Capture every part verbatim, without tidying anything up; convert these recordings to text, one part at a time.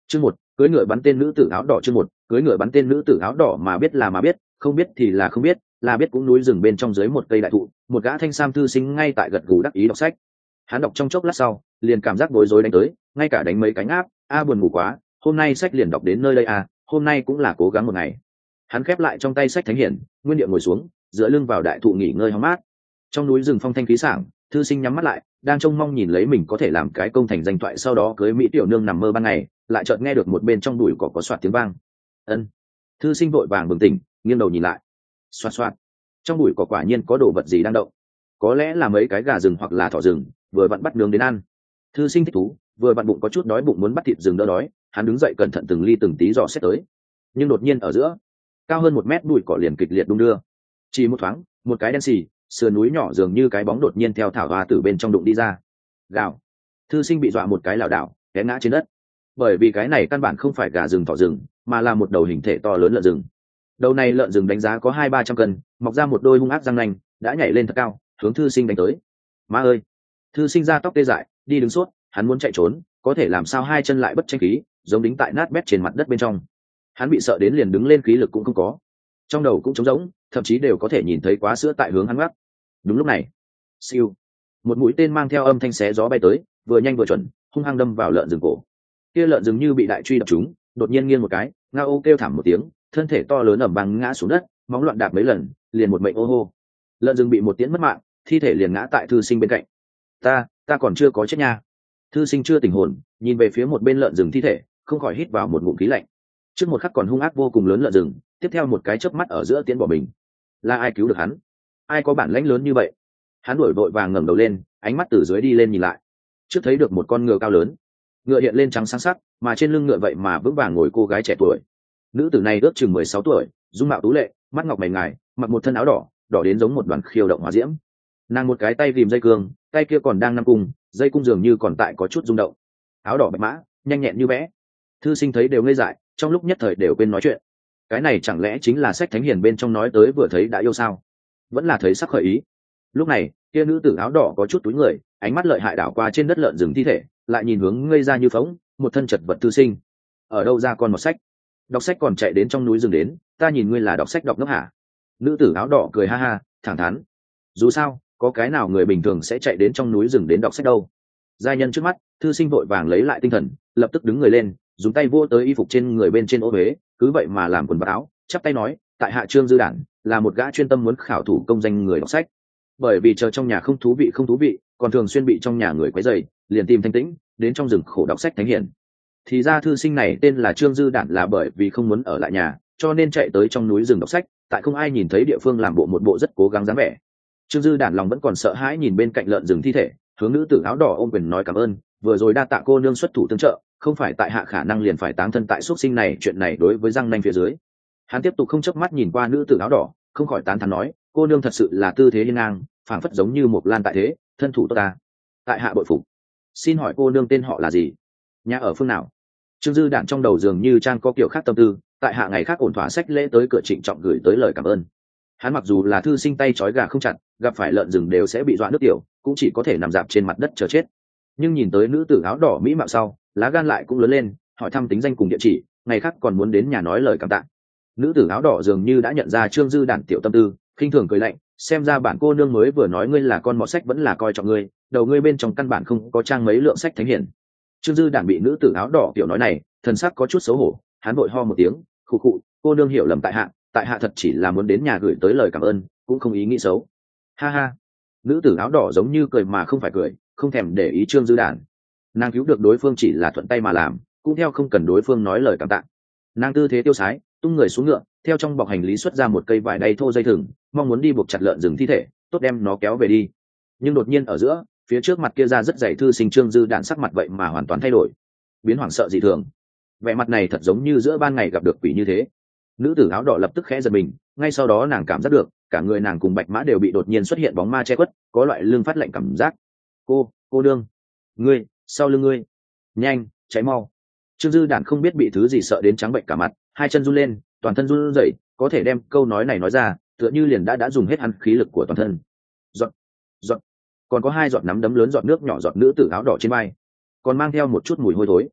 Chương một, cưỡi ngựa bắn tên nữ tử áo đỏ. Chương một, cưỡi ngựa bắn tên nữ tử áo đỏ. Mà biết là mà biết, không biết thì là không biết, là biết cũng núi rừng bên trong dưới một cây đại thụ, một gã thanh sam thư sinh ngay tại gật gù đắc ý đọc sách. Hắn đọc trong chốc lát sau, liền cảm giác bối rối đánh tới, ngay cả đánh mấy cánh áp, a buồn ngủ quá, hôm nay sách liền đọc đến nơi đây à, hôm nay cũng là cố gắng một ngày. Hắn khép lại trong tay sách thánh hiển, nguyên địa ngồi xuống, dựa lưng vào đại thụ nghỉ ngơi hóng mát. Trong núi rừng phong thanh khí sảng, thư sinh nhắm mắt lại, đang trông mong nhìn lấy mình có thể làm cái công thành danh toại, sau đó cưới mỹ tiểu nương nằm mơ ban ngày, lại chợt nghe được một bên trong đùi cỏ có xoạt tiếng vang. Ân. Thư sinh vội vàng bừng tỉnh, nghiêng đầu nhìn lại. Xoạt xoạt. Trong đùi cỏ quả nhiên có đồ vật gì đang động. Có lẽ là mấy cái gà rừng hoặc là thỏ rừng, vừa vặn bắt nướng đến ăn. Thư sinh thích thú, vừa vặn bụng có chút đói bụng muốn bắt thịt rừng đỡ đói, hắn đứng dậy cẩn thận từng ly từng tí dò xét tới. Nhưng đột nhiên ở giữa, cao hơn một mét bụi cỏ liền kịch liệt đung đưa. Chỉ một thoáng, một cái đen xì, sườn núi nhỏ dường như cái bóng đột nhiên theo thảo hoa từ bên trong đụng đi ra. Gào. Thư sinh bị dọa một cái lảo đảo, té ngã trên đất. Bởi vì cái này căn bản không phải gà rừng thỏ rừng, mà là một đầu hình thể to lớn lợn rừng. Đầu này lợn rừng đánh giá có hai ba trăm cân, mọc ra một đôi hung ác răng nanh, đã nhảy lên thật cao, hướng thư sinh đánh tới. Má ơi! Thư sinh ra tóc tê dại, đi đứng suốt, hắn muốn chạy trốn, có thể làm sao hai chân lại bất tranh khí, giống đính tại nát bét trên mặt đất bên trong. Hắn bị sợ đến liền đứng lên khí lực cũng không có, trong đầu cũng trống rỗng, thậm chí đều có thể nhìn thấy quá sữa tại hướng hắn ngắt. Đúng lúc này, siêu, một mũi tên mang theo âm thanh xé gió bay tới, vừa nhanh vừa chuẩn, hung hăng đâm vào lợn rừng cổ. Kia lợn rừng như bị đại truy đập trúng, đột nhiên nghiêng một cái, ngao ô kêu thảm một tiếng, thân thể to lớn ẩm vang ngã xuống đất, móng loạn đạp mấy lần, liền một mệnh ô hô. Lợn rừng bị một tiễn mất mạng, thi thể liền ngã tại thư sinh bên cạnh. Ta, ta còn chưa có chết nha. Thư sinh chưa tỉnh hồn, nhìn về phía một bên lợn rừng thi thể, không khỏi hít vào một ngụm khí lạnh. Trước một khắc còn hung ác vô cùng lớn lợn rừng, tiếp theo một cái chớp mắt ở giữa tiễn bỏ mình. Là ai cứu được hắn? Ai có bản lãnh lớn như vậy? Hắn đuổi vội vàng ngẩng đầu lên, ánh mắt từ dưới đi lên nhìn lại. Trước thấy được một con ngựa cao lớn, ngựa hiện lên trắng sáng sắc, mà trên lưng ngựa vậy mà vững vàng ngồi cô gái trẻ tuổi. Nữ tử này ước chừng mười sáu tuổi, dung mạo tú lệ, mắt ngọc mày ngài, mặc một thân áo đỏ, đỏ đến giống một đoàn khiêu động hỏa diễm. Nàng một cái tay ghìm dây cương, tay kia còn đang nắm cung, dây cung dường như còn tại có chút rung động. Áo đỏ bạch mã, nhanh nhẹn như vẽ. Thư sinh thấy đều ngây dại, trong lúc nhất thời đều quên nói chuyện. Cái này chẳng lẽ chính là sách thánh hiền bên trong nói tới vừa thấy đã yêu sao? Vẫn là thấy sắc khởi ý. Lúc này, kia nữ tử áo đỏ có chút túi người, ánh mắt lợi hại đảo qua trên đất lợn rừng thi thể, lại nhìn hướng ngây ra như phóng, một thân chật vật thư sinh. Ở đâu ra con một sách? Đọc sách còn chạy đến trong núi rừng đến, ta nhìn ngươi là đọc sách đọc ngốc hả? Nữ tử áo đỏ cười ha ha, thẳng thắn. Dù sao, có cái nào người bình thường sẽ chạy đến trong núi rừng đến đọc sách đâu? Giai nhân trước mắt, thư sinh vội vàng lấy lại tinh thần, lập tức đứng người lên, dùng tay vô tới y phục trên người bên trên ô huế, cứ vậy mà làm quần áo, chắp tay nói, tại hạ Trương Dư Đản, là một gã chuyên tâm muốn khảo thủ công danh người đọc sách. Bởi vì chờ trong nhà không thú vị không thú vị, còn thường xuyên bị trong nhà người quấy rầy, liền tìm thanh tĩnh, đến trong rừng khổ đọc sách thánh hiển. Thì ra thư sinh này tên là Trương Dư Đản là bởi vì không muốn ở lại nhà, cho nên chạy tới trong núi rừng đọc sách, tại không ai nhìn thấy địa phương làm bộ một bộ rất cố gắng dáng vẻ. Trương Dư Đản lòng vẫn còn sợ hãi nhìn bên cạnh lợn rừng thi thể, hướng nữ tử áo đỏ ôm quyền nói cảm ơn, vừa rồi đa tạ cô nương xuất thủ tương trợ, không phải tại hạ khả năng liền phải táng thân tại xuất sinh này, chuyện này đối với răng nanh phía dưới. Hắn tiếp tục không chớp mắt nhìn qua nữ tử áo đỏ, không khỏi tán thán nói, cô nương thật sự là tư thế hiên ngang, phảng phất giống như một lan tại thế, thân thủ tốt ta. Tại hạ bội phục. Xin hỏi cô nương tên họ là gì? Nhà ở phương nào? Trương Dư Đản trong đầu dường như trang có kiểu khác tâm tư, tại hạ ngày khác ổn thỏa sách lễ tới cửa trịnh trọng gửi tới lời cảm ơn. Hắn mặc dù là thư sinh tay trói gà không chặt, gặp phải lợn rừng đều sẽ bị dọa nước tiểu, cũng chỉ có thể nằm dạp trên mặt đất chờ chết. Nhưng nhìn tới nữ tử áo đỏ mỹ mạo sau, lá gan lại cũng lớn lên, hỏi thăm tính danh cùng địa chỉ, ngày khác còn muốn đến nhà nói lời cảm tạ. Nữ tử áo đỏ dường như đã nhận ra Trương Dư Đản tiểu tâm tư, khinh thường cười lạnh, xem ra bản cô nương mới vừa nói ngươi là con mọ sách vẫn là coi trọng ngươi, đầu ngươi bên trong căn bản không có trang mấy lượng sách thánh hiển. Trương Dư Đản bị nữ tử áo đỏ tiểu nói này, thần sắc có chút xấu hổ, hắn vội ho một tiếng, khụ khụ, cô nương hiểu lầm tại hạ, tại hạ thật chỉ là muốn đến nhà gửi tới lời cảm ơn, cũng không ý nghĩ xấu. Ha ha. Nữ tử áo đỏ giống như cười mà không phải cười, không thèm để ý Trương Dư Đản. Nàng cứu được đối phương chỉ là thuận tay mà làm, cũng theo không cần đối phương nói lời cảm tạ. Nàng tư thế tiêu sái, tung người xuống ngựa, theo trong bọc hành lý xuất ra một cây vải đay thô dây thừng, mong muốn đi buộc chặt lợn rừng thi thể, tốt đem nó kéo về đi. Nhưng đột nhiên ở giữa, phía trước mặt kia ra rất dày thư sinh Trương Dư Đản sắc mặt vậy mà hoàn toàn thay đổi, biến hoảng sợ dị thường. Vẻ mặt này thật giống như giữa ban ngày gặp được quỷ như thế. Nữ tử áo đỏ lập tức khẽ giật mình, ngay sau đó nàng cảm giác được cả người nàng cùng bạch mã đều bị đột nhiên xuất hiện bóng ma che khuất, có loại lưng phát lạnh cảm giác. Cô, cô đương, ngươi, sau lưng ngươi, nhanh, cháy mau. Trương Dư Đản không biết bị thứ gì sợ đến trắng bệnh cả mặt, hai chân run lên, toàn thân run rẩy, có thể đem câu nói này nói ra, tựa như liền đã đã dùng hết hắn khí lực của toàn thân. Giọt, giọt, còn có hai giọt nắm đấm lớn giọt nước nhỏ giọt nữ tử áo đỏ trên vai, còn mang theo một chút mùi hôi thối.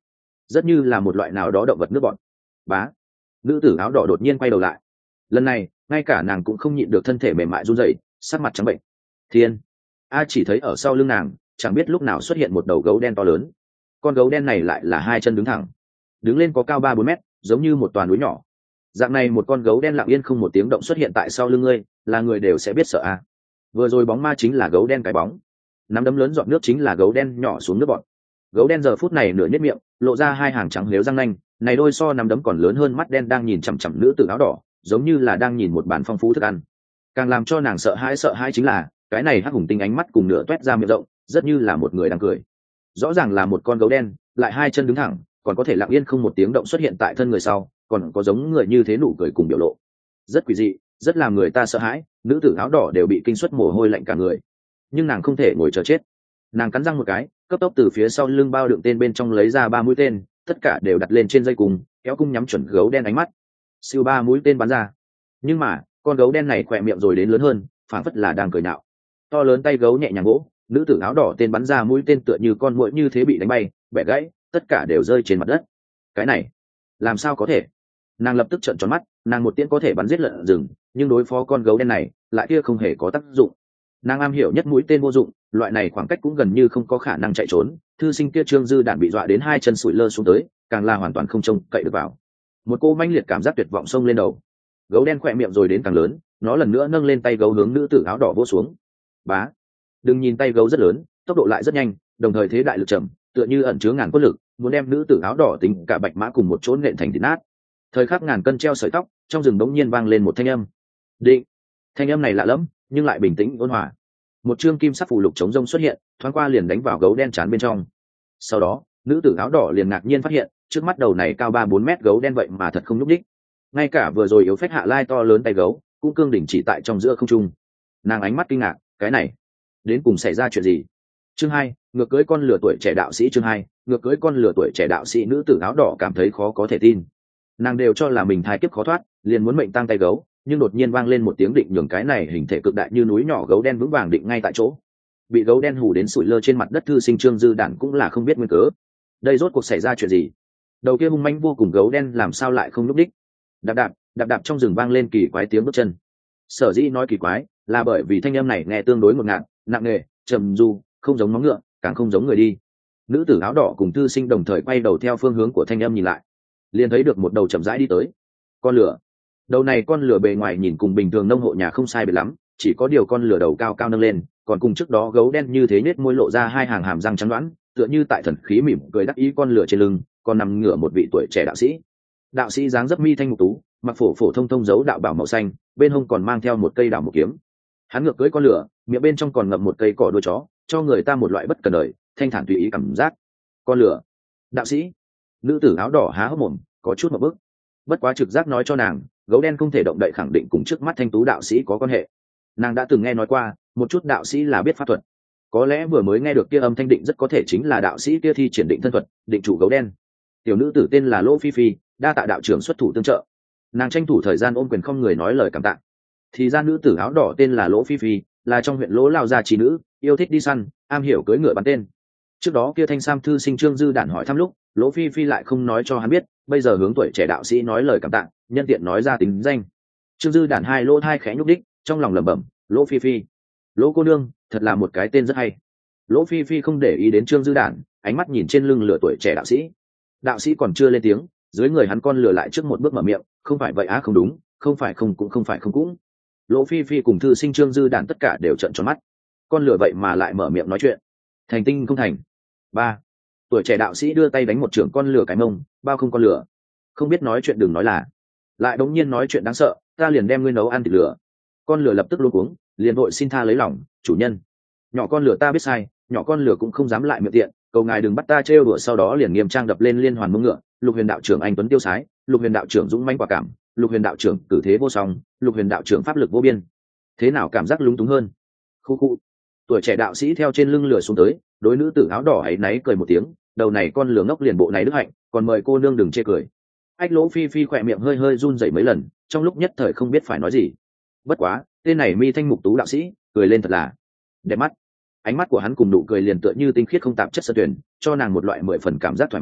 rất như là một loại nào đó động vật nước bọt. Bá, nữ tử áo đỏ đột nhiên quay đầu lại. Lần này ngay cả nàng cũng không nhịn được thân thể mềm mại run rẩy, sắc mặt trắng bệnh. Thiên, a chỉ thấy ở sau lưng nàng chẳng biết lúc nào xuất hiện một đầu gấu đen to lớn. Con gấu đen này lại là hai chân đứng thẳng, đứng lên có cao ba bốn mét, giống như một toàn núi nhỏ. Dạng này một con gấu đen lặng yên không một tiếng động xuất hiện tại sau lưng ngươi, là người đều sẽ biết sợ a. Vừa rồi bóng ma chính là gấu đen cái bóng, nắm đấm lớn giọt nước chính là gấu đen nhỏ xuống nước bọt. Gấu đen giờ phút này nửa nhếch miệng, lộ ra hai hàng trắng lếu răng nanh, này đôi so nắm đấm còn lớn hơn mắt đen đang nhìn chằm chằm nữ tử áo đỏ, giống như là đang nhìn một bàn phong phú thức ăn. Càng làm cho nàng sợ hãi sợ hãi chính là cái này hắc hùng tinh ánh mắt cùng nửa toét ra miệng rộng, rất như là một người đang cười. Rõ ràng là một con gấu đen, lại hai chân đứng thẳng, còn có thể lặng yên không một tiếng động xuất hiện tại thân người sau, còn có giống người như thế nụ cười cùng biểu lộ, rất quỷ dị, rất làm người ta sợ hãi. Nữ tử áo đỏ đều bị kinh suất mồ hôi lạnh cả người, nhưng nàng không thể ngồi chờ chết. Nàng cắn răng một cái, cấp tốc từ phía sau lưng bao đựng tên bên trong lấy ra ba mũi tên, tất cả đều đặt lên trên dây cung, kéo cung nhắm chuẩn gấu đen ánh mắt. Siêu ba mũi tên bắn ra, nhưng mà con gấu đen này khỏe miệng rồi đến lớn hơn, phảng phất là đang cười nhạo. To lớn tay gấu nhẹ nhàng gỗ, nữ tử áo đỏ tên bắn ra mũi tên tựa như con muỗi như thế bị đánh bay, bẻ gãy, tất cả đều rơi trên mặt đất. Cái này làm sao có thể? Nàng lập tức trợn tròn mắt. Nàng một tiễn có thể bắn giết lợn rừng, nhưng đối phó con gấu đen này lại kia không hề có tác dụng. Nàng am hiểu nhất mũi tên vô dụng, loại này khoảng cách cũng gần như không có khả năng chạy trốn. Thư sinh kia Trương Dư Đản bị dọa đến hai chân sụi lơ xuống tới, càng là hoàn toàn không trông cậy được vào. Một cô manh liệt cảm giác tuyệt vọng xông lên đầu. Gấu đen khỏe miệng rồi đến càng lớn, nó lần nữa nâng lên tay gấu hướng nữ tử áo đỏ vỗ xuống. Bá, đừng nhìn tay gấu rất lớn, tốc độ lại rất nhanh, đồng thời thế đại lực trầm, tựa như ẩn chứa ngàn quân lực, muốn đem nữ tử áo đỏ tính cả bạch mã cùng một chỗ nện thành thịt nát. Thời khắc ngàn cân treo sợi tóc, trong rừng đống nhiên vang lên một thanh âm. Định. Thanh âm này lạ lẫm, nhưng lại bình tĩnh ôn hòa. Một chương kim sắc phù lục chống rông xuất hiện, thoáng qua liền đánh vào gấu đen trán bên trong. Sau đó, nữ tử áo đỏ liền ngạc nhiên phát hiện, trước mắt đầu này cao ba bốn mét gấu đen vậy mà thật không nhúc nhích. Ngay cả vừa rồi yếu phách hạ lai to lớn tay gấu, cũng cương đỉnh chỉ tại trong giữa không trung. Nàng ánh mắt kinh ngạc, cái này, đến cùng xảy ra chuyện gì? Chương hai, ngược cưới con lừa tuổi trẻ đạo sĩ. Chương hai, ngược cưới con lừa tuổi trẻ đạo sĩ. Nữ tử áo đỏ cảm thấy khó có thể tin. Nàng đều cho là mình thai kiếp khó thoát, liền muốn mệnh tang tay gấu, nhưng đột nhiên vang lên một tiếng định nhường cái này hình thể cực đại như núi nhỏ gấu đen vững vàng định ngay tại chỗ. Bị gấu đen hù đến sụi lơ trên mặt đất thư sinh Trương Dư Đản cũng là không biết nguyên cớ. Đây rốt cuộc xảy ra chuyện gì? Đầu kia hung manh vô cùng gấu đen làm sao lại không lúc đích? Đạp đạp, đạp đạp trong rừng vang lên kỳ quái tiếng bước chân. Sở dĩ nói kỳ quái, là bởi vì thanh âm này nghe tương đối ngột ngạt, nặng nề, trầm du, không giống móng ngựa, càng không giống người đi. Nữ tử áo đỏ cùng thư sinh đồng thời quay đầu theo phương hướng của thanh âm nhìn lại, liền thấy được một đầu chậm rãi đi tới. Con lửa. Đầu này con lửa bề ngoài nhìn cùng bình thường nông hộ nhà không sai biệt lắm, chỉ có điều con lửa đầu cao cao nâng lên, còn cùng trước đó gấu đen như thế nết môi lộ ra hai hàng hàm răng trắng đoán, tựa như tại thần khí mỉm cười đắc ý. Con lửa trên lưng còn nằm ngửa một vị tuổi trẻ đạo sĩ. Đạo sĩ dáng dấp mi thanh mục tú, mặc phổ phổ thông thông dấu đạo bảo màu xanh, bên hông còn mang theo một cây đào một kiếm. Hắn ngược cưỡi con lửa, miệng bên trong còn ngậm một cây cỏ đuôi chó, cho người ta một loại bất cần đời, thanh thản tùy ý cảm giác. Con lửa, đạo sĩ. Nữ tử áo đỏ há hốc mồm, có chút một bước. Bất quá trực giác nói cho nàng, gấu đen không thể động đậy khẳng định cùng trước mắt thanh tú đạo sĩ có quan hệ. Nàng đã từng nghe nói qua, một chút đạo sĩ là biết pháp thuật. Có lẽ vừa mới nghe được kia âm thanh định rất có thể chính là đạo sĩ kia thi triển định thân thuật, định chủ gấu đen. Tiểu nữ tử tên là Lỗ Phi Phi, đa tạ đạo trưởng xuất thủ tương trợ. Nàng tranh thủ thời gian ôm quyền không người nói lời cảm tạ. Thì ra nữ tử áo đỏ tên là Lỗ Phi Phi, là trong huyện Lỗ Lao gia trí nữ, yêu thích đi săn, am hiểu cưỡi ngựa bắn tên. Trước đó kia thanh sam thư sinh Trương Dư Đản hỏi thăm lúc, Lỗ Phi Phi lại không nói cho hắn biết, bây giờ hướng tuổi trẻ đạo sĩ nói lời cảm tạ, nhân tiện nói ra tính danh. Trương Dư Đản hai lỗ thai khẽ nhúc đích, trong lòng lẩm bẩm, Lỗ Phi Phi, Lỗ cô nương, thật là một cái tên rất hay. Lỗ Phi Phi không để ý đến Trương Dư Đản, ánh mắt nhìn trên lưng lửa tuổi trẻ đạo sĩ. Đạo sĩ còn chưa lên tiếng, dưới người hắn con lửa lại trước một bước mở miệng, không phải vậy á, không đúng, không phải không cũng không phải không cũng. Lỗ Phi Phi cùng thư sinh Trương Dư Đản tất cả đều trợn tròn mắt. Con lửa vậy mà lại mở miệng nói chuyện. Thành tinh không thành. Ba. Tuổi trẻ đạo sĩ đưa tay đánh một trưởng con lửa cái mông, bao không con lửa. Không biết nói chuyện đừng nói là. Lại đống nhiên nói chuyện đáng sợ, ta liền đem ngươi nấu ăn thịt lửa. Con lửa lập tức luống cuống, liền vội xin tha lấy lòng, chủ nhân. Nhỏ con lửa ta biết sai, nhỏ con lửa cũng không dám lại miệng tiện, cầu ngài đừng bắt ta trêu đùa. Sau đó liền nghiêm trang đập lên liên hoàn mông ngựa. Lục Huyền đạo trưởng anh tuấn tiêu sái, Lục Huyền đạo trưởng dũng mãnh quả cảm, Lục Huyền đạo trưởng cử thế vô song, Lục Huyền đạo trưởng pháp lực vô biên. Thế nào cảm giác lúng túng hơn? Khu khu. Tuổi trẻ đạo sĩ theo trên lưng lửa xuống tới, đối nữ tử áo đỏ ấy náy cười một tiếng, đầu này con lửa ngốc liền bộ này đức hạnh, còn mời cô nương đừng chê cười. Ách Lỗ Phi Phi khỏe miệng hơi hơi run rẩy mấy lần, trong lúc nhất thời không biết phải nói gì. Bất quá, tên này mi thanh mục tú đạo sĩ, cười lên thật là đẹp mắt. Ánh mắt của hắn cùng nụ cười liền tựa như tinh khiết không tạp chất sơ tuyển, cho nàng một loại mười phần cảm giác thoải mái,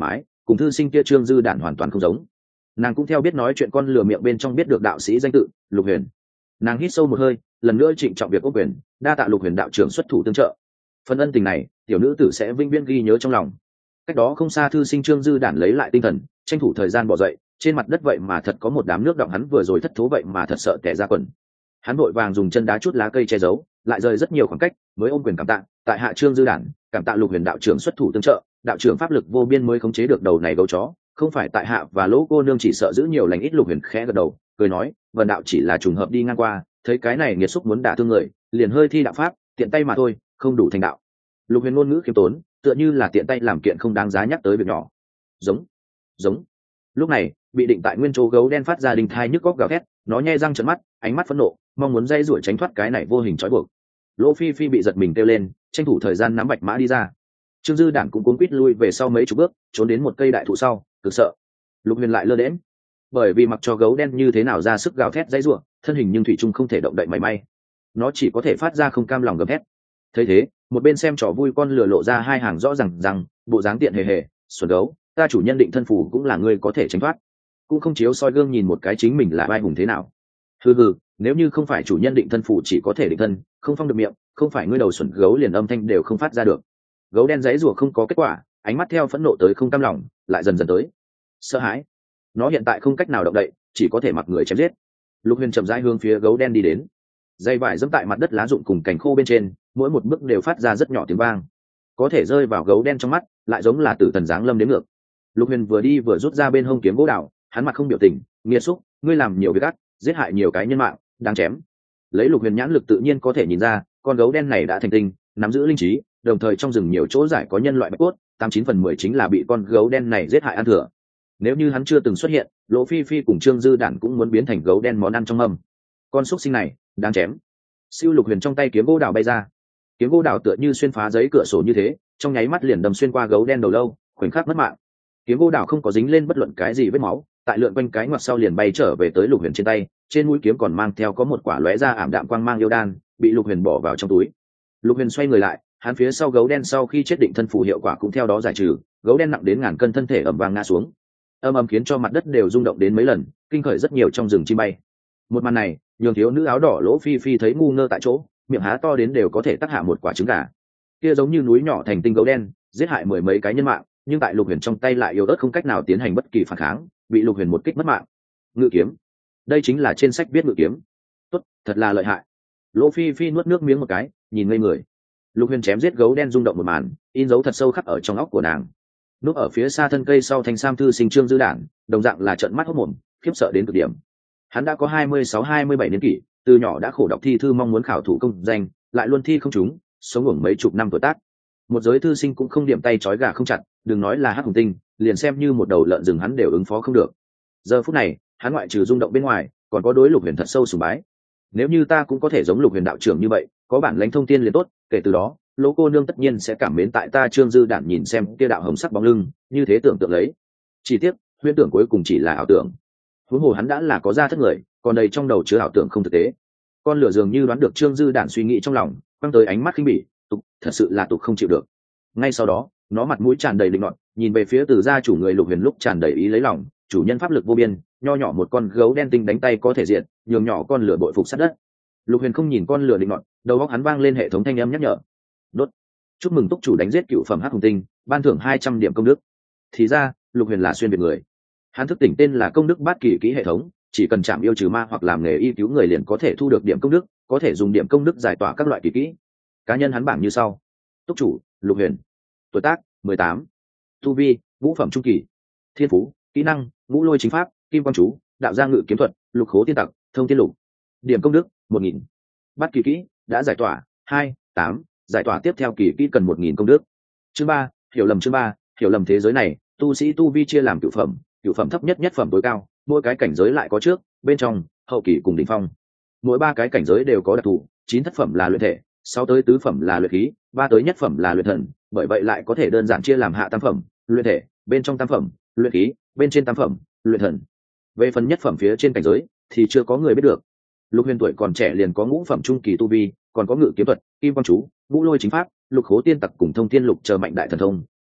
cùng thư sinh kia Trương Dư Đản hoàn toàn không giống. Nàng cũng theo biết nói chuyện con lừa miệng bên trong biết được đạo sĩ danh tự Lục Huyền. Nàng hít sâu một hơi, lần nữa trịnh trọng việc ốc quyền, đa tạ Lục Huyền đạo trưởng xuất thủ tương trợ. Phần ân tình này tiểu nữ tử sẽ vĩnh viễn ghi nhớ trong lòng. Cách đó không xa thư sinh Trương Dư Đản lấy lại tinh thần, tranh thủ thời gian bỏ dậy. Trên mặt đất vậy mà thật có một đám nước đọng, hắn vừa rồi thất thố vậy mà thật sợ tẻ ra quần. Hắn vội vàng dùng chân đá chút lá cây che giấu, lại rời rất nhiều khoảng cách mới ôm quyền cảm tạ. Tại hạ Trương Dư Đản, cảm tạ Lục Huyền đạo trưởng xuất thủ tương trợ, đạo trưởng pháp lực vô biên mới khống chế được đầu này gấu chó, không phải tại hạ và Lỗ cô nương chỉ sợ giữ nhiều lành ít. Lục Huyền khẽ gật đầu, cười nói, vần đạo chỉ là trùng hợp đi ngang qua, thấy cái này nghiệt xúc muốn đả thương người, liền hơi thi đạo pháp, tiện tay mà thôi, không đủ thành đạo. Lục Huyền ngôn ngữ khiêm tốn, tựa như là tiện tay làm kiện không đáng giá nhắc tới việc nhỏ. Giống, giống. Lúc này, bị định tại nguyên chỗ gấu đen phát ra đình thai nhức góc gào thét, nó nhe răng trợn mắt, ánh mắt phẫn nộ, mong muốn dây rủi tránh thoát cái này vô hình trói buộc. Lỗ Phi Phi bị giật mình kêu lên, tranh thủ thời gian nắm bạch mã đi ra. Trương Dư Đản cũng cuống quýt lui về sau mấy chục bước, trốn đến một cây đại thụ sau, cực sợ. Lục Huyền lại lơ đễnh, bởi vì mặc cho gấu đen như thế nào ra sức gào thét dãy rủa, thân hình nhưng thủy chung không thể động đậy mảy may, nó chỉ có thể phát ra không cam lòng gầm thét. Thấy thế, một bên xem trò vui con lừa lộ ra hai hàng rõ ràng rằng, bộ dáng tiện hề hề, xuẩn gấu, ta chủ nhân định thân phủ cũng là ngươi có thể tránh thoát, cũng không chiếu soi gương nhìn một cái chính mình là vai hùng thế nào. Hừ hừ, nếu như không phải chủ nhân định thân phủ chỉ có thể định thân, không phong được miệng, không phải ngươi đầu xuẩn gấu liền âm thanh đều không phát ra được. Gấu đen dãy rủa không có kết quả, ánh mắt theo phẫn nộ tới không cam lòng, lại dần dần tới sợ hãi. Nó hiện tại không cách nào động đậy, chỉ có thể mặc người chém giết. Lục Huyền chậm rãi hướng phía gấu đen đi đến, dây vải dẫm tại mặt đất lá rụng cùng cành khô bên trên, mỗi một bước đều phát ra rất nhỏ tiếng vang, có thể rơi vào gấu đen trong mắt, lại giống là tử thần giáng lâm đến ngược. Lục Huyền vừa đi vừa rút ra bên hông kiếm gỗ đào, hắn mặt không biểu tình, nghiệt xúc, ngươi làm nhiều việc ác, giết hại nhiều cái nhân mạng, đáng chém. Lấy Lục Huyền nhãn lực tự nhiên có thể nhìn ra, con gấu đen này đã thành tinh, nắm giữ linh trí, đồng thời trong rừng nhiều chỗ giải có nhân loại bạch cốt, tám chín phần mười chính là bị con gấu đen này giết hại ăn thừa. Nếu như hắn chưa từng xuất hiện, Lỗ Phi Phi cùng Trương Dư Đản cũng muốn biến thành gấu đen món ăn trong mâm. Con xúc sinh này, đáng chém. Siêu Lục Huyền trong tay kiếm gỗ đào bay ra, kiếm gỗ đào tựa như xuyên phá giấy cửa sổ như thế, trong nháy mắt liền đâm xuyên qua gấu đen đầu lâu, khoảnh khắc mất mạng. Kiếm gỗ đào không có dính lên bất luận cái gì vết máu, tại lượn quanh cái ngoặt sau liền bay trở về tới Lục Huyền trên tay, trên mũi kiếm còn mang theo có một quả lóe ra ảm đạm quang mang yêu đan, bị Lục Huyền bỏ vào trong túi. Lục Huyền xoay người lại, hắn phía sau gấu đen sau khi chết định thân phù hiệu quả cũng theo đó giải trừ, gấu đen nặng đến ngàn cân thân thể ầm vang ngã xuống, âm ầm khiến cho mặt đất đều rung động đến mấy lần, kinh khởi rất nhiều trong rừng chim bay. Một màn này nhường thiếu nữ áo đỏ Lỗ Phi Phi thấy ngu ngơ tại chỗ, miệng há to đến đều có thể tắc hạ một quả trứng gà. Kia giống như núi nhỏ thành tinh gấu đen, giết hại mười mấy cái nhân mạng, nhưng tại Lục Huyền trong tay lại yếu ớt không cách nào tiến hành bất kỳ phản kháng, bị Lục Huyền một kích mất mạng. Ngự kiếm, đây chính là trên sách viết ngự kiếm. Tốt, thật là lợi hại. Lỗ Phi Phi nuốt nước miếng một cái, nhìn ngây người. Lục Huyền chém giết gấu đen rung động một màn, in dấu thật sâu khắc ở trong óc của nàng. Núp ở phía xa thân cây sau thanh sam thư sinh Trương Dư Đản, đồng dạng là trợn mắt hốt mồm, khiếp sợ đến cực điểm. Hắn đã có hai mươi sáu hai mươi bảy niên kỷ, từ nhỏ đã khổ đọc thi thư mong muốn khảo thủ công danh, lại luôn thi không trúng, sống ngủng mấy chục năm tuổi tác. Một giới thư sinh cũng không điểm tay trói gà không chặt, đừng nói là hắc hùng tinh, liền xem như một đầu lợn rừng hắn đều ứng phó không được. Giờ phút này, hắn ngoại trừ rung động bên ngoài, còn có đối Lục Huyền thật sâu sùng bái. Nếu như ta cũng có thể giống Lục Huyền đạo trưởng như vậy, có bản lãnh thông tiên liền tốt, kể từ đó, Lỗ cô nương tất nhiên sẽ cảm mến tại ta. Trương Dư Đản nhìn xem kia đạo hồng sắc bóng lưng, như thế tưởng tượng lấy. Chỉ tiếc, huyễn tưởng cuối cùng chỉ là ảo tưởng. Huống hồ hắn đã là có gia thất người, còn đầy trong đầu chứa ảo tưởng không thực tế. Con lửa dường như đoán được Trương Dư Đản suy nghĩ trong lòng, quăng tới ánh mắt khinh bỉ, tục, thật sự là tục không chịu được. Ngay sau đó, nó mặt mũi tràn đầy định nọt, nhìn về phía từ gia chủ người Lục Huyền lúc tràn đầy ý lấy lòng, chủ nhân pháp lực vô biên, nho nhỏ một con gấu đen tinh đánh tay có thể diện, nhường nhỏ con lửa bội phục sát đất. Lục Huyền không nhìn con lửa định nọt, đầu óc hắn vang lên hệ thống thanh âm nhắc nhở. Đốt. Chúc mừng túc chủ đánh giết cựu phẩm hắc hùng tinh, ban thưởng hai trăm điểm công đức. Thì ra, Lục Huyền là xuyên việt người. Hắn thức tỉnh tên là công đức bát kỳ kỹ hệ thống, chỉ cần chạm yêu trừ ma hoặc làm nghề y cứu người liền có thể thu được điểm công đức, có thể dùng điểm công đức giải tỏa các loại kỳ kỹ. Cá nhân hắn bảng như sau: túc chủ Lục Huyền, tuổi tác mười tám, tu vi ngũ phẩm trung kỳ, thiên phú kỹ năng ngũ lôi chính pháp, kim quang chú, đạo gia ngự kiếm thuật, lục khố tiên tặc, thông tiên lục. Điểm công đức một nghìn. Bát kỳ kỹ đã giải tỏa hai tám, giải tỏa tiếp theo kỳ kỹ cần một nghìn công đức. Chương ba, hiểu lầm. Chương ba, hiểu lầm. Thế giới này tu sĩ tu vi chia làm cửu phẩm, cửu phẩm thấp nhất nhất phẩm tối cao, mỗi cái cảnh giới lại có trước, bên trong, hậu kỳ cùng đỉnh phong. Mỗi ba cái cảnh giới đều có đặc thù, chín thất phẩm là luyện thể, sáu tới tứ phẩm là luyện khí, ba tới nhất phẩm là luyện thần, bởi vậy lại có thể đơn giản chia làm hạ tam phẩm, luyện thể, bên trong tam phẩm, luyện khí, bên trên tam phẩm, luyện thần. Về phần nhất phẩm phía trên cảnh giới thì chưa có người biết được. Lục Huyền tuổi còn trẻ liền có ngũ phẩm trung kỳ tu vi, còn có ngự kiếm thuật, kim quang chú, ngũ lôi chính pháp, lục khố tiên tặc cùng thông thiên lục chờ mạnh đại thần thông,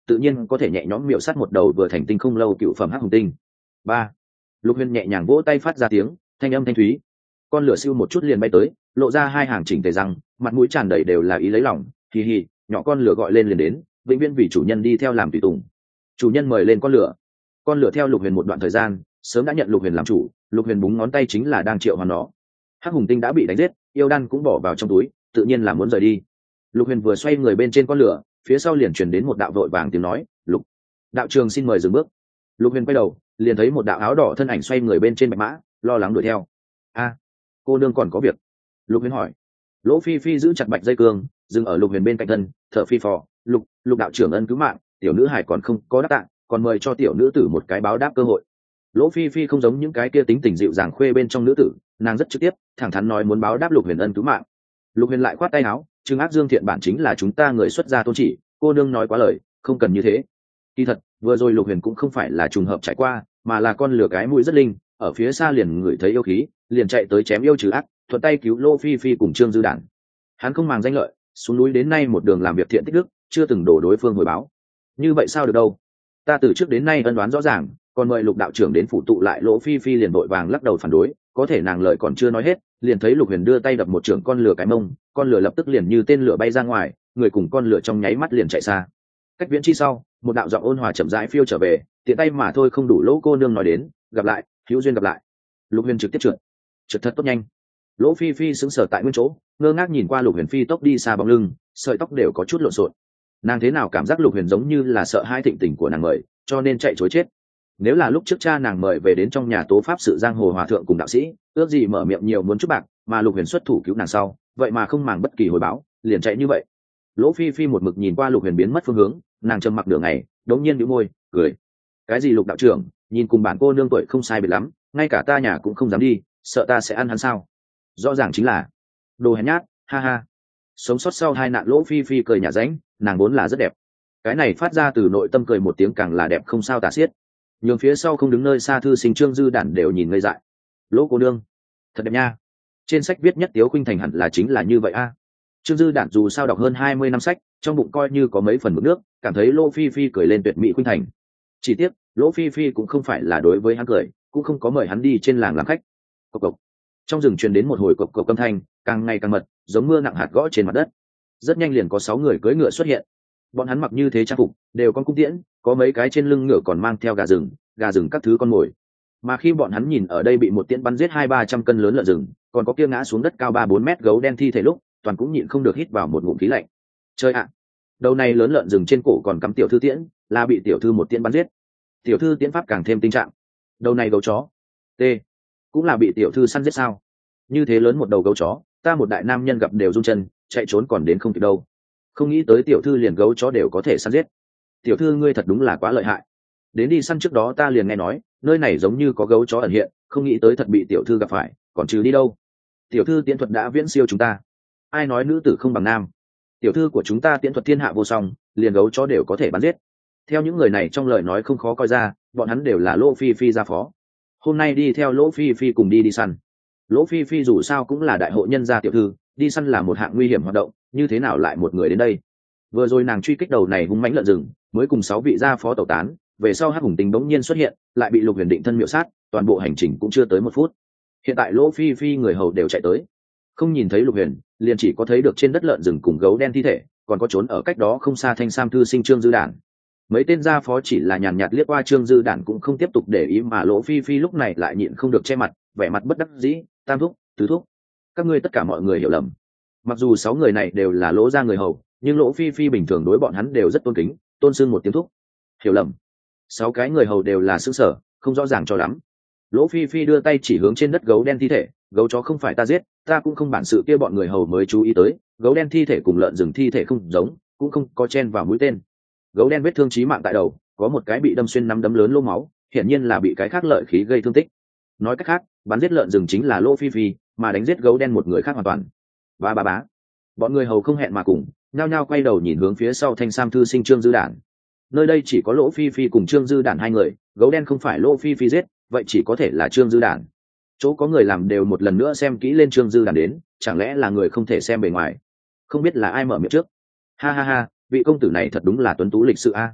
tự nhiên có thể nhẹ nhõm miệu sát một đầu vừa thành tinh không lâu cựu phẩm hắc hùng tinh. Ba. Lục Huyền nhẹ nhàng vỗ tay phát ra tiếng thanh âm thanh thúy, con lửa siêu một chút liền bay tới, lộ ra hai hàng chỉnh tề răng, mặt mũi tràn đầy đều là ý lấy lòng. Hì hì, nhỏ con lửa gọi lên liền đến, vĩnh viễn vì chủ nhân đi theo làm tùy tùng. Chủ nhân mời lên con lửa. Con lửa theo Lục Huyền một đoạn thời gian, sớm đã nhận Lục Huyền làm chủ. Lục Huyền búng ngón tay chính là đang triệu hoán nó. Hắc hùng tinh đã bị đánh giết, yêu đan cũng bỏ vào trong túi, tự nhiên là muốn rời đi. Lục Huyền vừa xoay người bên trên con lửa, phía sau liền truyền đến một đạo vội vàng tiếng nói, Lục đạo trường xin mời dừng bước. Lục Huyền quay đầu, liền thấy một đạo áo đỏ thân ảnh xoay người bên trên bạch mã, lo lắng đuổi theo. A, cô nương còn có việc? Lục Huyền hỏi. Lỗ Phi Phi giữ chặt bạch dây cương, dừng ở Lục Huyền bên cạnh thân, thở phi phò, lục lục đạo trưởng ân cứu mạng, tiểu nữ hải còn không có đáp tạng, còn mời cho tiểu nữ tử một cái báo đáp cơ hội. Lỗ Phi Phi không giống những cái kia tính tình dịu dàng khuê bên trong nữ tử, nàng rất trực tiếp, thẳng thắn nói muốn báo đáp Lục Huyền ân cứu mạng. Lục Huyền lại khoát tay áo, trừng ác dương thiện bản chính là chúng ta người xuất gia tôn chỉ, cô nương nói quá lời, không cần như thế. Kỳ thật vừa rồi Lục Huyền cũng không phải là trùng hợp trải qua, mà là con lừa cái mũi rất linh, ở phía xa liền ngửi thấy yêu khí, liền chạy tới chém yêu trừ ác, thuận tay cứu Lỗ Phi Phi cùng Trương Dư Đản. Hắn không màng danh lợi, xuống núi đến nay một đường làm việc thiện tích đức, chưa từng đổ đối phương hồi báo. Như vậy sao được đâu? Ta từ trước đến nay ân đoán rõ ràng, còn mời Lục đạo trưởng đến phụ tụ lại. Lỗ Phi Phi liền vội vàng lắc đầu phản đối, có thể nàng lời còn chưa nói hết, liền thấy Lục Huyền đưa tay đập một trưởng con lừa cái mông, con lừa lập tức liền như tên lửa bay ra ngoài, người cùng con lừa trong nháy mắt liền chạy xa. Cách viễn chi sau, một đạo giọng ôn hòa chậm rãi phiêu trở về, tiện tay mà thôi không đủ. Lỗ cô nương nói đến, gặp lại, hữu duyên gặp lại. Lục Huyền trực tiếp trượt, trượt thật tốt nhanh. Lỗ Phi Phi sững sờ tại nguyên chỗ, ngơ ngác nhìn qua Lục Huyền phi tốc đi xa bóng lưng, sợi tóc đều có chút lộn xộn. Nàng thế nào cảm giác Lục Huyền giống như là sợ hai thịnh tình của nàng mời, cho nên chạy chối chết. Nếu là lúc trước cha nàng mời về đến trong nhà tố pháp sự giang hồ hòa thượng cùng đạo sĩ, ước gì mở miệng nhiều muốn chút bạc, mà Lục Huyền xuất thủ cứu nàng sau, vậy mà không màng bất kỳ hồi báo, liền chạy như vậy. Lỗ Phi Phi một mực nhìn qua Lục Huyền biến mất phương hướng, nàng trầm mặc nửa ngày, đống nhiên nhíu môi, cười. Cái gì Lục đạo trưởng, nhìn cùng bản cô nương tuổi không sai biệt lắm, ngay cả ta nhà cũng không dám đi, sợ ta sẽ ăn hắn sao? Rõ ràng chính là đồ hèn nhát, ha ha. Sống sót sau hai nạn. Lỗ Phi Phi cười nhả ránh, nàng vốn là rất đẹp, cái này phát ra từ nội tâm cười một tiếng càng là đẹp không sao tả xiết. Nhường phía sau không đứng nơi xa thư sinh Trương Dư Đản đều nhìn ngây dại. Lỗ cô nương thật đẹp nha, trên sách viết nhất Tiếu Khuynh Thành hẳn là chính là như vậy a. Trương Dư Đản dù sao đọc hơn hai mươi năm sách, trong bụng coi như có mấy phần mực nước, cảm thấy Lỗ Phi Phi cười lên tuyệt mỹ Khuynh Thành. Chỉ tiếc Lỗ Phi Phi cũng không phải là đối với hắn cười, cũng không có mời hắn đi trên làng làm khách. Cộc cộc. Trong rừng truyền đến một hồi cộc cộc âm thanh, càng ngày càng mật, giống mưa nặng hạt gõ trên mặt đất. Rất nhanh liền có sáu người cưỡi ngựa xuất hiện. Bọn hắn mặc như thế trang phục, đều con cung tiễn, có mấy cái trên lưng ngựa còn mang theo gà rừng, gà rừng các thứ con mồi. Mà khi bọn hắn nhìn ở đây bị một tiễn bắn giết hai ba trăm cân lớn lợn rừng, còn có kia ngã xuống đất cao ba bốn mét gấu đen thi thể lúc, toàn cũng nhịn không được hít vào một ngụm khí lạnh. Chơi ạ, đầu này lớn lợn rừng trên cổ còn cắm tiểu thư tiễn, là bị tiểu thư một tiễn bắn giết. Tiểu thư tiễn pháp càng thêm tinh trạng. Đầu này gấu chó, t, cũng là bị tiểu thư săn giết sao? Như thế lớn một đầu gấu chó, ta một đại nam nhân gặp đều run chân, chạy trốn còn đến không kịp đâu. Không nghĩ tới tiểu thư liền gấu chó đều có thể săn giết. Tiểu thư ngươi thật đúng là quá lợi hại. Đến đi săn trước đó ta liền nghe nói nơi này giống như có gấu chó ẩn hiện, không nghĩ tới thật bị tiểu thư gặp phải, còn trừ đi đâu. Tiểu thư tiễn thuật đã viễn siêu chúng ta, ai nói nữ tử không bằng nam. Tiểu thư của chúng ta tiễn thuật thiên hạ vô song, liền gấu chó đều có thể bắn giết. Theo những người này trong lời nói không khó coi ra, bọn hắn đều là Lỗ Phi Phi gia phó, hôm nay đi theo Lỗ Phi Phi cùng đi đi săn. Lỗ Phi Phi dù sao cũng là đại hộ nhân gia tiểu thư, đi săn là một hạng nguy hiểm hoạt động, như thế nào lại một người đến đây? Vừa rồi nàng truy kích đầu này hung mãnh lợn rừng, mới cùng sáu vị gia phó tẩu tán, về sau Hắc Hùng Tinh bỗng nhiên xuất hiện, lại bị Lục Huyền định thân miệu sát, toàn bộ hành trình cũng chưa tới một phút. Hiện tại Lỗ Phi Phi người hầu đều chạy tới, không nhìn thấy Lục Huyền, liền chỉ có thấy được trên đất lợn rừng cùng gấu đen thi thể, còn có trốn ở cách đó không xa thanh sam thư sinh Trương Dư Đản. Mấy tên gia phó chỉ là nhàn nhạt liếc qua Trương Dư Đản cũng không tiếp tục để ý, mà Lỗ Phi Phi lúc này lại nhịn không được che mặt, vẻ mặt bất đắc dĩ, tam thúc, tứ thúc, các ngươi tất cả mọi người hiểu lầm. Mặc dù sáu người này đều là Lỗ gia người hầu, nhưng Lỗ Phi Phi bình thường đối bọn hắn đều rất tôn kính, tôn xưng một tiếng thúc. Hiểu lầm? Sáu cái người hầu đều là xứ sở, không rõ ràng cho lắm. Lỗ Phi Phi đưa tay chỉ hướng trên đất gấu đen thi thể, gấu chó không phải ta giết, ta cũng không bản sự kia bọn người hầu mới chú ý tới, gấu đen thi thể cùng lợn rừng thi thể không giống, cũng không có chen vào mũi tên. Gấu đen vết thương chí mạng tại đầu, có một cái bị đâm xuyên nắm đấm lớn lô máu, hiển nhiên là bị cái khác lợi khí gây thương tích. Nói cách khác, bắn giết lợn rừng chính là Lỗ Phi Phi, mà đánh giết gấu đen một người khác hoàn toàn. Ba ba bá. Bọn người hầu không hẹn mà cùng, nhao nhao quay đầu nhìn hướng phía sau thanh sam thư sinh Trương Dư Đản. Nơi đây chỉ có Lỗ Phi Phi cùng Trương Dư Đản hai người, gấu đen không phải Lỗ Phi Phi giết, vậy chỉ có thể là Trương Dư Đản. Chỗ có người làm đều một lần nữa xem kỹ lên Trương Dư Đản đến, chẳng lẽ là người không thể xem bề ngoài? Không biết là ai mở miệng trước. Ha ha ha, vị công tử này thật đúng là tuấn tú lịch sự a.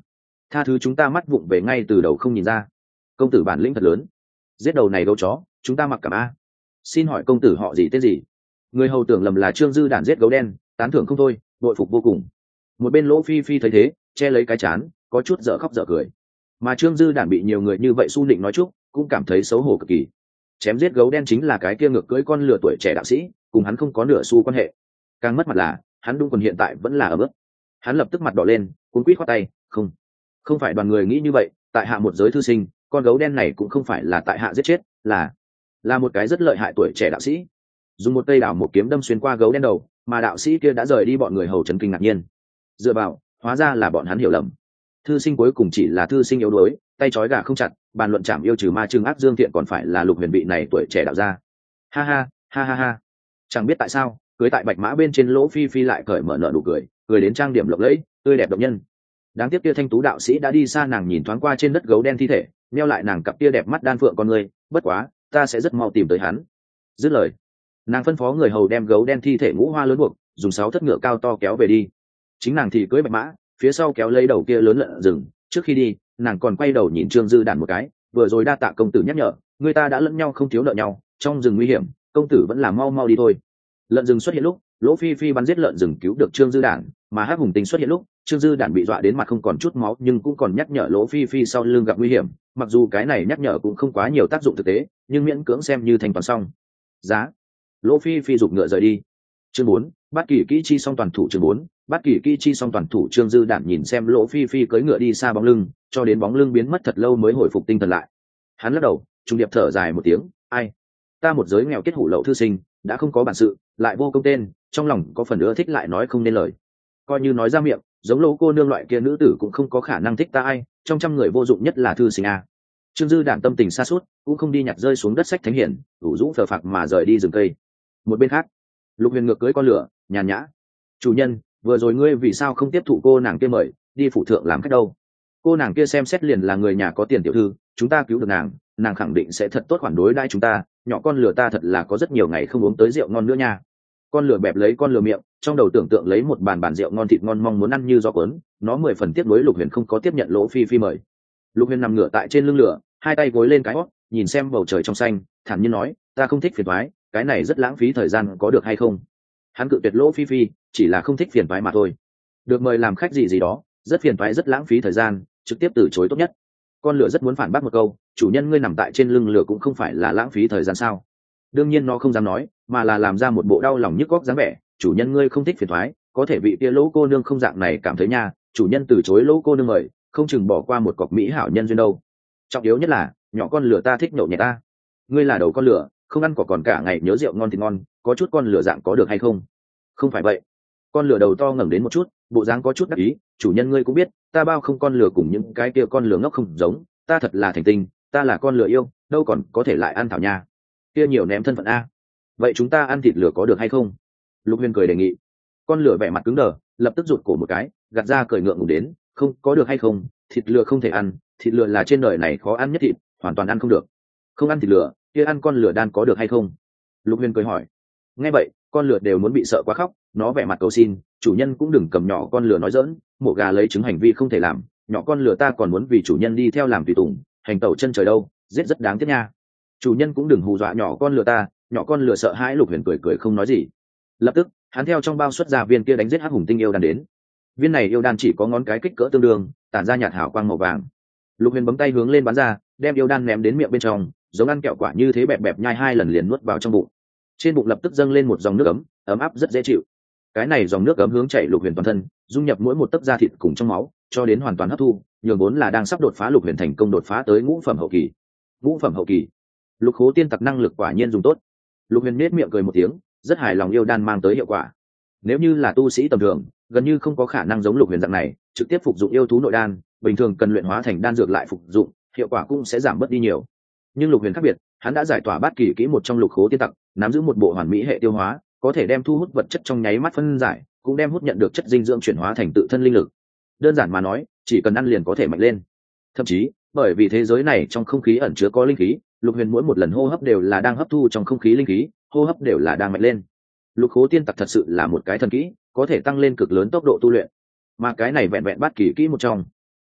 tha thứ chúng ta mắt vụng về ngay từ đầu không nhìn ra. Công tử bản lĩnh thật lớn, giết đầu này gấu chó chúng ta mặc cảm a. Xin hỏi công tử họ gì tên gì? Người hầu tưởng lầm là Trương Dư Đản giết gấu đen, tán thưởng không thôi, đội phục vô cùng. Một bên Lỗ Phi Phi thấy thế, che lấy cái chán, có chút dở khóc dở cười. Mà Trương Dư Đản bị nhiều người như vậy su nịnh nói chúc, cũng cảm thấy xấu hổ cực kỳ. Chém giết gấu đen chính là cái kia ngược cưỡi con lừa tuổi trẻ đạo sĩ, cùng hắn không có nửa xu quan hệ. Càng mất mặt là, hắn đúng quần hiện tại vẫn là ở bước. Hắn lập tức mặt đỏ lên, cuống quýt khoát tay, không, không phải đoàn người nghĩ như vậy, tại hạ một giới thư sinh, con gấu đen này cũng không phải là tại hạ giết chết, là là một cái rất lợi hại tuổi trẻ đạo sĩ. Dùng một cây đào một kiếm đâm xuyên qua gấu đen đầu, mà đạo sĩ kia đã rời đi, bọn người hầu chấn kinh ngạc nhiên. Dựa vào, hóa ra là bọn hắn hiểu lầm. Thư sinh cuối cùng chỉ là thư sinh yếu đuối, tay trói gà không chặt, bàn luận chạm yêu trừ ma trừng ác dương thiện, còn phải là Lục Huyền vị này tuổi trẻ đạo gia. Ha ha, ha ha ha. Chẳng biết tại sao, cưới tại bạch mã bên trên Lỗ Phi Phi lại cởi mở nở nụ cười, cười đến trang điểm lộng lẫy, tươi đẹp động nhân. Đáng tiếc kia thanh tú đạo sĩ đã đi xa, nàng nhìn thoáng qua trên đất gấu đen thi thể, neo lại nàng cặp kia đẹp mắt đan phượng con người, bất quá, ta sẽ rất mau tìm tới hắn. Dứt lời, nàng phân phó người hầu đem gấu đen thi thể ngũ hoa lớn buộc, dùng sáu thất ngựa cao to kéo về đi. Chính nàng thì cưỡi bạch mã, phía sau kéo lấy đầu kia lớn lợn rừng. Trước khi đi, nàng còn quay đầu nhìn Trương Dư Đản một cái, vừa rồi đa tạ công tử nhắc nhở, người ta đã lẫn nhau không thiếu nợ nhau, trong rừng nguy hiểm, công tử vẫn là mau mau đi thôi. Lợn rừng xuất hiện lúc, Lỗ Phi Phi bắn giết lợn rừng cứu được Trương Dư Đản, mà Hắc Hùng Tinh xuất hiện lúc, Trương Dư Đản bị dọa đến mặt không còn chút máu, nhưng cũng còn nhắc nhở Lỗ Phi Phi sau lưng gặp nguy hiểm, mặc dù cái này nhắc nhở cũng không quá nhiều tác dụng thực tế, nhưng miễn cưỡng xem như thành toàn xong. Giá. Lỗ Phi Phi giục ngựa rời đi. Chương bốn, Bát Kỳ kỹ chi song toàn thủ. Chương bốn, Bát Kỳ kỹ chi song toàn thủ. Trương Dư Đản nhìn xem Lỗ Phi Phi cưỡi ngựa đi xa bóng lưng, cho đến bóng lưng biến mất thật lâu mới hồi phục tinh thần lại. Hắn lắc đầu, trung điệp thở dài một tiếng, ai, ta một giới nghèo kết hủ lậu thư sinh, đã không có bản sự, lại vô công tên, trong lòng có phần ưa thích lại nói không nên lời. Coi như nói ra miệng, giống Lỗ cô nương loại kia nữ tử cũng không có khả năng thích ta ai, trong trăm người vô dụng nhất là thư sinh a. Trương Dư Đản tâm tình xa suốt, cũng không đi nhặt rơi xuống đất sách thánh hiển, ủ rũ phờ phạc mà rời đi rừng cây. Một bên khác, Lục Huyền ngược cưỡi con lửa, nhàn nhã. Chủ nhân, vừa rồi ngươi vì sao không tiếp thụ cô nàng kia mời đi phủ thượng làm khách đâu? Cô nàng kia xem xét liền là người nhà có tiền tiểu thư, chúng ta cứu được nàng, nàng khẳng định sẽ thật tốt khoản đối đãi chúng ta. Nhỏ con lửa ta thật là có rất nhiều ngày không uống tới rượu ngon nữa nha. Con lửa bẹp lấy con lửa miệng, trong đầu tưởng tượng lấy một bàn bàn rượu ngon thịt ngon mong muốn ăn như gió cuốn. Nó mười phần tiếc nuối Lục Huyền không có tiếp nhận Lỗ Phi Phi mời. Lục Huyền nằm ngửa tại trên lưng lửa, hai tay gối lên cái hót, nhìn xem bầu trời trong xanh, thản nhiên nói, ta không thích phiền toái, cái này rất lãng phí thời gian, có được hay không? Hắn cự tuyệt Lỗ Phi Phi, chỉ là không thích phiền toái mà thôi. Được mời làm khách gì gì đó, rất phiền toái, rất lãng phí thời gian, trực tiếp từ chối tốt nhất. Con lửa rất muốn phản bác một câu, chủ nhân ngươi nằm tại trên lưng lửa cũng không phải là lãng phí thời gian sao? Đương nhiên nó không dám nói, mà là làm ra một bộ đau lòng nhức góc dáng vẻ, chủ nhân ngươi không thích phiền toái, có thể vị kia Lỗ cô nương không dạng này cảm thấy nha, chủ nhân từ chối Lỗ cô nương mời, không chừng bỏ qua một cọc mỹ hảo nhân duyên đâu. Trọng yếu nhất là, nhỏ con lửa ta thích nhậu nhẹt ta. Ngươi là đầu con lửa, không ăn cỏ còn cả ngày nhớ rượu ngon thì ngon, có chút con lửa dạng có được hay không? Không phải vậy. Con lửa đầu to ngẩng đến một chút, bộ dáng có chút đắc ý, chủ nhân ngươi cũng biết, ta bao không con lửa cùng những cái kia con lửa ngốc không giống, ta thật là thành tinh, ta là con lửa yêu, đâu còn có thể lại ăn thảo nha. Kia nhiều ném thân phận a. Vậy chúng ta ăn thịt lửa có được hay không? Lục Huyền cười đề nghị. Con lửa vẻ mặt cứng đờ, lập tức rụt cổ một cái, gạt ra cười ngượng ngùng đến, không, có được hay không, thịt lửa không thể ăn, thịt lửa là trên đời này khó ăn nhất thịt, hoàn toàn ăn không được. Không ăn thịt lửa, kia ăn con lửa đan có được hay không? Lục Huyền cười hỏi. Nghe vậy, con lửa đều muốn bị sợ quá khóc, nó vẻ mặt cầu xin, chủ nhân cũng đừng cầm nhỏ con lửa nói giỡn, mổ gà lấy trứng hành vi không thể làm, nhỏ con lửa ta còn muốn vì chủ nhân đi theo làm tùy tùng, hành tẩu chân trời đâu, giết rất đáng tiếc nha. Chủ nhân cũng đừng hù dọa nhỏ con lửa ta. Nhỏ con lửa sợ hãi. Lục Huyền cười cười không nói gì. Lập tức, hắn theo trong bao xuất ra viên kia đánh giết Hắc Hùng Tinh yêu đan đến. Viên này yêu đan chỉ có ngón cái kích cỡ tương đương, tản ra nhạt hào quang màu vàng. Lục Huyền bấm tay hướng lên bắn ra, đem yêu đan ném đến miệng bên trong, giống ăn kẹo quả như thế, bẹp bẹp nhai hai lần liền nuốt vào trong bụng. Trên bụng lập tức dâng lên một dòng nước ấm, ấm áp rất dễ chịu. Cái này dòng nước ấm hướng chảy Lục Huyền toàn thân, dung nhập mỗi một tấc da thịt cùng trong máu, cho đến hoàn toàn hấp thu, nhường vốn là đang sắp đột phá Lục Huyền thành công đột phá tới ngũ phẩm hậu kỳ. Ngũ phẩm hậu kỳ. Lục Khố tiên tặc năng lực quả nhiên dùng tốt. Lục Huyền nết miệng cười một tiếng, rất hài lòng yêu đan mang tới hiệu quả. Nếu như là tu sĩ tầm thường, gần như không có khả năng giống Lục Huyền dạng này, trực tiếp phục dụng yêu thú nội đan, bình thường cần luyện hóa thành đan dược lại phục dụng, hiệu quả cũng sẽ giảm bớt đi nhiều. Nhưng Lục Huyền khác biệt, hắn đã giải tỏa bát kỳ kỹ một trong Lục Khố tiên tặc, nắm giữ một bộ hoàn mỹ hệ tiêu hóa, có thể đem thu hút vật chất trong nháy mắt phân giải, cũng đem hút nhận được chất dinh dưỡng chuyển hóa thành tự thân linh lực. Đơn giản mà nói, chỉ cần ăn liền có thể mạnh lên. Thậm chí, bởi vì thế giới này trong không khí ẩn chứa có linh khí, Lục Huyền mỗi một lần hô hấp đều là đang hấp thu trong không khí linh khí, hô hấp đều là đang mạnh lên. Lục Khố tiên tặc thật sự là một cái thần kỹ, có thể tăng lên cực lớn tốc độ tu luyện. Mà cái này vẹn vẹn bát kỳ kỹ một trong.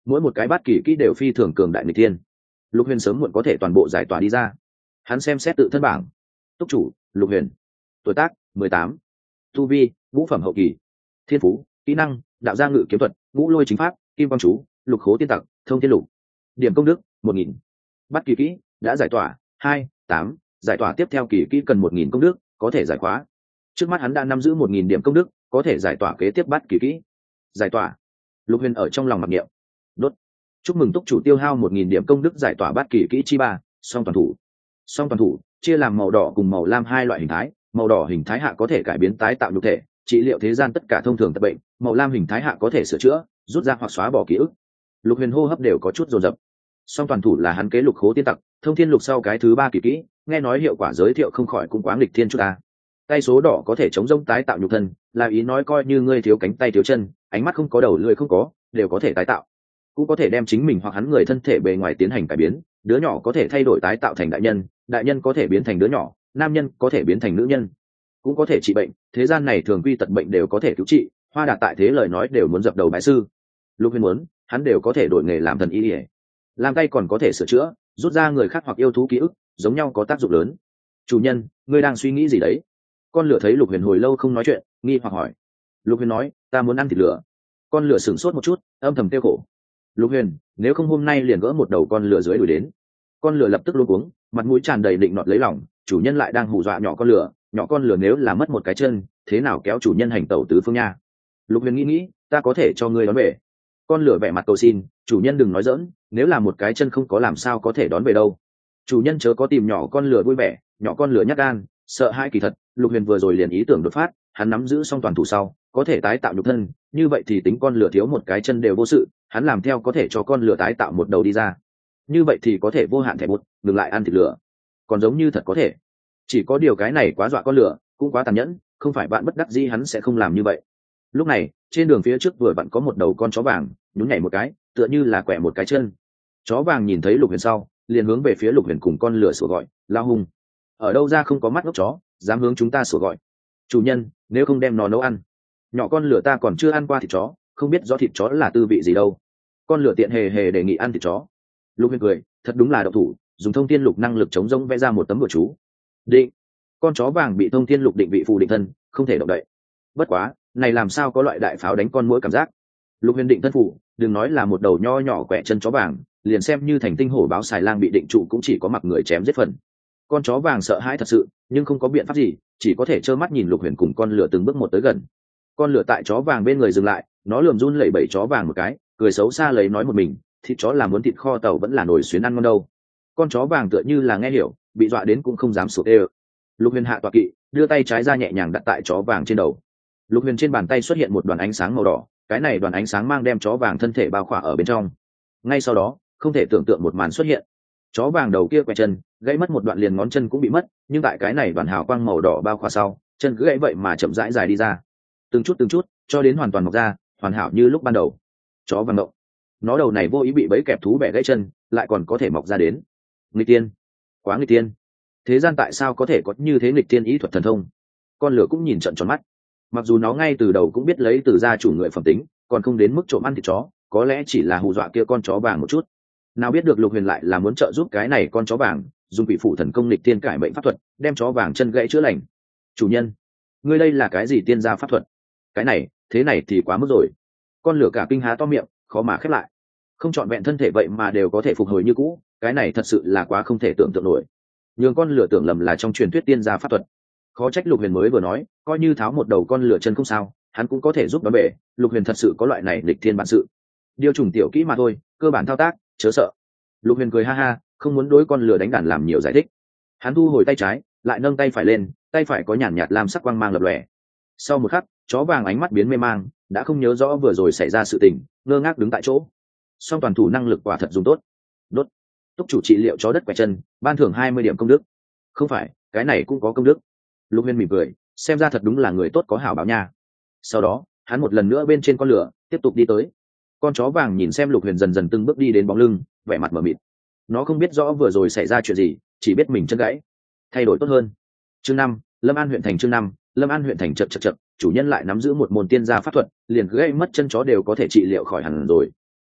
mỗi một cái bát kỳ kỹ đều phi thường cường đại người tiên. Lục Huyền sớm muộn có thể toàn bộ giải tỏa đi ra. Hắn xem xét tự thân bảng. Túc chủ Lục Huyền, tuổi tác mười tám, tu vi ngũ phẩm hậu kỳ, thiên phú kỹ năng đạo gia ngự kiếm thuật, ngũ lôi chính pháp, kim quang chú, lục khố tiên tặc, thông thiên lục. Điểm công đức một nghìn. Bắt kỳ kỹ đã giải tỏa hai tám, giải tỏa tiếp theo kỳ kỹ cần một nghìn công đức, có thể giải khóa. Trước mắt hắn đã nắm giữ một nghìn điểm công đức, có thể giải tỏa kế tiếp bắt kỳ kỹ. Giải tỏa. Lục Huyền ở trong lòng mặc niệm. Đốt. Chúc mừng túc chủ tiêu hao một nghìn điểm công đức giải tỏa bắt kỳ kỹ chi ba, song toàn thủ. Song toàn thủ chia làm màu đỏ cùng màu lam hai loại hình thái, màu đỏ hình thái hạ có thể cải biến tái tạo nhục thể, trị liệu thế gian tất cả thông thường tật bệnh, màu lam hình thái hạ có thể sửa chữa, rút ra hoặc xóa bỏ ký ức. Lục Huyền hô hấp đều có chút dồn dập. Song toàn thủ là hắn kế lục khố tiên tặc, thông thiên lục sau cái thứ ba kỳ kỹ, nghe nói hiệu quả giới thiệu không khỏi cũng quá nghịch thiên chút ta. Tay số đỏ có thể chống rông tái tạo nhục thân, là ý nói coi như ngươi thiếu cánh tay thiếu chân, ánh mắt không có đầu lưỡi không có, đều có thể tái tạo. Cũng có thể đem chính mình hoặc hắn người thân thể bề ngoài tiến hành cải biến, đứa nhỏ có thể thay đổi tái tạo thành đại nhân, đại nhân có thể biến thành đứa nhỏ, nam nhân có thể biến thành nữ nhân, cũng có thể trị bệnh, thế gian này thường quy tật bệnh đều có thể cứu trị, Hoa Đạt tại thế lời nói đều muốn dập đầu bái sư. Lục Huyền muốn, hắn đều có thể đổi nghề làm thần y, làm tay còn có thể sửa chữa, rút ra người khác hoặc yêu thú ký ức, giống nhau có tác dụng lớn. Chủ nhân, ngươi đang suy nghĩ gì đấy? Con lửa thấy Lục Huyền hồi lâu không nói chuyện, nghi hoặc hỏi. Lục Huyền nói, ta muốn ăn thịt lửa. Con lửa sửng sốt một chút, âm thầm tiêu khổ. Lục Huyền, nếu không hôm nay liền gỡ một đầu con lửa dưới đuổi đến. Con lửa lập tức luống cuống, mặt mũi tràn đầy định nọt lấy lòng, chủ nhân lại đang hù dọa nhỏ con lửa, nhỏ con lửa nếu là mất một cái chân, thế nào kéo chủ nhân hành tẩu tứ phương nha? Lục Huyền nghĩ nghĩ, ta có thể cho ngươi đón về. Con lửa vẻ mặt cầu xin, chủ nhân đừng nói giỡn, nếu là một cái chân không có làm sao có thể đón về đâu. Chủ nhân chớ có tìm nhỏ con lửa vui vẻ, nhỏ con lửa nhát gan, sợ hãi kỳ thật. Lục Huyền vừa rồi liền ý tưởng đột phát, hắn nắm giữ xong toàn thủ sau, có thể tái tạo nhục thân, như vậy thì tính con lửa thiếu một cái chân đều vô sự, hắn làm theo có thể cho con lửa tái tạo một đầu đi ra. Như vậy thì có thể vô hạn thẻ bút, ngừng lại ăn thịt lửa. Còn giống như thật có thể. Chỉ có điều cái này quá dọa con lửa, cũng quá tàn nhẫn, không phải bạn bất đắc dĩ hắn sẽ không làm như vậy. Lúc này, trên đường phía trước vừa vặn có một đầu con chó vàng, nhún nhảy một cái, tựa như là quẹ một cái chân. Chó vàng nhìn thấy Lục Huyền sau, liền hướng về phía Lục Huyền cùng con lửa sủa gọi, lao hung. Ở đâu ra không có mắt ngốc chó, dám hướng chúng ta sủa gọi. Chủ nhân, nếu không đem nó nấu ăn. Nhỏ con lửa ta còn chưa ăn qua thịt chó, không biết rõ thịt chó là tư vị gì đâu. Con lửa tiện hề hề đề nghị ăn thịt chó. Lục Huyền cười, thật đúng là độc thủ, dùng thông thiên lục năng lực chống rông vẽ ra một tấm bùa chú. Định. Con chó vàng bị thông thiên lục định vị phù định thân, không thể động đậy. Bất quá, này làm sao có loại đại pháo đánh con muỗi cảm giác. Lục Huyền định thân phủ, đừng nói là một đầu nho nhỏ quẹ chân chó vàng, liền xem như thành tinh hổ báo xài lang bị định trụ cũng chỉ có mặc người chém giết phần. Con chó vàng sợ hãi thật sự, nhưng không có biện pháp gì, chỉ có thể trơ mắt nhìn Lục Huyền cùng con lửa từng bước một tới gần. Con lửa tại chó vàng bên người dừng lại, nó lườm run lẩy bẩy chó vàng một cái, cười xấu xa lấy nói một mình, thịt chó là muốn thịt kho tàu vẫn là nồi xuyến ăn ngon đâu. Con chó vàng tựa như là nghe hiểu, bị dọa đến cũng không dám sụt đê. Lục Huyền hạ tọa kỵ, đưa tay trái ra nhẹ nhàng đặt tại chó vàng trên đầu. Lục Huyền trên bàn tay xuất hiện một đoàn ánh sáng màu đỏ, cái này đoàn ánh sáng mang đem chó vàng thân thể bao khỏa ở bên trong. Ngay sau đó, không thể tưởng tượng một màn xuất hiện. Chó vàng đầu kia quẹt chân, gãy mất một đoạn liền ngón chân cũng bị mất, nhưng tại cái này đoàn hào quang màu đỏ bao khỏa sau, chân cứ gãy vậy mà chậm rãi dài đi ra. Từng chút từng chút, cho đến hoàn toàn mọc ra, hoàn hảo như lúc ban đầu. Chó vàng động. Nó đầu này vô ý bị bẫy kẹp thú bẻ gãy chân, lại còn có thể mọc ra đến. Nghịch tiên, quá nghịch tiên. Thế gian tại sao có thể có như thế nghịch tiên ý thuật thần thông? Con lửa cũng nhìn trợn tròn mắt. Mặc dù nó ngay từ đầu cũng biết lấy từ gia chủ người phẩm tính, còn không đến mức trộm ăn thịt chó, có lẽ chỉ là hù dọa kia con chó vàng một chút. Nào biết được Lục Huyền lại là muốn trợ giúp cái này con chó vàng, dùng quỷ phủ thần công nghịch tiên cải bệnh pháp thuật, đem chó vàng chân gãy chữa lành. Chủ nhân, ngươi đây là cái gì tiên gia pháp thuật? Cái này, thế này thì quá mức rồi. Con lửa cả kinh há to miệng, khó mà khép lại. Không trọn vẹn thân thể vậy mà đều có thể phục hồi như cũ, cái này thật sự là quá không thể tưởng tượng nổi. Nhường con lửa tưởng lầm là trong truyền thuyết tiên gia pháp thuật. Khó trách Lục Huyền mới vừa nói, coi như tháo một đầu con lửa chân không sao, hắn cũng có thể giúp đỡ bể. Lục Huyền thật sự có loại này lịch thiên bản sự. Điều trùng tiểu kỹ mà thôi, cơ bản thao tác, chớ sợ. Lục Huyền cười ha ha, không muốn đối con lửa đánh đàn làm nhiều giải thích. Hắn thu hồi tay trái, lại nâng tay phải lên, tay phải có nhàn nhạt lam sắc quang mang lập lòe. Sau một khắc, chó vàng ánh mắt biến mê mang, đã không nhớ rõ vừa rồi xảy ra sự tình, ngơ ngác đứng tại chỗ. Song toàn thủ năng lực quả thật dùng tốt. Đốt. Túc chủ trị liệu chó đất quẹt chân, ban thưởng hai mươi điểm công đức. Không phải, cái này cũng có công đức. Lục Huyền mỉm cười, xem ra thật đúng là người tốt có hảo báo nha. Sau đó, hắn một lần nữa bên trên con lửa, tiếp tục đi tới. Con chó vàng nhìn xem Lục Huyền dần dần từng bước đi đến bóng lưng, vẻ mặt mờ mịt. Nó không biết rõ vừa rồi xảy ra chuyện gì, chỉ biết mình chân gãy. Thay đổi tốt hơn. Chương năm, Lâm An huyện thành chương năm, Lâm An huyện thành chậc chậc chậc, chủ nhân lại nắm giữ một môn tiên gia pháp thuật, liền gãy mất chân chó đều có thể trị liệu khỏi hẳn rồi.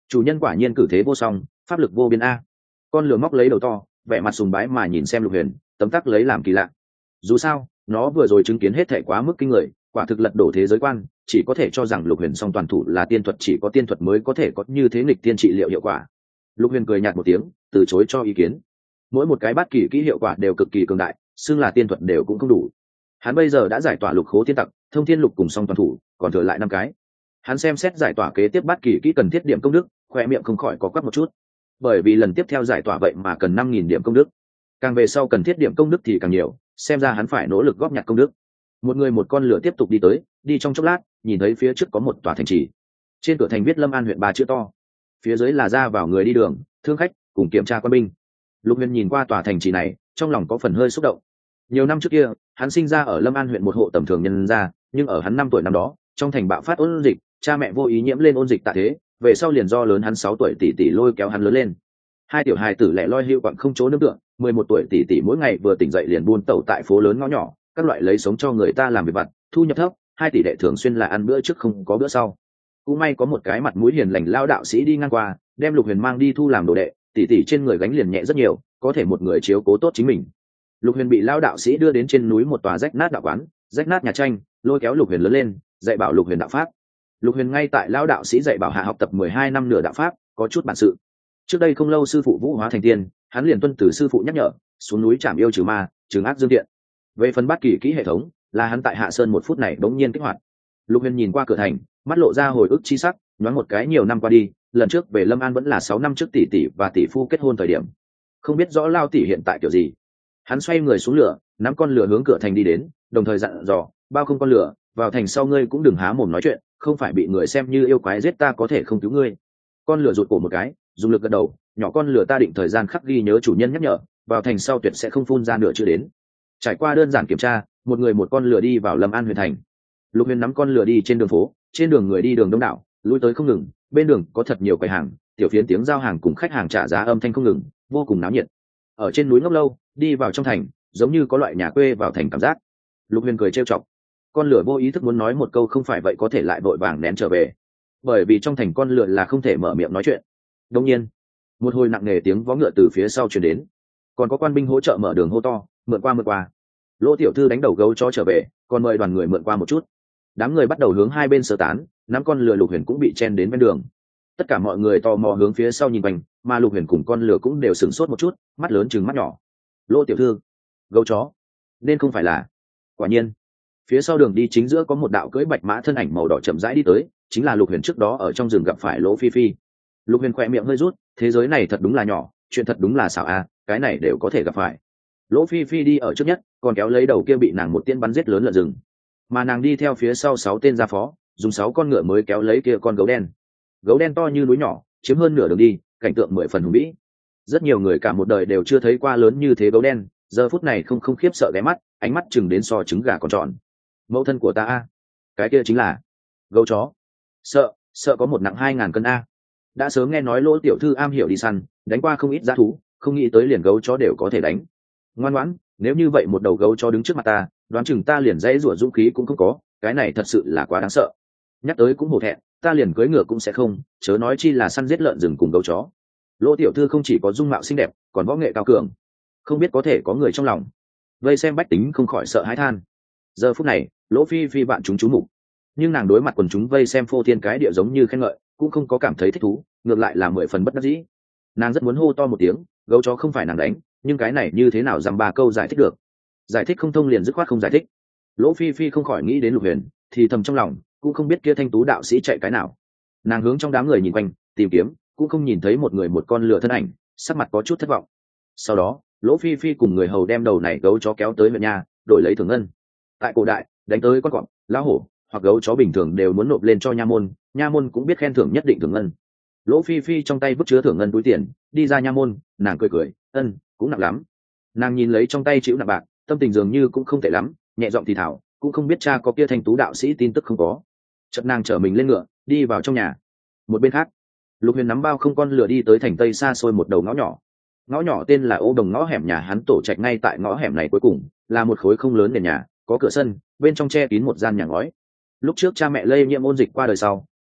chủ nhân quả nhiên cử thế vô song, pháp lực vô biên a. Con lừa móc lấy đầu to, vẻ mặt sùng bái mà nhìn xem Lục Huyền, tấm tắc lấy làm kỳ lạ. Dù sao nó vừa rồi chứng kiến hết thảy quá mức kinh người, quả thực lật đổ thế giới quan, chỉ có thể cho rằng Lục Huyền song toàn thủ là tiên thuật, chỉ có tiên thuật mới có thể có như thế nghịch tiên trị liệu hiệu quả. Lục Huyền cười nhạt một tiếng, từ chối cho ý kiến. Mỗi một cái bát kỳ kỹ hiệu quả đều cực kỳ cường đại, xưng là tiên thuật đều cũng không đủ. Hắn bây giờ đã giải tỏa lục khố tiên tặc, thông thiên lục cùng song toàn thủ, còn thừa lại năm cái. Hắn xem xét giải tỏa kế tiếp bát kỳ kỹ cần thiết điểm công đức, khoe miệng không khỏi có quắc một chút. Bởi vì lần tiếp theo giải tỏa vậy mà cần năm nghìn điểm công đức, càng về sau cần thiết điểm công đức thì càng nhiều, xem ra hắn phải nỗ lực góp nhặt công đức. Một người một con lửa tiếp tục đi tới, đi trong chốc lát, nhìn thấy phía trước có một tòa thành trì, trên cửa thành viết Lâm An huyện ba chữ to, phía dưới là ra vào người đi đường, thương khách cùng kiểm tra quân binh. Lục Huyền nhìn qua tòa thành trì này, trong lòng có phần hơi xúc động. Nhiều năm trước kia, hắn sinh ra ở Lâm An huyện một hộ tầm thường nhân gia, nhưng ở hắn năm tuổi năm đó, trong thành bạo phát ôn dịch, cha mẹ vô ý nhiễm lên ôn dịch tạ thế, về sau liền do lớn hắn sáu tuổi tỷ tỷ lôi kéo hắn lớn lên. Hai tiểu hài tử lẻ loi hưu quặng không chỗ nương tựa, mười một tuổi tỷ tỷ mỗi ngày vừa tỉnh dậy liền buôn tẩu tại phố lớn ngõ nhỏ, các loại lấy sống cho người ta làm việc vặt, thu nhập thấp, hai tỷ đệ thường xuyên là ăn bữa trước không có bữa sau. Cũng may có một cái mặt mũi hiền lành lao đạo sĩ đi ngang qua, đem Lục Huyền mang đi thu làm đồ đệ, tỷ tỷ trên người gánh liền nhẹ rất nhiều, có thể một người chiếu cố tốt chính mình. Lục Huyền bị lao đạo sĩ đưa đến trên núi một tòa rách nát đạo quán, rách nát nhà tranh, lôi kéo Lục Huyền lớn lên, dạy bảo Lục Huyền đạo pháp. Lục Huyền ngay tại lao đạo sĩ dạy bảo hạ học tập mười hai năm nửa đạo pháp, có chút bản sự. Trước đây không lâu sư phụ vũ hóa thành tiên, hắn liền tuân từ sư phụ nhắc nhở, xuống núi trảm yêu trừ ma, trừng ác dương thiện. Về phần bát kỳ kỹ hệ thống, là hắn tại hạ sơn một phút này bỗng nhiên kích hoạt. Lục Huyền nhìn qua cửa thành, mắt lộ ra hồi ức chi sắc, nhoáng một cái nhiều năm qua đi, lần trước về Lâm An vẫn là sáu năm trước tỷ tỷ và tỷ phu kết hôn thời điểm. Không biết rõ lao tỷ hiện tại kiểu gì. Hắn xoay người xuống lửa, nắm con lửa hướng cửa thành đi đến, đồng thời dặn dò, bao không con lửa, vào thành sau ngươi cũng đừng há mồm nói chuyện, không phải bị người xem như yêu quái giết ta có thể không cứu ngươi. Con lửa rụt cổ một cái, dùng lực gật đầu, nhỏ con lửa ta định thời gian khắc ghi nhớ chủ nhân nhắc nhở, vào thành sau tuyệt sẽ không phun ra nửa chữ đến. Trải qua đơn giản kiểm tra, một người một con lửa đi vào Lâm An huyện thành. Lục Huyền nắm con lửa đi trên đường phố, trên đường người đi đường đông đảo, lui tới không ngừng, bên đường có thật nhiều quầy hàng, tiểu phiến tiếng giao hàng cùng khách hàng trả giá âm thanh không ngừng, vô cùng náo nhiệt. Ở trên núi ngốc lâu, đi vào trong thành, giống như có loại nhà quê vào thành cảm giác. Lục Huyền cười trêu chọc, con lửa vô ý thức muốn nói một câu không phải vậy có thể lại vội vàng nén trở về, bởi vì trong thành con lửa là không thể mở miệng nói chuyện. Đương nhiên, một hồi nặng nề tiếng vó ngựa từ phía sau truyền đến, còn có quan binh hỗ trợ mở đường hô to, mượn qua mượn qua. Lỗ tiểu thư đánh đầu gấu cho trở về, còn mời đoàn người mượn qua một chút. Đám người bắt đầu hướng hai bên sơ tán, nắm con lửa Lục Huyền cũng bị chen đến bên đường. Tất cả mọi người tò mò hướng phía sau nhìn quanh, mà Lục Huyền cùng con lửa cũng đều sửng sốt một chút, mắt lớn chừng mắt nhỏ. Lỗ tiểu thư, gấu chó, nên không phải là. Quả nhiên, phía sau đường đi chính giữa có một đạo cưỡi bạch mã thân ảnh màu đỏ chậm rãi đi tới, chính là Lục Huyền trước đó ở trong rừng gặp phải Lỗ Phi Phi. Lục Huyền khỏe miệng hơi rút, thế giới này thật đúng là nhỏ, chuyện thật đúng là xảo a, cái này đều có thể gặp phải. Lỗ Phi Phi đi ở trước nhất, còn kéo lấy đầu kia bị nàng một tiên bắn giết lớn lợn rừng, mà nàng đi theo phía sau sáu tên gia phó, dùng sáu con ngựa mới kéo lấy kia con gấu đen. Gấu đen to như núi nhỏ, chiếm hơn nửa đường đi, cảnh tượng mười phần hùng vĩ. Rất nhiều người cả một đời đều chưa thấy qua lớn như thế gấu đen, giờ phút này không không khiếp sợ ghé mắt, ánh mắt chừng đến so trứng gà còn tròn. Mẫu thân của ta a, cái kia chính là gấu chó. Sợ, sợ có một nặng hai ngàn cân a. Đã sớm nghe nói Lỗ tiểu thư am hiểu đi săn, đánh qua không ít dã thú, không nghĩ tới liền gấu chó đều có thể đánh. Ngoan ngoãn, nếu như vậy một đầu gấu chó đứng trước mặt ta, đoán chừng ta liền dãy rủa dũng khí cũng không có, cái này thật sự là quá đáng sợ. Nhắc tới cũng hổ thẹn, ta liền cưỡi ngựa cũng sẽ không, chớ nói chi là săn giết lợn rừng cùng gấu chó. Lỗ tiểu thư không chỉ có dung mạo xinh đẹp, còn võ nghệ cao cường, không biết có thể có người trong lòng. Vây xem bách tính không khỏi sợ hãi than. Giờ phút này, Lỗ Phi Phi vạn chúng chú mục, nhưng nàng đối mặt quần chúng vây xem phô thiên cái địa giống như khen ngợi, cũng không có cảm thấy thích thú, ngược lại là mười phần bất đắc dĩ. Nàng rất muốn hô to một tiếng, gấu chó không phải nàng đánh, nhưng cái này như thế nào dăm ba câu giải thích được? Giải thích không thông liền dứt khoát không giải thích. Lỗ Phi Phi không khỏi nghĩ đến Lục Huyền, thì thầm trong lòng, cũng không biết kia thanh tú đạo sĩ chạy cái nào. Nàng hướng trong đám người nhìn quanh, tìm kiếm, cũng không nhìn thấy một người một con lửa thân ảnh, sắc mặt có chút thất vọng. Sau đó, Lỗ Phi Phi cùng người hầu đem đầu này gấu chó kéo tới huyện nhà, đổi lấy thưởng ngân. Tại cổ đại, đánh tới con cọp, lão hổ hoặc gấu chó bình thường đều muốn nộp lên cho nha môn, nha môn cũng biết khen thưởng nhất định thưởng ngân. Lỗ Phi Phi trong tay vứt chứa thưởng ngân túi tiền, đi ra nha môn, nàng cười cười, ân, cũng nặng lắm. Nàng nhìn lấy trong tay chịu nặng bạc, tâm tình dường như cũng không tệ lắm, nhẹ giọng thì thảo, cũng không biết cha có kia thanh tú đạo sĩ tin tức không có. Chợt nàng chở mình lên ngựa, đi vào trong nhà. Một bên khác, Lục Huyền nắm bao không con lửa đi tới thành tây xa xôi một đầu ngõ nhỏ. Ngõ nhỏ tên là Ô Đồng ngõ hẻm, nhà hắn tổ trạch ngay tại ngõ hẻm này cuối cùng, là một khối không lớn nền nhà, có cửa sân, bên trong che kín một gian nhà ngói. Lúc trước cha mẹ lây nhiễm ôn dịch qua đời sau,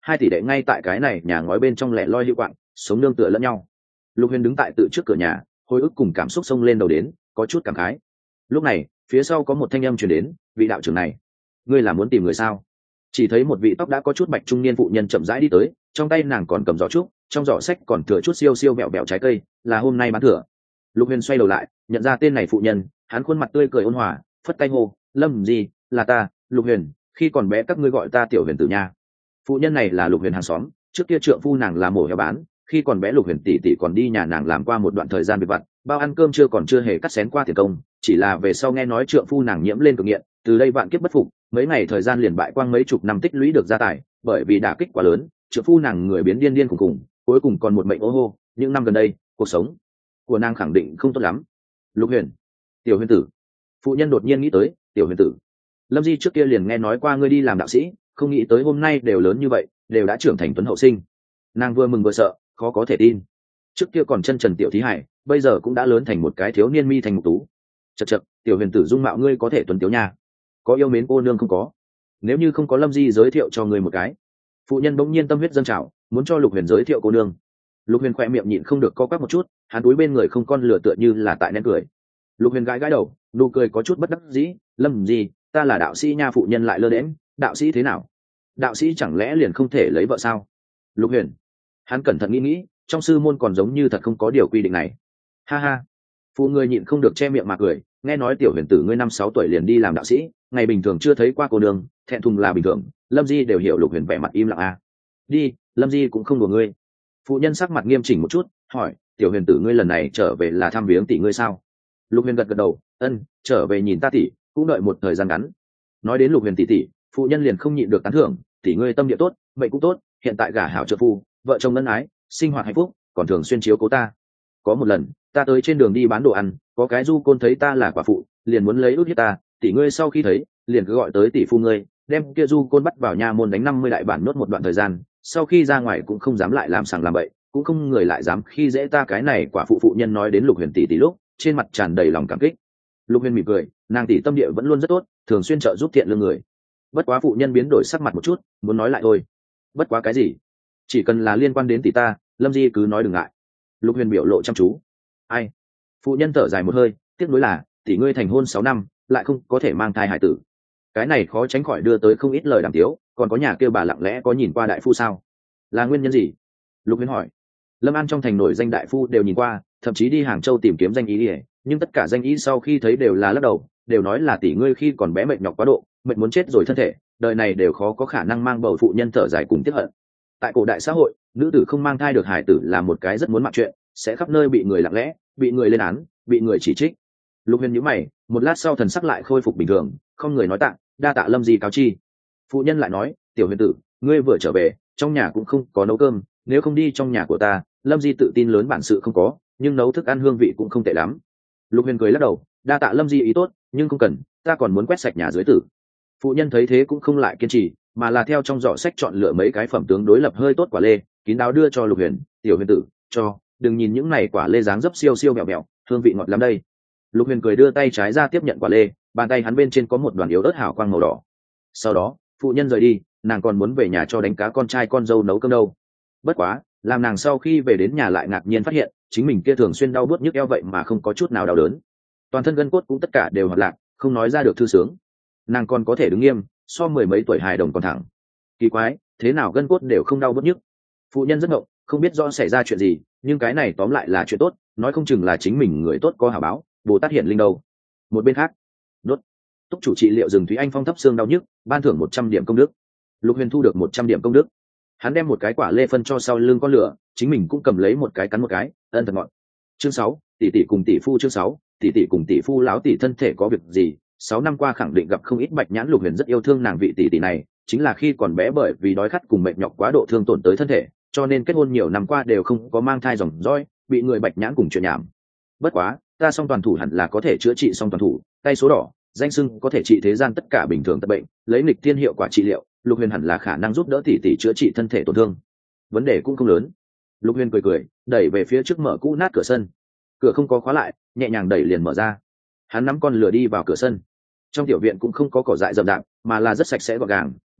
hai tỷ đệ ngay tại cái này nhà ngói bên trong lẻ loi hữu quạng, sống nương tựa lẫn nhau. Lục Huyền đứng tại tự trước cửa nhà, hồi ức cùng cảm xúc xông lên đầu đến, có chút cảm khái. Lúc này phía sau có một thanh âm truyền đến, vị đạo trưởng này, ngươi là muốn tìm người sao? Chỉ thấy một vị tóc đã có chút bạch trung niên phụ nhân chậm rãi đi tới, trong tay nàng còn cầm giỏ trúc, trong giỏ sách còn thừa chút siêu siêu bẹo bẹo trái cây, là hôm nay bán thừa. Lục Huyền xoay đầu lại, nhận ra tên này phụ nhân, hắn khuôn mặt tươi cười ôn hòa, phất tay hô, Lâm gì, là ta, Lục Huyền, khi còn bé các ngươi gọi ta tiểu Huyền tử nha. Phụ nhân này là Lục Huyền hàng xóm, trước kia trượng phu nàng là mổ heo bán, khi còn bé Lục Huyền tỷ tỷ còn đi nhà nàng làm qua một đoạn thời gian việc vặt, bao ăn cơm chưa còn chưa hề cắt xén qua tiền công, chỉ là về sau nghe nói trượng phu nàng nhiễm lên cực nghiện, từ đây vạn kiếp bất phục, mấy ngày thời gian liền bại quang mấy chục năm tích lũy được gia tài, bởi vì đả kích quá lớn, trượng phu nàng người biến điên điên khủng khủng, cuối cùng còn một mệnh ô hô. Những năm gần đây cuộc sống của nàng khẳng định không tốt lắm. Lục Huyền, tiểu Huyền tử. Phụ nhân đột nhiên nghĩ tới, tiểu Huyền tử, Lâm Di trước kia liền nghe nói qua ngươi đi làm đạo sĩ, không nghĩ tới hôm nay đều lớn như vậy, đều đã trưởng thành tuấn hậu sinh. Nàng vừa mừng vừa sợ, khó có thể tin. Trước kia còn chân trần tiểu thí hải, bây giờ cũng đã lớn thành một cái thiếu niên mi thành mục tú. Chậc chậc, tiểu Huyền tử dung mạo ngươi có thể tuấn tiếu nha. Có yêu mến cô nương không có? Nếu như không có Lâm Di giới thiệu cho ngươi một cái. Phụ nhân bỗng nhiên tâm huyết dâng trào, muốn cho Lục Huyền giới thiệu cô nương. Lục Huyền khỏe miệng nhịn không được co quắp một chút, hắn túi bên người không con lửa tựa như là tại nén cười. Lục Huyền gãi gãi đầu, nụ cười có chút bất đắc dĩ, Lâm Di, ta là đạo sĩ nha. Phụ nhân lại lơ đễnh, đạo sĩ thế nào? Đạo sĩ chẳng lẽ liền không thể lấy vợ sao? Lục Huyền, hắn cẩn thận nghĩ nghĩ, trong sư môn còn giống như thật không có điều quy định này. Ha ha. Phụ người nhịn không được che miệng mà cười, nghe nói tiểu Huyền tử ngươi năm sáu tuổi liền đi làm đạo sĩ, ngày bình thường chưa thấy qua cô nương, thẹn thùng là bình thường. Lâm Di đều hiểu. Lục Huyền vẻ mặt im lặng à. Đi, Lâm Di cũng không đùa ngươi. Phụ nhân sắc mặt nghiêm chỉnh một chút, hỏi, tiểu Huyền tử ngươi lần này trở về là thăm viếng tỷ ngươi sao? Lục Huyền gật gật đầu, ân, trở về nhìn ta tỷ, cũng đợi một thời gian ngắn. Nói đến Lục Huyền tỷ tỷ, phụ nhân liền không nhịn được tán thưởng, tỷ ngươi tâm địa tốt, mệnh cũng tốt, hiện tại gả hảo trợ phu, vợ chồng ân ái, sinh hoạt hạnh phúc, còn thường xuyên chiếu cố ta. Có một lần ta tới trên đường đi bán đồ ăn, có cái du côn thấy ta là quả phụ, liền muốn lấy ước hiếp ta, tỷ ngươi sau khi thấy liền cứ gọi tới tỷ phu ngươi, đem kia du côn bắt vào nha môn đánh năm mươi đại bản nốt một đoạn thời gian, sau khi ra ngoài cũng không dám lại làm sằng làm bậy, cũng không người lại dám khi dễ ta. Cái này quả phụ phụ nhân nói đến Lục Huyền tỷ tỷ lúc trên mặt tràn đầy lòng cảm kích. Lục Huyền mỉm cười, nàng tỷ tâm địa vẫn luôn rất tốt, thường xuyên trợ giúp thiện lương người. Bất quá phụ nhân biến đổi sắc mặt một chút, muốn nói lại thôi. Bất quá cái gì? Chỉ cần là liên quan đến tỷ ta, Lâm Di cứ nói đừng ngại. Lục Huyền biểu lộ chăm chú. Ai? Phụ nhân thở dài một hơi, tiếc nuối là tỷ ngươi thành hôn sáu năm, lại không có thể mang thai hải tử. Cái này khó tránh khỏi đưa tới không ít lời đàm tiếu, còn có nhà kêu bà lặng lẽ có nhìn qua đại phu sao? Là nguyên nhân gì? Lục Huyền hỏi. Lâm An trong thành nổi danh đại phu đều nhìn qua, thậm chí đi Hàng Châu tìm kiếm danh ý, nhưng tất cả danh ý sau khi thấy đều là lắc đầu, đều nói là tỷ ngươi khi còn bé mệt nhọc quá độ, mệt muốn chết rồi thân thể, đời này đều khó có khả năng mang bầu. Phụ nhân thở dài cùng tiếc hận. Tại cổ đại xã hội, nữ tử không mang thai được hải tử là một cái rất muốn mặc chuyện, sẽ khắp nơi bị người lặng lẽ, bị người lên án, bị người chỉ trích. Lục Huyền nhíu mày, một lát sau thần sắc lại khôi phục bình thường, không người nói tạ, đa tạ Lâm Di cáo chi. Phụ nhân lại nói, tiểu Huyền tử, ngươi vừa trở về, trong nhà cũng không có nấu cơm, nếu không đi trong nhà của ta. Lâm Di tự tin lớn bản sự không có, nhưng nấu thức ăn hương vị cũng không tệ lắm. Lục Huyền cười lắc đầu, đa tạ Lâm Di ý tốt, nhưng không cần, ta còn muốn quét sạch nhà dưới tử. Phụ nhân thấy thế cũng không lại kiên trì, mà là theo trong giỏ sách chọn lựa mấy cái phẩm tướng đối lập hơi tốt quả lê, kín đáo đưa cho Lục Huyền, tiểu Huyền tử, cho, đừng nhìn những này quả lê dáng dấp siêu siêu mèo mèo, hương vị ngọt lắm đây. Lục Huyền cười đưa tay trái ra tiếp nhận quả lê, bàn tay hắn bên trên có một đoàn yếu ớt hào quang màu đỏ. Sau đó phụ nhân rời đi, nàng còn muốn về nhà cho đánh cá con trai con dâu nấu cơm đâu. Bất quá làm nàng sau khi về đến nhà lại ngạc nhiên phát hiện chính mình kia thường xuyên đau bứt nhức eo vậy mà không có chút nào đau đớn, toàn thân gân cốt cũng tất cả đều hoạt lạc, không nói ra được thư sướng. Nàng còn có thể đứng nghiêm, so mười mấy tuổi hài đồng còn thẳng. Kỳ quái, thế nào gân cốt đều không đau bứt nhức? Phụ nhân rất ngộng, không biết do xảy ra chuyện gì, nhưng cái này tóm lại là chuyện tốt, nói không chừng là chính mình người tốt có hảo báo, Bồ Tát hiện linh đâu. Một bên khác, đốt túc chủ trị liệu rừng Thúy Anh Phong thấp xương đau nhức, ban thưởng một trăm điểm công đức. Lục Huyền thu được một trăm điểm công đức, hắn đem một cái quả lê phân cho sau lưng con lửa, chính mình cũng cầm lấy một cái cắn một cái, ân thật ngọt. Chương sáu, tỷ tỷ cùng tỷ phu. Chương sáu, tỷ tỷ cùng tỷ phu. Lão tỷ thân thể có việc gì? Sáu năm qua khẳng định gặp không ít bạch nhãn. Lục Huyền rất yêu thương nàng vị tỷ tỷ này, chính là khi còn bé bởi vì đói khát cùng mệt nhọc quá độ thương tổn tới thân thể, cho nên kết hôn nhiều năm qua đều không có mang thai dòng dõi, bị người bạch nhãn cùng chuyện nhảm. Bất quá ta song toàn thủ hẳn là có thể chữa trị song toàn thủ, tay số đỏ, danh sưng có thể trị thế gian tất cả bình thường tật bệnh, lấy nghịch thiên hiệu quả trị liệu. Lục Huyền hẳn là khả năng giúp đỡ tỷ tỷ chữa trị thân thể tổn thương, vấn đề cũng không lớn. Lục Huyền cười cười, đẩy về phía trước mở cũ nát cửa sân. Cửa không có khóa lại, nhẹ nhàng đẩy liền mở ra. Hắn nắm con lửa đi vào cửa sân. Trong tiểu viện cũng không có cỏ dại rậm rạp, mà là rất sạch sẽ gọn gàng,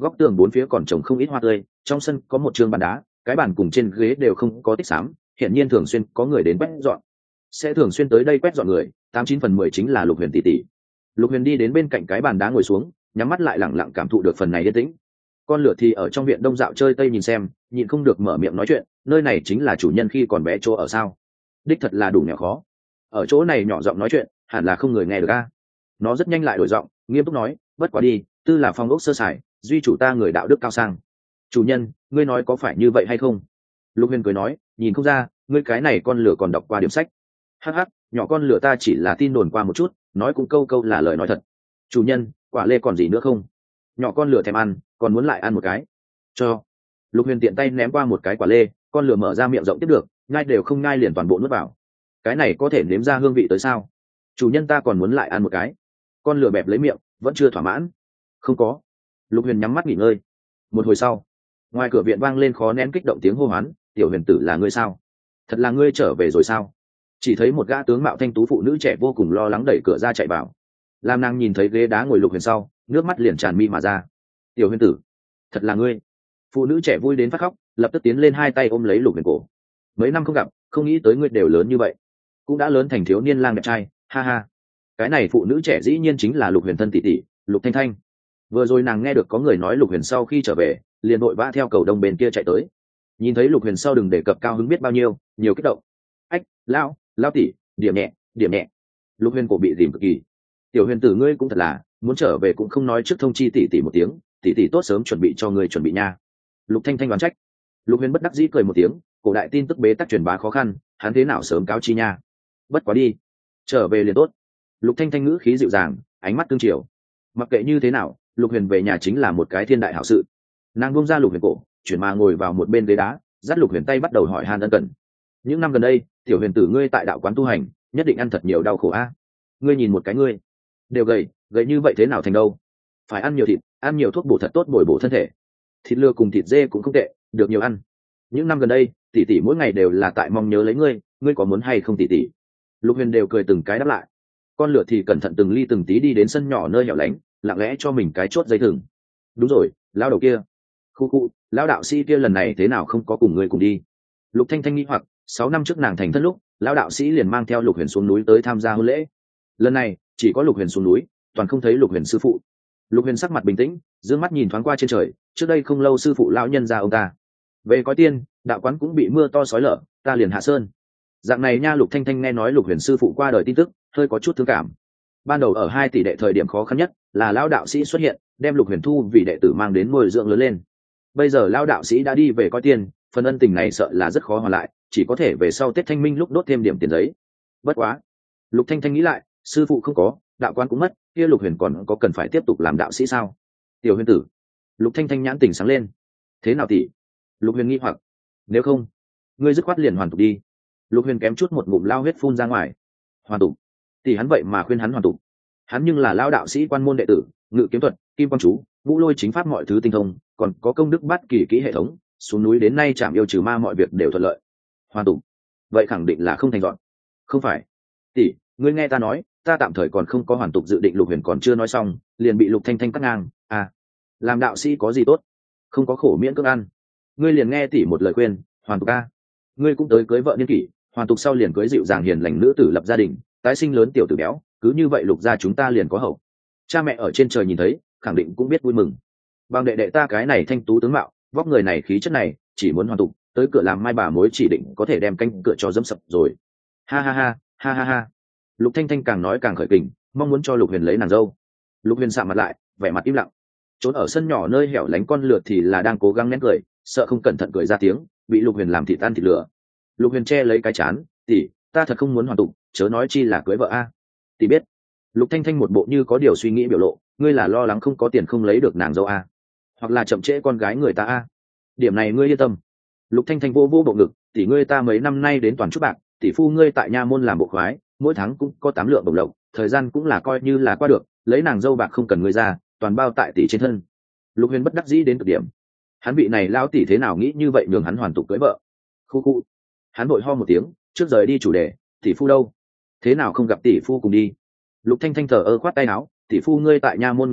góc tường bốn phía còn trồng không ít hoa tươi, trong sân có một trường bàn đá, cái bàn cùng trên ghế đều không có tích xám, hiện nhiên thường xuyên có người đến quét dọn. Sẽ thường xuyên tới đây quét dọn người, tám chín phần mười chính là Lục Huyền tỷ tỷ. Lục Huyền đi đến bên cạnh cái bàn đá ngồi xuống, nhắm mắt lại lặng lặng cảm thụ được phần này yên tĩnh. Con lửa thì ở trong viện đông dạo chơi tây nhìn xem, nhịn không được mở miệng nói chuyện, nơi này chính là chủ nhân khi còn bé chỗ ở sao? Đích thật là đủ nghèo khó. Ở chỗ này nhỏ giọng nói chuyện, hẳn là không người nghe được a. Nó rất nhanh lại đổi giọng, nghiêm túc nói, bất quá đi, tư là phong ốc sơ sài, duy chủ ta người đạo đức cao sang. Chủ nhân, ngươi nói có phải như vậy hay không? Lục Huyền cười nói, nhìn không ra, ngươi cái này con lửa còn đọc qua điểm sách. Hắc hắc, nhỏ con lửa ta chỉ là tin đồn qua một chút, nói cũng câu câu là lời nói thật. Chủ nhân, quả lê còn gì nữa không? Nhỏ con lửa thèm ăn, còn muốn lại ăn một cái. Cho. Lục Huyền tiện tay ném qua một cái quả lê, con lửa mở ra miệng rộng tiếp được, nhai đều không nhai liền toàn bộ nuốt vào. Cái này có thể nếm ra hương vị tới sao? Chủ nhân ta còn muốn lại ăn một cái. Con lửa bẹp lấy miệng, vẫn chưa thỏa mãn. Không có. Lục Huyền nhắm mắt nghỉ ngơi. Một hồi sau, ngoài cửa viện vang lên khó nén kích động tiếng hô hoán, tiểu Huyền tử là ngươi sao? Thật là ngươi trở về rồi sao? Chỉ thấy một gã tướng mạo thanh tú phụ nữ trẻ vô cùng lo lắng đẩy cửa ra chạy vào. Lam nàng nhìn thấy ghế đá ngồi Lục Huyền sau, nước mắt liền tràn mi mà ra. Tiểu Huyền tử, thật là ngươi. Phụ nữ trẻ vui đến phát khóc, lập tức tiến lên hai tay ôm lấy Lục Huyền cổ. Mấy năm không gặp, không nghĩ tới ngươi đều lớn như vậy, cũng đã lớn thành thiếu niên lang đẹp trai, ha ha. Cái này phụ nữ trẻ dĩ nhiên chính là Lục Huyền thân tỷ tỷ, Lục Thanh Thanh. Vừa rồi nàng nghe được có người nói Lục Huyền sau khi trở về, liền vội vã theo cầu đông bên kia chạy tới. Nhìn thấy Lục Huyền sau đừng đề cập cao hứng biết bao nhiêu, nhiều kích động. Ách, lão, lão tỷ, điểm nhẹ, điểm nhẹ. Lục Huyền cổ bị dìm cực kỳ. Tiểu Huyền tử ngươi cũng thật là, muốn trở về cũng không nói trước thông chi tỷ tỷ một tiếng, tỷ tỷ tốt sớm chuẩn bị cho ngươi chuẩn bị nha. Lục Thanh Thanh đoán trách. Lục Huyền bất đắc dĩ cười một tiếng, cổ đại tin tức bế tắc truyền bá khó khăn, hắn thế nào sớm cáo chi nha. Bất quá đi, trở về liền tốt. Lục Thanh Thanh ngữ khí dịu dàng, ánh mắt tương chiều. Mặc kệ như thế nào, Lục Huyền về nhà chính là một cái thiên đại hảo sự. Nàng buông ra Lục Huyền cổ, chuyển mà ngồi vào một bên ghế đá, dắt Lục Huyền tay bắt đầu hỏi han ân cần. Những năm gần đây, tiểu Huyền tử ngươi tại đạo quán tu hành, nhất định ăn thật nhiều đau khổ a. Ngươi nhìn một cái ngươi, đều gầy, gầy như vậy thế nào thành đâu? Phải ăn nhiều thịt, ăn nhiều thuốc bổ thật tốt bồi bổ thân thể. Thịt lừa cùng thịt dê cũng không tệ, được nhiều ăn. Những năm gần đây, tỷ tỷ mỗi ngày đều là tại mong nhớ lấy ngươi, ngươi có muốn hay không tỷ tỷ? Lục Huyền đều cười từng cái đáp lại. Con lửa thì cẩn thận từng ly từng tí đi đến sân nhỏ nơi hẻo lánh, lặng lẽ cho mình cái chốt dây thừng. Đúng rồi, lao đầu kia, khu khu, lao đạo sĩ kia lần này thế nào không có cùng ngươi cùng đi? Lục Thanh Thanh nghĩ hoặc, sáu năm trước nàng thành thân lúc, lao đạo sĩ liền mang theo Lục Huyền xuống núi tới tham gia hôn lễ. Lần này chỉ có Lục Huyền xuống núi, toàn không thấy Lục Huyền sư phụ. Lục Huyền sắc mặt bình tĩnh, dương mắt nhìn thoáng qua trên trời, trước đây không lâu sư phụ lão nhân ra ông ta về coi tiên, đạo quán cũng bị mưa to sói lở, ta liền hạ sơn. Dạng này nha. Lục Thanh Thanh nghe nói Lục Huyền sư phụ qua đời tin tức, hơi có chút thương cảm. Ban đầu ở hai tỷ đệ thời điểm khó khăn nhất là lão đạo sĩ xuất hiện, đem Lục Huyền thu vì đệ tử mang đến nuôi dưỡng lớn lên. Bây giờ lão đạo sĩ đã đi về coi tiên, phần ân tình này sợ là rất khó hoàn lại, chỉ có thể về sau Tết Thanh Minh lúc đốt thêm điểm tiền giấy. Bất quá, Lục Thanh Thanh nghĩ lại, sư phụ không có, đạo quán cũng mất, kia Lục Huyền còn có cần phải tiếp tục làm đạo sĩ sao? Tiểu Huyền tử. Lục Thanh Thanh nhãn tỉnh sáng lên. Thế nào tỷ? Lục Huyền nghi hoặc. Nếu không, ngươi dứt khoát liền hoàn tục đi. Lục Huyền kém chút một ngụm lao huyết phun ra ngoài. Hoàn tục? Tỷ hắn vậy mà khuyên hắn hoàn tục. Hắn nhưng là lao đạo sĩ quan môn đệ tử, ngự kiếm thuật, kim quang chú, ngũ lôi chính pháp mọi thứ tinh thông, còn có công đức bát kỳ kỹ hệ thống, xuống núi đến nay chạm yêu trừ ma mọi việc đều thuận lợi. Hoàn tục? Vậy khẳng định là không thành dọn. Không phải. Tỷ, ngươi nghe ta nói, ta tạm thời còn không có hoàn tục dự định. Lục Huyền còn chưa nói xong, liền bị Lục Thanh Thanh cắt ngang. À, làm đạo sĩ có gì tốt? Không có khổ miễn cưỡng ăn. Ngươi liền nghe tỷ một lời khuyên, hoàn tục a. Ngươi cũng tới cưới vợ niên kỷ, hoàn tục sau liền cưới dịu dàng hiền lành nữ tử lập gia đình, tái sinh lớn tiểu tử béo, cứ như vậy Lục gia chúng ta liền có hậu. Cha mẹ ở trên trời nhìn thấy, khẳng định cũng biết vui mừng. Bằng đệ đệ ta cái này thanh tú tướng mạo, vóc người này khí chất này, chỉ muốn hoàn tục, tới cửa làm mai bà mối chỉ định có thể đem canh cửa cho dẫm sập rồi. Ha ha ha, ha ha ha. Lục Thanh Thanh càng nói càng khởi kình, mong muốn cho Lục Huyền lấy nàng dâu. Lục Huyền sạm mặt lại, vẻ mặt im lặng. Trốn ở sân nhỏ nơi hẻo lánh con lượt thì là đang cố gắng nén cười, sợ không cẩn thận cười ra tiếng, bị Lục Huyền làm thịt tan thịt lửa. Lục Huyền che lấy cái chán, tỷ, ta thật không muốn hoàn tục, chớ nói chi là cưới vợ a. Tỷ biết. Lục Thanh Thanh một bộ như có điều suy nghĩ biểu lộ, ngươi là lo lắng không có tiền không lấy được nàng dâu a, hoặc là chậm trễ con gái người ta a. Điểm này ngươi yên tâm. Lục Thanh Thanh vô vô bộ ngực, tỷ ngươi ta mấy năm nay đến toàn chút bạc, tỷ phu ngươi tại nha môn làm bộ khoái, mỗi tháng cũng có tám lượng bổng lộc, thời gian cũng là coi như là qua được, lấy nàng dâu bạc không cần ngươi ra, toàn bao tại tỷ trên thân. Lục Huyền bất đắc dĩ đến cực điểm. Hắn vị này lão tỷ thế nào nghĩ như vậy nhường hắn hoàn tục cưới vợ? Khu khu. Hắn vội ho một tiếng, trước rời đi chủ đề, tỷ phu đâu? Thế nào không gặp tỷ phu cùng đi? Lục Thanh Thanh thở ơ khoát tay áo, tỷ phu ngươi tại nha môn người hầu,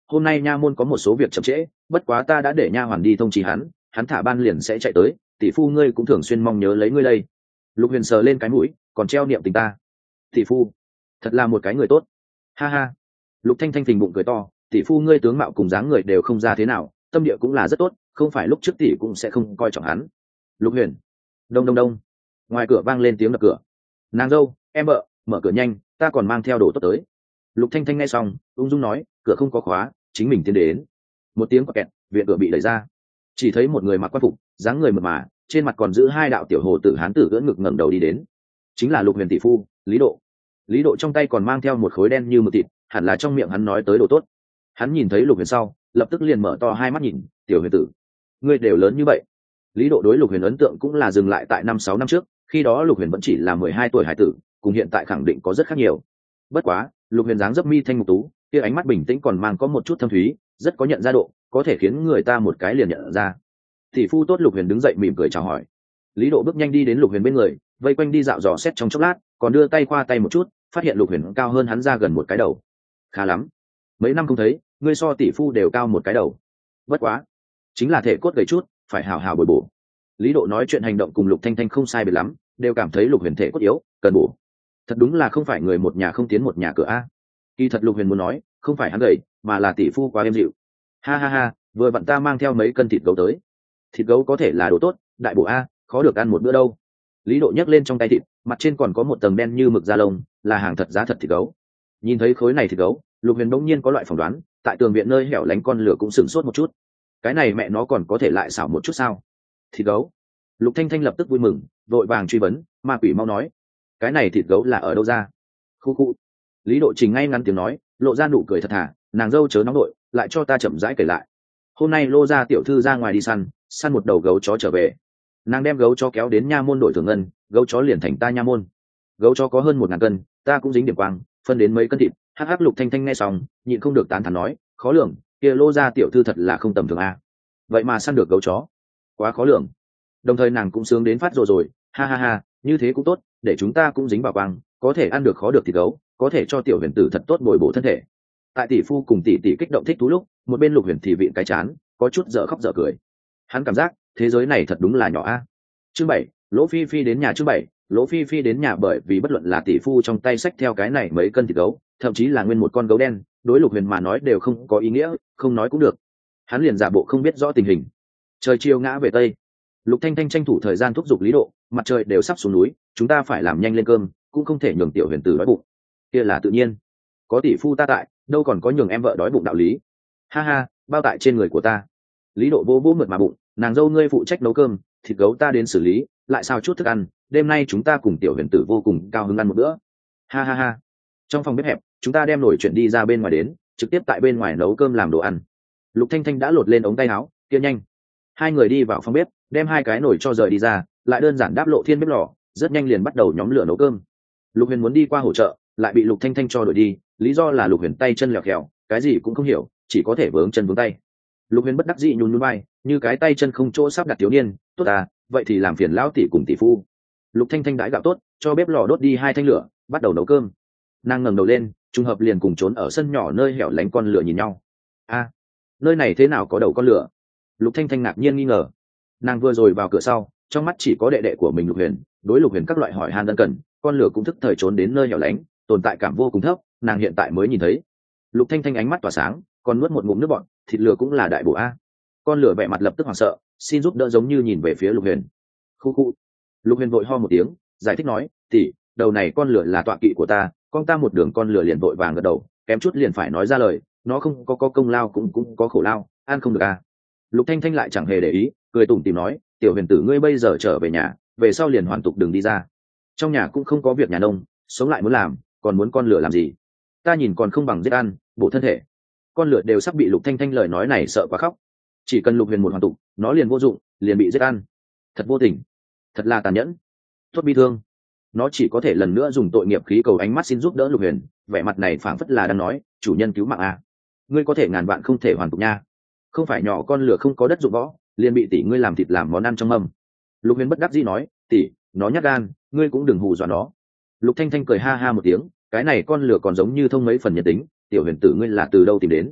hôm nay nha môn có một số việc chậm trễ, bất quá ta đã để nha hoàn đi thông trì hắn, hắn thả ban liền sẽ chạy tới, tỷ phu ngươi cũng thường xuyên mong nhớ lấy ngươi đây. Lục Huyền sờ lên cái mũi, còn treo niệm tình ta. Tỷ phu, thật là một cái người tốt. Ha ha. Lục Thanh Thanh phình bụng cười to, tỷ phu ngươi tướng mạo cùng dáng người đều không ra thế nào, tâm địa cũng là rất tốt, không phải lúc trước tỷ cũng sẽ không coi trọng hắn. Lục Huyền. Đông đông đông. Ngoài cửa vang lên tiếng đập cửa. Nàng dâu, em vợ, mở cửa nhanh, ta còn mang theo đồ tốt tới. Lục Thanh Thanh nghe xong, ung dung nói, cửa không có khóa, chính mình tiến đến. Một tiếng quạt kẹt, viện cửa bị đẩy ra. Chỉ thấy một người mặc quan phục, dáng người mượt mà, trên mặt còn giữ hai đạo tiểu hồ tử hán tử ưỡn ngực ngẩng đầu đi đến. Chính là Lục Huyền tỷ phu, Lý Độ. Lý Độ trong tay còn mang theo một khối đen như mực thịt, hẳn là trong miệng hắn nói tới đồ tốt. Hắn nhìn thấy Lục Huyền sau, lập tức liền mở to hai mắt nhìn, tiểu Huyền tử, ngươi đều lớn như vậy. Lý Độ đối Lục Huyền ấn tượng cũng là dừng lại tại năm sáu năm trước, khi đó Lục Huyền vẫn chỉ là mười hai tuổi hải tử, cùng hiện tại khẳng định có rất khác nhiều. Bất quá, Lục Huyền dáng dấp mi thanh mục tú, kia ánh mắt bình tĩnh còn mang có một chút thâm thúy, rất có nhận ra độ, có thể khiến người ta một cái liền nhận ra. Tỷ phu tốt. Lục Huyền đứng dậy mỉm cười chào hỏi. Lý Độ bước nhanh đi đến Lục Huyền bên người, vây quanh đi dạo dò xét trong chốc lát, còn đưa tay qua tay một chút, phát hiện Lục Huyền cao hơn hắn ra gần một cái đầu. Khá lắm, mấy năm không thấy, ngươi so tỷ phu đều cao một cái đầu. Bất quá, chính là thể cốt gầy chút, phải hào hào bồi bổ. Lý Độ nói chuyện hành động cùng Lục Thanh Thanh không sai biệt lắm, đều cảm thấy Lục Huyền thể cốt yếu, cần bổ. Thật đúng là không phải người một nhà không tiến một nhà cửa a. Kỳ thật Lục Huyền muốn nói, không phải hắn gầy, mà là tỷ phu quá êm dịu. Ha ha ha, vừa vặn ta mang theo mấy cân thịt gấu tới. Thịt gấu có thể là đồ tốt, đại bổ a, khó được ăn một bữa đâu. Lý Độ nhấc lên trong tay thịt, mặt trên còn có một tầng đen như mực da lông, là hàng thật giá thật thịt gấu. Nhìn thấy khối này thịt gấu, Lục Huyền bỗng nhiên có loại phỏng đoán, tại tường viện nơi hẻo lánh con lửa cũng sửng sốt một chút. Cái này mẹ nó còn có thể lại xảo một chút sao? Thịt gấu. Lục Thanh Thanh lập tức vui mừng, vội vàng truy vấn, ma quỷ mau nói, cái này thịt gấu là ở đâu ra? Khu khu. Lý Độ Trình ngay ngắn tiếng nói, lộ ra nụ cười thật thà, nàng dâu chớ nóng nội, lại cho ta chậm rãi kể lại. Hôm nay Lô gia tiểu thư ra ngoài đi săn, săn một đầu gấu chó trở về. Nàng đem gấu chó kéo đến nha môn đổi thưởng ngân, gấu chó liền thành ta nha môn. Gấu chó có hơn một ngàn cân, ta cũng dính điểm quang, phân đến mấy cân thịt. Hắc hắc. Lục Thanh Thanh nghe xong, nhịn không được tán thán nói, khó lường, kia Lô gia tiểu thư thật là không tầm thường a. Vậy mà săn được gấu chó, quá khó lường. Đồng thời nàng cũng sướng đến phát rồi rồi, ha ha ha, như thế cũng tốt, để chúng ta cũng dính vào quang, có thể ăn được khó được thịt gấu, có thể cho tiểu Huyền tử thật tốt bồi bổ thân thể. Tại tỷ phu cùng tỷ tỷ kích động thích thú lúc, một bên Lục Huyền thì vịn cái chán, có chút dở khóc dở cười. Hắn cảm giác thế giới này thật đúng là nhỏ a. Chương bảy, Lỗ Phi Phi đến nhà. Chương bảy, Lỗ Phi Phi đến nhà. Bởi vì bất luận là tỷ phu trong tay xách theo cái này mấy cân thịt gấu, thậm chí là nguyên một con gấu đen, đối Lục Huyền mà nói đều không có ý nghĩa, không nói cũng được. Hắn liền giả bộ không biết rõ tình hình. Trời chiều ngã về tây, Lục Thanh Thanh tranh thủ thời gian thúc giục Lý Độ, mặt trời đều sắp xuống núi, chúng ta phải làm nhanh lên cơm, cũng không thể nhường tiểu Huyền tử đói bụng. Kia là tự nhiên, có tỷ phu ta tại, đâu còn có nhường em vợ đói bụng đạo lý. Ha ha, bao tại trên người của ta. Lý Độ vô vô mượt mà bụng, nàng dâu ngươi phụ trách nấu cơm, thịt gấu ta đến xử lý, lại sao chút thức ăn, đêm nay chúng ta cùng tiểu Huyền tử vô cùng cao hứng ăn một bữa. Ha ha ha. Trong phòng bếp hẹp, chúng ta đem nồi chuyển đi ra bên ngoài đến, trực tiếp tại bên ngoài nấu cơm làm đồ ăn. Lục Thanh Thanh đã lột lên ống tay áo, kia nhanh. Hai người đi vào phòng bếp, đem hai cái nồi cho rời đi ra, lại đơn giản đáp lộ thiên bếp lò, rất nhanh liền bắt đầu nhóm lửa nấu cơm. Lục Huyền muốn đi qua hỗ trợ, lại bị Lục Thanh Thanh cho đuổi đi, lý do là Lục Huyền tay chân lẹo khèo, cái gì cũng không hiểu, chỉ có thể vướng chân vướng tay. Lục Huyền bất đắc dĩ nhún nhún vai, như cái tay chân không chỗ sắp đặt thiếu niên, tốt à, vậy thì làm phiền lão tỷ cùng tỷ phu. Lục Thanh Thanh đãi gạo tốt, cho bếp lò đốt đi hai thanh lửa, bắt đầu nấu cơm. Nàng ngẩng đầu lên, trùng hợp liền cùng trốn ở sân nhỏ nơi hẻo lánh con lửa nhìn nhau. A, nơi này thế nào có đầu con lửa? Lục Thanh Thanh ngạc nhiên nghi ngờ. Nàng vừa rồi vào cửa sau, trong mắt chỉ có đệ đệ của mình Lục Huyền, đối Lục Huyền các loại hỏi han ân cần, con lửa cũng thức thời trốn đến nơi hẻo lánh, tồn tại cảm vô cùng thấp, nàng hiện tại mới nhìn thấy. Lục Thanh Thanh ánh mắt tỏa sáng, còn nuốt một ngụm nước bọt, thịt lửa cũng là đại bổ a. Con lửa vẻ mặt lập tức hoảng sợ, xin giúp đỡ giống như nhìn về phía Lục Huyền. Khu khu. Lục Huyền vội ho một tiếng, giải thích nói, tỷ, đầu này con lửa là tọa kỵ của ta, con ta một đường con lửa liền vội vàng gật đầu, kém chút liền phải nói ra lời, nó không có có công lao cũng cũng có khổ lao, ăn không được a. Lục Thanh Thanh lại chẳng hề để ý, cười tủm tỉm nói, tiểu Huyền tử ngươi bây giờ trở về nhà, về sau liền hoàn tục đừng đi ra. Trong nhà cũng không có việc nhà nông, sống lại muốn làm, còn muốn con lửa làm gì? Ta nhìn còn không bằng giết ăn, bổ thân thể. Con lửa đều sắp bị Lục Thanh Thanh lời nói này sợ quá khóc. Chỉ cần Lục Huyền một hoàn tục, nó liền vô dụng, liền bị giết ăn. Thật vô tình, thật là tàn nhẫn, tốt bi thương. Nó chỉ có thể lần nữa dùng tội nghiệp khí cầu ánh mắt xin giúp đỡ Lục Huyền, vẻ mặt này phảng phất là đang nói, chủ nhân cứu mạng a, ngươi có thể ngàn vạn không thể hoàn tục nha. Không phải nhỏ con lửa không có đất dụng võ, liền bị tỷ ngươi làm thịt làm món ăn trong mâm. Lục Huyền bất đắc dĩ nói, tỷ, nó nhát gan, ngươi cũng đừng hù dọa nó. Lục Thanh Thanh cười ha ha một tiếng, cái này con lửa còn giống như thông mấy phần nhân tính, tiểu Huyền tử ngươi là từ đâu tìm đến?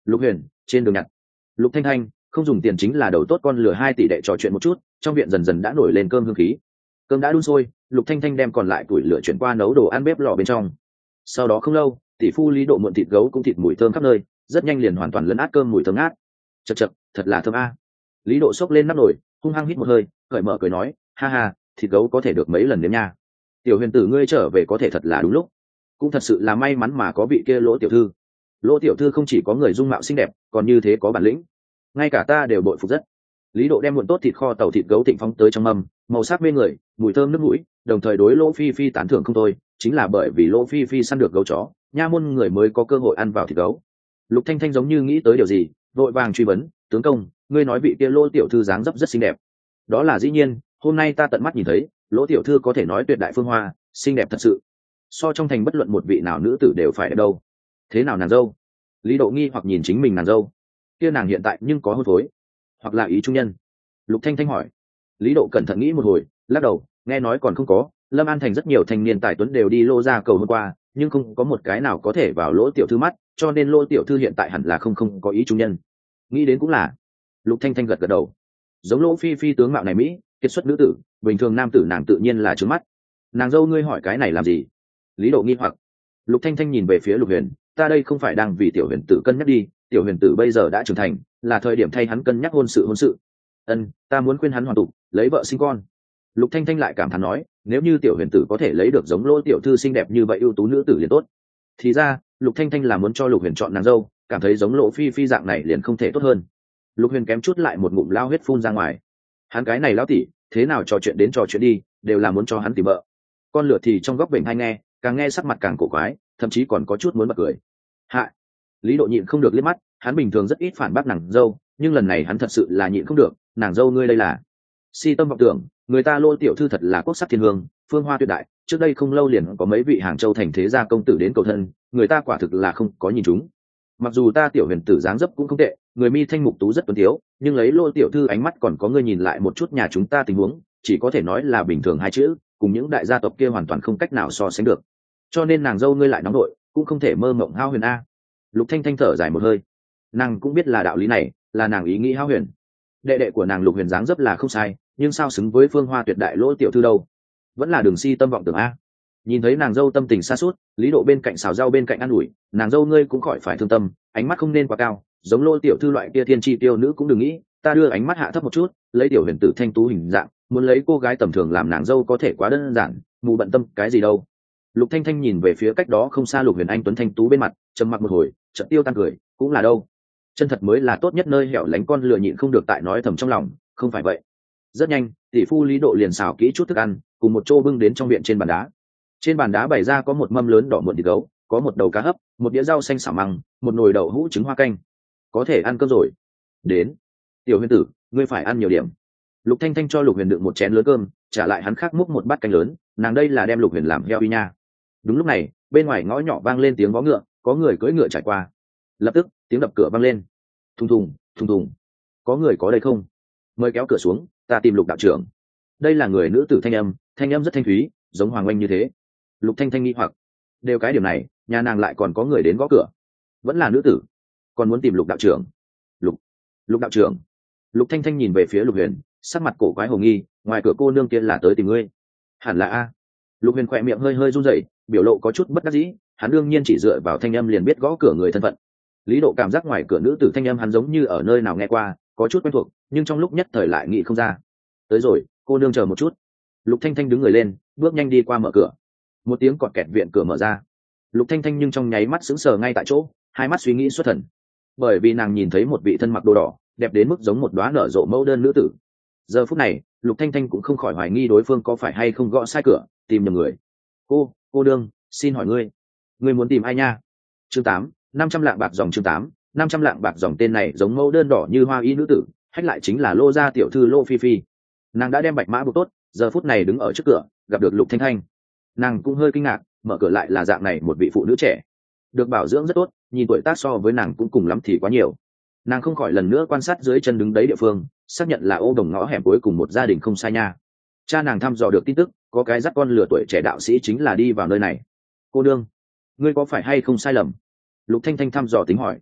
Lục Huyền, trên đường nhặt. Lục Thanh Thanh, không dùng tiền chính là đầu tốt, con lừa hai tỷ đệ trò chuyện một chút, trong viện dần dần đã nổi lên cơm hương khí. Cơm đã đun sôi, Lục Thanh Thanh đem còn lại củi lửa chuyển qua nấu đồ ăn bếp lò bên trong. Sau đó không lâu, tỷ phu Lý Độ muộn thịt gấu cũng thịt mùi thơm khắp nơi, rất nhanh liền hoàn toàn lấn át cơm mùi thơm ngát. Chậc chậc, thật là thơm a. Lý Độ xốc lên nắp nồi, hung hăng hít một hơi, cởi mở cười nói, ha ha, thịt gấu có thể được mấy lần đến nha. Tiểu Huyền tử ngươi trở về có thể thật là đúng lúc, cũng thật sự là may mắn mà có vị kia Lỗ tiểu thư. Lỗ tiểu thư không chỉ có người dung mạo xinh đẹp, còn như thế có bản lĩnh, ngay cả ta đều bội phục rất. Lý Độ đem muộn tốt thịt kho tàu thịt gấu thịnh phóng tới trong mâm, màu sắc mê người, mùi thơm nước mũi, đồng thời đối Lỗ Phi Phi tán thưởng không thôi, chính là bởi vì Lỗ Phi Phi săn được gấu chó, nha môn người mới có cơ hội ăn vào thịt gấu. Lục Thanh Thanh giống như nghĩ tới điều gì, vội vàng truy vấn, tướng công, ngươi nói vị kia Lỗ tiểu thư dáng dấp rất xinh đẹp. Đó là dĩ nhiên, hôm nay ta tận mắt nhìn thấy, Lỗ tiểu thư có thể nói tuyệt đại phương hoa, xinh đẹp thật sự. So trong thành bất luận một vị nào nữ tử đều phải đẹp đâu. Thế nào nàng dâu? Lý Độ nghi hoặc nhìn chính mình nàng dâu. Kia nàng hiện tại nhưng có hôn phối, hoặc là ý trung nhân? Lục Thanh Thanh hỏi. Lý Độ cẩn thận nghĩ một hồi, lắc đầu, nghe nói còn không có. Lâm An thành rất nhiều thanh niên tài tuấn đều đi Lô ra cầu hôm qua, nhưng không có một cái nào có thể vào Lỗ tiểu thư mắt, cho nên Lỗ tiểu thư hiện tại hẳn là không không có ý trung nhân. Nghĩ đến cũng là. Lục Thanh Thanh gật gật đầu. Giống Lỗ Phi Phi tướng mạo này mỹ, kiệt xuất nữ tử, bình thường nam tử nàng tự nhiên là trướng mắt. Nàng dâu ngươi hỏi cái này làm gì? Lý Độ nghi hoặc. Lục Thanh Thanh nhìn về phía Lục Huyền, ta đây không phải đang vì tiểu huyền tử cân nhắc đi, tiểu huyền tử bây giờ đã trưởng thành, là thời điểm thay hắn cân nhắc hôn sự hôn sự. Ân, ta muốn khuyên hắn hoàn tục, lấy vợ sinh con. Lục Thanh Thanh lại cảm thán nói, nếu như tiểu huyền tử có thể lấy được giống Lỗ tiểu thư xinh đẹp như vậy ưu tú nữ tử liền tốt. Thì ra, Lục Thanh Thanh là muốn cho Lục Huyền chọn nàng dâu, cảm thấy giống Lỗ Phi Phi dạng này liền không thể tốt hơn. Lục Huyền kém chút lại một ngụm lao huyết phun ra ngoài. Hắn cái này lão tỷ, thế nào trò chuyện đến trò chuyện đi, đều là muốn cho hắn tìm vợ. Con lửa thì trong góc bệnh hay nghe, càng nghe sắc mặt càng cổ quái, thậm chí còn có chút muốn bật cười. Hạ, Lý Độ nhịn không được liếc mắt, hắn bình thường rất ít phản bác nàng dâu, nhưng lần này hắn thật sự là nhịn không được, nàng dâu ngươi đây là si tâm vọng tưởng, người ta Lô tiểu thư thật là quốc sắc thiên hương, phương hoa tuyệt đại, trước đây không lâu liền có mấy vị Hàng Châu thành thế gia công tử đến cầu thân, người ta quả thực là không có nhìn chúng. Mặc dù ta tiểu huyền tử dáng dấp cũng không tệ, người mi thanh mục tú rất tuấn tiếu, nhưng lấy Lô tiểu thư ánh mắt còn có ngươi nhìn lại một chút nhà chúng ta tình huống, chỉ có thể nói là bình thường hai chữ, cùng những đại gia tộc kia hoàn toàn không cách nào so sánh được. Cho nên nàng dâu ngươi lại nóng đội, cũng không thể mơ mộng hao huyền a. Lục Thanh Thanh thở dài một hơi, nàng cũng biết là đạo lý này, là nàng ý nghĩ hao huyền. Đệ đệ của nàng Lục Huyền dáng dấp là không sai, nhưng sao xứng với phương hoa tuyệt đại Lỗ tiểu thư đâu? Vẫn là đường si tâm vọng tưởng a. Nhìn thấy nàng dâu tâm tình xa suốt, Lý Độ bên cạnh xào rau bên cạnh ăn ủi, nàng dâu ngươi cũng khỏi phải thương tâm, ánh mắt không nên quá cao, giống Lỗ tiểu thư loại kia thiên chi tiêu nữ cũng đừng nghĩ, ta đưa ánh mắt hạ thấp một chút, lấy tiểu huyền tử thanh tú hình dạng, muốn lấy cô gái tầm thường làm nàng dâu có thể quá đơn giản, mù bận tâm cái gì đâu. Lục Thanh Thanh nhìn về phía cách đó không xa Lục Huyền Anh tuấn thanh tú bên mặt, trầm mặc một hồi, chợt tiêu tan cười, cũng là đâu, chân thật mới là tốt nhất, nơi hẻo lánh con lừa nhịn không được tại nói thầm trong lòng, không phải vậy. Rất nhanh, tỷ phu Lý Độ liền xào kỹ chút thức ăn, cùng một chỗ bưng đến trong viện trên bàn đá. Trên bàn đá bày ra có một mâm lớn đỏ muộn thịt gấu, có một đầu cá hấp, một đĩa rau xanh xào măng, một nồi đậu hũ trứng hoa canh. Có thể ăn cơm rồi. Đến, tiểu huyền tử, ngươi phải ăn nhiều điểm. Lục Thanh Thanh cho Lục Huyền đựng một chén lớn cơm, trả lại hắn khác múc một bát canh lớn, nàng đây là đem Lục Huyền làm heo uy nha. Đúng lúc này, bên ngoài ngõ nhỏ vang lên tiếng vó ngựa, có người cưỡi ngựa trải qua. Lập tức, tiếng đập cửa vang lên. Thùng thùng, thùng thùng. Có người có đây không? Mời kéo cửa xuống, ta tìm Lục đạo trưởng. Đây là người nữ tử thanh âm, thanh âm rất thanh thúy, giống hoàng oanh như thế. Lục Thanh Thanh nghi hoặc, đều cái điều này, nhà nàng lại còn có người đến gõ cửa, vẫn là nữ tử, còn muốn tìm Lục đạo trưởng. Lục, Lục đạo trưởng. Lục Thanh Thanh nhìn về phía Lục Huyền, sắc mặt cổ quái hồ nghi, ngoài cửa cô nương kia là tới tìm ngươi. Hẳn là a. Lục Huyền khỏe miệng hơi hơi run rẩy, biểu lộ có chút bất đắc dĩ, hắn đương nhiên chỉ dựa vào thanh âm liền biết gõ cửa người thân phận. Lý Độ cảm giác ngoài cửa nữ tử thanh âm hắn giống như ở nơi nào nghe qua, có chút quen thuộc, nhưng trong lúc nhất thời lại nghĩ không ra. Tới rồi, cô nương chờ một chút. Lục Thanh Thanh đứng người lên, bước nhanh đi qua mở cửa. Một tiếng cọt kẹt viện cửa mở ra. Lục Thanh Thanh nhưng trong nháy mắt sững sờ ngay tại chỗ, hai mắt suy nghĩ xuất thần. Bởi vì nàng nhìn thấy một vị thân mặc đồ đỏ, đẹp đến mức giống một đóa nở rộ mẫu đơn nữ tử. Giờ phút này, Lục Thanh Thanh cũng không khỏi hoài nghi đối phương có phải hay không gõ sai cửa, tìm nhầm người. Cô, cô đương, xin hỏi ngươi, ngươi muốn tìm ai nha? Chương tám, năm trăm lạng bạc dòng. Chương tám, năm trăm lạng bạc dòng. Tên này giống mẫu đơn đỏ như hoa y nữ tử, hách lại chính là Lô gia tiểu thư Lô Phi Phi. Nàng đã đem bạch mã buộc tốt, giờ phút này đứng ở trước cửa, gặp được Lục Thanh Thanh. Nàng cũng hơi kinh ngạc, mở cửa lại là dạng này một vị phụ nữ trẻ, được bảo dưỡng rất tốt, nhìn tuổi tác so với nàng cũng cùng lắm thì quá nhiều. Nàng không khỏi lần nữa quan sát dưới chân đứng đấy địa phương, xác nhận là ô đồng ngõ hẻm cuối cùng một gia đình không sai nha. Cha nàng thăm dò được tin tức, có cái dắt con lừa tuổi trẻ đạo sĩ chính là đi vào nơi này. Cô đương, ngươi có phải hay không sai lầm? Lục Thanh Thanh thăm dò tính hỏi.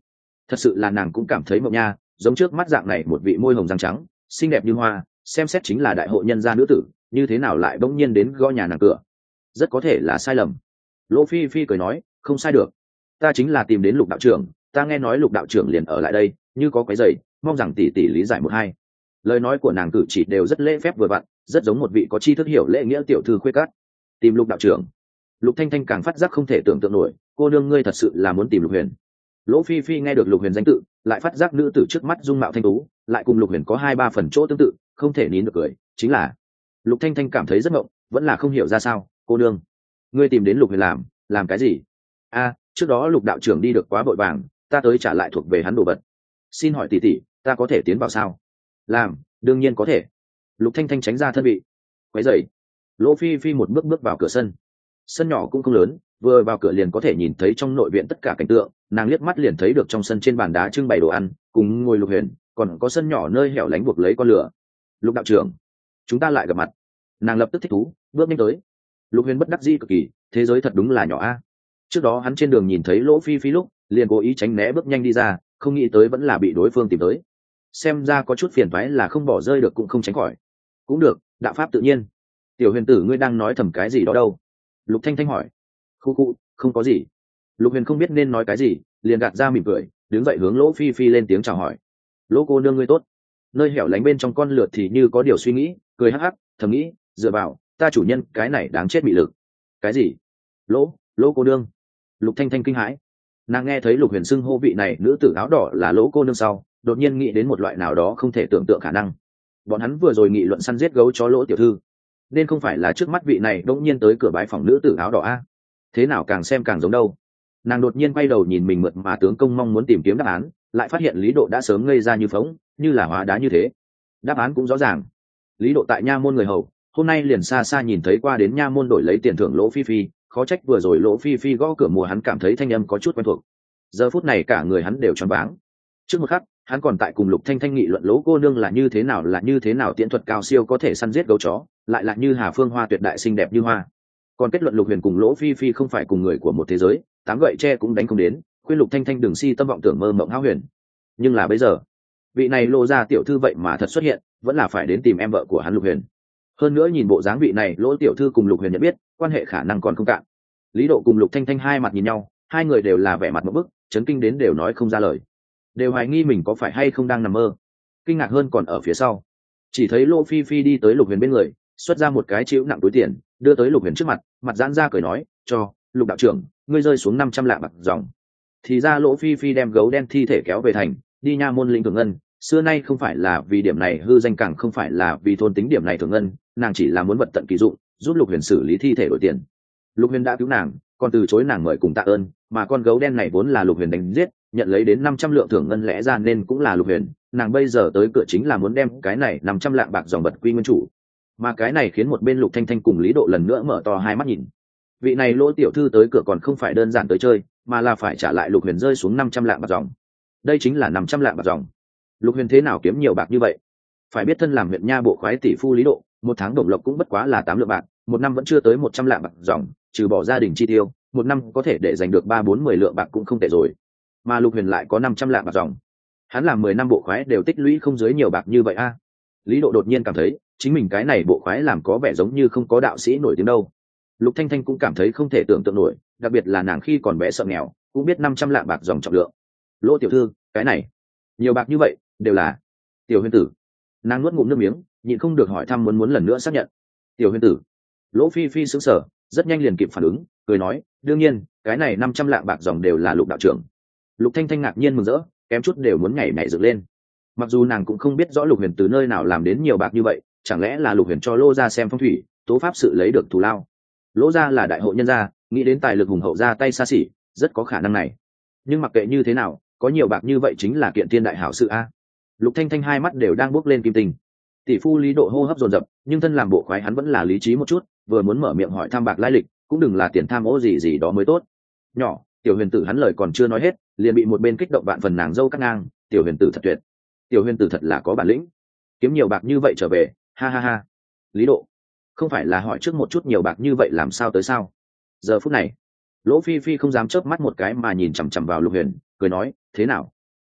thật sự là nàng cũng cảm thấy mộng nha, giống trước mắt dạng này một vị môi hồng răng trắng xinh đẹp như hoa, xem xét chính là đại hội nhân gia nữ tử, như thế nào lại bỗng nhiên đến gõ nhà nàng cửa? Rất có thể là sai lầm. Lỗ Phi Phi cười nói, không sai được, ta chính là tìm đến Lục đạo trưởng, ta nghe nói Lục đạo trưởng liền ở lại đây, như có quấy rầy, mong rằng tỷ tỷ lý giải một hai. Lời nói của nàng cử chỉ đều rất lễ phép vừa vặn, rất giống một vị có tri thức hiểu lễ nghĩa tiểu thư khuê cát. Tìm Lục đạo trưởng? Lục Thanh Thanh càng phát giác không thể tưởng tượng nổi, cô nương ngươi thật sự là muốn tìm Lục Huyền? Lỗ Phi Phi nghe được Lục Huyền danh tự, lại phát giác nữ tử trước mắt dung mạo thanh tú, lại cùng Lục Huyền có hai ba phần chỗ tương tự, không thể nín được cười, chính là. Lục Thanh Thanh cảm thấy rất ngộng, vẫn là không hiểu ra sao, cô nương, ngươi tìm đến Lục Huyền làm, làm cái gì? A, trước đó Lục đạo trưởng đi được quá vội vàng, ta tới trả lại thuộc về hắn đồ vật. Xin hỏi tỷ tỷ, ta có thể tiến vào sao? Làm, đương nhiên có thể. Lục Thanh Thanh tránh ra thân vị. Quấy rầy. Lỗ Phi Phi một bước bước vào cửa sân. Sân nhỏ cũng không lớn, vừa vào cửa liền có thể nhìn thấy trong nội viện tất cả cảnh tượng, nàng liếc mắt liền thấy được trong sân trên bàn đá trưng bày đồ ăn, cùng ngồi Lục Huyền, còn có sân nhỏ nơi hẻo lánh buộc lấy con lửa. Lục đạo trưởng, chúng ta lại gặp mặt. Nàng lập tức thích thú, bước nhanh tới. Lục Huyền bất đắc dĩ cực kỳ, thế giới thật đúng là nhỏ a. Trước đó hắn trên đường nhìn thấy Lỗ Phi Phi lúc, liền cố ý tránh né bước nhanh đi ra, không nghĩ tới vẫn là bị đối phương tìm tới. Xem ra có chút phiền toái là không bỏ rơi được cũng không tránh khỏi. Cũng được, đạo pháp tự nhiên. Tiểu Huyền tử ngươi đang nói thầm cái gì đó đâu? Lục Thanh Thanh hỏi. Khu khu, không có gì. Lục Huyền không biết nên nói cái gì, liền gạt ra mỉm cười, đứng dậy hướng Lỗ Phi Phi lên tiếng chào hỏi. Lỗ cô nương ngươi tốt. Nơi hẻo lánh bên trong con lượt thì như có điều suy nghĩ, cười hắc hắc, thầm nghĩ, dựa vào, ta chủ nhân cái này đáng chết bị lực. Cái gì? Lỗ, Lỗ cô nương. Lục Thanh Thanh kinh hãi. Nàng nghe thấy Lục Huyền xưng hô vị này nữ tử áo đỏ là Lỗ cô nương sau, đột nhiên nghĩ đến một loại nào đó không thể tưởng tượng khả năng. Bọn hắn vừa rồi nghị luận săn giết gấu chó Lỗ tiểu thư, nên không phải là trước mắt vị này đột nhiên tới cửa bái phòng nữ tử áo đỏ a? Thế nào càng xem càng giống đâu. Nàng đột nhiên quay đầu nhìn mình mượt mà tướng công mong muốn tìm kiếm đáp án, lại phát hiện Lý Độ đã sớm ngây ra như phóng, như là hóa đá như thế. Đáp án cũng rõ ràng. Lý Độ tại nha môn người hầu, hôm nay liền xa xa nhìn thấy qua đến nha môn đổi lấy tiền thưởng Lỗ Phi Phi, khó trách vừa rồi Lỗ Phi Phi gõ cửa mùa hắn cảm thấy thanh âm có chút quen thuộc. Giờ phút này cả người hắn đều choáng váng. Trước một khắc, hắn còn tại cùng Lục Thanh Thanh nghị luận Lỗ cô nương là như thế nào là như thế nào tiễn thuật cao siêu có thể săn giết gấu chó, lại là như Hà Phương Hoa tuyệt đại xinh đẹp như hoa. Còn kết luận Lục Huyền cùng Lỗ Phi Phi không phải cùng người của một thế giới, tám gậy tre cũng đánh không đến, khuyên Lục Thanh Thanh đừng si tâm vọng tưởng mơ mộng hão huyền. Nhưng là bây giờ, vị này Lô gia tiểu thư vậy mà thật xuất hiện, vẫn là phải đến tìm em vợ của hắn Lục Huyền. Hơn nữa nhìn bộ dáng vị này Lỗ tiểu thư cùng Lục Huyền nhận biết, quan hệ khả năng còn không cạn. Lý Độ cùng Lục Thanh Thanh hai mặt nhìn nhau, hai người đều là vẻ mặt ngộp bức, chấn kinh đến đều nói không ra lời, đều hoài nghi mình có phải hay không đang nằm mơ. Kinh ngạc hơn còn ở phía sau, chỉ thấy Lô Phi Phi đi tới Lục Huyền bên người, xuất ra một cái chịu nặng túi tiền, đưa tới Lục Huyền trước mặt, mặt giãn ra cười nói, cho Lục đạo trưởng, ngươi rơi xuống năm trăm lạng bạc dòng. Thì ra Lỗ Phi Phi đem gấu đen thi thể kéo về thành, đi nha môn lĩnh thưởng ngân, xưa nay không phải là vì điểm này hư danh, càng không phải là vì thôn tính điểm này thưởng ngân, nàng chỉ là muốn vật tận kỳ dụng, giúp Lục Huyền xử lý thi thể đổi tiền. Lục Huyền đã cứu nàng, còn từ chối nàng mời cùng tạ ơn, mà con gấu đen này vốn là Lục Huyền đánh giết, nhận lấy đến năm trăm lượng thưởng ngân, lẽ ra nên cũng là Lục Huyền, nàng bây giờ tới cửa chính là muốn đem cái này năm trăm lạng bạc dòng vật quy nguyên chủ. Mà cái này khiến một bên Lục Thanh Thanh cùng Lý Độ lần nữa mở to hai mắt nhìn. Vị này Lỗ tiểu thư tới cửa còn không phải đơn giản tới chơi, mà là phải trả lại Lục Huyền rơi xuống năm trăm lạng bạc dòng. Đây chính là năm trăm lạng bạc dòng. Lục Huyền thế nào kiếm nhiều bạc như vậy? Phải biết thân làm huyện nha bộ khoái tỷ phu Lý Độ, một tháng đồng lộc cũng bất quá là tám lượng bạc, một năm vẫn chưa tới một trăm lạng bạc dòng, trừ bỏ gia đình chi tiêu, một năm có thể để dành được ba bốn mười lượng bạc cũng không tệ rồi. Mà Lục Huyền lại có năm trăm lạng bạc dòng. Hắn làm mười năm bộ khoái đều tích lũy không dưới nhiều bạc như vậy a. Lý Độ đột nhiên cảm thấy, chính mình cái này bộ khoái làm có vẻ giống như không có đạo sĩ nổi tiếng đâu. Lục Thanh Thanh cũng cảm thấy không thể tưởng tượng nổi, đặc biệt là nàng khi còn bé sợ nghèo, cũng biết năm trăm lạng bạc dòng trọng lượng. Lỗ tiểu thư, cái này, nhiều bạc như vậy, đều là Tiểu Huyền tử. Nàng nuốt ngụm nước miếng, nhịn không được hỏi thăm muốn muốn lần nữa xác nhận. Tiểu Huyền tử. Lỗ Phi Phi sững sờ, rất nhanh liền kịp phản ứng, cười nói, đương nhiên, cái này năm trăm lạng bạc dòng đều là Lục đạo trưởng. Lục Thanh Thanh ngạc nhiên mừng rỡ, kém chút đều muốn nhảy nhảy dựng lên. Mặc dù nàng cũng không biết rõ Lục Huyền từ nơi nào làm đến nhiều bạc như vậy, chẳng lẽ là Lục Huyền cho Lô gia xem phong thủy, tố pháp sự lấy được thù lao. Lỗ gia là đại hội nhân gia, nghĩ đến tài lực hùng hậu ra tay xa xỉ, rất có khả năng này. Nhưng mặc kệ như thế nào, có nhiều bạc như vậy chính là kiện thiên đại hảo sự a. Lục Thanh Thanh hai mắt đều đang bốc lên kim tình. Tỷ phu Lý Độ hô hấp dồn dập, nhưng thân làm bộ khoái hắn vẫn là lý trí một chút, vừa muốn mở miệng hỏi thăm bạc lai lịch, cũng đừng là tiền tham ô gì gì đó mới tốt. Nhỏ, Tiểu Huyền tử hắn lời còn chưa nói hết, liền bị một bên kích động vạn phần nàng dâu cắt ngang, Tiểu Huyền tử thật tuyệt. Tiểu Huyền tử thật là có bản lĩnh, kiếm nhiều bạc như vậy trở về, ha ha ha. Lý Độ, không phải là hỏi trước một chút nhiều bạc như vậy làm sao tới sao? Giờ phút này, Lỗ Phi Phi không dám chớp mắt một cái mà nhìn chằm chằm vào Lục Huyền, cười nói, thế nào?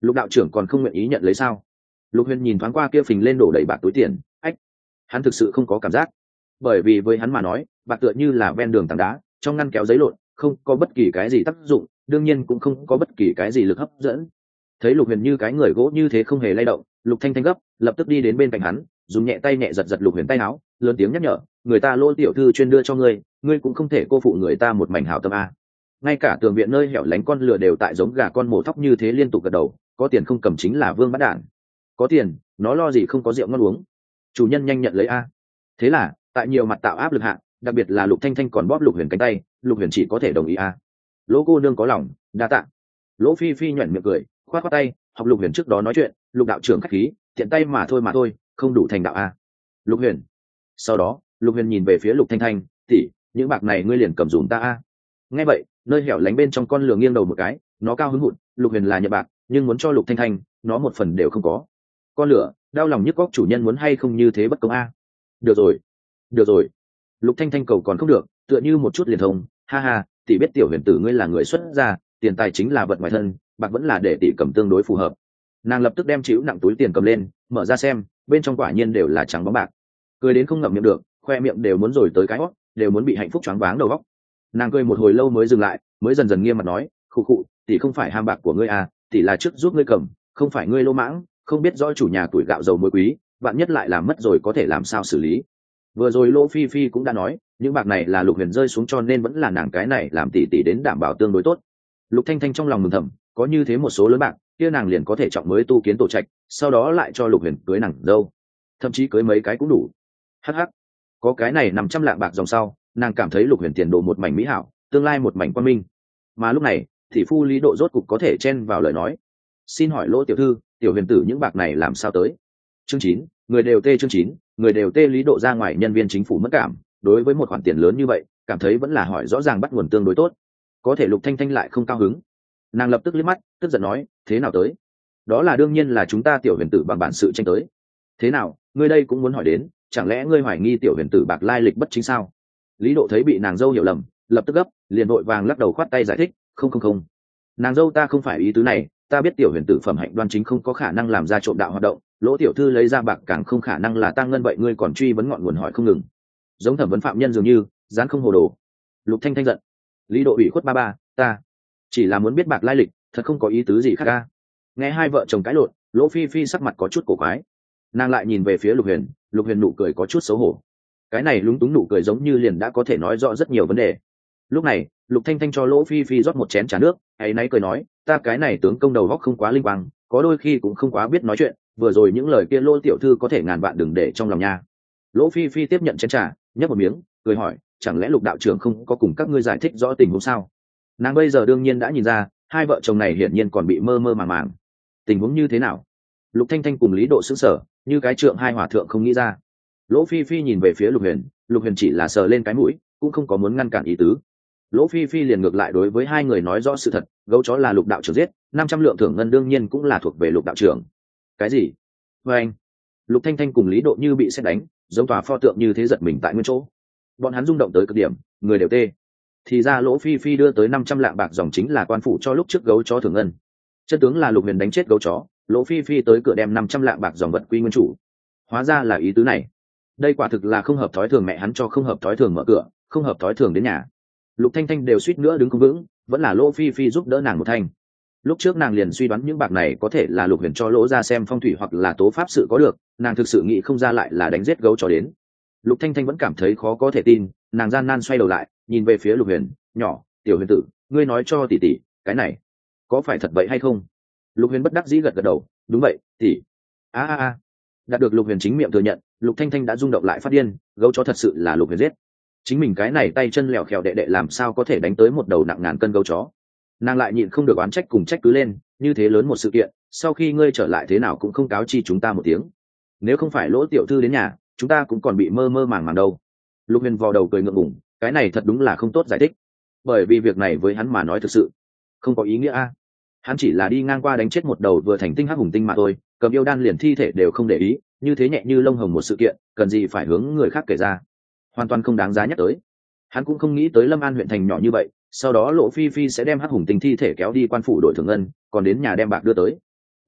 Lục đạo trưởng còn không nguyện ý nhận lấy sao? Lục Huyền nhìn thoáng qua kia phình lên đổ đầy bạc túi tiền, ách, hắn thực sự không có cảm giác, bởi vì với hắn mà nói, bạc tựa như là ven đường tảng đá, trong ngăn kéo giấy lộn, không có bất kỳ cái gì tác dụng, đương nhiên cũng không có bất kỳ cái gì lực hấp dẫn. Thấy Lục Huyền như cái người gỗ như thế không hề lay động, Lục Thanh Thanh gấp, lập tức đi đến bên cạnh hắn, dùng nhẹ tay nhẹ giật giật Lục Huyền tay áo, lớn tiếng nhắc nhở, người ta Lô tiểu thư chuyên đưa cho ngươi, ngươi cũng không thể cô phụ người ta một mảnh hảo tâm a. Ngay cả tường viện nơi hẻo lánh con lừa đều tại giống gà con mổ thóc như thế liên tục gật đầu, có tiền không cầm chính là vương bắt đản. Có tiền, nó lo gì không có rượu ngon uống. Chủ nhân nhanh nhận lấy a. Thế là, tại nhiều mặt tạo áp lực hạ, đặc biệt là Lục Thanh Thanh còn bóp Lục Huyền cánh tay, Lục Huyền chỉ có thể đồng ý a. Lỗ cô nương có lòng, đa tạ. Lỗ Phi Phi nhuyễn miệng cười, khoát khoát tay, học Lục Huyền trước đó nói chuyện, Lục đạo trưởng khách khí, tiện tay mà thôi mà thôi, không đủ thành đạo a. Lục Huyền. Sau đó, Lục Huyền nhìn về phía Lục Thanh Thanh, tỷ, những bạc này ngươi liền cầm dùm ta a. Nghe vậy, nơi hẻo lánh bên trong con lừa nghiêng đầu một cái, nó cao hứng hụt, Lục Huyền là nhận bạc, nhưng muốn cho Lục Thanh Thanh, nó một phần đều không có. Con lừa, đau lòng nhức góc chủ nhân muốn hay không như thế bất công a. Được rồi, được rồi. Lục Thanh Thanh cầu còn không được, tựa như một chút liền thông, ha ha, tỷ biết tiểu huyền tử ngươi là người xuất gia, tiền tài chính là vật ngoài thân, bạc vẫn là để tỷ cầm tương đối phù hợp. Nàng lập tức đem chịu nặng túi tiền cầm lên, mở ra xem, bên trong quả nhiên đều là trắng bóng bạc. Cười đến không ngậm miệng được, khoe miệng đều muốn rồi tới cái hót, đều muốn bị hạnh phúc choáng váng đầu óc. Nàng cười một hồi lâu mới dừng lại, mới dần dần nghiêm mặt nói, khụ khụ, tỷ không phải ham bạc của ngươi à, tỷ là trước giúp ngươi cầm, không phải ngươi lô mãng, không biết rõ chủ nhà tuổi gạo dầu muối quý, bạn nhất lại làm mất rồi có thể làm sao xử lý. Vừa rồi Lỗ Phi Phi cũng đã nói, những bạc này là Lục Huyền rơi xuống cho nên vẫn là nàng cái này làm tỷ tỷ đến đảm bảo tương đối tốt. Lục Thanh Thanh trong lòng mừng thầm, có như thế một số lớn bạc, kia nàng liền có thể trọng mới tu kiến tổ trạch, sau đó lại cho Lục Huyền cưới nàng dâu, thậm chí cưới mấy cái cũng đủ. Hắc hắc, có cái này năm trăm lạng bạc dòng sau, nàng cảm thấy Lục Huyền tiền đồ một mảnh mỹ hảo, tương lai một mảnh quang minh. Mà lúc này, thị phu Lý Độ rốt cục có thể chen vào lời nói, xin hỏi Lỗ tiểu thư, tiểu huyền tử những bạc này làm sao tới? Chương chín, người đều tê chương chín, người đều tê Lý Độ ra ngoài nhân viên chính phủ mất cảm, đối với một khoản tiền lớn như vậy, cảm thấy vẫn là hỏi rõ ràng bắt nguồn tương đối tốt. Có thể Lục Thanh Thanh lại không cao hứng. Nàng lập tức liếc mắt, tức giận nói, thế nào tới? Đó là đương nhiên là chúng ta tiểu huyền tử bằng bản sự tranh tới. Thế nào, ngươi đây cũng muốn hỏi đến, chẳng lẽ ngươi hoài nghi tiểu huyền tử bạc lai lịch bất chính sao? Lý Độ thấy bị nàng dâu hiểu lầm, lập tức gấp, liền vội vàng lắc đầu khoát tay giải thích, không không không, nàng dâu ta không phải ý tứ này, ta biết tiểu huyền tử phẩm hạnh đoan chính không có khả năng làm ra trộm đạo hoạt động, Lỗ tiểu thư lấy ra bạc càng không khả năng là tăng ngân, vậy ngươi còn truy vấn ngọn nguồn hỏi không ngừng, giống thẩm vấn phạm nhân dường như dán không hồ đồ. Lục Thanh Thanh giận. Lý Độ ủy khuất ba ba, ta chỉ là muốn biết bạc lai lịch, thật không có ý tứ gì khác ca. Nghe hai vợ chồng cãi lộn, Lỗ Phi Phi sắc mặt có chút cổ quái, nàng lại nhìn về phía Lục Huyền, Lục Huyền nụ cười có chút xấu hổ, cái này lúng túng nụ cười giống như liền đã có thể nói rõ rất nhiều vấn đề. Lúc này Lục Thanh Thanh cho Lỗ Phi Phi rót một chén trà nước, ấy nãy cười nói, ta cái này tướng công đầu óc không quá linh quang, có đôi khi cũng không quá biết nói chuyện, vừa rồi những lời kia Lỗ tiểu thư có thể ngàn vạn đừng để trong lòng nha. Lỗ Phi Phi tiếp nhận chén trà, nhấp một miếng, cười hỏi, chẳng lẽ Lục đạo trưởng không có cùng các ngươi giải thích rõ tình huống sao? Nàng bây giờ đương nhiên đã nhìn ra, hai vợ chồng này hiển nhiên còn bị mơ mơ màng màng. Tình huống như thế nào? Lục Thanh Thanh cùng Lý Độ sững sờ, như cái trượng hai hòa thượng không nghĩ ra. Lỗ Phi Phi nhìn về phía Lục Huyền, Lục Huyền chỉ là sờ lên cái mũi, cũng không có muốn ngăn cản ý tứ. Lỗ Phi Phi liền ngược lại đối với hai người nói rõ sự thật, gấu chó là Lục đạo trưởng giết, năm trăm lượng thưởng ngân đương nhiên cũng là thuộc về Lục đạo trưởng. Cái gì? Với anh, Lục Thanh Thanh cùng Lý Độ như bị sét đánh, giống tòa pho tượng như thế giật mình tại nguyên chỗ. Bọn hắn rung động tới cực điểm, người đều tê. Thì ra Lỗ Phi Phi đưa tới năm trăm lạng bạc dòng chính là quan phủ cho lúc trước gấu chó thưởng ngân. Chân tướng là Lục Huyền đánh chết gấu chó, Lỗ Phi Phi tới cửa đem năm trăm lạng bạc dòng vật quy nguyên chủ. Hóa ra là ý tứ này. Đây quả thực là không hợp thói thường, mẹ hắn cho không hợp thói thường mở cửa, không hợp thói thường đến nhà. Lục Thanh Thanh đều suýt nữa đứng không vững, vẫn là Lỗ Phi Phi giúp đỡ nàng một thanh. Lúc trước nàng liền suy đoán những bạc này có thể là Lục Huyền cho Lỗ ra xem phong thủy hoặc là tố pháp sự có được, nàng thực sự nghĩ không ra lại là đánh giết gấu chó đến. Lục Thanh Thanh vẫn cảm thấy khó có thể tin, nàng gian nan xoay đầu lại, nhìn về phía Lục Huyền, nhỏ, tiểu Huyền tử, ngươi nói cho tỷ tỷ, cái này có phải thật vậy hay không? Lục Huyền bất đắc dĩ gật gật đầu, đúng vậy, tỷ. A a a. Đạt được Lục Huyền chính miệng thừa nhận, Lục Thanh Thanh đã rung động lại phát điên, gấu chó thật sự là Lục Huyền giết. Chính mình cái này tay chân lèo khèo đệ đệ làm sao có thể đánh tới một đầu nặng ngàn cân gấu chó? Nàng lại nhịn không được oán trách cùng trách cứ lên, như thế lớn một sự kiện, sau khi ngươi trở lại thế nào cũng không cáo chi chúng ta một tiếng. Nếu không phải Lỗ tiểu thư đến nhà, chúng ta cũng còn bị mơ mơ màng màng đâu. Lục Huyền vò đầu cười ngượng ngùng, cái này thật đúng là không tốt giải thích, bởi vì việc này với hắn mà nói thực sự không có ý nghĩa a. Hắn chỉ là đi ngang qua đánh chết một đầu vừa thành tinh hắc hùng tinh mà thôi, cầm yêu đan liền thi thể đều không để ý, như thế nhẹ như lông hồng một sự kiện, cần gì phải hướng người khác kể ra, hoàn toàn không đáng giá nhắc tới. Hắn cũng không nghĩ tới Lâm An huyện thành nhỏ như vậy, sau đó Lỗ Phi Phi sẽ đem hắc hùng tinh thi thể kéo đi quan phủ đổi thưởng ngân, còn đến nhà đem bạc đưa tới.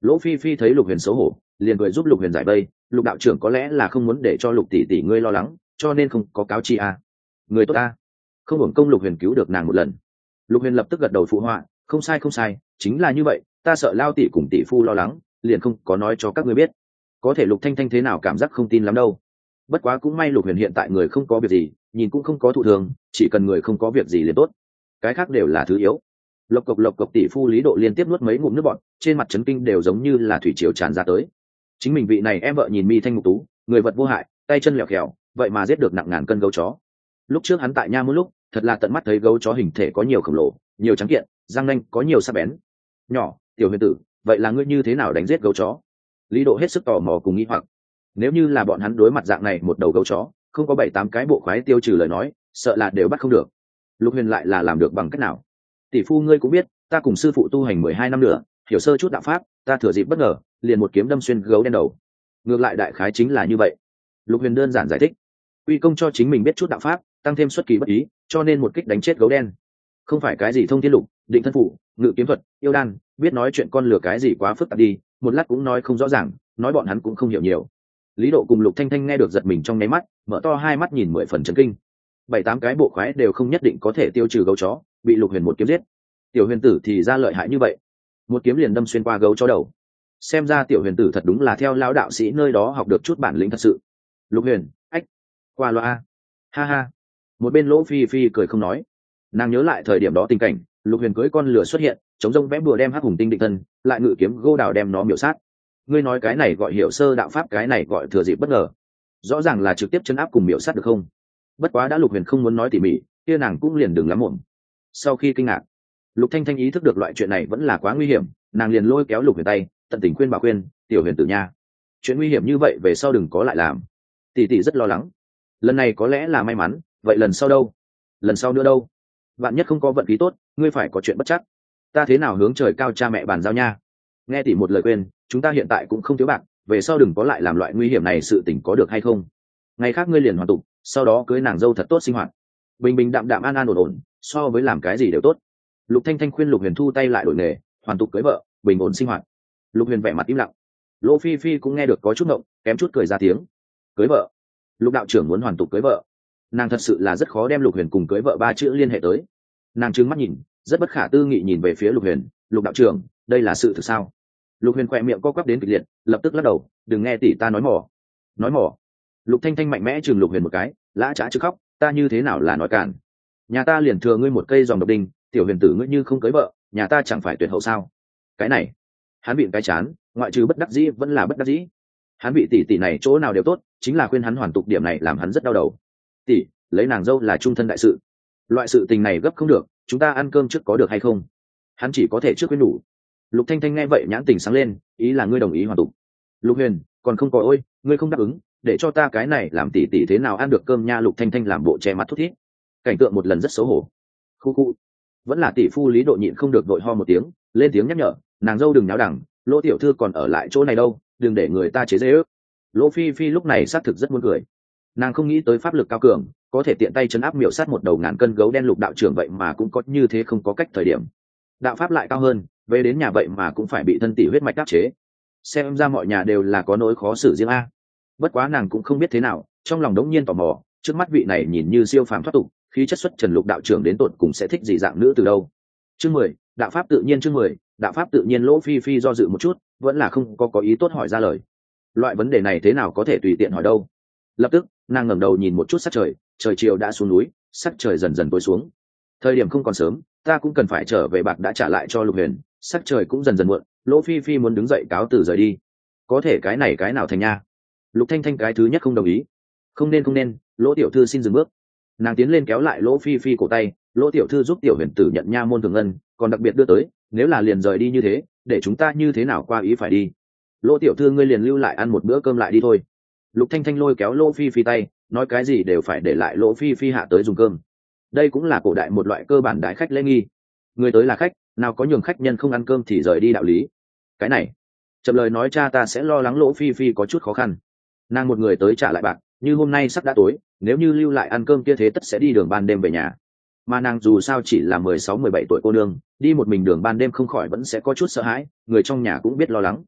Lỗ Phi Phi thấy Lục Huyền xấu hổ, liền cười giúp Lục Huyền giải vây. Lục đạo trưởng có lẽ là không muốn để cho Lục tỷ tỷ ngươi lo lắng, cho nên không có cáo chi à. Người tốt ta, không hưởng công Lục Huyền cứu được nàng một lần. Lục Huyền lập tức gật đầu phụ họa, không sai không sai, chính là như vậy, ta sợ Lao tỷ cùng tỷ phu lo lắng, liền không có nói cho các ngươi biết. Có thể Lục Thanh Thanh thế nào cảm giác không tin lắm đâu. Bất quá cũng may Lục Huyền hiện tại người không có việc gì, nhìn cũng không có thụ thường, chỉ cần người không có việc gì liền tốt, cái khác đều là thứ yếu. Lộc cộc lộc cộc, tỷ phu Lý Độ liên tiếp nuốt mấy ngụm nước bọt, trên mặt chấn kinh đều giống như là thủy triều tràn ra tới. Chính mình vị này em vợ nhìn mi thanh mục tú, người vật vô hại, tay chân lẹo khèo, vậy mà giết được nặng ngàn cân gấu chó. Lúc trước hắn tại nha môn lúc, thật là tận mắt thấy gấu chó hình thể có nhiều khổng lồ, nhiều trắng kiện, răng nanh có nhiều sắc bén. Nhỏ, Tiểu Huyền tử, vậy là ngươi như thế nào đánh giết gấu chó? Lý Độ hết sức tò mò cùng nghi hoặc. Nếu như là bọn hắn đối mặt dạng này một đầu gấu chó, không có bảy tám cái bộ khoái tiêu trừ lời nói, sợ là đều bắt không được. Lục Huyền lại là làm được bằng cách nào? Tỷ phu ngươi cũng biết, ta cùng sư phụ tu hành mười hai năm nữa, hiểu sơ chút đạo pháp, ta thừa dịp bất ngờ, liền một kiếm đâm xuyên gấu đen đầu. Ngược lại đại khái chính là như vậy. Lục Huyền đơn giản giải thích, uy công cho chính mình biết chút đạo pháp, tăng thêm xuất kỳ bất ý, cho nên một kích đánh chết gấu đen. Không phải cái gì thông thiên lục, định thân phủ, ngự kiếm thuật, yêu đan, biết nói chuyện con lừa cái gì quá phức tạp đi, một lát cũng nói không rõ ràng, nói bọn hắn cũng không hiểu nhiều. Lý Độ cùng Lục Thanh Thanh nghe được giật mình trong nháy mắt, mở to hai mắt nhìn mười phần chấn kinh. Bảy tám cái bộ khoái đều không nhất định có thể tiêu trừ gấu chó, bị Lục Huyền một kiếm giết. Tiểu Huyền tử thì ra lợi hại như vậy, một kiếm liền đâm xuyên qua gấu chó đầu. Xem ra Tiểu Huyền tử thật đúng là theo lão đạo sĩ nơi đó học được chút bản lĩnh thật sự. Lục Huyền, ách, qua loa, ha ha. Một bên Lỗ Phi Phi cười không nói. Nàng nhớ lại thời điểm đó tình cảnh, Lục Huyền cưỡi con lửa xuất hiện, chống rông vẽ bùa đem Hắc Hùng Tinh định thân, lại ngự kiếm gô đào đem nó miểu sát. Ngươi nói cái này gọi hiểu sơ đạo pháp, cái này gọi thừa dịp bất ngờ. Rõ ràng là trực tiếp chấn áp cùng miểu sát được không? Bất quá đã Lục Huyền không muốn nói tỉ mỉ, kia nàng cũng liền đừng lắm mồm. Sau khi kinh ngạc, Lục Thanh Thanh ý thức được loại chuyện này vẫn là quá nguy hiểm, nàng liền lôi kéo Lục Huyền tay, tận tình khuyên bảo khuyên, Tiểu Huyền tử nha, chuyện nguy hiểm như vậy về sau đừng có lại làm. Tỷ tỷ rất lo lắng. Lần này có lẽ là may mắn, vậy lần sau đâu? Lần sau nữa đâu? Vạn nhất không có vận khí tốt, ngươi phải có chuyện bất chắc. Ta thế nào hướng trời cao cha mẹ bàn giao nha. Nghe tỷ một lời khuyên, chúng ta hiện tại cũng không thiếu bạc, về sau đừng có lại làm loại nguy hiểm này, sự tình có được hay không? Ngày khác ngươi liền hoàn tục, sau đó cưới nàng dâu thật tốt sinh hoạt, bình bình đạm đạm an an ổn ổn, so với làm cái gì đều tốt. Lục Thanh Thanh khuyên Lục Huyền thu tay lại đổi nghề, hoàn tục cưới vợ, bình ổn sinh hoạt. Lục Huyền vẻ mặt im lặng. Lỗ Phi Phi cũng nghe được có chút ngộng, kém chút cười ra tiếng. Cưới vợ? Lục đạo trưởng muốn hoàn tục cưới vợ? Nàng thật sự là rất khó đem Lục Huyền cùng cưới vợ ba chữ liên hệ tới. Nàng trừng mắt nhìn, rất bất khả tư nghị nhìn về phía Lục Huyền. Lục đạo trưởng, đây là sự thực sao? Lục Huyền khỏe miệng co quắp đến kịch liệt, lập tức lắc đầu, đừng nghe tỷ ta nói mỏ. Nói mỏ? Lục Thanh Thanh mạnh mẽ chừng Lục Huyền một cái, lã chã chứ khóc, ta như thế nào là nói cản? Nhà ta liền thừa ngươi một cây dòng độc đinh, Tiểu Huyền tử ngươi như không cưới vợ, nhà ta chẳng phải tuyệt hậu sao? Cái này, hắn bịn cái chán, ngoại trừ bất đắc dĩ vẫn là bất đắc dĩ. Hắn bị tỷ tỷ này chỗ nào đều tốt, chính là khuyên hắn hoàn tục điểm này làm hắn rất đau đầu. Tỷ, lấy nàng dâu là trung thân đại sự, loại sự tình này gấp không được, chúng ta ăn cơm trước có được hay không? Hắn chỉ có thể trước khuyên đủ. Lục Thanh Thanh nghe vậy nhãn tình sáng lên, ý là ngươi đồng ý hoàn tục. Lục Huyền, còn không có ôi, ngươi không đáp ứng, để cho ta cái này làm tỷ tỷ thế nào ăn được cơm nha. Lục Thanh Thanh làm bộ che mắt thút thít, cảnh tượng một lần rất xấu hổ. Khu khu, vẫn là tỷ phu Lý Độ nhịn không được vội ho một tiếng, lên tiếng nhắc nhở, nàng dâu đừng náo đẳng, Lỗ tiểu thư còn ở lại chỗ này đâu, đừng để người ta chế giễu. Lỗ Phi Phi lúc này xác thực rất muốn cười, nàng không nghĩ tới pháp lực cao cường có thể tiện tay chấn áp miểu sát một đầu ngàn cân gấu đen. Lục đạo trưởng vậy mà cũng có như thế không có cách thời điểm, đạo pháp lại cao hơn, về đến nhà vậy mà cũng phải bị thân tỷ huyết mạch đáp chế. Xem ra mọi nhà đều là có nỗi khó xử riêng a. Bất quá nàng cũng không biết thế nào, trong lòng đống nhiên tò mò, trước mắt vị này nhìn như siêu phàm thoát tục, khí chất xuất trần Lục đạo trưởng đến tột cùng sẽ thích gì dạng nữ từ đâu. Chương mười, đạo pháp tự nhiên. Chương mười, đạo pháp tự nhiên. Lỗ Phi Phi do dự một chút, vẫn là không có có ý tốt hỏi ra lời. Loại vấn đề này thế nào có thể tùy tiện hỏi đâu. Lập tức nàng ngẩng đầu nhìn một chút sắc trời, trời chiều đã xuống núi, sắc trời dần dần tối xuống, thời điểm không còn sớm, ta cũng cần phải trở về, bạc đã trả lại cho Lục Huyền, sắc trời cũng dần dần muộn. Lỗ Phi Phi muốn đứng dậy cáo từ rời đi. Có thể cái này cái nào thành nha. Lục Thanh Thanh cái thứ nhất không đồng ý. Không nên không nên, Lỗ tiểu thư xin dừng bước. Nàng tiến lên kéo lại Lỗ Phi Phi cổ tay, Lỗ tiểu thư giúp Tiểu Huyền tử nhận nha môn thường ngân, còn đặc biệt đưa tới, nếu là liền rời đi như thế, để chúng ta như thế nào qua ý phải đi. Lỗ tiểu thư ngươi liền lưu lại ăn một bữa cơm lại đi thôi. Lục Thanh Thanh lôi kéo Lỗ Phi Phi tay, nói cái gì đều phải để lại Lỗ Phi Phi hạ tới dùng cơm. Đây cũng là cổ đại một loại cơ bản đái khách lễ nghi, người tới là khách, nào có nhường khách nhân không ăn cơm thì rời đi đạo lý. Cái này chậm lời nói, cha ta sẽ lo lắng. Lỗ Phi Phi có chút khó khăn, nàng một người tới trả lại bạc, như hôm nay sắp đã tối, nếu như lưu lại ăn cơm kia thế tất sẽ đi đường ban đêm về nhà, mà nàng dù sao chỉ là mười sáu mười bảy tuổi cô nương, đi một mình đường ban đêm không khỏi vẫn sẽ có chút sợ hãi, người trong nhà cũng biết lo lắng.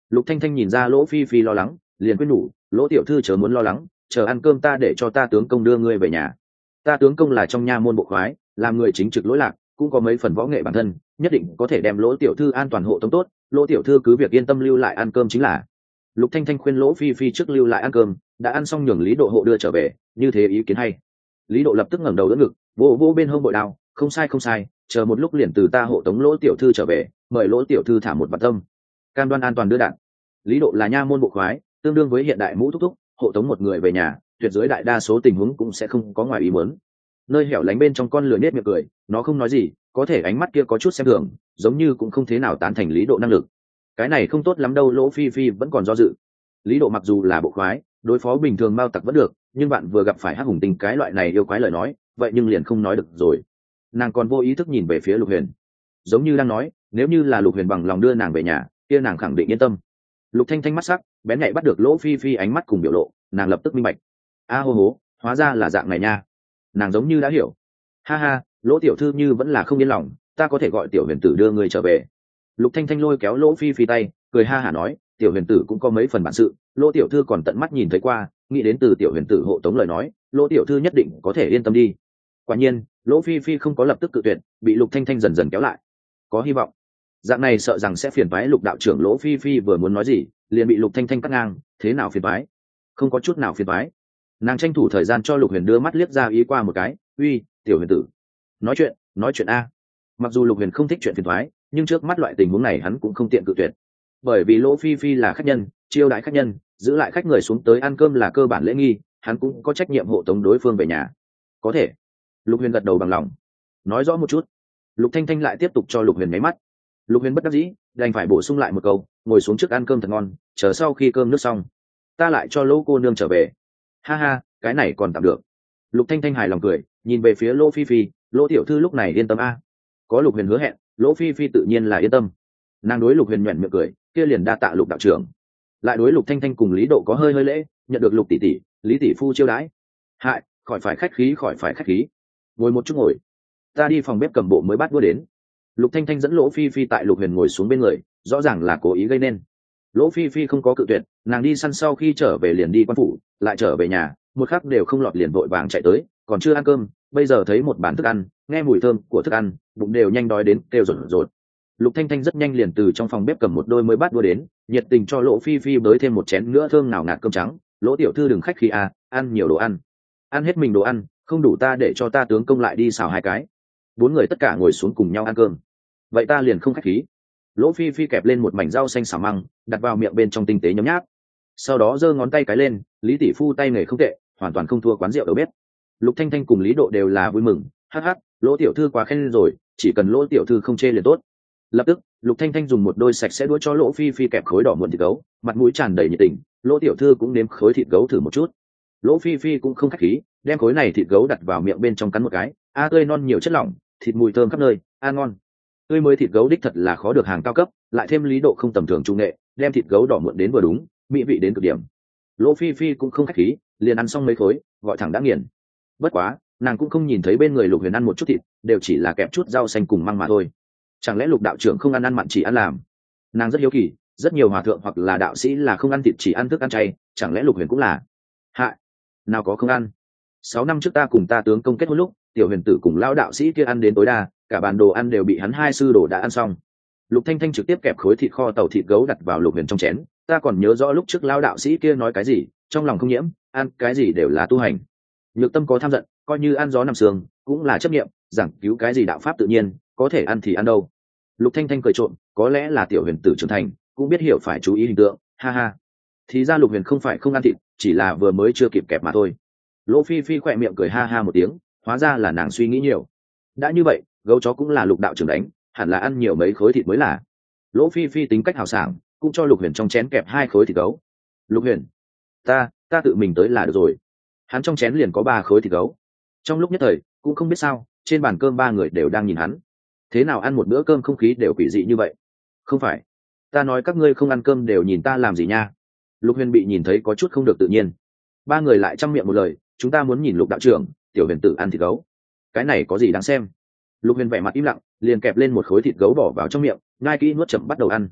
Lục Thanh Thanh nhìn ra Lỗ Phi Phi lo lắng, liền quyết nhủ, Lỗ tiểu thư chớ muốn lo lắng, chờ ăn cơm ta để cho ta tướng công đưa ngươi về nhà. Ta tướng công là trong nha môn bộ khoái, làm người chính trực lỗi lạc, cũng có mấy phần võ nghệ bản thân, nhất định có thể đem Lỗ tiểu thư an toàn hộ tống tốt. Lỗ tiểu thư cứ việc yên tâm lưu lại ăn cơm chính là. Lục Thanh Thanh khuyên Lỗ Phi Phi trước lưu lại ăn cơm, đã ăn xong nhường Lý Độ hộ đưa trở về, như thế ý kiến hay. Lý Độ lập tức ngẩng đầu đỡ ngực, vỗ vỗ bên hông bội đao, không sai không sai, chờ một lúc liền từ ta hộ tống Lỗ tiểu thư trở về, mời Lỗ tiểu thư thả một bạt tâm, cam đoan an toàn đưa đạn. Lý Độ là nha môn bộ khoái, tương đương với hiện đại mũ thúc thúc, hộ tống một người về nhà, tuyệt dưới đại đa số tình huống cũng sẽ không có ngoài ý muốn. Nơi hẻo lánh bên trong con lửa nết miệng cười, nó không nói gì, có thể ánh mắt kia có chút xem thường, giống như cũng không thế nào tán thành Lý Độ năng lực. Cái này không tốt lắm đâu. Lỗ Phi Phi vẫn còn do dự. Lý Độ mặc dù là bộ khoái, đối phó bình thường mao tặc vẫn được, nhưng bạn vừa gặp phải hắc hùng tinh cái loại này yêu quái lời nói, vậy nhưng liền không nói được rồi. Nàng còn vô ý thức nhìn về phía Lục Huyền, giống như đang nói, nếu như là Lục Huyền bằng lòng đưa nàng về nhà, kia nàng khẳng định yên tâm. Lục Thanh Thanh mắt sắc bén nhạy bắt được Lỗ Phi Phi ánh mắt cùng biểu lộ, nàng lập tức minh bạch. A hô hố, hóa ra là dạng này nha. Nàng giống như đã hiểu. Ha ha, Lỗ tiểu thư như vẫn là không yên lòng, ta có thể gọi tiểu huyền tử đưa người trở về. Lục Thanh Thanh lôi kéo Lỗ Phi Phi tay, cười ha hả nói, tiểu huyền tử cũng có mấy phần bản sự, Lỗ tiểu thư còn tận mắt nhìn thấy qua, nghĩ đến từ tiểu huyền tử hộ tống lời nói, Lỗ tiểu thư nhất định có thể yên tâm đi. Quả nhiên, Lỗ Phi Phi không có lập tức cự tuyệt, bị Lục Thanh Thanh dần dần kéo lại. Có hy vọng. Dạng này sợ rằng sẽ phiền toái. Lục đạo trưởng Lỗ Phi Phi vừa muốn nói gì, liền bị Lục Thanh Thanh cắt ngang, thế nào phiền toái? Không có chút nào phiền toái. Nàng tranh thủ thời gian cho Lục Huyền đưa mắt liếc ra ý qua một cái, uy, tiểu huyền tử, nói chuyện, nói chuyện a. Mặc dù Lục Huyền không thích chuyện phiền toái, nhưng trước mắt loại tình huống này hắn cũng không tiện cự tuyệt. Bởi vì Lỗ Phi Phi là khách nhân, chiêu đãi khách nhân, giữ lại khách người xuống tới ăn cơm là cơ bản lễ nghi, hắn cũng có trách nhiệm hộ tống đối phương về nhà. Có thể. Lục Huyền gật đầu bằng lòng. Nói rõ một chút. Lục Thanh Thanh lại tiếp tục cho Lục Huyền mấy mắt. Lục Huyền bất đắc dĩ, đành phải bổ sung lại một câu, ngồi xuống trước ăn cơm thật ngon, chờ sau khi cơm nước xong, ta lại cho Lỗ cô nương trở về. Ha ha, cái này còn tạm được. Lục Thanh Thanh hài lòng cười, nhìn về phía Lỗ Phi Phi, Lỗ tiểu thư lúc này yên tâm a. Có Lục Huyền hứa hẹn, Lỗ Phi Phi tự nhiên là yên tâm. Nàng đối Lục Huyền nhuyễn miệng cười, kia liền đa tạ Lục đạo trưởng. Lại đối Lục Thanh Thanh cùng Lý Độ có hơi hơi lễ, nhận được Lục tỷ tỷ, Lý tỷ phu chiêu đãi. Hại, khỏi phải khách khí, khỏi phải khách khí. Ngồi một chút ngồi. Ta đi phòng bếp cầm bộ mới bắt đũa đến. Lục Thanh Thanh dẫn Lỗ Phi Phi tại Lục Huyền ngồi xuống bên người, rõ ràng là cố ý gây nên. Lỗ Phi Phi không có cự tuyệt, nàng đi săn sau khi trở về liền đi quan phủ, lại trở về nhà, một khắc đều không lọt liền vội vàng chạy tới, còn chưa ăn cơm, bây giờ thấy một bàn thức ăn, nghe mùi thơm của thức ăn, bụng đều nhanh đói đến kêu rột rột. Lục Thanh Thanh rất nhanh liền từ trong phòng bếp cầm một đôi mới bát đũa đến, nhiệt tình cho Lỗ Phi Phi bới thêm một chén nữa thơm nào ngạt cơm trắng. Lỗ tiểu thư đừng khách khí à, ăn nhiều đồ ăn, ăn hết mình đồ ăn, không đủ ta để cho ta tướng công lại đi xào hai cái. Bốn người tất cả ngồi xuống cùng nhau ăn cơm. Vậy ta liền không khách khí. Lỗ Phi Phi kẹp lên một mảnh rau xanh xào măng, đặt vào miệng bên trong tinh tế nhấm nháp. Sau đó giơ ngón tay cái lên, Lý tỷ phu tay nghề không tệ, hoàn toàn không thua quán rượu đầu bếp. Lục Thanh Thanh cùng Lý Độ đều là vui mừng, hắc hắc, Lỗ tiểu thư quá khen rồi, chỉ cần Lỗ tiểu thư không chê liền tốt. Lập tức, Lục Thanh Thanh dùng một đôi sạch sẽ đũa cho Lỗ Phi Phi kẹp khối đỏ muộn thịt gấu, mặt mũi tràn đầy nhiệt tình, Lỗ tiểu thư cũng nếm khối thịt gấu thử một chút. Lỗ Phi Phi cũng không khách khí, đem khối này thịt gấu đặt vào miệng bên trong cắn một cái, a tươi non nhiều chất lỏng, thịt mùi thơm khắp nơi, ăn ngon. Tươi mới thịt gấu đích thật là khó được hàng cao cấp, lại thêm Lý Độ không tầm thường trung nghệ, đem thịt gấu đỏ muộn đến vừa đúng, mỹ vị đến cực điểm. Lỗ Phi Phi cũng không khách khí, liền ăn xong mấy khối, gọi thẳng đã nghiền. Bất quá, nàng cũng không nhìn thấy bên người Lục Huyền ăn một chút thịt, đều chỉ là kẹp chút rau xanh cùng măng mà thôi. Chẳng lẽ Lục đạo trưởng không ăn ăn mặn chỉ ăn làm? Nàng rất hiếu kỳ, rất nhiều hòa thượng hoặc là đạo sĩ là không ăn thịt chỉ ăn thức ăn chay, chẳng lẽ Lục Huyền cũng là? Hạ, nào có không ăn. Sáu năm trước ta cùng ta tướng công kết hôn lúc, tiểu huyền tử cùng lão đạo sĩ kia ăn đến tối đa, cả bàn đồ ăn đều bị hắn hai sư đồ đã ăn xong. Lục Thanh Thanh trực tiếp kẹp khối thịt kho tàu thịt gấu đặt vào Lục Huyền trong chén, ta còn nhớ rõ lúc trước lão đạo sĩ kia nói cái gì, trong lòng không nhiễm, ăn cái gì đều là tu hành. Nhược tâm có tham giận, coi như ăn gió nằm sương, cũng là chấp niệm, giảng cứu cái gì đạo pháp tự nhiên, có thể ăn thì ăn đâu. Lục Thanh Thanh cười trộm, có lẽ là tiểu huyền tử trưởng thành, cũng biết hiểu phải chú ý hình tượng, ha ha. Thì ra Lục Huyền không phải không ăn thịt, chỉ là vừa mới chưa kịp kẹp mà thôi. Lỗ Phi Phi khỏe miệng cười ha ha một tiếng, hóa ra là nàng suy nghĩ nhiều. Đã như vậy, gấu chó cũng là Lục đạo trưởng đánh, hẳn là ăn nhiều mấy khối thịt mới là. Lỗ Phi Phi tính cách hào sảng, cũng cho Lục Huyền trong chén kẹp hai khối thịt gấu. Lục Huyền, ta, ta tự mình tới là được rồi. Hắn trong chén liền có ba khối thịt gấu. Trong lúc nhất thời, cũng không biết sao, trên bàn cơm ba người đều đang nhìn hắn. Thế nào ăn một bữa cơm không khí đều quỷ dị như vậy? Không phải, ta nói các ngươi không ăn cơm đều nhìn ta làm gì nha? Lục Huyền bị nhìn thấy có chút không được tự nhiên. Ba người lại chăm miệng một lời, chúng ta muốn nhìn Lục đạo trưởng, tiểu huyền tử ăn thịt gấu. Cái này có gì đáng xem? Lục Huyền vẻ mặt im lặng, liền kẹp lên một khối thịt gấu bỏ vào trong miệng, nhai kỹ nuốt chậm bắt đầu ăn.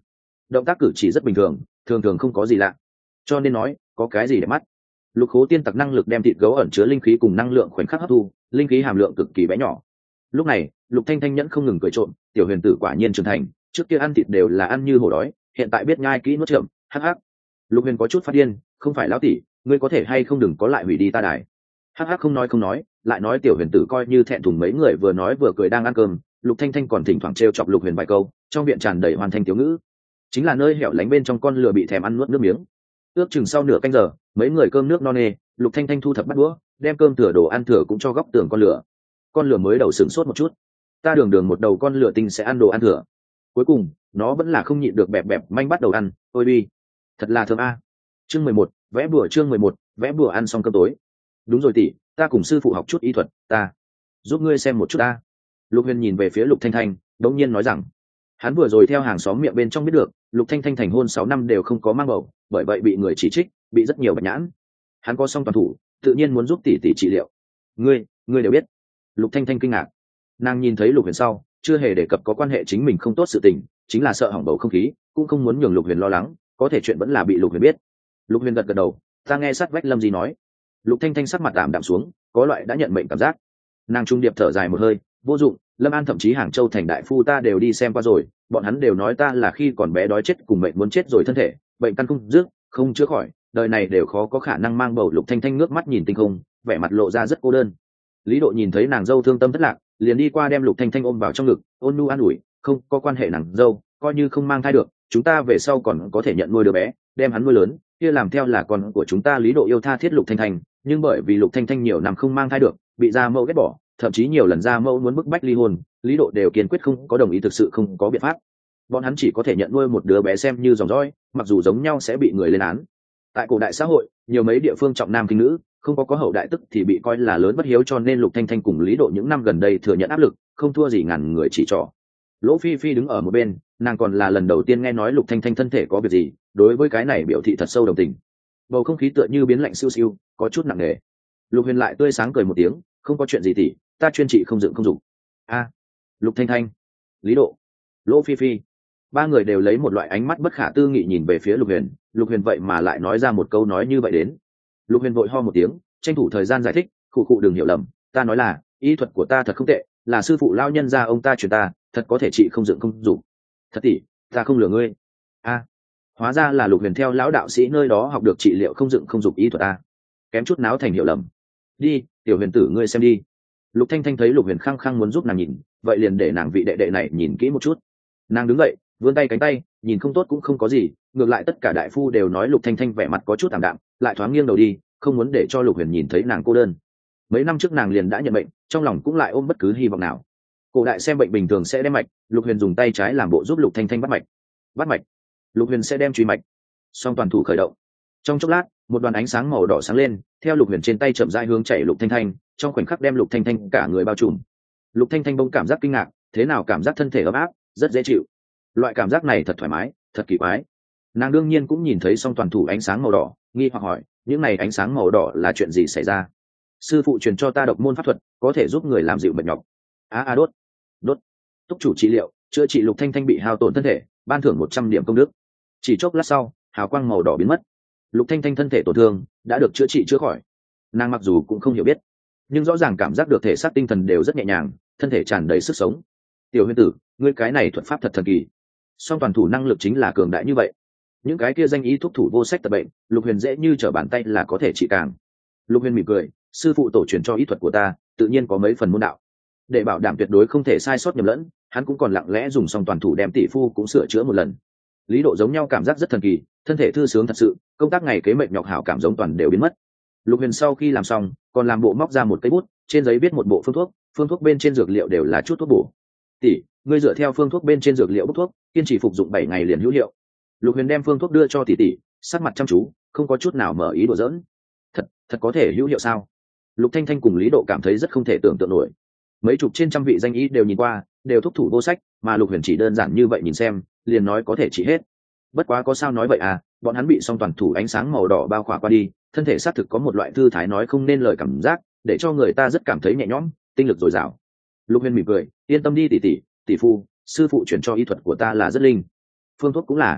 động tác cử chỉ rất bình thường, thường thường không có gì lạ, cho nên nói có cái gì để mắt. Lục khố tiên tặc năng lực đem thịt gấu ẩn chứa linh khí cùng năng lượng khoảnh khắc hấp thu, linh khí hàm lượng cực kỳ bé nhỏ. Lúc này Lục Thanh Thanh nhẫn không ngừng cười trộm, tiểu huyền tử quả nhiên trưởng thành, trước kia ăn thịt đều là ăn như hổ đói, hiện tại biết nhai kỹ nuốt chậm, hắc hắc. Lục huyền có chút phát điên, không phải lão tỷ, ngươi có thể hay không đừng có lại hủy đi ta đài. Hắc hắc không nói không nói, lại nói tiểu huyền tử coi như thẹn thùng, mấy người vừa nói vừa cười đang ăn cơm. Lục Thanh Thanh còn thỉnh thoảng trêu chọc Lục huyền vài câu, trong viện tràn đầy hoàn thanh tiểu ngữ, chính là nơi hẻo lánh bên trong con lừa bị thèm ăn nuốt nước miếng. Ước chừng sau nửa canh giờ, mấy người cơm nước no nê, Lục Thanh Thanh thu thập bát đũa, đem cơm thừa đồ ăn thừa cũng cho góc tường con lừa. Con lừa mới đầu sửng sốt một chút, ta đường đường một đầu con lừa tinh sẽ ăn đồ ăn thừa, cuối cùng nó vẫn là không nhịn được bẹp bẹp manh bắt đầu ăn. Ôi bi, thật là thơm a. Chương mười một, vẽ bùa. Chương mười một, vẽ bùa. Ăn xong cơm tối. Đúng rồi tỷ, ta cùng sư phụ học chút y thuật, ta giúp ngươi xem một chút ta. Lục huyền nhìn về phía Lục Thanh Thanh, đống nhiên nói rằng hắn vừa rồi theo hàng xóm miệng bên trong biết được Lục Thanh Thanh thành hôn sáu năm đều không có mang bầu, bởi vậy bị người chỉ trích, bị rất nhiều bạch nhãn. Hắn có song toàn thủ, tự nhiên muốn giúp tỷ tỷ trị liệu. Ngươi, ngươi đều biết? Lục Thanh Thanh kinh ngạc. Nàng nhìn thấy Lục huyền sau, chưa hề đề cập có quan hệ chính mình không tốt sự tình, chính là sợ hỏng bầu không khí, cũng không muốn nhường Lục huyền lo lắng, có thể chuyện vẫn là bị Lục huyền biết. Lục huyền gật gật đầu, ta nghe sát vách Lâm Di nói. Lục Thanh Thanh sắc mặt tạm đạm xuống, có loại đã nhận mệnh cảm giác. Nàng trung điệp thở dài một hơi, vô dụng, Lâm An thậm chí Hàng Châu thành đại phu ta đều đi xem qua rồi, bọn hắn đều nói ta là khi còn bé đói chết cùng mệnh muốn chết rồi thân thể, bệnh căn không dứt, không chữa khỏi, đời này đều khó có khả năng mang bầu. Lục Thanh Thanh ngước mắt nhìn tinh không, vẻ mặt lộ ra rất cô đơn. Lý Độ nhìn thấy nàng dâu thương tâm thất lạc, liền đi qua đem Lục Thanh Thanh ôm vào trong ngực, ôn nhu an ủi, không có quan hệ, nàng dâu coi như không mang thai được, chúng ta về sau còn có thể nhận nuôi đứa bé, đem hắn nuôi lớn, kia làm theo là con của chúng ta. Lý Độ yêu tha thiết Lục Thanh Thanh, nhưng bởi vì Lục Thanh Thanh nhiều năm không mang thai được, bị gia mẫu ghét bỏ, thậm chí nhiều lần gia mẫu muốn bức bách ly hôn, Lý Độ đều kiên quyết không có đồng ý, thực sự không có biện pháp. Bọn hắn chỉ có thể nhận nuôi một đứa bé xem như dòng dõi, mặc dù giống nhau sẽ bị người lên án. Tại cổ đại xã hội, nhiều mấy địa phương trọng nam khinh nữ, không có có hậu đại tức thì bị coi là lớn bất hiếu, cho nên Lục Thanh Thanh cùng Lý Độ những năm gần đây thừa nhận áp lực, không thua gì ngàn người chỉ trỏ. Lỗ Phi Phi đứng ở một bên, nàng còn là lần đầu tiên nghe nói Lục Thanh Thanh thân thể có việc gì, đối với cái này biểu thị thật sâu đồng tình. Bầu không khí tựa như biến lạnh siêu siêu, có chút nặng nề. Lục huyền lại tươi sáng cười một tiếng, không có chuyện gì tỷ, ta chuyên trị không dựng không dục. A, Lục Thanh Thanh, Lý Độ, Lỗ Phi Phi, ba người đều lấy một loại ánh mắt bất khả tư nghị nhìn về phía Lục huyền. Lục huyền vậy mà lại nói ra một câu nói như vậy đến. Lục huyền vội ho một tiếng, tranh thủ thời gian giải thích, khụ khụ đừng hiểu lầm, ta nói là y thuật của ta thật không tệ, là sư phụ lao nhân gia ông ta truyền ta, thật có thể trị không dựng không dục. Thật tỷ, ta không lừa ngươi. A, hóa ra là Lục huyền theo lão đạo sĩ nơi đó học được trị liệu không dựng không dục y thuật ta, kém chút náo thành hiểu lầm. Đi, tiểu huyền tử ngươi xem đi. Lục Thanh Thanh thấy Lục huyền khăng khăng muốn giúp nàng nhìn, vậy liền để nàng vị đệ đệ này nhìn kỹ một chút. Nàng đứng dậy, vươn tay cánh tay, nhìn không tốt cũng không có gì, ngược lại tất cả đại phu đều nói Lục Thanh Thanh vẻ mặt có chút thảm đạm, lại thoáng nghiêng đầu đi, không muốn để cho Lục huyền nhìn thấy nàng cô đơn. Mấy năm trước nàng liền đã nhận bệnh, trong lòng cũng lại ôm bất cứ hy vọng nào. Cổ đại xem bệnh bình thường sẽ đem mạch, Lục huyền dùng tay trái làm bộ giúp Lục Thanh Thanh bắt mạch. Bắt mạch, Lục huyền sẽ đem truy mạch. Song toàn thủ khởi động. Trong chốc lát, một đoàn ánh sáng màu đỏ sáng lên, theo Lục huyền trên tay chậm rãi hướng chạy Lục Thanh Thanh, trong khoảnh khắc đem Lục Thanh Thanh cả người bao trùm. Lục Thanh Thanh bỗng cảm giác kinh ngạc, thế nào cảm giác thân thể ấm áp, rất dễ chịu. Loại cảm giác này thật thoải mái, thật kỳ quái. Nàng đương nhiên cũng nhìn thấy song toàn thủ ánh sáng màu đỏ, nghi hoặc hỏi, những này ánh sáng màu đỏ là chuyện gì xảy ra? Sư phụ truyền cho ta độc môn pháp thuật, có thể giúp người làm dịu mệt nhọc. A a đốt, đốt. Túc chủ trị liệu, chữa trị Lục Thanh Thanh bị hao tổn thân thể, ban thưởng một trăm điểm công đức. Chỉ chốc lát sau, hào quang màu đỏ biến mất. Lục Thanh Thanh thân thể tổn thương đã được chữa trị chữa khỏi. Nàng mặc dù cũng không hiểu biết, nhưng rõ ràng cảm giác được thể xác tinh thần đều rất nhẹ nhàng, thân thể tràn đầy sức sống. Tiểu huyền tử, ngươi cái này thuật pháp thật thần kỳ. Song toàn thủ năng lực chính là cường đại như vậy. Những cái kia danh ý thuốc thủ vô sách tập bệnh, Lục huyền dễ như trở bàn tay là có thể trị càng. Lục huyền mỉm cười, sư phụ tổ truyền cho ý thuật của ta, tự nhiên có mấy phần môn đạo. Để bảo đảm tuyệt đối không thể sai sót nhầm lẫn, hắn cũng còn lặng lẽ dùng song toàn thủ đem tỷ phu cũng sửa chữa một lần. Lý Độ giống nhau cảm giác rất thần kỳ, thân thể thư sướng thật sự, công tác ngày kế mệnh nhọc hảo cảm giống toàn đều biến mất. Lục huyền sau khi làm xong, còn làm bộ móc ra một cây bút, trên giấy viết một bộ phương thuốc, phương thuốc bên trên dược liệu đều là chút thuốc bổ. Tỷ, ngươi dựa theo phương thuốc bên trên dược liệu bút thuốc, kiên trì phục dụng bảy ngày liền hữu hiệu. Lục huyền đem phương thuốc đưa cho tỷ tỷ, sắc mặt chăm chú, không có chút nào mở ý đùa giỡn. Thật, thật có thể hữu hiệu sao? Lục Thanh Thanh cùng Lý Độ cảm thấy rất không thể tưởng tượng nổi. Mấy chục trên trăm vị danh ý đều nhìn qua, đều thúc thủ vô sách, mà Lục huyền chỉ đơn giản như vậy nhìn xem, liền nói có thể trị hết. Bất quá có sao nói vậy à, bọn hắn bị song toàn thủ ánh sáng màu đỏ bao khỏa qua đi, thân thể xác thực có một loại thư thái nói không nên lời cảm giác, để cho người ta rất cảm thấy nhẹ nhõm, tinh lực dồi dào. Lục huyền mỉm cười, yên tâm đi tỷ tỷ, tỷ phu, sư phụ chuyển cho y thuật của ta là rất linh, phương thuốc cũng là.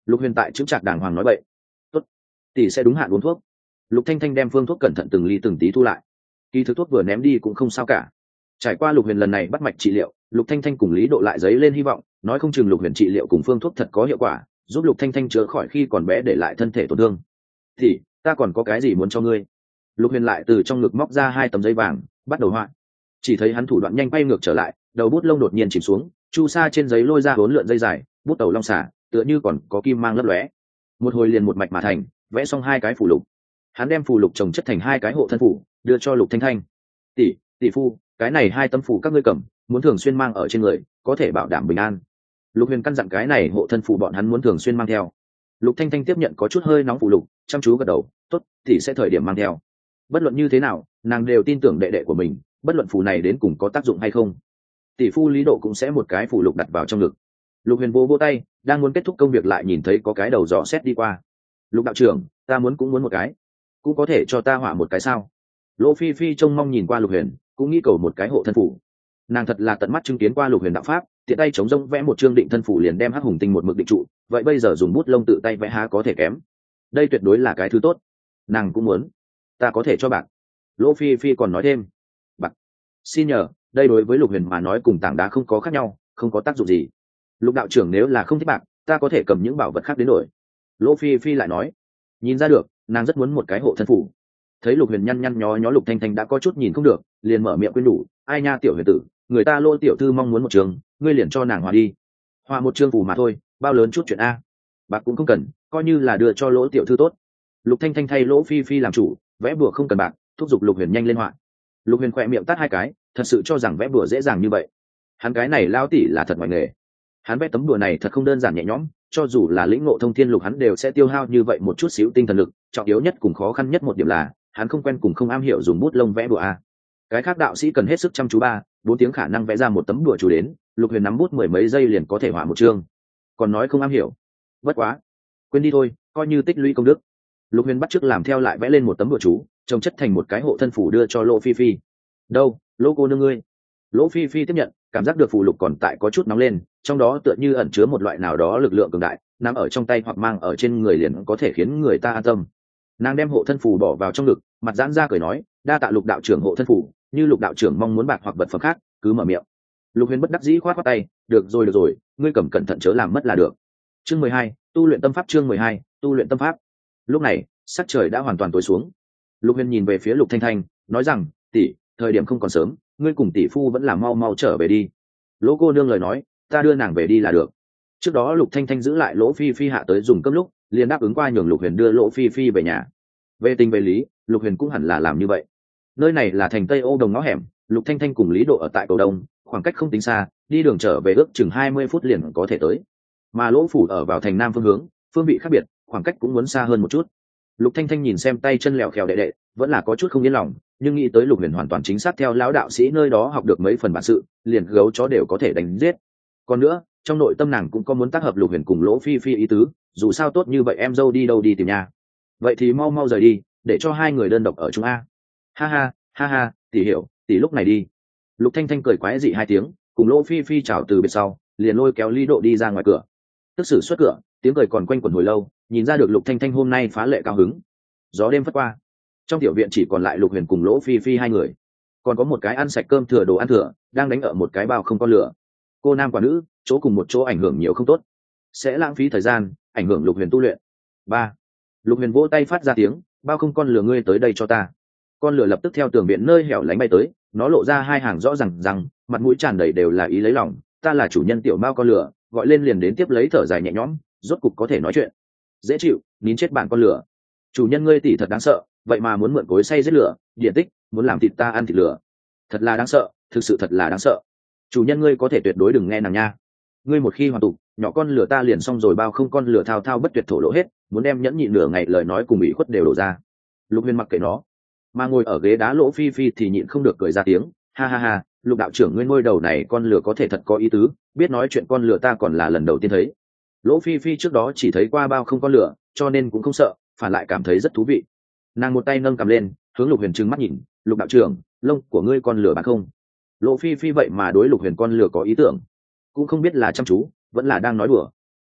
Lục huyền tại chững chạc đàng hoàng nói bậy. Tốt, tỷ sẽ đúng hạn uống thuốc. Lục thanh thanh đem phương thuốc cẩn thận từng ly từng tí thu lại. Kỳ thực thuốc vừa ném đi cũng không sao cả. Trải qua Lục huyền lần này bắt mạch trị liệu, Lục thanh thanh cùng Lý Độ lại giấy lên hy vọng, nói không chừng Lục huyền trị liệu cùng phương thuốc thật có hiệu quả, giúp Lục thanh thanh chữa khỏi khi còn bé để lại thân thể tổn thương. Thì ta còn có cái gì muốn cho ngươi? Lục huyền lại từ trong ngực móc ra hai tấm giấy vàng, bắt đầu họa. Chỉ thấy hắn thủ đoạn nhanh bay ngược trở lại, đầu bút lông đột nhiên chìm xuống, chu sa trên giấy lôi ra bốn lượn dây dài, bút tàu long xả, tựa như còn có kim mang lấp lóe. Một hồi liền một mạch mà thành, vẽ xong hai cái phù lục. Hắn đem phù lục chồng chất thành hai cái hộ thân phù, đưa cho Lục thanh thanh. tỷ tỷ phu, cái này hai tấm phù các ngươi cầm, muốn thường xuyên mang ở trên người, có thể bảo đảm bình an. Lục huyền căn dặn cái này hộ thân phù bọn hắn muốn thường xuyên mang theo. Lục thanh thanh tiếp nhận có chút hơi nóng phù lục, chăm chú gật đầu, tốt, thì sẽ thời điểm mang theo. Bất luận như thế nào, nàng đều tin tưởng đệ đệ của mình, bất luận phù này đến cùng có tác dụng hay không, tỷ phu Lý Độ cũng sẽ một cái phù lục đặt vào trong ngực. Lục huyền vô vô tay, đang muốn kết thúc công việc lại nhìn thấy có cái đầu dò xét đi qua. Lục đạo trưởng, ta muốn cũng muốn một cái, cũng có thể cho ta họa một cái sao? Lỗ Phi Phi trông mong nhìn qua Lục huyền, cũng nghĩ cầu một cái hộ thân phủ. Nàng thật là tận mắt chứng kiến qua Lục huyền đạo pháp, tiện tay chống rông vẽ một chương định thân phủ liền đem hắc hùng tinh một mực định trụ, vậy bây giờ dùng bút lông tự tay vẽ há có thể kém. Đây tuyệt đối là cái thứ tốt. Nàng cũng muốn, ta có thể cho bạn. Lỗ Phi Phi còn nói thêm, bạc, xin nhờ, đây đối với Lục huyền mà nói cùng tảng đá không có khác nhau, không có tác dụng gì. Lục đạo trưởng nếu là không thích bạc, ta có thể cầm những bảo vật khác đến đổi. Lỗ Phi Phi lại nói, nhìn ra được nàng rất muốn một cái hộ thân phủ. Thấy Lục huyền nhăn nhăn nhó nhó, Lục thanh thanh đã có chút nhìn không được, liền mở miệng khuyên nhủ, ai nha tiểu huyền tử, người ta Lỗ tiểu thư mong muốn một trường, ngươi liền cho nàng hòa đi. Hòa một chương phủ mà thôi, bao lớn chút chuyện a. Bạc cũng không cần, coi như là đưa cho Lỗ tiểu thư tốt. Lục thanh thanh thay Lỗ Phi Phi làm chủ, vẽ bùa không cần bạc, thúc giục Lục huyền nhanh lên họa. Lục huyền khỏe miệng tát hai cái, thật sự cho rằng vẽ bùa dễ dàng như vậy. Hắn cái này lao tỉ là thật ngoài nghề. Hắn vẽ tấm đùa này thật không đơn giản nhẹ nhõm, cho dù là lĩnh ngộ thông thiên lục hắn đều sẽ tiêu hao như vậy một chút xíu tinh thần lực. Trọng yếu nhất cùng khó khăn nhất một điểm là hắn không quen cùng không am hiểu dùng bút lông vẽ đùa a. Cái khác đạo sĩ cần hết sức chăm chú ba bốn tiếng khả năng vẽ ra một tấm đùa chủ đến, Lục huyền nắm bút mười mấy giây liền có thể họa một chương. Còn nói không am hiểu, bất quá quên đi thôi, coi như tích lũy công đức. Lục huyền bắt chước làm theo lại vẽ lên một tấm đùa chú, trồng chất thành một cái hộ thân phủ đưa cho Lỗ Phi Phi. Đâu, Lỗ cô nương ngươi. Lỗ Phi Phi tiếp nhận, cảm giác được phù lục còn tại có chút nóng lên, trong đó tựa như ẩn chứa một loại nào đó lực lượng cường đại, nắm ở trong tay hoặc mang ở trên người liền có thể khiến người ta an tâm. Nàng đem hộ thân phù bỏ vào trong ngực, mặt giãn ra cười nói, đa tạ Lục đạo trưởng hộ thân phù, như Lục đạo trưởng mong muốn bạc hoặc vật phẩm khác, cứ mở miệng. Lục huyền bất đắc dĩ khoát khoát tay, được rồi được rồi, ngươi cầm cẩn thận chớ làm mất là được. Chương mười hai, tu luyện tâm pháp. Chương mười hai, tu luyện tâm pháp. Lúc này sắc trời đã hoàn toàn tối xuống. Lục huyền nhìn về phía Lục thanh thanh, nói rằng, tỷ, thời điểm không còn sớm, ngươi cùng tỷ phu vẫn là mau mau trở về đi. Lỗ cô nương lời nói, ta đưa nàng về đi là được. Trước đó Lục thanh thanh giữ lại Lỗ Phi Phi hạ tới dùng cơm lúc, liền đáp ứng qua nhường Lục huyền đưa Lỗ Phi Phi về nhà. Về tình về lý, Lục huyền cũng hẳn là làm như vậy. Nơi này là thành Tây Ô Đồng ngõ hẻm, Lục thanh thanh cùng Lý Độ ở tại cầu Đông, khoảng cách không tính xa, đi đường trở về ước chừng hai mươi phút liền có thể tới. Mà Lỗ phủ ở vào thành Nam phương hướng, phương vị khác biệt, khoảng cách cũng muốn xa hơn một chút. Lục thanh thanh nhìn xem tay chân lèo khèo đệ đệ, vẫn là có chút không yên lòng, nhưng nghĩ tới Lục huyền hoàn toàn chính xác theo lão đạo sĩ nơi đó học được mấy phần bản sự, liền gấu chó đều có thể đánh giết. Còn nữa, trong nội tâm nàng cũng có muốn tác hợp Lục huyền cùng Lỗ Phi Phi ý tứ, dù sao tốt như vậy em dâu đi đâu đi tìm nhà. Vậy thì mau mau rời đi, để cho hai người đơn độc ở chung a. Ha ha, ha ha, tỷ hiểu, tỷ lúc này đi. Lục thanh thanh cười quái dị hai tiếng, cùng Lỗ Phi Phi chào từ biệt sau, liền lôi kéo Lý Độ đi ra ngoài cửa. Tức sử xuất cửa, tiếng cười còn quanh quẩn hồi lâu, nhìn ra được Lục thanh thanh hôm nay phá lệ cao hứng. Gió đêm phất qua, trong tiểu viện chỉ còn lại Lục huyền cùng Lỗ Phi Phi hai người, còn có một cái ăn sạch cơm thừa đồ ăn thừa đang đánh ở một cái bao không có lửa. Cô nam quả nữ chỗ cùng một chỗ ảnh hưởng nhiều không tốt, sẽ lãng phí thời gian, ảnh hưởng Lục huyền tu luyện. Ba, Lục huyền vỗ tay phát ra tiếng, bao không con lửa ngươi tới đây cho ta. Con lửa lập tức theo tường viện nơi hẻo lánh bay tới, nó lộ ra hai hàng rõ ràng rằng mặt mũi tràn đầy đều là ý lấy lòng, ta là chủ nhân tiểu mao con lửa, gọi lên liền đến tiếp lấy thở dài nhẹ nhõm, rốt cục có thể nói chuyện. Dễ chịu, nín chết bạn con lửa. Chủ nhân ngươi tỷ thật đáng sợ, vậy mà muốn mượn cối xay giết lửa, điện tích, muốn làm thịt ta ăn thịt lửa. Thật là đáng sợ, thực sự thật là đáng sợ. Chủ nhân ngươi có thể tuyệt đối đừng nghe nàng nha. Ngươi một khi hoàn tục, nhỏ con lửa ta liền xong rồi, bao không con lửa thao thao bất tuyệt thổ lộ hết, muốn đem nhẫn nhịn nửa ngày lời nói cùng ủy khuất đều đổ ra. Lục huyền mặc kệ nó, mà ngồi ở ghế đá Lỗ Phi Phi thì nhịn không được cười ra tiếng, ha ha ha, Lục đạo trưởng ngươi ngôi đầu này con lửa có thể thật có ý tứ, biết nói chuyện con lửa ta còn là lần đầu tiên thấy. Lỗ Phi Phi trước đó chỉ thấy qua bao không con lửa, cho nên cũng không sợ, phản lại cảm thấy rất thú vị. Nàng một tay nâng cầm lên, hướng Lục huyền trừng mắt nhìn, Lục đạo trưởng, lông của ngươi con lửa bán không? Lỗ Phi Phi vậy mà đối Lục huyền con lửa có ý tưởng, cũng không biết là chăm chú vẫn là đang nói đùa.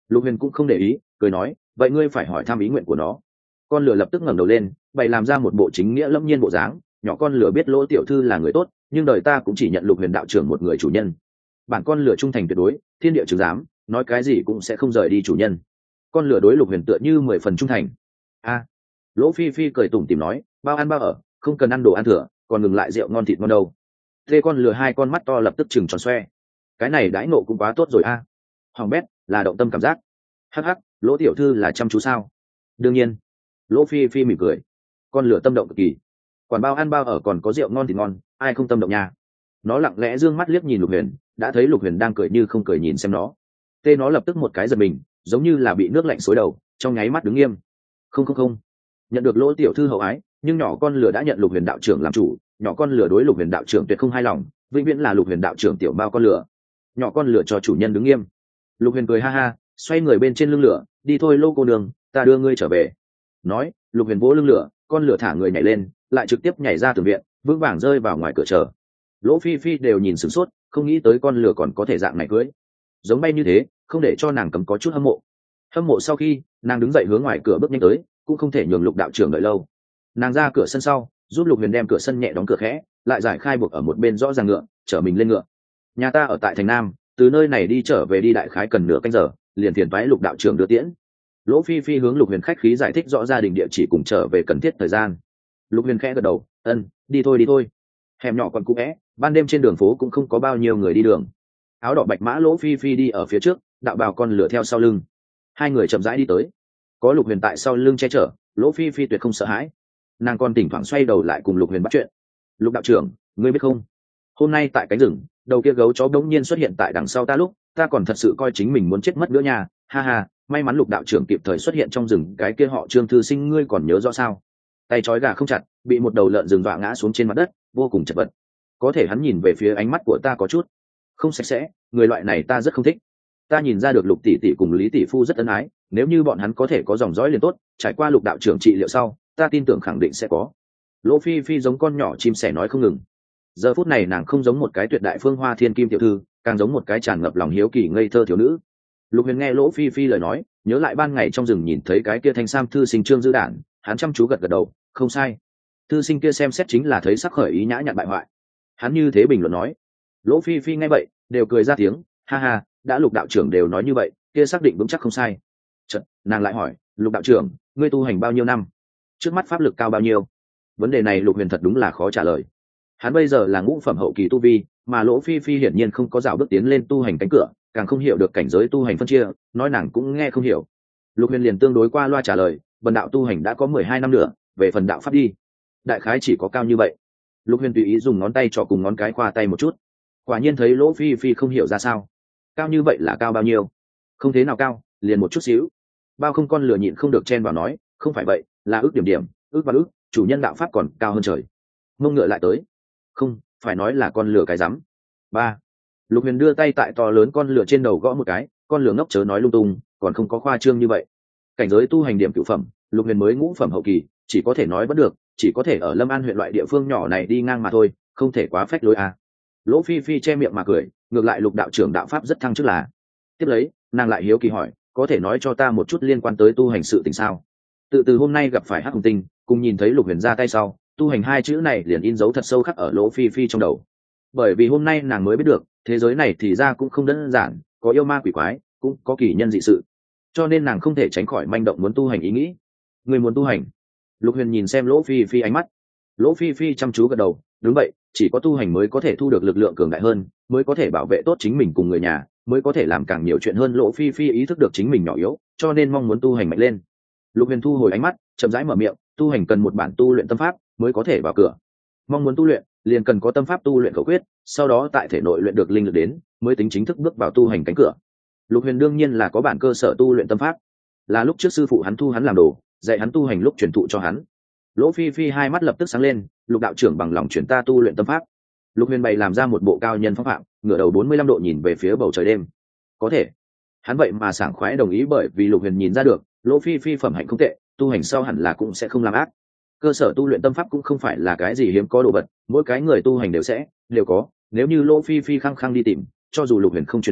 Lục Huyền cũng không để ý, cười nói, vậy ngươi phải hỏi thăm ý nguyện của nó. Con lửa lập tức ngẩng đầu lên, bày làm ra một bộ chính nghĩa lâm nhiên bộ dáng. Nhỏ con lửa biết Lỗ tiểu thư là người tốt, nhưng đời ta cũng chỉ nhận Lục Huyền đạo trưởng một người chủ nhân. Bản con lửa trung thành tuyệt đối, thiên địa chứng giám, nói cái gì cũng sẽ không rời đi chủ nhân. Con lửa đối Lục Huyền tựa như mười phần trung thành. A, Lỗ Phi Phi cười tủm tỉm nói, bao ăn bao ở, không cần ăn đồ ăn thừa, còn ngừng lại rượu ngon thịt ngon đâu. Thế con lửa hai con mắt to lập tức chừng tròn xoe. Cái này đãi nộ cũng quá tốt rồi a. À. Hoàng bét là động tâm cảm giác. Hắc hắc, Lỗ tiểu thư là chăm chú sao? Đương nhiên. Lỗ Phi Phi mỉm cười. Con lửa tâm động cực kỳ. Quản bao ăn bao ở còn có rượu ngon thịt ngon, ai không tâm động nha. Nó lặng lẽ dương mắt liếc nhìn Lục Huyền, đã thấy Lục Huyền đang cười như không cười nhìn xem nó. Tê nó lập tức một cái giật mình, giống như là bị nước lạnh xối đầu, trong nháy mắt đứng nghiêm. Không không không. Nhận được Lỗ tiểu thư hậu ái, nhưng nhỏ con lửa đã nhận Lục Huyền đạo trưởng làm chủ, nhỏ con lửa đối Lục Huyền đạo trưởng tuyệt không hài lòng, vĩnh viễn là Lục Huyền đạo trưởng tiểu bao con lửa. Nhỏ con lửa cho chủ nhân đứng nghiêm. Lục Huyền cười ha ha, xoay người bên trên lưng lửa, đi thôi Lô cô nương, ta đưa ngươi trở về. Nói, Lục Huyền vỗ lưng lửa, con lửa thả người nhảy lên, lại trực tiếp nhảy ra tường viện, vững vàng rơi vào ngoài cửa chờ. Lỗ Phi Phi đều nhìn sửng sốt, không nghĩ tới con lửa còn có thể dạng này cưới, giống bay như thế, không để cho nàng cầm có chút hâm mộ. Hâm mộ sau khi, nàng đứng dậy hướng ngoài cửa bước nhanh tới, cũng không thể nhường Lục đạo trưởng đợi lâu. Nàng ra cửa sân sau, giúp Lục Huyền đem cửa sân nhẹ đóng cửa khẽ, lại giải khai buộc ở một bên rõ ràng ngựa, chở mình lên ngựa. Nhà ta ở tại thành Nam, từ nơi này đi trở về đi đại khái cần nửa canh giờ, liền tiền toái Lục đạo trưởng đưa tiễn. Lỗ Phi Phi hướng Lục Huyền khách khí giải thích rõ gia đình địa chỉ cùng trở về cần thiết thời gian. Lục Huyền khẽ gật đầu, ân, đi thôi đi thôi. Hẻm nhỏ còn cũ é, ban đêm trên đường phố cũng không có bao nhiêu người đi đường. Áo đỏ bạch mã Lỗ Phi Phi đi ở phía trước, đạo bào con lửa theo sau lưng. Hai người chậm rãi đi tới, có Lục Huyền tại sau lưng che chở, Lỗ Phi Phi tuyệt không sợ hãi. Nàng còn tỉnh thoảng xoay đầu lại cùng Lục Huyền bắt chuyện. Lục đạo trưởng, ngươi biết không, hôm nay tại cánh rừng, đầu kia gấu chó đống nhiên xuất hiện tại đằng sau ta lúc, ta còn thật sự coi chính mình muốn chết mất nữa nha, ha ha, may mắn Lục đạo trưởng kịp thời xuất hiện trong rừng, cái kia họ Trương thư sinh ngươi còn nhớ rõ sao? Tay trói gà không chặt, bị một đầu lợn rừng dọa ngã xuống trên mặt đất, vô cùng chật vật. Có thể hắn nhìn về phía ánh mắt của ta có chút không sạch sẽ, người loại này ta rất không thích. Ta nhìn ra được Lục tỷ tỷ cùng Lý tỷ phu rất ân ái, nếu như bọn hắn có thể có dòng dõi liền tốt, trải qua Lục đạo trưởng trị liệu sau, ta tin tưởng khẳng định sẽ có. Lỗ Phi Phi giống con nhỏ chim sẻ nói không ngừng. Giờ phút này nàng không giống một cái tuyệt đại phương hoa thiên kim tiểu thư, càng giống một cái tràn ngập lòng hiếu kỳ ngây thơ thiếu nữ. Lục Huyền nghe Lỗ Phi Phi lời nói, nhớ lại ban ngày trong rừng nhìn thấy cái kia thanh sam thư sinh Trương Dư Đản, hắn chăm chú gật gật đầu, không sai. Thư sinh kia xem xét chính là thấy sắc khởi ý nhã nhặn bại hoại. Hắn như thế bình luận nói. Lỗ Phi Phi nghe vậy, đều cười ra tiếng, ha ha, đã Lục đạo trưởng đều nói như vậy, kia xác định vững chắc không sai. Chợt, nàng lại hỏi, Lục đạo trưởng, ngươi tu hành bao nhiêu năm? Trước mắt pháp lực cao bao nhiêu? Vấn đề này Lục Huyền thật đúng là khó trả lời. Hắn bây giờ là ngũ phẩm hậu kỳ tu vi, mà Lỗ Phi Phi hiển nhiên không có dạo bước tiến lên tu hành cánh cửa, càng không hiểu được cảnh giới tu hành phân chia, nói nàng cũng nghe không hiểu. Lục Huyền liền tương đối qua loa trả lời, bần đạo tu hành đã có mười hai năm nữa, về phần đạo pháp đi, đại khái chỉ có cao như vậy. Lục Huyền tùy ý dùng ngón tay trỏ cùng ngón cái khoa tay một chút, quả nhiên thấy Lỗ Phi Phi không hiểu ra sao. Cao như vậy là cao bao nhiêu? Không thế nào cao, liền một chút xíu. Bao không con lừa nhịn không được chen vào nói, không phải vậy, là ước điểm điểm, ước và ước, chủ nhân đạo pháp còn cao hơn trời. Mông ngựa lại tới. Không, phải nói là con lừa cái rắm. Ba. Lục Huyền đưa tay tại to lớn con lừa trên đầu gõ một cái, con lừa ngốc chớ nói lung tung, còn không có khoa trương như vậy. Cảnh giới tu hành điểm cửu phẩm, Lục Huyền mới ngũ phẩm hậu kỳ, chỉ có thể nói bất được, chỉ có thể ở Lâm An huyện loại địa phương nhỏ này đi ngang mà thôi, không thể quá phách lối à. Lỗ Phi Phi che miệng mà cười, ngược lại Lục đạo trưởng đạo pháp rất thăng chức là. Tiếp lấy, nàng lại hiếu kỳ hỏi, có thể nói cho ta một chút liên quan tới tu hành sự tình sao? Tự từ hôm nay gặp phải Hắc Hùng Tinh, cùng nhìn thấy Lục Huyền ra tay sau, tu hành hai chữ này liền in dấu thật sâu khắc ở Lỗ Phi Phi trong đầu. Bởi vì hôm nay nàng mới biết được, thế giới này thì ra cũng không đơn giản, có yêu ma quỷ quái, cũng có kỳ nhân dị sự, cho nên nàng không thể tránh khỏi manh động muốn tu hành ý nghĩ. Người muốn tu hành? Lục Huyền nhìn xem Lỗ Phi Phi ánh mắt. Lỗ Phi Phi chăm chú gật đầu, đúng vậy, chỉ có tu hành mới có thể thu được lực lượng cường đại hơn, mới có thể bảo vệ tốt chính mình cùng người nhà, mới có thể làm càng nhiều chuyện hơn. Lỗ Phi Phi ý thức được chính mình nhỏ yếu, cho nên mong muốn tu hành mạnh lên. Lục Huyền thu hồi ánh mắt, chậm rãi mở miệng, tu hành cần một bản tu luyện tâm pháp mới có thể vào cửa. Mong muốn tu luyện, liền cần có tâm pháp tu luyện khẩu quyết, sau đó tại thể nội luyện được linh lực đến, mới tính chính thức bước vào tu hành cánh cửa. Lục Huyền đương nhiên là có bản cơ sở tu luyện tâm pháp, là lúc trước sư phụ hắn thu hắn làm đồ, dạy hắn tu hành lúc truyền thụ cho hắn. Lỗ Phi Phi hai mắt lập tức sáng lên, Lục đạo trưởng bằng lòng chuyển ta tu luyện tâm pháp. Lục Huyền bày làm ra một bộ cao nhân phong phạm, ngửa đầu bốn mươi lăm độ nhìn về phía bầu trời đêm. Có thể. Hắn vậy mà sảng khoái đồng ý, bởi vì Lục Huyền nhìn ra được, Lỗ Phi Phi phẩm hạnh không tệ, tu hành sau hẳn là cũng sẽ không làm ác. Cơ sở tu luyện tâm pháp cũng không phải là cái gì hiếm có đồ vật, mỗi cái người tu hành đều sẽ đều có, nếu như Lỗ Phi Phi khăng khăng đi tìm, cho dù Lục Huyền không truyền nàng,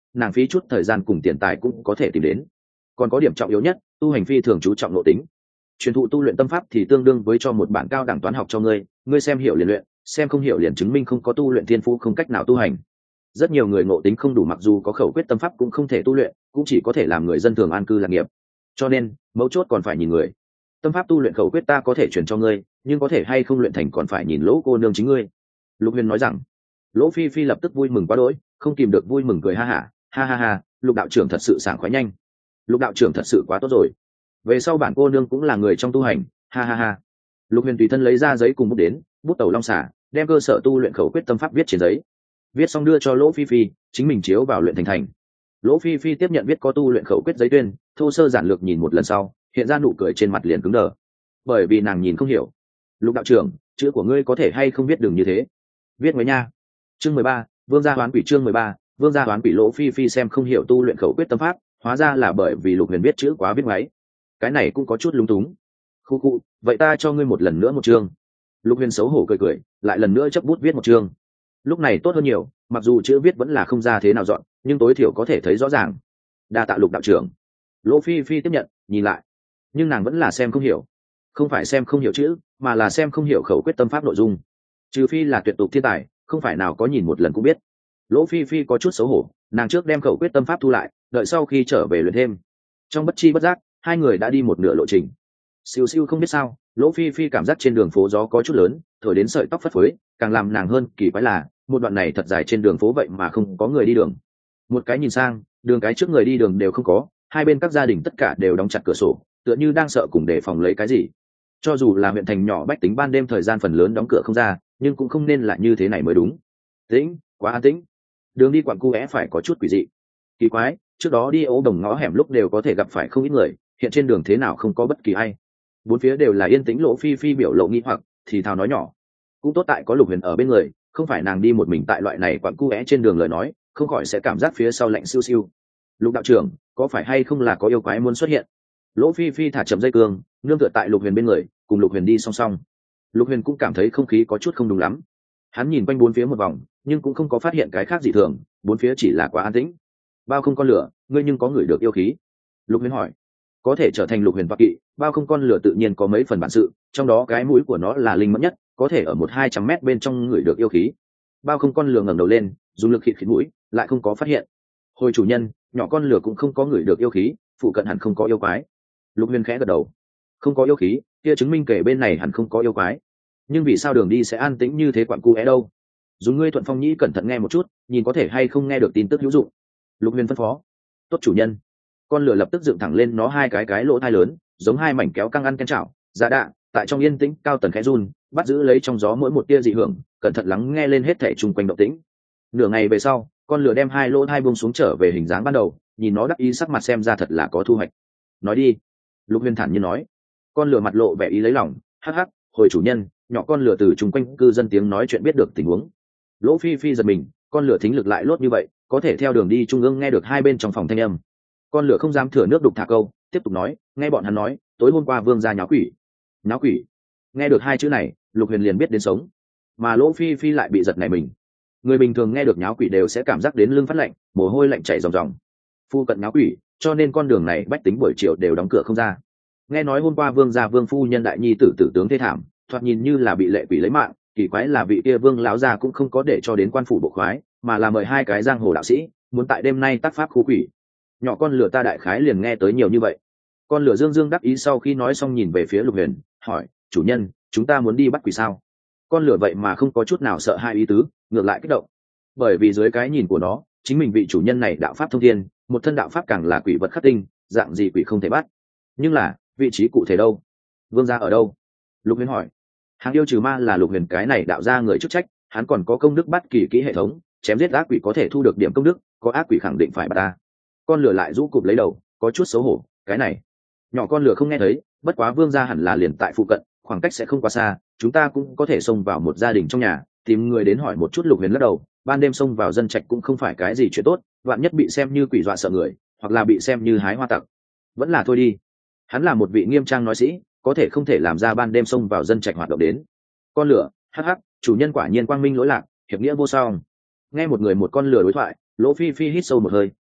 nàng phí chút thời gian cùng tiền tài cũng có thể tìm đến. Còn có điểm trọng yếu nhất, tu hành phi thường chú trọng nội tính. Truyền thụ tu luyện tâm pháp thì tương đương với cho một bản cao đẳng toán học cho ngươi, ngươi xem hiểu liền luyện, xem không hiểu liền chứng minh không có tu luyện thiên phú, không cách nào tu hành. Rất nhiều người ngộ tính không đủ, mặc dù có khẩu quyết tâm pháp cũng không thể tu luyện, cũng chỉ có thể làm người dân thường an cư lạc nghiệp. Cho nên mấu chốt còn phải nhìn người. Tâm pháp tu luyện khẩu quyết ta có thể truyền cho ngươi, nhưng có thể hay không luyện thành còn phải nhìn Lỗ cô nương chính ngươi. Lục Huyền nói rằng. Lỗ Phi Phi lập tức vui mừng quá đỗi, không kìm được vui mừng cười ha hả, ha ha ha, Lục đạo trưởng thật sự sảng khoái nhanh. Lục đạo trưởng thật sự quá tốt rồi. Về sau bản cô nương cũng là người trong tu hành, ha ha ha. Lục Huyền tùy thân lấy ra giấy cùng bút đến, bút tẩu long xả, đem cơ sở tu luyện khẩu quyết tâm pháp viết trên giấy. Viết xong đưa cho Lỗ Phi Phi, chính mình chiếu vào luyện thành thành. Lỗ Phi Phi tiếp nhận viết có tu luyện khẩu quyết giấy tuyên, thô sơ giản lược nhìn một lần sau, hiện ra nụ cười trên mặt liền cứng đờ, bởi vì nàng nhìn không hiểu. Lục đạo trưởng, chữ của ngươi có thể hay không viết đường như thế? Viết mới nha. Chương mười ba, Vương gia hoán quỷ. Chương mười ba, Vương gia hoán quỷ. Lỗ Phi Phi xem không hiểu tu luyện khẩu quyết tâm pháp, hóa ra là bởi vì Lục Huyền viết chữ quá viết ngoáy. Cái này cũng có chút lúng túng. Khu khu, vậy ta cho ngươi một lần nữa một chương. Lục Huyền xấu hổ cười cười, lại lần nữa chấp bút viết một chương. Lúc này tốt hơn nhiều, mặc dù chữ viết vẫn là không ra thế nào dọn, nhưng tối thiểu có thể thấy rõ ràng. Đa tạ Lục đạo trưởng. Lỗ Phi Phi tiếp nhận, nhìn lại, nhưng nàng vẫn là xem không hiểu. Không phải xem không hiểu chữ, mà là xem không hiểu khẩu quyết tâm pháp nội dung. Trừ phi là tuyệt tục thiên tài, không phải nào có nhìn một lần cũng biết. Lỗ Phi Phi có chút xấu hổ, nàng trước đem khẩu quyết tâm pháp thu lại, đợi sau khi trở về luyện thêm. Trong bất chi bất giác, hai người đã đi một nửa lộ trình. Siêu siêu không biết sao, Lỗ Phi Phi cảm giác trên đường phố gió có chút lớn, thổi đến sợi tóc phất phới, càng làm nàng hơn kỳ quái là, một đoạn này thật dài trên đường phố vậy mà không có người đi đường. Một cái nhìn sang, đường cái trước người đi đường đều không có, hai bên các gia đình tất cả đều đóng chặt cửa sổ, tựa như đang sợ cùng đề phòng lấy cái gì. Cho dù là huyện thành nhỏ bách tính ban đêm thời gian phần lớn đóng cửa không ra, nhưng cũng không nên là như thế này mới đúng. Tĩnh, quá an tĩnh. Đường đi quặn cu é phải có chút quỷ dị. Kỳ quái, trước đó đi ấu đồng ngõ hẻm lúc đều có thể gặp phải không ít người, hiện trên đường thế nào không có bất kỳ ai. Bốn phía đều là yên tĩnh. Lỗ Phi Phi biểu lộ nghi hoặc, thì thào nói nhỏ. Cũng tốt tại có Lục Huyền ở bên người, không phải nàng đi một mình tại loại này quặn cu é trên đường lời nói, không khỏi sẽ cảm giác phía sau lạnh siêu siêu. Lục đạo trưởng, có phải hay không là có yêu quái muốn xuất hiện? Lỗ Phi Phi thả chậm dây cương, nương tựa tại Lục Huyền bên người, cùng Lục Huyền đi song song. Lục Huyền cũng cảm thấy không khí có chút không đúng lắm. Hắn nhìn quanh bốn phía một vòng, nhưng cũng không có phát hiện cái khác gì thường, bốn phía chỉ là quá an tĩnh. Bao không con lửa, ngươi nhưng có ngửi được yêu khí? Lục Huyền hỏi. Có thể trở thành Lục Huyền toạc kỵ, bao không con lửa tự nhiên có mấy phần bản sự, trong đó cái mũi của nó là linh mẫn nhất, có thể ở một hai trăm mét bên trong ngửi được yêu khí. Bao không con lửa ngẩng đầu lên, dùng lực khịt khịt mũi, lại không có phát hiện. Hồi chủ nhân, nhỏ con lửa cũng không có ngửi được yêu khí, phụ cận hẳn không có yêu quái. Lục Huyền khẽ gật đầu. Không có yêu khí, kia chứng minh kể bên này hẳn không có yêu quái. Nhưng vì sao đường đi sẽ an tĩnh như thế quặn cu é đâu? Dùng ngươi Thuận Phong Nhĩ cẩn thận nghe một chút, nhìn có thể hay không nghe được tin tức hữu dụng. Lục Huyền phân phó. Tốt chủ nhân. Con lửa lập tức dựng thẳng lên nó hai cái cái lỗ thai lớn, giống hai mảnh kéo căng ăn ken chảo. Dạ đạ, tại trong yên tĩnh cao tần khẽ run, bắt giữ lấy trong gió mỗi một tia dị hưởng, cẩn thận lắng nghe lên hết thảy chung quanh động tĩnh. Nửa ngày về sau, con lửa đem hai lỗ thai buông xuống trở về hình dáng ban đầu, nhìn nó đắc ý sắc mặt xem ra thật là có thu hoạch. Nói đi. Lục Huyền thản nhiên nói. Con lửa mặt lộ vẻ ý lấy lòng, hắc hắc, hồi chủ nhân, nhỏ con lửa từ chung quanh cư dân tiếng nói chuyện biết được tình huống. Lỗ Phi Phi giật mình, con lửa thính lực lại lốt như vậy, có thể theo đường đi trung ương nghe được hai bên trong phòng thanh âm. Con lửa không dám thừa nước đục thả câu, tiếp tục nói, nghe bọn hắn nói, tối hôm qua vương gia nháo quỷ. Nháo quỷ? Nghe được hai chữ này, Lục Huyền liền biết đến sống, mà Lỗ Phi Phi lại bị giật nảy mình. Người bình thường nghe được nháo quỷ đều sẽ cảm giác đến lưng phát lạnh, mồ hôi lạnh chảy ròng ròng. Phu cận nháo quỷ, cho nên con đường này bách tính buổi chiều đều đóng cửa không ra. Nghe nói hôm qua vương gia vương phu nhân đại nhi tử tử tướng thê thảm, thoạt nhìn như là bị lệ quỷ lấy mạng, kỳ quái là vị kia vương lão gia cũng không có để cho đến quan phủ bộ khoái, mà là mời hai cái giang hồ đạo sĩ, muốn tại đêm nay tác pháp khu quỷ. Nhỏ con lửa ta đại khái liền nghe tới nhiều như vậy. Con lửa dương dương đắc ý sau khi nói xong nhìn về phía Lục Huyền, hỏi, chủ nhân, chúng ta muốn đi bắt quỷ sao? Con lửa vậy mà không có chút nào sợ hai ý tứ, ngược lại kích động. Bởi vì dưới cái nhìn của nó, chính mình vị chủ nhân này đạo pháp thông thiên, một thân đạo pháp càng là quỷ vật khắc tinh, dạng gì quỷ không thể bắt. Nhưng là, vị trí cụ thể đâu? Vương gia ở đâu? Lục Huyền hỏi. Hàng yêu trừ ma là Lục Huyền cái này đạo ra người chức trách, hắn còn có công đức bắt kỳ kỹ hệ thống, chém giết ác quỷ có thể thu được điểm công đức, có ác quỷ khẳng định phải bắt ta. Con lửa lại rũ cụp lấy đầu, có chút xấu hổ, cái này. Nhỏ con lửa không nghe thấy, bất quá vương gia hẳn là liền tại phụ cận, khoảng cách sẽ không quá xa, chúng ta cũng có thể xông vào một gia đình trong nhà, tìm người đến hỏi một chút. Lục Huyền lắc đầu, ban đêm xông vào dân trạch cũng không phải cái gì chuyện tốt, vạn nhất bị xem như quỷ dọa sợ người, hoặc là bị xem như hái hoa tặc. Vẫn là thôi đi. Hắn là một vị nghiêm trang nói sĩ, có thể không thể làm ra ban đêm xông vào dân trạch hoạt động đến. Con lửa, hắc hắc, chủ nhân quả nhiên quang minh lỗi lạc, hiệp nghĩa vô song. Nghe một người một con lửa đối thoại, Lỗ Phi Phi hít sâu một hơi,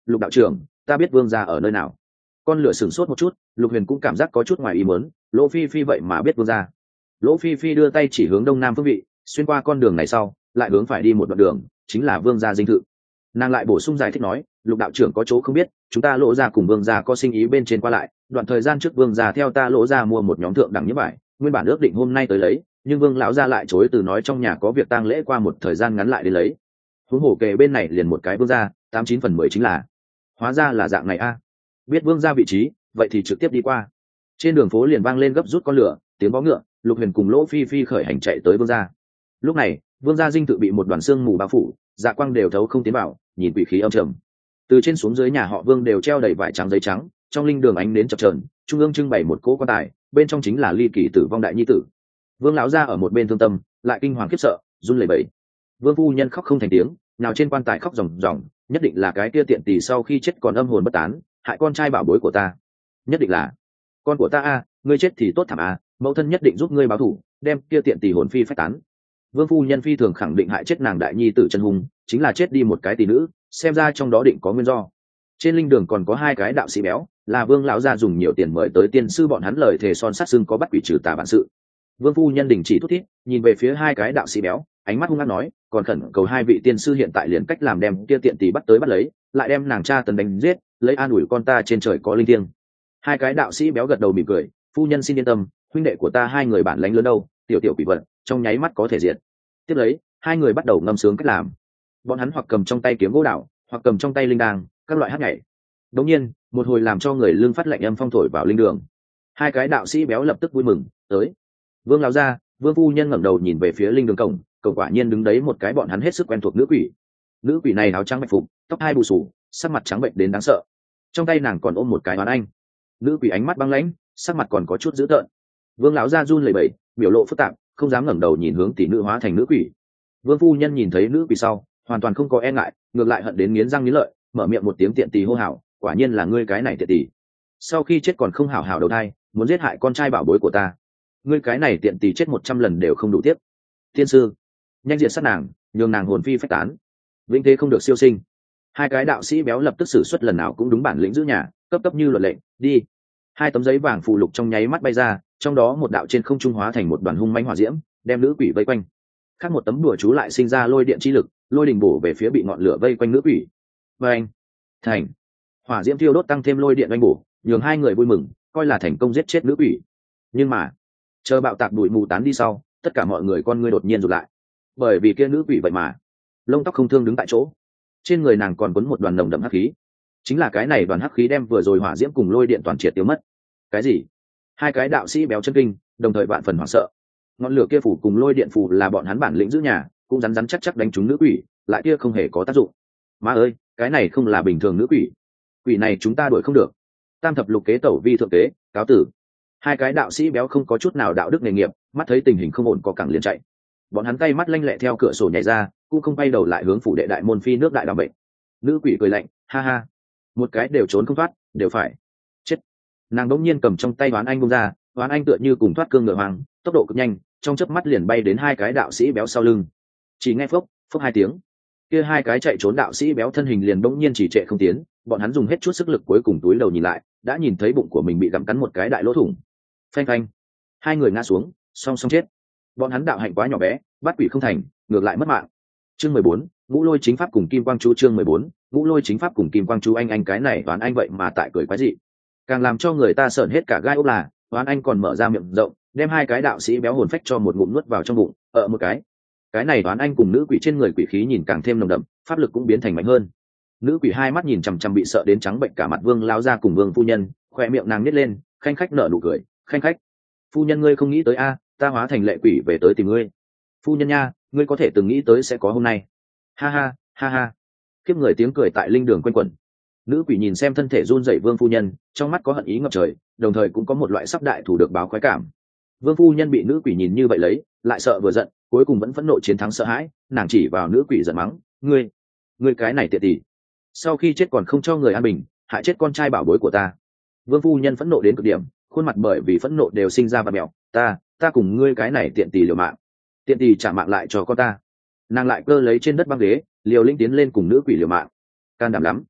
lục đạo trưởng, ta biết vương gia ở nơi nào. Con lửa sửng sốt một chút, Lục Huyền cũng cảm giác có chút ngoài ý muốn, Lỗ Phi Phi vậy mà biết vương gia. Lỗ Phi Phi đưa tay chỉ hướng đông nam phương vị, xuyên qua con đường này sau, lại hướng phải đi một đoạn đường, chính là vương gia dinh thự. Nàng lại bổ sung giải thích nói, Lục đạo trưởng có chỗ không biết, chúng ta Lỗ gia cùng vương gia có sinh ý bên trên qua lại, đoạn thời gian trước vương gia theo ta Lỗ gia mua một nhóm thượng đẳng nhiếp vải, nguyên bản ước định hôm nay tới lấy, nhưng vương lão gia lại chối từ, nói trong nhà có việc tang lễ, qua một thời gian ngắn lại đến lấy. Huống hồ kề bên này liền một cái vương gia, tám chín phần mười chính là. Hóa ra là dạng này a. Biết vương gia vị trí, vậy thì trực tiếp đi qua. Trên đường phố liền vang lên gấp rút con lửa, tiếng vó ngựa, Lục Huyền cùng Lỗ Phi Phi khởi hành chạy tới vương gia. Lúc này, vương gia dinh tự bị một đoàn xương mù bao phủ, dạ quang đều thấu không tiến vào, nhìn quỷ khí âm trầm. Từ trên xuống dưới nhà họ Vương đều treo đầy vải trắng giấy trắng, trong linh đường ánh đến chập chờn, trung ương trưng bày một cỗ quan tài, bên trong chính là ly kỳ tử vong đại nhi tử. Vương lão gia ở một bên thương tâm, lại kinh hoàng khiếp sợ, run lẩy bẩy. Vương phu nhân khóc không thành tiếng, nào trên quan tài khóc ròng ròng, nhất định là cái kia tiện tỷ sau khi chết còn âm hồn bất tán, hại con trai bảo bối của ta. Nhất định là con của ta a, ngươi chết thì tốt thảm a, mẫu thân nhất định giúp ngươi báo thù, đem kia tiện tỷ hồn phi phách tán. Vương phu nhân phi thường khẳng định hại chết nàng đại nhi tử chân hùng chính là chết đi một cái tỷ nữ, xem ra trong đó định có nguyên do. Trên linh đường còn có hai cái đạo sĩ béo, là Vương lão gia dùng nhiều tiền mời tới tiên sư, bọn hắn lời thề son sắt xưng có bắt quỷ trừ tà bản sự. Vương phu nhân đình chỉ thút thít, nhìn về phía hai cái đạo sĩ béo, ánh mắt hung ác nói, còn khẩn cầu hai vị tiên sư hiện tại liền cách làm đem kia tiện tỷ bắt tới bắt lấy, lại đem nàng cha tần đánh giết, lấy an ủi con ta trên trời có linh thiêng. Hai cái đạo sĩ béo gật đầu mỉm cười, phu nhân xin yên tâm, huynh đệ của ta hai người bản lãnh lớn đâu, tiểu tiểu quỷ vật trong nháy mắt có thể diệt. Tiếp lấy, hai người bắt đầu ngâm sướng cách làm. Bọn hắn hoặc cầm trong tay kiếm gỗ đào, hoặc cầm trong tay linh đàng, các loại hát nhảy. Đống nhiên, một hồi làm cho người lưng phát lạnh âm phong thổi vào linh đường. Hai cái đạo sĩ béo lập tức vui mừng, tới. Vương lão gia, Vương phu nhân ngẩng đầu nhìn về phía linh đường cổng, cổng quả nhiên đứng đấy một cái bọn hắn hết sức quen thuộc nữ quỷ. Nữ quỷ này áo trắng bạch phục, tóc hai bù xù, sắc mặt trắng bệnh đến đáng sợ. Trong tay nàng còn ôm một cái oán anh. Nữ quỷ ánh mắt băng lãnh, sắc mặt còn có chút dữ tợn. Vương lão gia run lẩy bẩy, biểu lộ phức tạp, không dám ngẩng đầu nhìn hướng tỷ nữ hóa thành nữ quỷ. Vương phu nhân nhìn thấy nữ quỷ sau, hoàn toàn không có e ngại, ngược lại hận đến nghiến răng nghiến lợi, mở miệng một tiếng tiện tỷ hô hào, quả nhiên là ngươi cái này tiện tỷ. Sau khi chết còn không hảo hảo đầu thai, muốn giết hại con trai bảo bối của ta. Ngươi cái này tiện tỷ chết một trăm lần đều không đủ tiếp. Tiên sư, nhanh diện sát nàng, nhường nàng hồn phi phách tán. Vĩnh thế không được siêu sinh. Hai cái đạo sĩ béo lập tức sử xuất lần nào cũng đúng bản lĩnh giữ nhà, cấp cấp như luật lệnh, đi. Hai tấm giấy vàng phù lục trong nháy mắt bay ra, trong đó một đạo trên không trung hóa thành một đoàn hung mãnh hỏa diễm, đem nữ quỷ vây quanh. Khác một tấm đùa chú lại sinh ra lôi điện chi lực, lôi đình bổ về phía bị ngọn lửa vây quanh nữ quỷ. Vâng, thành. Hỏa diễm thiêu đốt tăng thêm lôi điện oanh bổ, nhường hai người vui mừng, coi là thành công giết chết nữ quỷ. Nhưng mà, chờ bạo tạc bụi mù tán đi sau, tất cả mọi người con ngươi đột nhiên rụt lại, bởi vì kia nữ quỷ vậy mà lông tóc không thương đứng tại chỗ, trên người nàng còn quấn một đoàn nồng đậm hắc khí, chính là cái này đoàn hắc khí đem vừa rồi hỏa diễm cùng lôi điện toàn triệt tiêu mất. Cái gì? Hai cái đạo sĩ béo chân kinh, đồng thời vạn phần hoảng sợ. Ngọn lửa kia phủ cùng lôi điện phủ là bọn hắn bản lĩnh giữ nhà, cũng rắn rắn chắc chắc đánh trúng nữ quỷ, lại kia không hề có tác dụng. Má ơi, cái này không là bình thường nữ quỷ, quỷ này chúng ta đuổi không được. Tam thập lục kế tẩu vi thượng kế, cáo tử. Hai cái đạo sĩ béo không có chút nào đạo đức nghề nghiệp, mắt thấy tình hình không ổn có cẳng liền chạy. Bọn hắn tay mắt lanh lẹ theo cửa sổ nhảy ra, cũng không bay đầu lại hướng phủ đệ đại môn phi nước đại đào bệnh. Nữ quỷ cười lạnh, ha ha, một cái đều trốn không thoát, đều phải chết. Nàng đống nhiên cầm trong tay Oán Anh bung ra, Oán Anh tựa như cùng thoát cương ngựa hoàng, tốc độ cực nhanh, trong chớp mắt liền bay đến hai cái đạo sĩ béo sau lưng. Chỉ nghe phốc phốc hai tiếng, kia hai cái chạy trốn đạo sĩ béo thân hình liền đống nhiên chỉ trệ không tiến. Bọn hắn dùng hết chút sức lực cuối cùng túi đầu nhìn lại, đã nhìn thấy bụng của mình bị gặm cắn một cái đại lỗ thủng. Phanh phanh, hai người ngã xuống, song song chết. Bọn hắn đạo hạnh quá nhỏ bé, bắt quỷ không thành, ngược lại mất mạng. Chương mười bốn, Ngũ Lôi Chính Pháp cùng Kim Quang Chú. Chương mười bốn, Ngũ Lôi Chính Pháp cùng Kim Quang Chú. Anh anh cái này Toán Anh vậy mà tại cười quái dị, càng làm cho người ta sởn hết cả gai ốc là, Toán Anh còn mở ra miệng rộng, đem hai cái đạo sĩ béo hồn phách cho một ngụm nuốt vào trong bụng, ở một cái. Cái này Toán Anh cùng nữ quỷ trên người quỷ khí nhìn càng thêm nồng đậm, pháp lực cũng biến thành mạnh hơn. Nữ quỷ hai mắt nhìn chằm chằm bị sợ đến trắng bệnh cả mặt Vương lão gia cùng Vương phu nhân, khoe miệng nàng nhếch lên, khanh khách nở nụ cười, khanh khách. Phu nhân ngươi không nghĩ tới a, ta hóa thành lệ quỷ về tới tìm ngươi. Phu nhân nha, ngươi có thể từng nghĩ tới sẽ có hôm nay. Ha ha, ha ha. Khiếp người tiếng cười tại linh đường quanh quẩn. Nữ quỷ nhìn xem thân thể run rẩy Vương phu nhân, trong mắt có hận ý ngập trời, đồng thời cũng có một loại sắp đại thủ được báo khoái cảm. Vương phu nhân bị nữ quỷ nhìn như vậy lấy, lại sợ vừa giận, cuối cùng vẫn phẫn nộ chiến thắng sợ hãi, nàng chỉ vào nữ quỷ giận mắng, ngươi, ngươi cái này tiện tỷ, sau khi chết còn không cho người an bình, hại chết con trai bảo bối của ta. Vương phu nhân phẫn nộ đến cực điểm, khuôn mặt bởi vì phẫn nộ đều sinh ra vặn mèo, ta, ta cùng ngươi cái này tiện tỷ liều mạng, tiện tỷ trả mạng lại cho con ta. Nàng lại cơ lấy trên đất băng ghế, liều linh tiến lên cùng nữ quỷ liều mạng, can đảm lắm.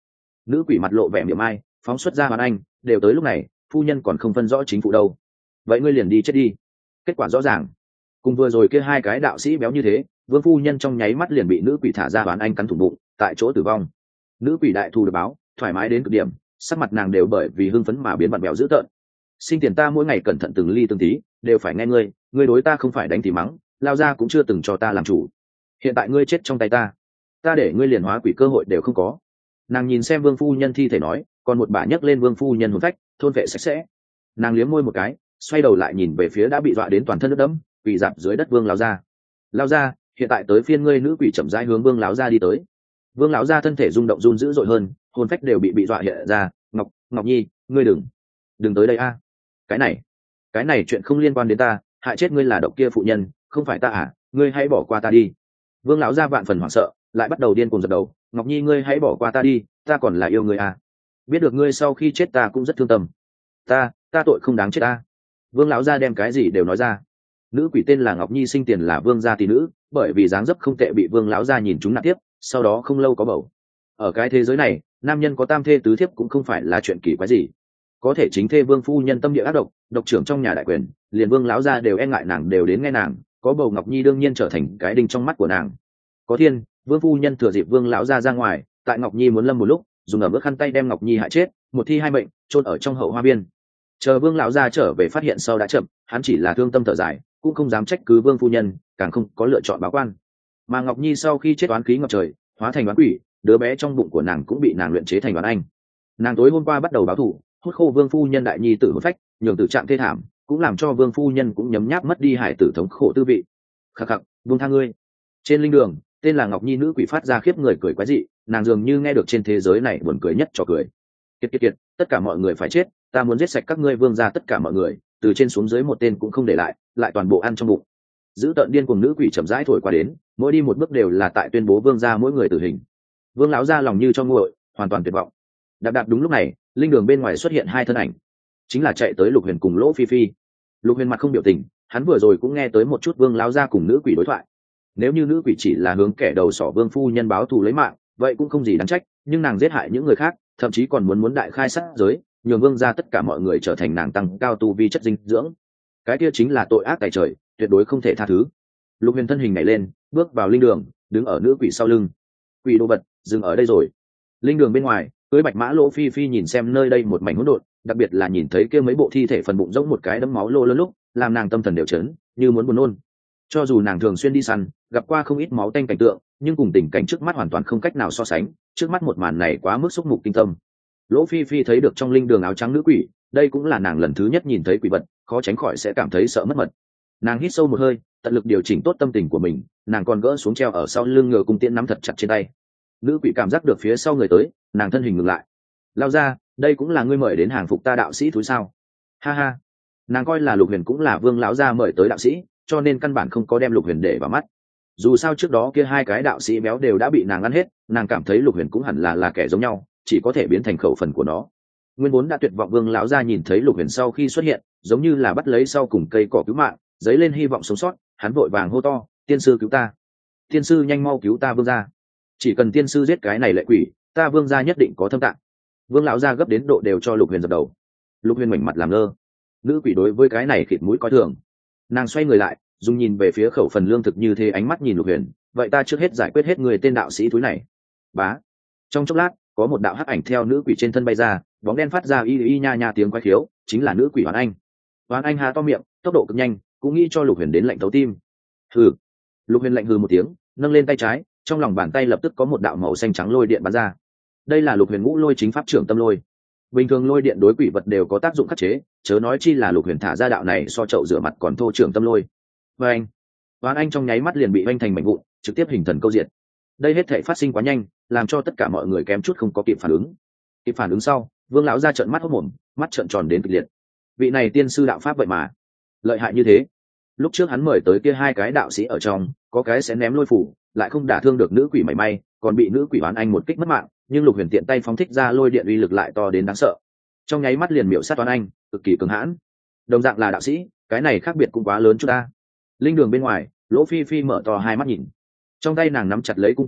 Nữ quỷ mặt lộ vẻ miệng ai, phóng xuất ra Hoán Anh, đều tới lúc này, phu nhân còn không phân rõ chính phụ đâu. Vậy ngươi liền đi chết đi. Kết quả rõ ràng. Cùng vừa rồi kia hai cái đạo sĩ béo như thế, Vương phu nhân trong nháy mắt liền bị nữ quỷ thả ra Hoán Anh cắn thủng bụng, tại chỗ tử vong. Nữ quỷ đại thù được báo, thoải mái đến cực điểm, sắc mặt nàng đều bởi vì hưng phấn mà biến vặn vẹo dữ tợn. Sinh tiền ta mỗi ngày cẩn thận từng ly từng tí, đều phải nghe ngươi, ngươi đối ta không phải đánh thì mắng, lao ra cũng chưa từng cho ta làm chủ. Hiện tại ngươi chết trong tay ta, ta để ngươi liền hóa quỷ cơ hội đều không có. Nàng nhìn xem Vương phu nhân thi thể nói, còn một bà nhấc lên Vương phu nhân hồn phách, thôn vệ sạch sẽ. Nàng liếm môi một cái, xoay đầu lại nhìn về phía đã bị dọa đến toàn thân nước đẫm, quỳ dạp dưới đất Vương lão gia. Lão gia, hiện tại tới phiên ngươi. Nữ quỷ chậm rãi hướng Vương lão gia đi tới. Vương lão gia thân thể rung động run dữ dội hơn, hồn phách đều bị bị dọa hiện ra. Ngọc, Ngọc Nhi, ngươi đừng, đừng tới đây a. Cái này, cái này chuyện không liên quan đến ta, hại chết ngươi là độc kia phụ nhân, không phải ta à? Ngươi hãy bỏ qua ta đi. Vương lão gia vạn phần hoảng sợ, lại bắt đầu điên cuồng giật đầu. Ngọc Nhi, ngươi hãy bỏ qua ta đi, ta còn là yêu ngươi à? Biết được ngươi sau khi chết ta cũng rất thương tâm. Ta, ta tội không đáng chết ta. Vương lão gia đem cái gì đều nói ra. Nữ quỷ tên là Ngọc Nhi, sinh tiền là Vương gia tỷ nữ, bởi vì dáng dấp không tệ bị Vương lão gia nhìn trúng nạp tiếp, sau đó không lâu có bầu. Ở cái thế giới này, nam nhân có tam thê tứ thiếp cũng không phải là chuyện kỳ quái gì. Có thể chính thê Vương phu nhân tâm địa ác độc, độc trưởng trong nhà đại quyền, liền Vương lão gia đều e ngại nàng, đều đến nghe nàng, có bầu Ngọc Nhi đương nhiên trở thành cái đinh trong mắt của nàng. Có thiên, Vương phu nhân thừa dịp Vương lão gia ra ngoài, tại Ngọc Nhi muốn lâm một lúc, dùng ở bước khăn tay đem Ngọc Nhi hại chết, một thi hai mệnh, chôn ở trong hậu hoa biên. Chờ Vương lão gia trở về phát hiện sau đã chậm, hắn chỉ là thương tâm thở dài, cũng không dám trách cứ Vương phu nhân, càng không có lựa chọn báo quan. Mà Ngọc Nhi sau khi chết oán khí ngập trời, hóa thành oán quỷ, đứa bé trong bụng của nàng cũng bị nàng luyện chế thành oán anh. Nàng tối hôm qua bắt đầu báo thù, hút khô Vương phu nhân đại nhi tử hồn phách, nhường tử trạng thê thảm, cũng làm cho Vương phu nhân cũng nhấm nháp mất đi hải tử thống khổ tư vị. Khắc khắc, Vương tha ngươi. Trên linh đường, tên là Ngọc Nhi nữ quỷ phát ra khiếp người cười quái dị, nàng dường như nghe được trên thế giới này buồn cười nhất trò cười. Kiệt kiệt kiệt, tất cả mọi người phải chết, ta muốn giết sạch các ngươi Vương gia tất cả mọi người, từ trên xuống dưới một tên cũng không để lại, lại toàn bộ ăn trong bụng. Giữ tợn điên cuồng nữ quỷ chậm rãi thổi qua đến, mỗi đi một bước đều là tại tuyên bố Vương gia mỗi người tử hình. Vương lão gia lòng như cho nguội, hoàn toàn tuyệt vọng. Đạp đạp đúng lúc này, linh đường bên ngoài xuất hiện hai thân ảnh, chính là chạy tới Lục Huyền cùng Lỗ Phi Phi. Lục Huyền mặt không biểu tình, hắn vừa rồi cũng nghe tới một chút Vương lão gia cùng nữ quỷ đối thoại. Nếu như nữ quỷ chỉ là hướng kẻ đầu sỏ Vương phu nhân báo thù lấy mạng, vậy cũng không gì đáng trách, nhưng nàng giết hại những người khác, thậm chí còn muốn muốn đại khai sát giới, nhường Vương gia tất cả mọi người trở thành nàng tăng cao tu vi chất dinh dưỡng. Cái kia chính là tội ác tày trời, tuyệt đối không thể tha thứ. Lục Huyền thân hình nhảy lên, bước vào linh đường, đứng ở nữ quỷ sau lưng. Quỷ đồ vật, dừng ở đây rồi. Linh đường bên ngoài, cưới bạch mã Lỗ Phi Phi nhìn xem nơi đây một mảnh hỗn độn, đặc biệt là nhìn thấy kia mấy bộ thi thể phần bụng rỗng một cái đấm máu lô lớn lúc, làm nàng tâm thần đều chấn, như muốn buồn nôn. Cho dù nàng thường xuyên đi săn, gặp qua không ít máu tanh cảnh tượng, nhưng cùng tình cảnh trước mắt hoàn toàn không cách nào so sánh, trước mắt một màn này quá mức xúc mục kinh tâm. Lỗ Phi Phi thấy được trong linh đường áo trắng nữ quỷ, đây cũng là nàng lần thứ nhất nhìn thấy quỷ vật, khó tránh khỏi sẽ cảm thấy sợ mất mật. Nàng hít sâu một hơi, tận lực điều chỉnh tốt tâm tình của mình, nàng còn gỡ xuống treo ở sau lưng ngựa cung tiễn nắm thật chặt trên tay. Nữ quỷ cảm giác được phía sau người tới, nàng thân hình ngừng lại. Lao ra, đây cũng là ngươi mời đến hàng phục ta đạo sĩ thúi sao? Ha ha. Nàng coi là Lục Huyền cũng là Vương lão gia mời tới đạo sĩ, cho nên căn bản không có đem Lục Huyền để vào mắt. Dù sao trước đó kia hai cái đạo sĩ béo đều đã bị nàng ăn hết, nàng cảm thấy Lục Huyền cũng hẳn là là kẻ giống nhau, chỉ có thể biến thành khẩu phần của nó. Nguyên vốn đã tuyệt vọng Vương lão gia nhìn thấy Lục Huyền sau khi xuất hiện, giống như là bắt lấy sau cùng cây cỏ cứu mạng, dấy lên hy vọng sống sót, hắn vội vàng hô to, tiên sư cứu ta, tiên sư nhanh mau cứu ta Vương gia, chỉ cần tiên sư giết cái này lệ quỷ, ta Vương gia nhất định có thâm tạng. Vương lão gia gấp đến độ đều cho Lục Huyền dập đầu. Lục Huyền mảnh mặt làm ngơ. Nữ quỷ đối với cái này khịt mũi coi thường, nàng xoay người lại, dùng nhìn về phía khẩu phần lương thực như thế ánh mắt nhìn Lục Huyền, vậy ta trước hết giải quyết hết người tên đạo sĩ thúi này. Bá. Trong chốc lát, có một đạo hắc ảnh theo nữ quỷ trên thân bay ra, bóng đen phát ra y y nha nha tiếng quái khiếu, chính là nữ quỷ Hoán Anh. Hoán Anh há to miệng, tốc độ cực nhanh, cũng nghĩ cho Lục Huyền đến lạnh thấu tim. Hừ. Lục Huyền lạnh hừ một tiếng, nâng lên tay trái, trong lòng bàn tay lập tức có một đạo màu xanh trắng lôi điện bắn ra. Đây là Lục Huyền Ngũ Lôi chính pháp trưởng tâm lôi. Bình thường lôi điện đối quỷ vật đều có tác dụng khắc chế, chớ nói chi là Lục Huyền thả ra đạo này so chậu rửa mặt còn thô trưởng tâm lôi. Và anh, Hoán Anh trong nháy mắt liền bị vênh thành mảnh vụn, trực tiếp hình thần câu diệt. Đây hết thảy phát sinh quá nhanh, làm cho tất cả mọi người kém chút không có kịp phản ứng. Kịp phản ứng sau, Vương lão ra trợn mắt hốt mồm, mắt trợn tròn đến kịch liệt. Vị này tiên sư đạo pháp vậy mà lợi hại như thế. Lúc trước hắn mời tới kia hai cái đạo sĩ ở trong, có cái sẽ ném lôi phủ, lại không đả thương được nữ quỷ mảy may, còn bị nữ quỷ Hoán Anh một kích mất mạng, nhưng Lục Huyền tiện tay phóng thích ra lôi điện uy lực lại to đến đáng sợ, trong nháy mắt liền miểu sát Hoán Anh, cực kỳ cứng hãn. Đồng dạng là đạo sĩ, cái này khác biệt cũng quá lớn chút ta. Linh đường bên ngoài, Lỗ Phi Phi mở to hai mắt nhìn, trong tay nàng nắm chặt lấy cung tiễn,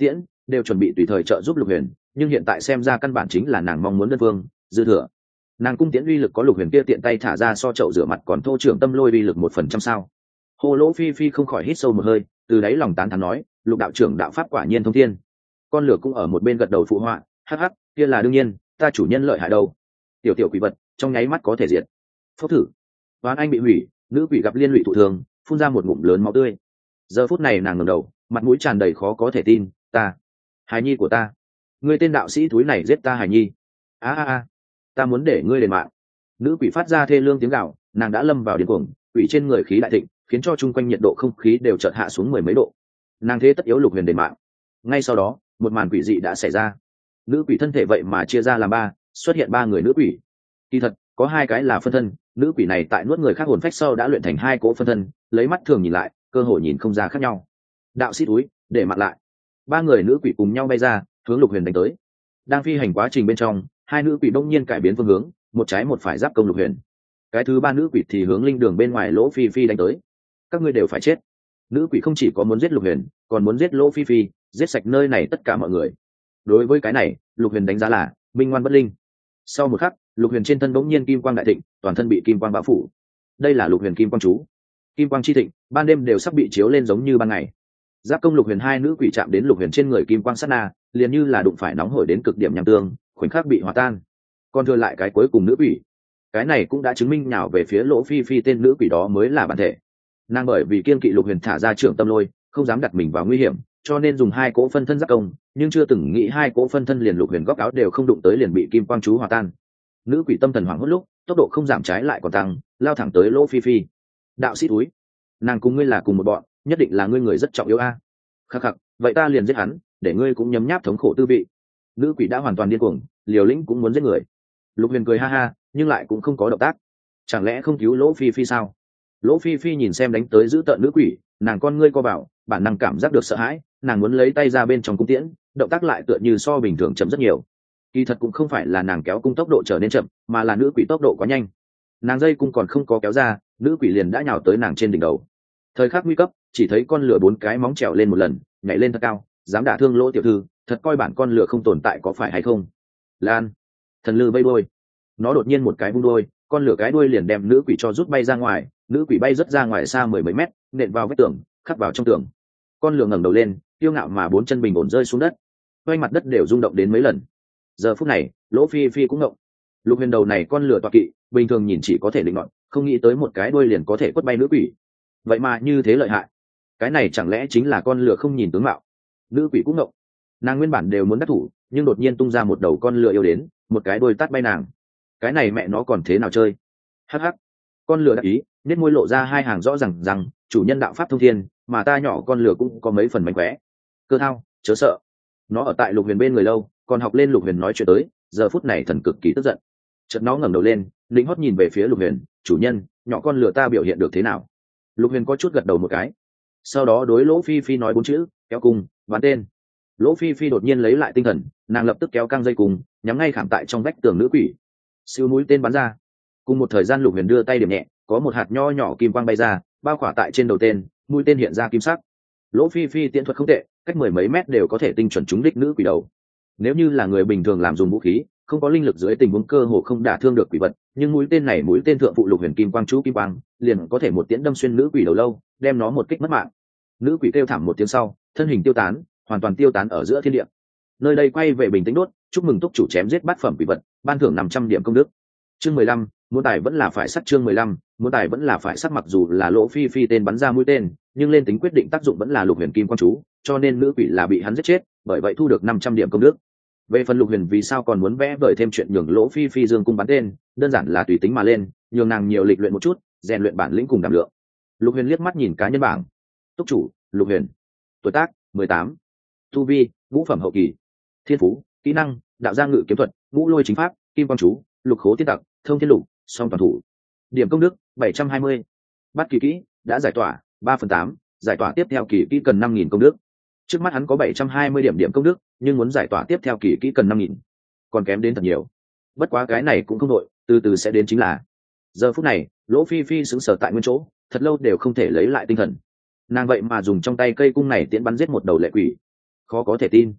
đều chuẩn bị tùy thời trợ giúp Lục Huyền, nhưng hiện tại xem ra căn bản chính là nàng mong muốn đơn phương dư thừa. Nàng cung tiễn uy lực có Lục Huyền kia tiện tay thả ra so chậu rửa mặt còn thô trưởng tâm lôi uy lực một phần trăm sao. Hồ Lỗ Phi Phi không khỏi hít sâu một hơi, từ đáy lòng tán thán nói, Lục đạo trưởng đạo pháp quả nhiên thông thiên. Con lửa cũng ở một bên gật đầu phụ họa, hắc hắc, kia là đương nhiên, ta chủ nhân lợi hại đâu. Tiểu tiểu quỷ vật, trong nháy mắt có thể diệt. Phốc thử. Toán anh bị hủy, nữ quỷ gặp liên lụy thụ thường, phun ra một ngụm lớn máu tươi. Giờ phút này nàng ngẩng đầu, mặt mũi tràn đầy khó có thể tin, ta, hài nhi của ta, ngươi tên đạo sĩ thúi này giết ta hài nhi. A a a, ta muốn để ngươi đền mạng. Nữ quỷ phát ra thê lương tiếng gào, nàng đã lâm vào điên cuồng, quỷ trên người khí đại thịnh, khiến cho chung quanh nhiệt độ không khí đều chợt hạ xuống mười mấy độ. Nàng thế tất yếu Lục Huyền đền mạng. Ngay sau đó, một màn quỷ dị đã xảy ra. Nữ quỷ thân thể vậy mà chia ra làm ba, xuất hiện ba người nữ quỷ. Kỳ thật, có hai cái là phân thân, nữ quỷ này tại nuốt người khác hồn phách sau đã luyện thành hai cỗ phân thân, lấy mắt thường nhìn lại, cơ hội nhìn không ra khác nhau. Đạo sĩ túi, để mặt lại. Ba người nữ quỷ cùng nhau bay ra, hướng Lục Huyền đánh tới. Đang phi hành quá trình bên trong, hai nữ quỷ đông nhiên cải biến phương hướng, một trái một phải giáp công Lục Huyền. Cái thứ ba nữ quỷ thì hướng linh đường bên ngoài Lỗ Phi Phi đánh tới. Các ngươi đều phải chết. Nữ quỷ không chỉ có muốn giết Lục Huyền, còn muốn giết Lỗ Phi Phi, giết sạch nơi này tất cả mọi người. Đối với cái này, Lục Huyền đánh giá là minh ngoan bất linh. Sau một khắc, Lục Huyền trên thân bỗng nhiên kim quang đại thịnh, toàn thân bị kim quang bao phủ. Đây là Lục Huyền kim quang chú. Kim quang chi thịnh, ban đêm đều sắp bị chiếu lên giống như ban ngày. Giáp công Lục Huyền hai nữ quỷ chạm đến Lục Huyền trên người kim quang sát na, liền như là đụng phải nóng hổi đến cực điểm nham tương, khoảnh khắc bị hòa tan. Còn thừa lại cái cuối cùng nữ quỷ, cái này cũng đã chứng minh nhào về phía Lỗ Phi Phi tên nữ quỷ đó mới là bản thể. Nàng bởi vì kiên kỵ Lục Huyền thả ra trưởng tâm lôi, không dám đặt mình vào nguy hiểm, cho nên dùng hai cỗ phân thân giáp công, nhưng chưa từng nghĩ hai cỗ phân thân liền Lục Huyền góc áo đều không đụng tới liền bị kim quang chú hòa tan. Nữ quỷ tâm thần hoảng hốt lúc, tốc độ không giảm trái lại còn tăng, lao thẳng tới Lỗ Phi Phi. Đạo sĩ túi, nàng cùng ngươi là cùng một bọn, nhất định là ngươi người rất trọng yếu a. Khắc khắc, vậy ta liền giết hắn, để ngươi cũng nhấm nháp thống khổ tư vị. Nữ quỷ đã hoàn toàn điên cuồng, liều lĩnh cũng muốn giết người. Lục Huyền cười ha ha, nhưng lại cũng không có động tác. Chẳng lẽ không cứu Lỗ Phi Phi sao? Lỗ Phi Phi nhìn xem đánh tới giữ tợn nữ quỷ, nàng con ngươi co vào, bản năng cảm giác được sợ hãi, nàng muốn lấy tay ra bên trong cung tiễn, động tác lại tựa như so bình thường chậm rất nhiều. Kỳ thật cũng không phải là nàng kéo cung tốc độ trở nên chậm, mà là nữ quỷ tốc độ quá nhanh. Nàng dây cung còn không có kéo ra, nữ quỷ liền đã nhào tới nàng trên đỉnh đầu. Thời khắc nguy cấp, chỉ thấy con lửa bốn cái móng trèo lên một lần, nhảy lên thật cao, dám đả thương Lỗ tiểu thư, thật coi bản con lửa không tồn tại có phải hay không? Lan, thần lư vây đuôi, nó đột nhiên một cái vung đuôi, con lửa cái đuôi liền đem nữ quỷ cho rút bay ra ngoài, nữ quỷ bay rất ra ngoài xa mười mấy mét, nện vào vách tường, khắc vào trong tường. Con lửa ngẩng đầu lên, tiêu ngạo mà bốn chân bình ổn rơi xuống đất, quay mặt đất đều rung động đến mấy lần. Giờ phút này, Lỗ Phi Phi cũng ngđộng. Lục Huyền đầu này con lửa toạc kỵ, bình thường nhìn chỉ có thể định ngọn, không nghĩ tới một cái đuôi liền có thể quất bay nữ quỷ. Vậy mà như thế lợi hại, cái này chẳng lẽ chính là con lửa không nhìn tướng mạo? Nữ quỷ cũng ngđộng, nàng nguyên bản đều muốn đắc thủ, nhưng đột nhiên tung ra một đầu con lửa yêu đến, một cái đuôi tát bay nàng. Cái này mẹ nó còn thế nào chơi? Hắc hắc, con lửa đắc ý, nét môi lộ ra hai hàng rõ ràng rằng chủ nhân đạo pháp thông thiên, mà ta nhỏ con lửa cũng có mấy phần mánh khóe. Cơ thao, chớ sợ. Nó ở tại Lục Huyền bên người lâu, còn học lên Lục Huyền nói chuyện tới, giờ phút này thần cực kỳ tức giận. Chợt nó ngẩng đầu lên, lính hót nhìn về phía Lục Huyền, chủ nhân, nhỏ con lửa ta biểu hiện được thế nào? Lục Huyền có chút gật đầu một cái, sau đó đối Lỗ Phi Phi nói bốn chữ, kéo cung, bắn tên. Lỗ Phi Phi đột nhiên lấy lại tinh thần, nàng lập tức kéo căng dây cung, nhắm ngay khảm tại trong vách tường nữ quỷ. Siêu mũi tên bắn ra, cùng một thời gian Lục Huyền đưa tay điểm nhẹ, có một hạt nho nhỏ kim quang bay ra, bao khỏa tại trên đầu tên, mũi tên hiện ra kim sắc. Lỗ Phi Phi tiễn thuật không tệ, cách mười mấy mét đều có thể tinh chuẩn trúng đích nữ quỷ đầu. Nếu như là người bình thường làm dùng vũ khí, không có linh lực dưới tình huống cơ hồ không đả thương được quỷ vật, nhưng mũi tên này mũi tên thượng phụ Lục Huyền kim quang chú kim quang, liền có thể một tiễn đâm xuyên nữ quỷ đầu lâu, đem nó một kích mất mạng. Nữ quỷ kêu thảm một tiếng sau, thân hình tiêu tán, hoàn toàn tiêu tán ở giữa thiên địa. Nơi đây quay về bình tĩnh đốt, chúc mừng túc chủ chém giết bát phẩm quỷ vật, ban thưởng năm trăm điểm công đức. Chương mười lăm, muốn tài vẫn là phải sắc. Chương mười lăm, muốn tài vẫn là phải sắc. Mặc dù là Lỗ Phi Phi tên bắn ra mũi tên, nhưng lên tính quyết định tác dụng vẫn là Lục Huyền kim quang chú, cho nên nữ quỷ là bị hắn giết chết, bởi vậy thu được năm trăm điểm công đức. Về phần Lục Huyền vì sao còn muốn vẽ vời thêm chuyện nhường Lỗ Phi Phi dương cung bắn tên, đơn giản là tùy tính mà lên, nhường nàng nhiều lịch luyện một chút, rèn luyện bản lĩnh cùng đảm lượng. Lục Huyền liếc mắt nhìn cá nhân bảng. Túc chủ, Lục Huyền. Tuổi tác, mười tám. Tu vi, ngũ phẩm hậu kỳ. Thiên phú, kỹ năng, đạo gia ngự kiếm thuật, ngũ lôi chính pháp, kim quang chú, lục khố tiên tặc, thông thiên lục, song toàn thủ. Điểm công đức, bảy trăm hai mươi. Bắt kỳ kỹ, đã giải tỏa, ba phần tám, giải tỏa tiếp theo kỳ kỹ cần năm nghìn công đức. Trước mắt hắn có bảy trăm hai mươi điểm điểm công đức, nhưng muốn giải tỏa tiếp theo kỳ kỹ cần năm nghìn, còn kém đến thật nhiều. Bất quá cái này cũng không đội, từ từ sẽ đến chính là. Giờ phút này, Lỗ Phi Phi sững sờ tại nguyên chỗ, thật lâu đều không thể lấy lại tinh thần. Nàng vậy mà dùng trong tay cây cung này tiễn bắn giết một đầu lệ quỷ, khó có thể tin.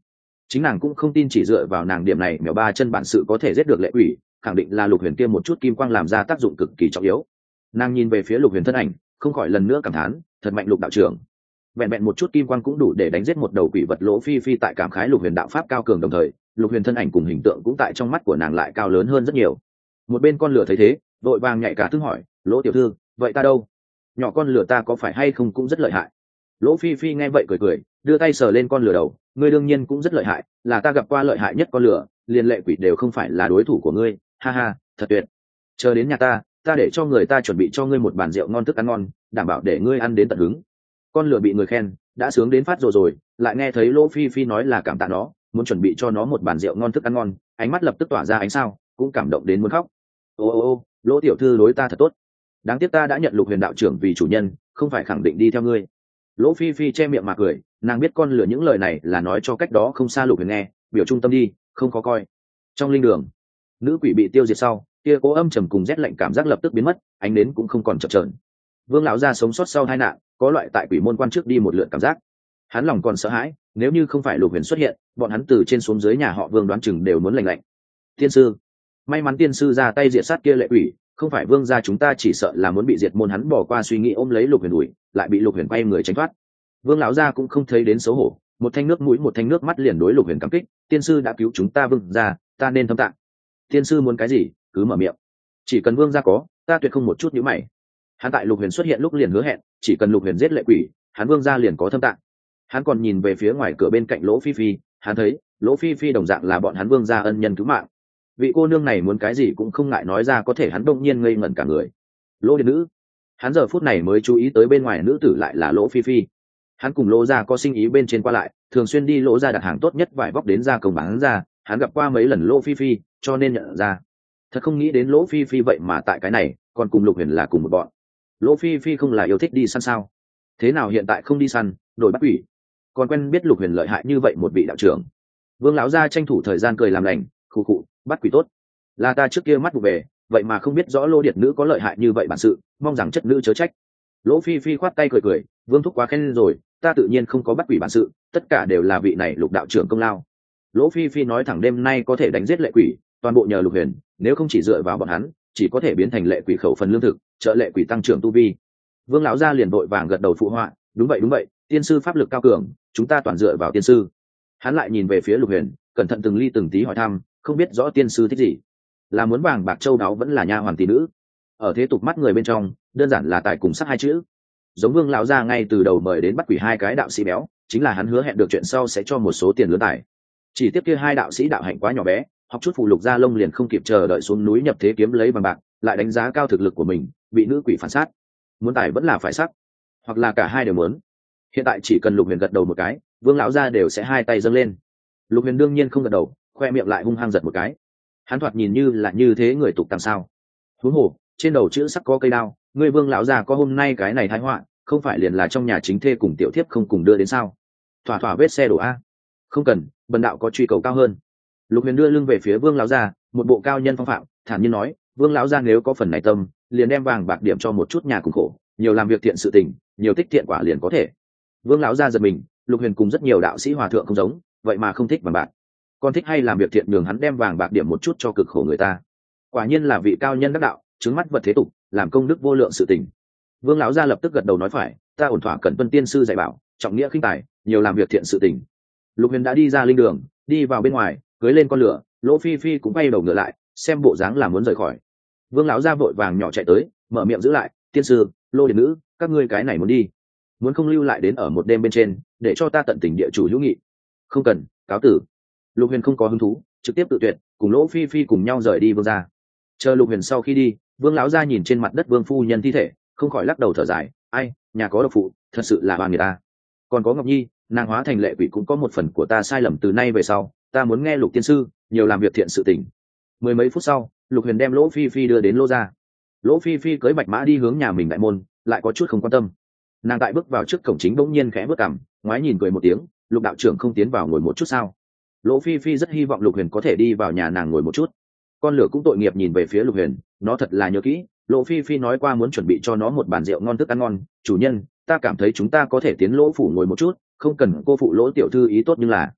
Chính nàng cũng không tin chỉ dựa vào nàng điểm này mèo ba chân bản sự có thể giết được lệ quỷ, khẳng định là Lục Huyền kia một chút kim quang làm ra tác dụng cực kỳ trọng yếu. Nàng nhìn về phía Lục Huyền thân ảnh, không khỏi lần nữa cảm thán, thật mạnh Lục đạo trưởng. Vẹn vẹn một chút kim quang cũng đủ để đánh giết một đầu quỷ vật. Lỗ Phi Phi tại cảm khái Lục Huyền đạo pháp cao cường, đồng thời Lục Huyền thân ảnh cùng hình tượng cũng tại trong mắt của nàng lại cao lớn hơn rất nhiều. Một bên con lửa thấy thế, vội vàng nhạy cả thức hỏi, Lỗ tiểu thư, vậy ta đâu? Nhỏ con lửa ta có phải hay không cũng rất lợi hại? Lỗ Phi Phi nghe vậy cười cười, đưa tay sờ lên con lửa đầu, ngươi đương nhiên cũng rất lợi hại, là ta gặp qua lợi hại nhất con lửa, liền lệ quỷ đều không phải là đối thủ của ngươi, ha ha, thật tuyệt. Chờ đến nhà ta, ta để cho người ta chuẩn bị cho ngươi một bàn rượu ngon thức ăn ngon, đảm bảo để ngươi ăn đến tận hứng. Con lửa bị người khen, đã sướng đến phát rồi rồi, lại nghe thấy Lỗ Phi Phi nói là cảm tạ nó, muốn chuẩn bị cho nó một bàn rượu ngon thức ăn ngon, ánh mắt lập tức tỏa ra ánh sao, cũng cảm động đến muốn khóc. Ô ô ô, Lỗ tiểu thư đối ta thật tốt. Đáng tiếc ta đã nhận Lục Huyền đạo trưởng vì chủ nhân, không phải khẳng định đi theo ngươi. Lỗ Phi Phi che miệng mà cười, nàng biết con lửa những lời này là nói cho cách đó không xa Lục Huyền nghe, biểu trung tâm đi, không có coi. Trong linh đường, nữ quỷ bị tiêu diệt sau, kia cố âm trầm cùng rét lạnh cảm giác lập tức biến mất, ánh đến cũng không còn chập chờn. Vương lão gia sống sót sau tai nạn, có loại tại quỷ môn quan trước đi một lượt cảm giác. Hắn lòng còn sợ hãi, nếu như không phải Lục Huyền xuất hiện, bọn hắn từ trên xuống dưới nhà họ Vương đoán chừng đều muốn lạnh lạnh. Tiên sư, may mắn tiên sư ra tay diệt sát kia lệ quỷ, không phải Vương gia chúng ta chỉ sợ là muốn bị diệt môn. Hắn bỏ qua suy nghĩ ôm lấy Lục Huyền đuổi, lại bị Lục Huyền quay người tránh thoát. Vương lão gia cũng không thấy đến xấu hổ, một thanh nước mũi một thanh nước mắt liền đối Lục Huyền cảm kích, tiên sư đã cứu chúng ta Vương gia, ta nên thâm tạng. Tiên sư muốn cái gì cứ mở miệng, chỉ cần Vương gia có, ta tuyệt không một chút nhíu mày. Hắn tại Lục Huyền xuất hiện lúc liền hứa hẹn, chỉ cần Lục Huyền giết lệ quỷ, hắn Vương gia liền có thâm tạng. Hắn còn nhìn về phía ngoài cửa bên cạnh Lỗ Phi Phi, hắn thấy Lỗ Phi Phi đồng dạng là bọn hắn Vương gia ân nhân cứu mạng. Vị cô nương này muốn cái gì cũng không ngại nói ra, có thể hắn đông nhiên ngây ngẩn cả người. Lỗ Điện Nữ, hắn giờ phút này mới chú ý tới bên ngoài nữ tử lại là Lỗ Phi Phi. Hắn cùng Lỗ gia có sinh ý bên trên qua lại, thường xuyên đi Lỗ gia đặt hàng tốt nhất vải vóc đến gia công bán ra, hắn gặp qua mấy lần Lỗ Phi Phi, cho nên nhận ra. Thật không nghĩ đến Lỗ Phi Phi vậy mà tại cái này còn cùng Lục Huyền là cùng một bọn. Lỗ Phi Phi không là yêu thích đi săn sao? Thế nào hiện tại không đi săn, đổi bắt quỷ? Còn quen biết Lục Huyền lợi hại như vậy một vị đạo trưởng. Vương lão gia tranh thủ thời gian cười làm lành, khụ khụ, bắt quỷ tốt. Là ta trước kia mắt vụ về, vậy mà không biết rõ Lô Điệt Nữ có lợi hại như vậy bản sự, mong rằng chất nữ chớ trách. Lỗ Phi Phi khoát tay cười cười, Vương thúc quá khen rồi, ta tự nhiên không có bắt quỷ bản sự, tất cả đều là vị này Lục đạo trưởng công lao. Lỗ Phi Phi nói thẳng đêm nay có thể đánh giết lệ quỷ, toàn bộ nhờ Lục Huyền, nếu không chỉ dựa vào bọn hắn, chỉ có thể biến thành lệ quỷ khẩu phần lương thực, trợ lệ quỷ tăng trưởng tu vi. Vương lão gia liền vội vàng gật đầu phụ họa, đúng vậy đúng vậy, tiên sư pháp lực cao cường, chúng ta toàn dựa vào tiên sư. Hắn lại nhìn về phía Lục Huyền, cẩn thận từng ly từng tí hỏi thăm, không biết rõ tiên sư thích gì, là muốn vàng bạc châu đáo vẫn là nha hoàn tỷ nữ? Ở thế tục mắt người bên trong, đơn giản là tài cùng sắc hai chữ. Giống Vương lão gia ngay từ đầu mời đến bắt quỷ hai cái đạo sĩ béo, chính là hắn hứa hẹn được chuyện sau sẽ cho một số tiền lớn tài. Chỉ tiếp kia hai đạo sĩ đạo hạnh quá nhỏ bé, học chút phù lục gia lông liền không kịp chờ đợi xuống núi nhập thế kiếm lấy vàng bạc, lại đánh giá cao thực lực của mình, bị nữ quỷ phản sát. Muốn tài vẫn là phải sắc, hoặc là cả hai đều muốn. Hiện tại chỉ cần Lục Huyền gật đầu một cái, Vương lão gia đều sẽ hai tay dâng lên. Lục Huyền đương nhiên không gật đầu, khoe miệng lại hung hăng giật một cái. Hắn thoạt nhìn như là như thế người tục tàng sao? Huống hồ, trên đầu chữ sắc có cây đao, người Vương lão già có hôm nay cái này tai họa, không phải liền là trong nhà chính thê cùng tiểu thiếp không cùng đưa đến sao? Thỏa thỏa vết xe đổ a. Không cần, bần đạo có truy cầu cao hơn. Lục Huyền đưa lưng về phía Vương lão già, một bộ cao nhân phong phạm, thản nhiên nói, Vương lão già nếu có phần này tâm, liền đem vàng bạc điểm cho một chút nhà cùng khổ, nhiều làm việc thiện sự tình, nhiều tích thiện quả liền có thể. Vương lão già giật mình, Lục Huyền cùng rất nhiều đạo sĩ hòa thượng không giống, vậy mà không thích vàng bạc, còn thích hay làm việc thiện, đường hắn đem vàng bạc điểm một chút cho cực khổ người ta. Quả nhiên là vị cao nhân đắc đạo, trứng mắt vật thế tục, làm công đức vô lượng sự tình. Vương lão gia lập tức gật đầu nói phải, ta ổn thỏa cần tuân tiên sư dạy bảo, trọng nghĩa khinh tài, nhiều làm việc thiện sự tình. Lục Huyền đã đi ra linh đường, đi vào bên ngoài, cưới lên con lửa, Lỗ Phi Phi cũng bay đầu ngựa lại, xem bộ dáng là muốn rời khỏi. Vương lão gia vội vàng nhỏ chạy tới, mở miệng giữ lại, tiên sư, Lô Điền Nữ, các ngươi cái này muốn đi, muốn không lưu lại đến ở một đêm bên trên, để cho ta tận tình địa chủ hữu nghị. Không cần, cáo tử. Lục Huyền không có hứng thú, trực tiếp tự tuyệt, cùng Lỗ Phi Phi cùng nhau rời đi Vương gia. Chờ Lục Huyền sau khi đi, Vương lão gia nhìn trên mặt đất Vương phu nhân thi thể, không khỏi lắc đầu thở dài, ai, nhà có độc phụ, thật sự là oan người ta. Còn có Ngọc Nhi, nàng hóa thành lệ quỷ cũng có một phần của ta sai lầm, từ nay về sau, ta muốn nghe Lục tiên sư, nhiều làm việc thiện sự tình. Mười mấy phút sau, Lục Huyền đem Lỗ Phi Phi đưa đến Lô gia. Lỗ Phi Phi cưỡi bạch mã đi hướng nhà mình đại môn, lại có chút không quan tâm. Nàng tại bước vào trước cổng chính bỗng nhiên khẽ bước cằm, ngoái nhìn cười một tiếng, Lục đạo trưởng không tiến vào ngồi một chút sao? Lỗ Phi Phi rất hy vọng Lục Huyền có thể đi vào nhà nàng ngồi một chút. Con lửa cũng tội nghiệp nhìn về phía Lục Huyền, nó thật là nhớ kỹ, Lỗ Phi Phi nói qua muốn chuẩn bị cho nó một bàn rượu ngon thức ăn ngon, chủ nhân, ta cảm thấy chúng ta có thể tiến Lỗ phủ ngồi một chút, không cần cô phụ Lỗ tiểu thư ý tốt, nhưng là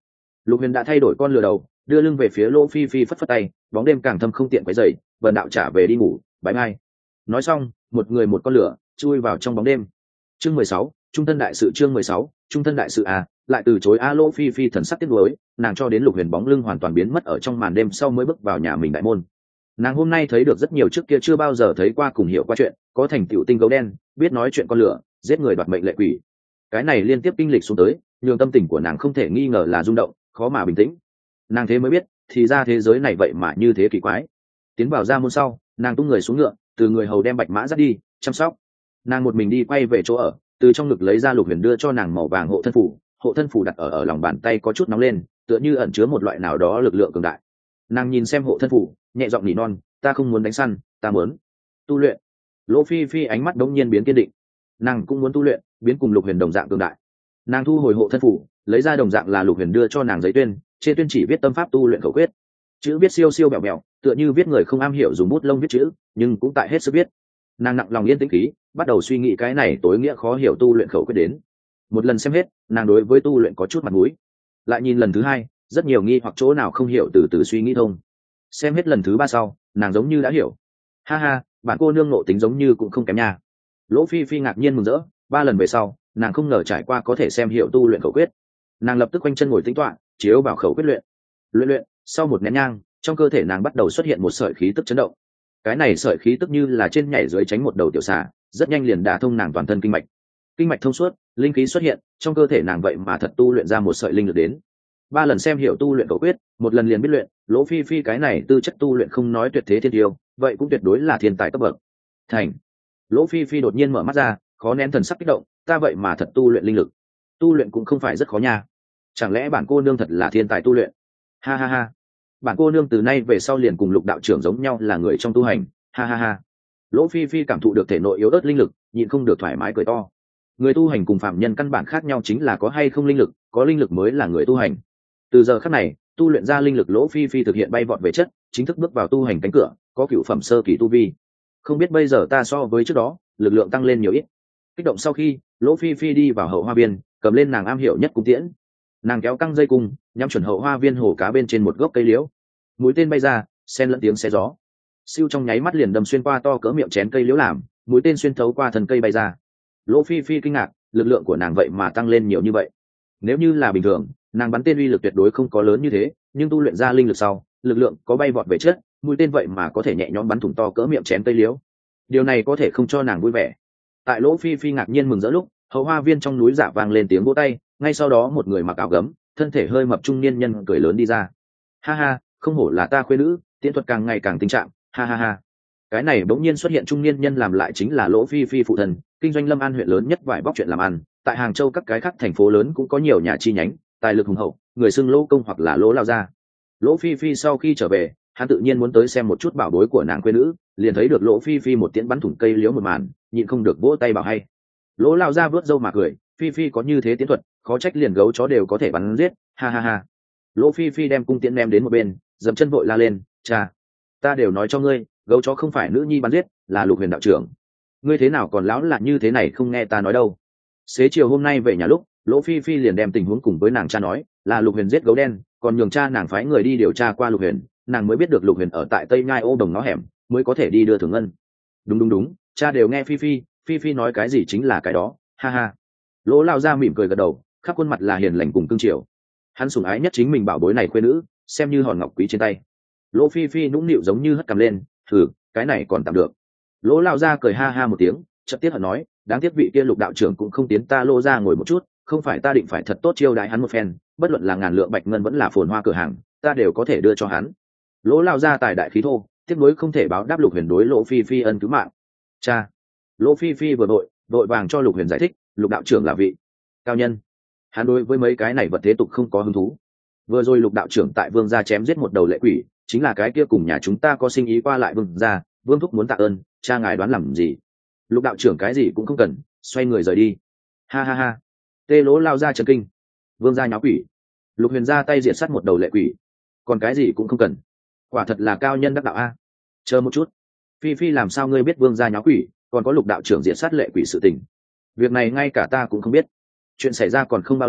Lục Huyền đã thay đổi con lừa đầu, đưa lưng về phía Lỗ Phi Phi, phất phất tay, bóng đêm càng thâm không tiện quấy rầy, vần đạo trả về đi ngủ, bye bye. Nói xong, một người một con lửa chui vào trong bóng đêm. Chương mười sáu, trung thân đại sự. Chương mười sáu, trung thân đại sự à, lại từ chối a. Lỗ Phi Phi thần sắc tiếc nuối, nàng cho đến Lục Huyền bóng lưng hoàn toàn biến mất ở trong màn đêm sau mới bước vào nhà mình đại môn. Nàng hôm nay thấy được rất nhiều trước kia chưa bao giờ thấy qua, cùng hiểu qua chuyện, có thành tựu tinh gấu đen, biết nói chuyện con lửa, giết người đoạt mệnh lệ quỷ. Cái này liên tiếp kinh lịch xuống tới, nhường tâm tình của nàng không thể nghi ngờ là rung động, khó mà bình tĩnh. Nàng thế mới biết, thì ra thế giới này vậy mà như thế kỳ quái. Tiến vào ra môn sau, nàng tung người xuống ngựa, từ người hầu đem bạch mã dắt đi chăm sóc. Nàng một mình đi quay về chỗ ở, từ trong ngực lấy ra Lục Huyền đưa cho nàng màu vàng hộ thân phủ. Hộ thân phủ đặt ở ở lòng bàn tay có chút nóng lên, tựa như ẩn chứa một loại nào đó lực lượng cường đại. Nàng nhìn xem hộ thân phủ, nhẹ giọng nỉ non, ta không muốn đánh săn, ta muốn tu luyện. Lỗ Phi Phi ánh mắt đống nhiên biến kiên định, nàng cũng muốn tu luyện, biến cùng Lục Huyền đồng dạng cường đại. Nàng thu hồi hộ thân phủ, lấy ra đồng dạng là Lục Huyền đưa cho nàng giấy tuyên, trên tuyên chỉ viết tâm pháp tu luyện khẩu quyết, chữ viết siêu siêu bẹo bẹo, tựa như viết người không am hiểu dùng bút lông viết chữ, nhưng cũng tại hết sức viết. Nàng nặng lòng yên tĩnh khí, bắt đầu suy nghĩ cái này tối nghĩa khó hiểu tu luyện khẩu quyết đến. Một lần xem hết, nàng đối với tu luyện có chút mặt mũi. Lại nhìn lần thứ hai, rất nhiều nghi hoặc chỗ nào không hiểu từ từ suy nghĩ thông. Xem hết lần thứ ba sau, nàng giống như đã hiểu. Ha ha, bạn cô nương nộ tính giống như cũng không kém nha. Lỗ Phi Phi ngạc nhiên mừng rỡ, ba lần về sau, nàng không ngờ trải qua có thể xem hiểu tu luyện khẩu quyết. Nàng lập tức quanh chân ngồi tĩnh tọa, chiếu vào khẩu quyết luyện. Luyện luyện, sau một nén nhang, trong cơ thể nàng bắt đầu xuất hiện một sợi khí tức chấn động. Cái này sợi khí tức như là trên nhảy dưới tránh một đầu tiểu xà, rất nhanh liền đả thông nàng toàn thân kinh mạch. Kinh mạch thông suốt, linh khí xuất hiện, trong cơ thể nàng vậy mà thật tu luyện ra một sợi linh lực đến. Ba lần xem hiểu tu luyện khẩu quyết, một lần liền biết luyện. Lỗ Phi Phi cái này tư chất tu luyện không nói tuyệt thế thiên tiêu, vậy cũng tuyệt đối là thiên tài cấp bậc. Thành. Lỗ Phi Phi đột nhiên mở mắt ra, khó nén thần sắc kích động, ta vậy mà thật tu luyện linh lực. Tu luyện cũng không phải rất khó nha. Chẳng lẽ bản cô nương thật là thiên tài tu luyện? Ha ha ha. Bản cô nương từ nay về sau liền cùng Lục đạo trưởng giống nhau là người trong tu hành. Ha ha ha. Lỗ Phi Phi cảm thụ được thể nội yếu ớt linh lực, nhịn không được thoải mái cười to. Người tu hành cùng phạm nhân căn bản khác nhau chính là có hay không linh lực, có linh lực mới là người tu hành. Từ giờ khắc này, tu luyện ra linh lực Lỗ Phi Phi thực hiện bay vọt về chất, chính thức bước vào tu hành cánh cửa, có cửu phẩm sơ kỳ tu vi. Không biết bây giờ ta so với trước đó, lực lượng tăng lên nhiều ít. Kích động sau khi, Lỗ Phi Phi đi vào hậu hoa viên, cầm lên nàng am hiểu nhất cung tiễn. Nàng kéo căng dây cung, nhắm chuẩn hậu hoa viên hồ cá bên trên một gốc cây liễu. Mũi tên bay ra, xen lẫn tiếng xé gió. Siêu trong nháy mắt liền đâm xuyên qua to cỡ miệng chén cây liễu làm, mũi tên xuyên thấu qua thân cây bay ra. Lỗ Phi Phi kinh ngạc, lực lượng của nàng vậy mà tăng lên nhiều như vậy. Nếu như là bình thường, nàng bắn tên uy lực tuyệt đối không có lớn như thế, nhưng tu luyện ra linh lực sau, lực lượng có bay vọt về chất, mũi tên vậy mà có thể nhẹ nhõm bắn thủng to cỡ miệng chén cây liễu. Điều này có thể không cho nàng vui vẻ. Tại Lỗ Phi Phi ngạc nhiên mừng rỡ lúc, hậu hoa viên trong núi dạ vang lên tiếng vỗ tay, ngay sau đó một người mặc áo gấm, thân thể hơi mập trung niên nhân cười lớn đi ra. Ha ha, không hổ là ta khuê nữ, tiễn thuật càng ngày càng tinh trạng. Ha ha ha. Cái này bỗng nhiên xuất hiện trung niên nhân làm lại chính là Lỗ Phi Phi phụ thần, kinh doanh Lâm An huyện lớn nhất vải bóc chuyện làm ăn, tại Hàng Châu các cái khác thành phố lớn cũng có nhiều nhà chi nhánh, tài lực hùng hậu, người xưng Lỗ công hoặc là Lỗ lao gia. Lỗ Phi Phi sau khi trở về, hắn tự nhiên muốn tới xem một chút bảo bối của nàng khuê nữ, liền thấy được Lỗ Phi Phi một tiễn bắn thủng cây liễu một màn, nhịn không được vỗ tay bảo hay. Lỗ lao gia vớt râu mà cười, Phi Phi có như thế tiến thuật, khó trách liền gấu chó đều có thể bắn giết, ha ha ha. Lỗ Phi Phi đem cung tiễn ném đến một bên, dậm chân vội la lên, cha, ta đều nói cho ngươi, gấu chó không phải nữ nhi bắn giết, là Lục Huyền đạo trưởng. Ngươi thế nào còn lão là như thế này không nghe ta nói đâu. Xế chiều hôm nay về nhà lúc, Lỗ Phi Phi liền đem tình huống cùng với nàng cha nói, là Lục Huyền giết gấu đen, còn nhường cha nàng phái người đi điều tra qua Lục Huyền, nàng mới biết được Lục Huyền ở tại Tây Nhai ô đồng nó hẻm, mới có thể đi đưa Thường Ngân. Đúng đúng đúng, cha đều nghe Phi Phi, Phi Phi nói cái gì chính là cái đó, ha ha. Lỗ lao ra mỉm cười gật đầu, khắp khuôn mặt là hiền lành cùng cương triều. Hắn sủng ái nhất chính mình bảo bối này khuê nữ, xem như hòn ngọc quý trên tay. Lỗ Phi Phi nũng nịu giống như hất cằm lên, thử, cái này còn tạm được. Lỗ lao ra cười ha ha một tiếng, chợt tiếc hận nói, đáng tiếc vị kia Lục đạo trưởng cũng không tiến ta Lỗ ra ngồi một chút, không phải ta định phải thật tốt chiêu đãi hắn một phen, bất luận là ngàn lượng bạch ngân vẫn là phồn hoa cửa hàng, ta đều có thể đưa cho hắn. Lỗ lao ra tài đại khí thô, tiếc nuối không thể báo đáp Lục Huyền đối Lỗ Phi Phi ân cứu mạng. Cha. Lỗ Phi Phi vừa vội, vội vàng cho Lục Huyền giải thích, Lục đạo trưởng là vị cao nhân, hắn đối với mấy cái này vật thế tục không có hứng thú. Vừa rồi Lục đạo trưởng tại Vương gia chém giết một đầu lệ quỷ, chính là cái kia cùng nhà chúng ta có sinh ý qua lại Vương gia, Vương thúc muốn tạ ơn, cha ngài đoán làm gì? Lục đạo trưởng cái gì cũng không cần, xoay người rời đi. Ha ha ha. Tê Lỗ lao ra chấn kinh. Vương gia nháo quỷ, Lục Huyền ra tay diệt sát một đầu lệ quỷ, còn cái gì cũng không cần, quả thật là cao nhân đắc đạo a. Chờ một chút, Phi Phi làm sao ngươi biết Vương gia nháo quỷ, còn có Lục đạo trưởng diệt sát lệ quỷ sự tình? Việc này ngay cả ta cũng không biết. Chuyện xảy ra còn không bao lâu,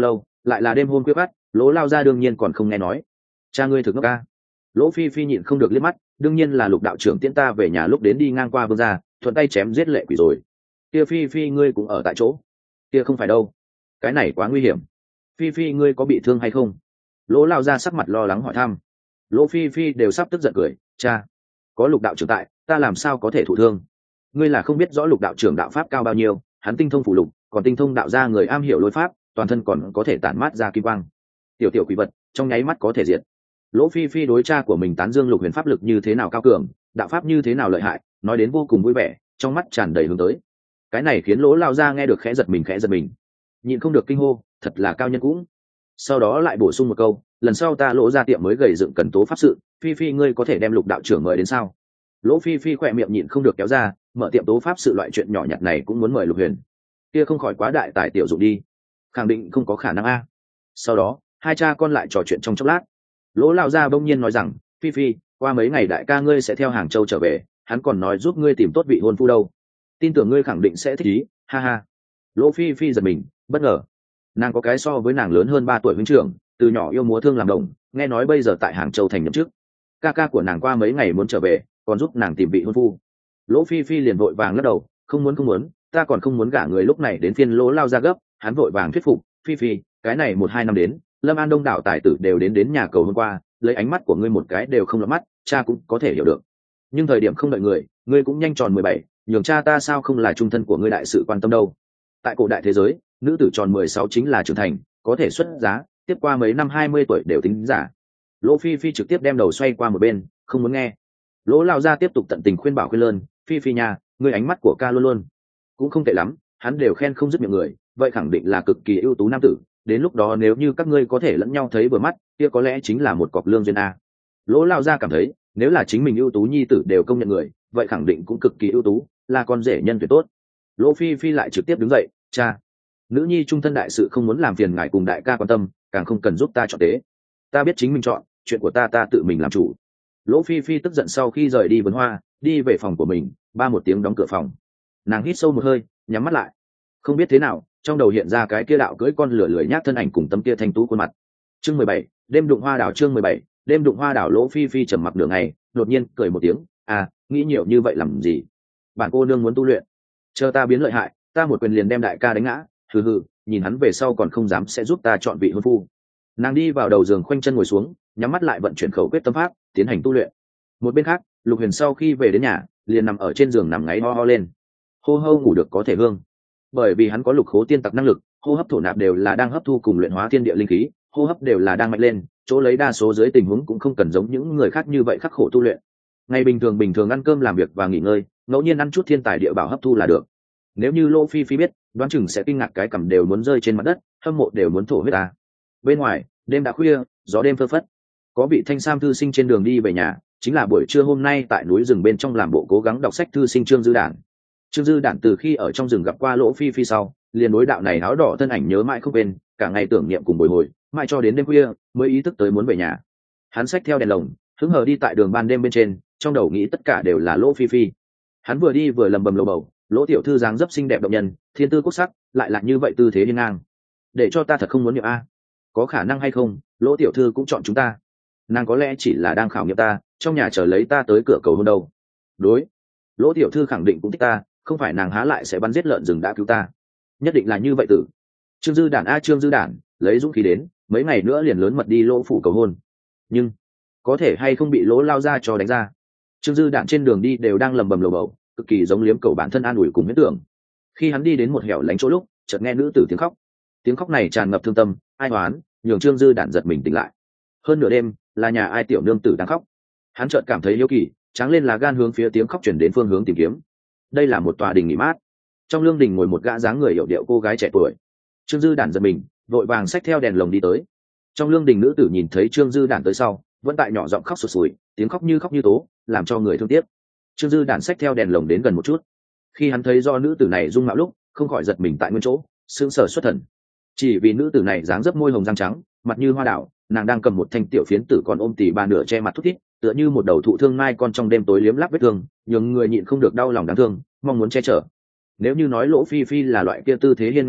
lại là đêm hôm khuya khát, lỗ lao ra đương nhiên còn không nghe nói. Cha ngươi thực ngốc ca. Lỗ phi phi nhịn không được liếc mắt, đương nhiên là Lục đạo trưởng tiễn ta về nhà lúc đến đi ngang qua vương gia, thuận tay chém giết lệ quỷ rồi. Kia phi phi ngươi cũng ở tại chỗ. Kia không phải đâu, cái này quá nguy hiểm. Phi phi ngươi có bị thương hay không? Lỗ lao ra sắc mặt lo lắng hỏi thăm. Lỗ phi phi đều sắp tức giận cười, cha, có Lục đạo trưởng tại, ta làm sao có thể thụ thương? Ngươi là không biết rõ Lục đạo trưởng đạo pháp cao bao nhiêu, hắn tinh thông phủ lục, còn tinh thông đạo gia người am hiểu lôi pháp, toàn thân còn có thể tản mát ra kim quang. Tiểu tiểu quỷ vật, trong nháy mắt có thể diệt. Lỗ phi phi đối cha của mình tán dương Lục Huyền pháp lực như thế nào cao cường, đạo pháp như thế nào lợi hại, nói đến vô cùng vui vẻ, trong mắt tràn đầy hướng tới. Cái này khiến Lỗ lao ra nghe được khẽ giật mình khẽ giật mình, nhịn không được kinh hô, thật là cao nhân cũng. Sau đó lại bổ sung một câu, lần sau ta Lỗ ra tiệm mới gầy dựng cần tố pháp sự, phi phi ngươi có thể đem Lục đạo trưởng mời đến sao? Lỗ phi phi khỏe miệng nhịn không được kéo ra, mở tiệm tố pháp sự loại chuyện nhỏ nhặt này cũng muốn mời Lục Huyền, kia không khỏi quá đại tài tiểu dụng đi. Khẳng định không có khả năng a. Sau đó hai cha con lại trò chuyện trong chốc lát. Lỗ lao ra bỗng nhiên nói rằng, phi phi, qua mấy ngày đại ca ngươi sẽ theo Hàng Châu trở về, hắn còn nói giúp ngươi tìm tốt vị hôn phu đâu, tin tưởng ngươi khẳng định sẽ thích ý, ha ha. Lỗ phi phi giật mình, bất ngờ. Nàng có cái so với nàng lớn hơn ba tuổi huynh trưởng, từ nhỏ yêu múa thương làm đồng, nghe nói bây giờ tại Hàng Châu thành nhậm chức. Ca ca của nàng qua mấy ngày muốn trở về, còn giúp nàng tìm vị hôn phu. Lỗ phi phi liền vội vàng lắc đầu, không muốn không muốn, ta còn không muốn gả người. Lúc này đến phiên Lỗ lao ra gấp, hắn vội vàng thuyết phục, phi phi, cái này một hai năm đến, Lâm An đông đảo tài tử đều đến đến nhà cầu hôm qua, lấy ánh mắt của ngươi một cái đều không lọt mắt, cha cũng có thể hiểu được. Nhưng thời điểm không đợi người, ngươi cũng nhanh tròn mười bảy, nhường cha ta sao không là trung thân của ngươi đại sự quan tâm đâu. Tại cổ đại thế giới, nữ tử tròn mười sáu chính là trưởng thành, có thể xuất giá, tiếp qua mấy năm hai mươi tuổi đều tính giả. Lỗ phi phi trực tiếp đem đầu xoay qua một bên, không muốn nghe. Lỗ lao ra tiếp tục tận tình khuyên bảo khuyên lơn, phi phi nha, ngươi ánh mắt của ca luôn luôn cũng không tệ lắm, hắn đều khen không dứt miệng người, vậy khẳng định là cực kỳ ưu tú nam tử, đến lúc đó nếu như các ngươi có thể lẫn nhau thấy vừa mắt, kia có lẽ chính là một cọc lương duyên a. Lỗ lao ra cảm thấy, nếu là chính mình ưu tú nhi tử đều công nhận người, vậy khẳng định cũng cực kỳ ưu tú, là con rể nhân tuyệt tốt. Lỗ phi phi lại trực tiếp đứng dậy, cha, nữ nhi trung thân đại sự không muốn làm phiền ngài cùng đại ca quan tâm, càng không cần giúp ta chọn tế, ta biết chính mình chọn, chuyện của ta ta tự mình làm chủ. Lỗ phi phi tức giận sau khi rời đi vườn hoa, đi về phòng của mình, ba một tiếng đóng cửa phòng. Nàng hít sâu một hơi, nhắm mắt lại. Không biết thế nào, trong đầu hiện ra cái kia đạo cưỡi con lửa lười nhác thân ảnh cùng tấm kia thanh tú khuôn mặt. Chương mười bảy, đêm đụng hoa đảo. Chương mười bảy, đêm đụng hoa đảo. Lỗ phi phi trầm mặc nửa ngày, đột nhiên cười một tiếng, à, nghĩ nhiều như vậy làm gì? Bản cô nương muốn tu luyện, chờ ta biến lợi hại, ta một quyền liền đem đại ca đánh ngã. Hừ hừ, nhìn hắn về sau còn không dám sẽ giúp ta chọn vị hôn phu. Nàng đi vào đầu giường khoanh chân ngồi xuống, nhắm mắt lại vận chuyển khẩu quyết tâm pháp, tiến hành tu luyện. Một bên khác, Lục Huyền sau khi về đến nhà, liền nằm ở trên giường nằm ngáy ho ho lên, hô hô ngủ được có thể hương. Bởi vì hắn có lục khố tiên tặc năng lực, hô hấp thổ nạp đều là đang hấp thu cùng luyện hóa thiên địa linh khí, hô hấp đều là đang mạnh lên, chỗ lấy đa số dưới tình huống cũng không cần giống những người khác như vậy khắc khổ tu luyện. Ngày bình thường bình thường ăn cơm làm việc và nghỉ ngơi, ngẫu nhiên ăn chút thiên tài địa bảo hấp thu là được. Nếu như Lỗ Phi Phi biết, đoán chừng sẽ kinh ngạc cái cằm đều muốn rơi trên mặt đất, hâm mộ đều muốn thổ huyết ta. Bên ngoài, đêm đã khuya, gió đêm phơ phất. Có vị thanh sam thư sinh trên đường đi về nhà, chính là buổi trưa hôm nay tại núi rừng bên trong làm bộ cố gắng đọc sách thư sinh Trương Dư Đản. Trương Dư Đản từ khi ở trong rừng gặp qua Lỗ Phi Phi sau, liền đối đạo này áo đỏ thân ảnh nhớ mãi không quên, cả ngày tưởng niệm cùng bồi hồi, mãi cho đến đêm khuya mới ý thức tới muốn về nhà. Hắn xách theo đèn lồng, hứng hờ đi tại đường ban đêm bên trên, trong đầu nghĩ tất cả đều là Lỗ Phi Phi. Hắn vừa đi vừa lầm bầm lầu bầu, Lỗ tiểu thư dáng dấp xinh đẹp động nhân, thiên tư quốc sắc, lại là như vậy tư thế hiên ngang, để cho ta thật không muốn niệm a. Có khả năng hay không, Lỗ tiểu thư cũng chọn chúng ta? Nàng có lẽ chỉ là đang khảo nghiệm ta, trong nhà chờ lấy ta tới cửa cầu hôn đâu. Đối, Lỗ tiểu thư khẳng định cũng thích ta, không phải nàng há lại sẽ bắn giết lợn rừng đã cứu ta, nhất định là như vậy tử. Trương Dư Đản a Trương Dư Đản, lấy dũng khí đến, mấy ngày nữa liền lớn mật đi Lỗ phủ cầu hôn. Nhưng có thể hay không bị Lỗ lao ra cho đánh ra? Trương Dư Đản trên đường đi đều đang lầm bầm lầu bầu, cực kỳ giống liếm cầu bản thân an ủi cùng huyết tưởng. Khi hắn đi đến một hẻo lánh chỗ lúc, chợt nghe nữ tử tiếng khóc. Tiếng khóc này tràn ngập thương tâm, ai oán, nhường Trương Dư Đản giật mình tỉnh lại. Hơn nửa đêm, là nhà ai tiểu nương tử đang khóc. Hắn chợt cảm thấy yếu kỳ, tráng lên là gan hướng phía tiếng khóc chuyển đến phương hướng tìm kiếm. Đây là một tòa đình nghỉ mát, trong lương đình ngồi một gã dáng người hiểu điệu cô gái trẻ tuổi. Trương Dư Đản giật mình, vội vàng xách theo đèn lồng đi tới. Trong lương đình nữ tử nhìn thấy Trương Dư Đản tới sau, vẫn tại nhỏ giọng khóc sụt sùi, tiếng khóc như khóc như tố, làm cho người thương tiếc. Trương Dư Đản xách theo đèn lồng đến gần một chút. Khi hắn thấy do nữ tử này dung mạo lúc, không khỏi giật mình tại nguyên chỗ, sững sờ xuất thần. Chỉ vì nữ tử này dáng dấp môi hồng răng trắng, mặt như hoa đào, nàng đang cầm một thanh tiểu phiến tử còn ôm tỉ ba nửa che mặt thút thít, tựa như một đầu thụ thương mai con trong đêm tối liếm láp vết thương, nhường người nhịn không được đau lòng đáng thương, mong muốn che chở. Nếu như nói Lỗ Phi Phi là loại kia tư thế hiên ngang mỹ,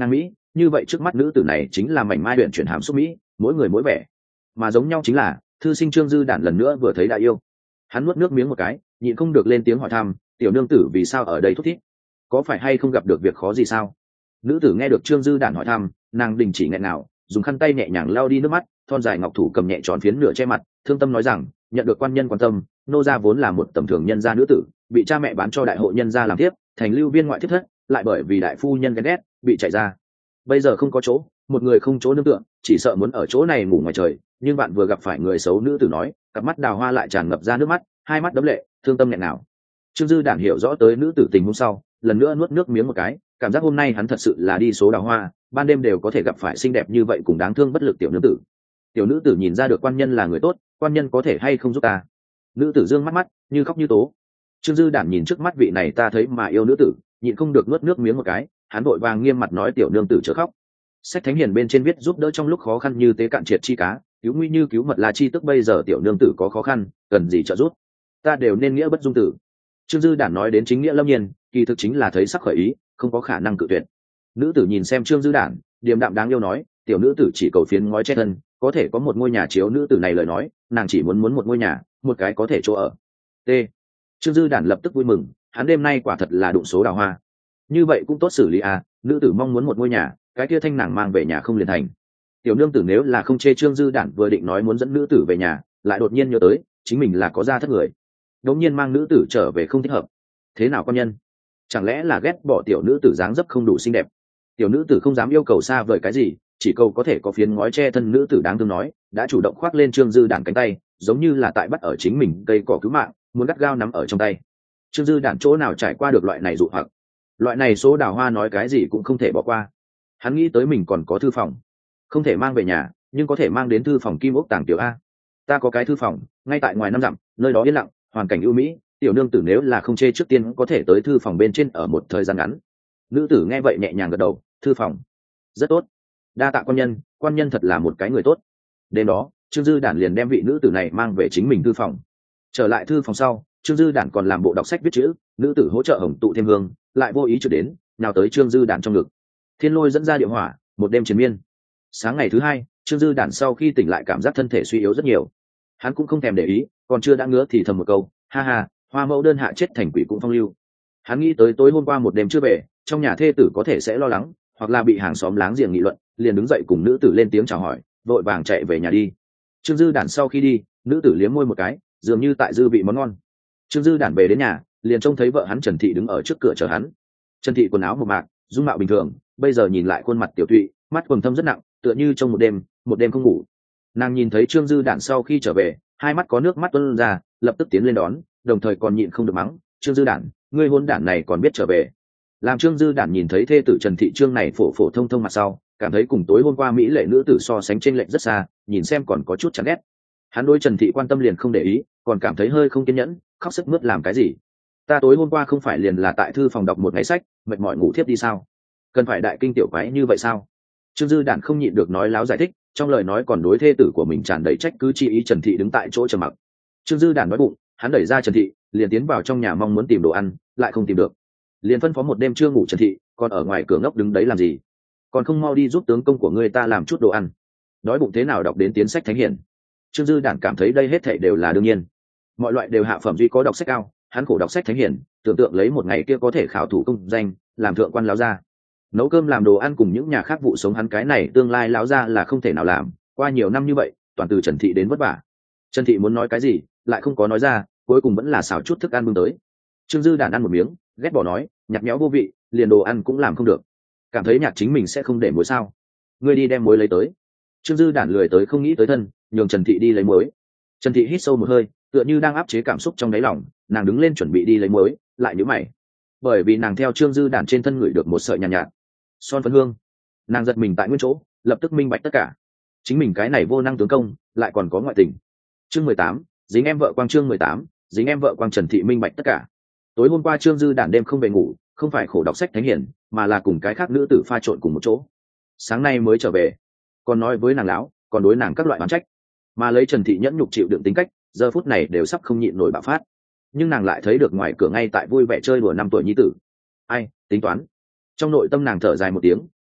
như vậy trước mắt nữ tử này chính là mảnh mai huyện chuyển hàm xúc mỹ, mỗi người mỗi vẻ. Mà giống nhau chính là thư sinh Trương Dư Đản lần nữa vừa thấy đã yêu. Hắn nuốt nước miếng một cái, nhịn không được lên tiếng hỏi thăm, tiểu nương tử vì sao ở đây thúc thiết, có phải hay không gặp được việc khó gì sao? Nữ tử nghe được Trương Dư Đản hỏi thăm, nàng đình chỉ nghẹn nào, dùng khăn tay nhẹ nhàng lau đi nước mắt, thon dài ngọc thủ cầm nhẹ tròn phiến nửa che mặt, thương tâm nói rằng, nhận được quan nhân quan tâm, nô gia vốn là một tầm thường nhân gia nữ tử, bị cha mẹ bán cho đại hộ nhân gia làm tiếp, thành lưu viên ngoại thiết thất, lại bởi vì đại phu nhân ghen ghét, bị chạy ra. Bây giờ không có chỗ, một người không chỗ nương tựa, chỉ sợ muốn ở chỗ này ngủ ngoài trời, nhưng bạn vừa gặp phải người xấu. Nữ tử nói, cặp mắt đào hoa lại tràn ngập ra nước mắt, hai mắt đẫm lệ, thương tâm nghẹn nào. Trương Dư Đản hiểu rõ tới nữ tử tình hôm sau, lần nữa nuốt nước miếng một cái, cảm giác hôm nay hắn thật sự là đi số đào hoa, ban đêm đều có thể gặp phải xinh đẹp như vậy cùng đáng thương bất lực tiểu nữ tử. Tiểu nữ tử nhìn ra được quan nhân là người tốt, quan nhân có thể hay không giúp ta? Nữ tử dương mắt mắt, như khóc như tố. Trương Dư Đản nhìn trước mắt vị này ta thấy mà yêu nữ tử, nhịn không được nuốt nước miếng một cái, hắn vội vàng nghiêm mặt nói tiểu nương tử chớ khóc. Sách thánh hiền bên trên viết giúp đỡ trong lúc khó khăn như tế cạn triệt chi cá, cứu nguy như cứu mật là chi, tức bây giờ tiểu nương tử có khó khăn, cần gì trợ giúp, ta đều nên nghĩa bất dung tử. Trương Dư Đản nói đến chính nghĩa lâm nhiên, kỳ thực chính là thấy sắc khởi ý, không có khả năng cự tuyệt. Nữ tử nhìn xem Trương Dư Đản, điềm đạm đáng yêu nói, tiểu nữ tử chỉ cầu phiến ngói che thân, có thể có một ngôi nhà chiếu. Nữ tử này lời nói, nàng chỉ muốn muốn một ngôi nhà, một cái có thể chỗ ở. T. Trương Dư Đản lập tức vui mừng, hắn đêm nay quả thật là đụng số đào hoa. Như vậy cũng tốt xử lý à, nữ tử mong muốn một ngôi nhà, cái kia thanh nàng mang về nhà không liền thành. Tiểu nương tử nếu là không chê. Trương Dư Đản vừa định nói muốn dẫn nữ tử về nhà, lại đột nhiên nhớ tới chính mình là có gia thất người, đống nhiên mang nữ tử trở về không thích hợp. Thế nào con nhân, chẳng lẽ là ghét bỏ tiểu nữ tử dáng dấp không đủ xinh đẹp? Tiểu nữ tử không dám yêu cầu xa vời cái gì, chỉ cầu có thể có phiến ngói che thân. Nữ tử đáng thương nói, đã chủ động khoác lên Trương Dư Đản cánh tay, giống như là tại bắt ở chính mình cây cỏ cứu mạng, muốn gắt gao nắm ở trong tay. Trương Dư Đản chỗ nào trải qua được loại này dụ hoặc, loại này số đào hoa nói cái gì cũng không thể bỏ qua. Hắn nghĩ tới mình còn có thư phòng, không thể mang về nhà, nhưng có thể mang đến thư phòng kim ốc tàng tiểu a. Ta có cái thư phòng ngay tại ngoài năm dặm, nơi đó yên lặng, hoàn cảnh ưu mỹ, tiểu nương tử nếu là không chê, trước tiên có thể tới thư phòng bên trên ở một thời gian ngắn. Nữ tử nghe vậy nhẹ nhàng gật đầu, thư phòng rất tốt, đa tạ quan nhân, quan nhân thật là một cái người tốt. Đêm đó Trương Dư Đản liền đem vị nữ tử này mang về chính mình thư phòng. Trở lại thư phòng sau, Trương Dư Đản còn làm bộ đọc sách viết chữ, nữ tử hỗ trợ hồng tụ thêm hương, lại vô ý trượt đến, nào tới Trương Dư Đản trong ngực. Thiên lôi dẫn ra địa hỏa, một đêm triền miên. Sáng ngày thứ hai, Trương Dư Đản sau khi tỉnh lại cảm giác thân thể suy yếu rất nhiều. Hắn cũng không thèm để ý, còn chưa đã ngứa thì thầm một câu, ha ha, hoa mẫu đơn hạ chết thành quỷ cũng phong lưu. Hắn nghĩ tới tối hôm qua một đêm chưa về, trong nhà thê tử có thể sẽ lo lắng, hoặc là bị hàng xóm láng giềng nghị luận, liền đứng dậy cùng nữ tử lên tiếng chào hỏi, vội vàng chạy về nhà đi. Trương Dư Đản sau khi đi, nữ tử liếm môi một cái, dường như tại dư vị món ngon. Trương Dư Đản về đến nhà, liền trông thấy vợ hắn Trần Thị đứng ở trước cửa chờ hắn. Trần Thị quần áo mộc mạc, dung mạo bình thường, bây giờ nhìn lại khuôn mặt tiểu tụy, mắt quầng thâm rất nặng, tựa như trong một đêm một đêm không ngủ. Nàng nhìn thấy Trương Dư Đản sau khi trở về, hai mắt có nước mắt tuôn ra, lập tức tiến lên đón, đồng thời còn nhịn không được mắng, Trương Dư Đản, ngươi hôn đản này còn biết trở về. Làm Trương Dư Đản nhìn thấy thê tử Trần Thị Trương này phổ phổ thông thông mặt sau, cảm thấy cùng tối hôm qua mỹ lệ nữ tử so sánh chênh lệch rất xa, nhìn xem còn có chút chán ghét. Hắn đối Trần Thị quan tâm liền không để ý, còn cảm thấy hơi không kiên nhẫn, khóc sức mướt làm cái gì? Ta tối hôm qua không phải liền là tại thư phòng đọc một ngày sách, mệt mỏi ngủ thiếp đi sao? Cần phải đại kinh tiểu quái như vậy sao? Trương Dư Đản không nhịn được nói láo giải thích, trong lời nói còn đối thê tử của mình tràn đầy trách cứ chi ý. Trần Thị đứng tại chỗ trầm mặc. Trương Dư Đản nói bụng, hắn đẩy ra Trần Thị, liền tiến vào trong nhà mong muốn tìm đồ ăn, lại không tìm được, liền phân phó một đêm chưa ngủ Trần Thị, còn ở ngoài cửa ngốc đứng đấy làm gì? Còn không mau đi giúp tướng công của ngươi ta làm chút đồ ăn. Đói bụng thế nào đọc đến tiến sách thánh hiền? Trương Dư Đản cảm thấy đây hết thảy đều là đương nhiên, mọi loại đều hạ phẩm duy có đọc sách cao, hắn khổ đọc sách thánh hiền, tưởng tượng lấy một ngày kia có thể khảo thủ công danh, làm thượng quan láo gia, nấu cơm làm đồ ăn cùng những nhà khác vụ sống, hắn cái này tương lai láo gia là không thể nào làm. Qua nhiều năm như vậy, toàn từ Trần Thị đến vất vả. Trần Thị muốn nói cái gì lại không có nói ra, cuối cùng vẫn là xào chút thức ăn bưng tới. Trương Dư Đản ăn một miếng, ghét bỏ nói, nhạt nhẽo vô vị, liền đồ ăn cũng làm không được, cảm thấy nhạt chính mình sẽ không để muối sao? Ngươi đi đem muối lấy tới. Trương Dư Đản lười tới không nghĩ tới thân, nhường Trần Thị đi lấy muối. Trần Thị hít sâu một hơi, tựa như đang áp chế cảm xúc trong đáy lòng, nàng đứng lên chuẩn bị đi lấy muối, lại nhíu mày, bởi vì nàng theo Trương Dư Đản trên thân ngửi được một sợi nhàn nhạt, nhạt son phấn hương. Nàng giật mình tại nguyên chỗ, lập tức minh bạch tất cả, chính mình cái này vô năng tướng công lại còn có ngoại tình. Chương mười tám, dính em vợ quang. Chương mười tám, dính em vợ quang. Trần Thị minh bạch tất cả. Tối hôm qua Trương Dư Đản đêm không về ngủ, không phải khổ đọc sách thánh hiền, mà là cùng cái khác nữ tử pha trộn cùng một chỗ. Sáng nay mới trở về, còn nói với nàng láo, còn đối nàng các loại oán trách, mà lấy Trần Thị nhẫn nhục chịu đựng tính cách, giờ phút này đều sắp không nhịn nổi bạo phát. Nhưng nàng lại thấy được ngoài cửa ngay tại vui vẻ chơi đùa năm tuổi nhi tử. Ai tính toán, trong nội tâm nàng thở dài một tiếng,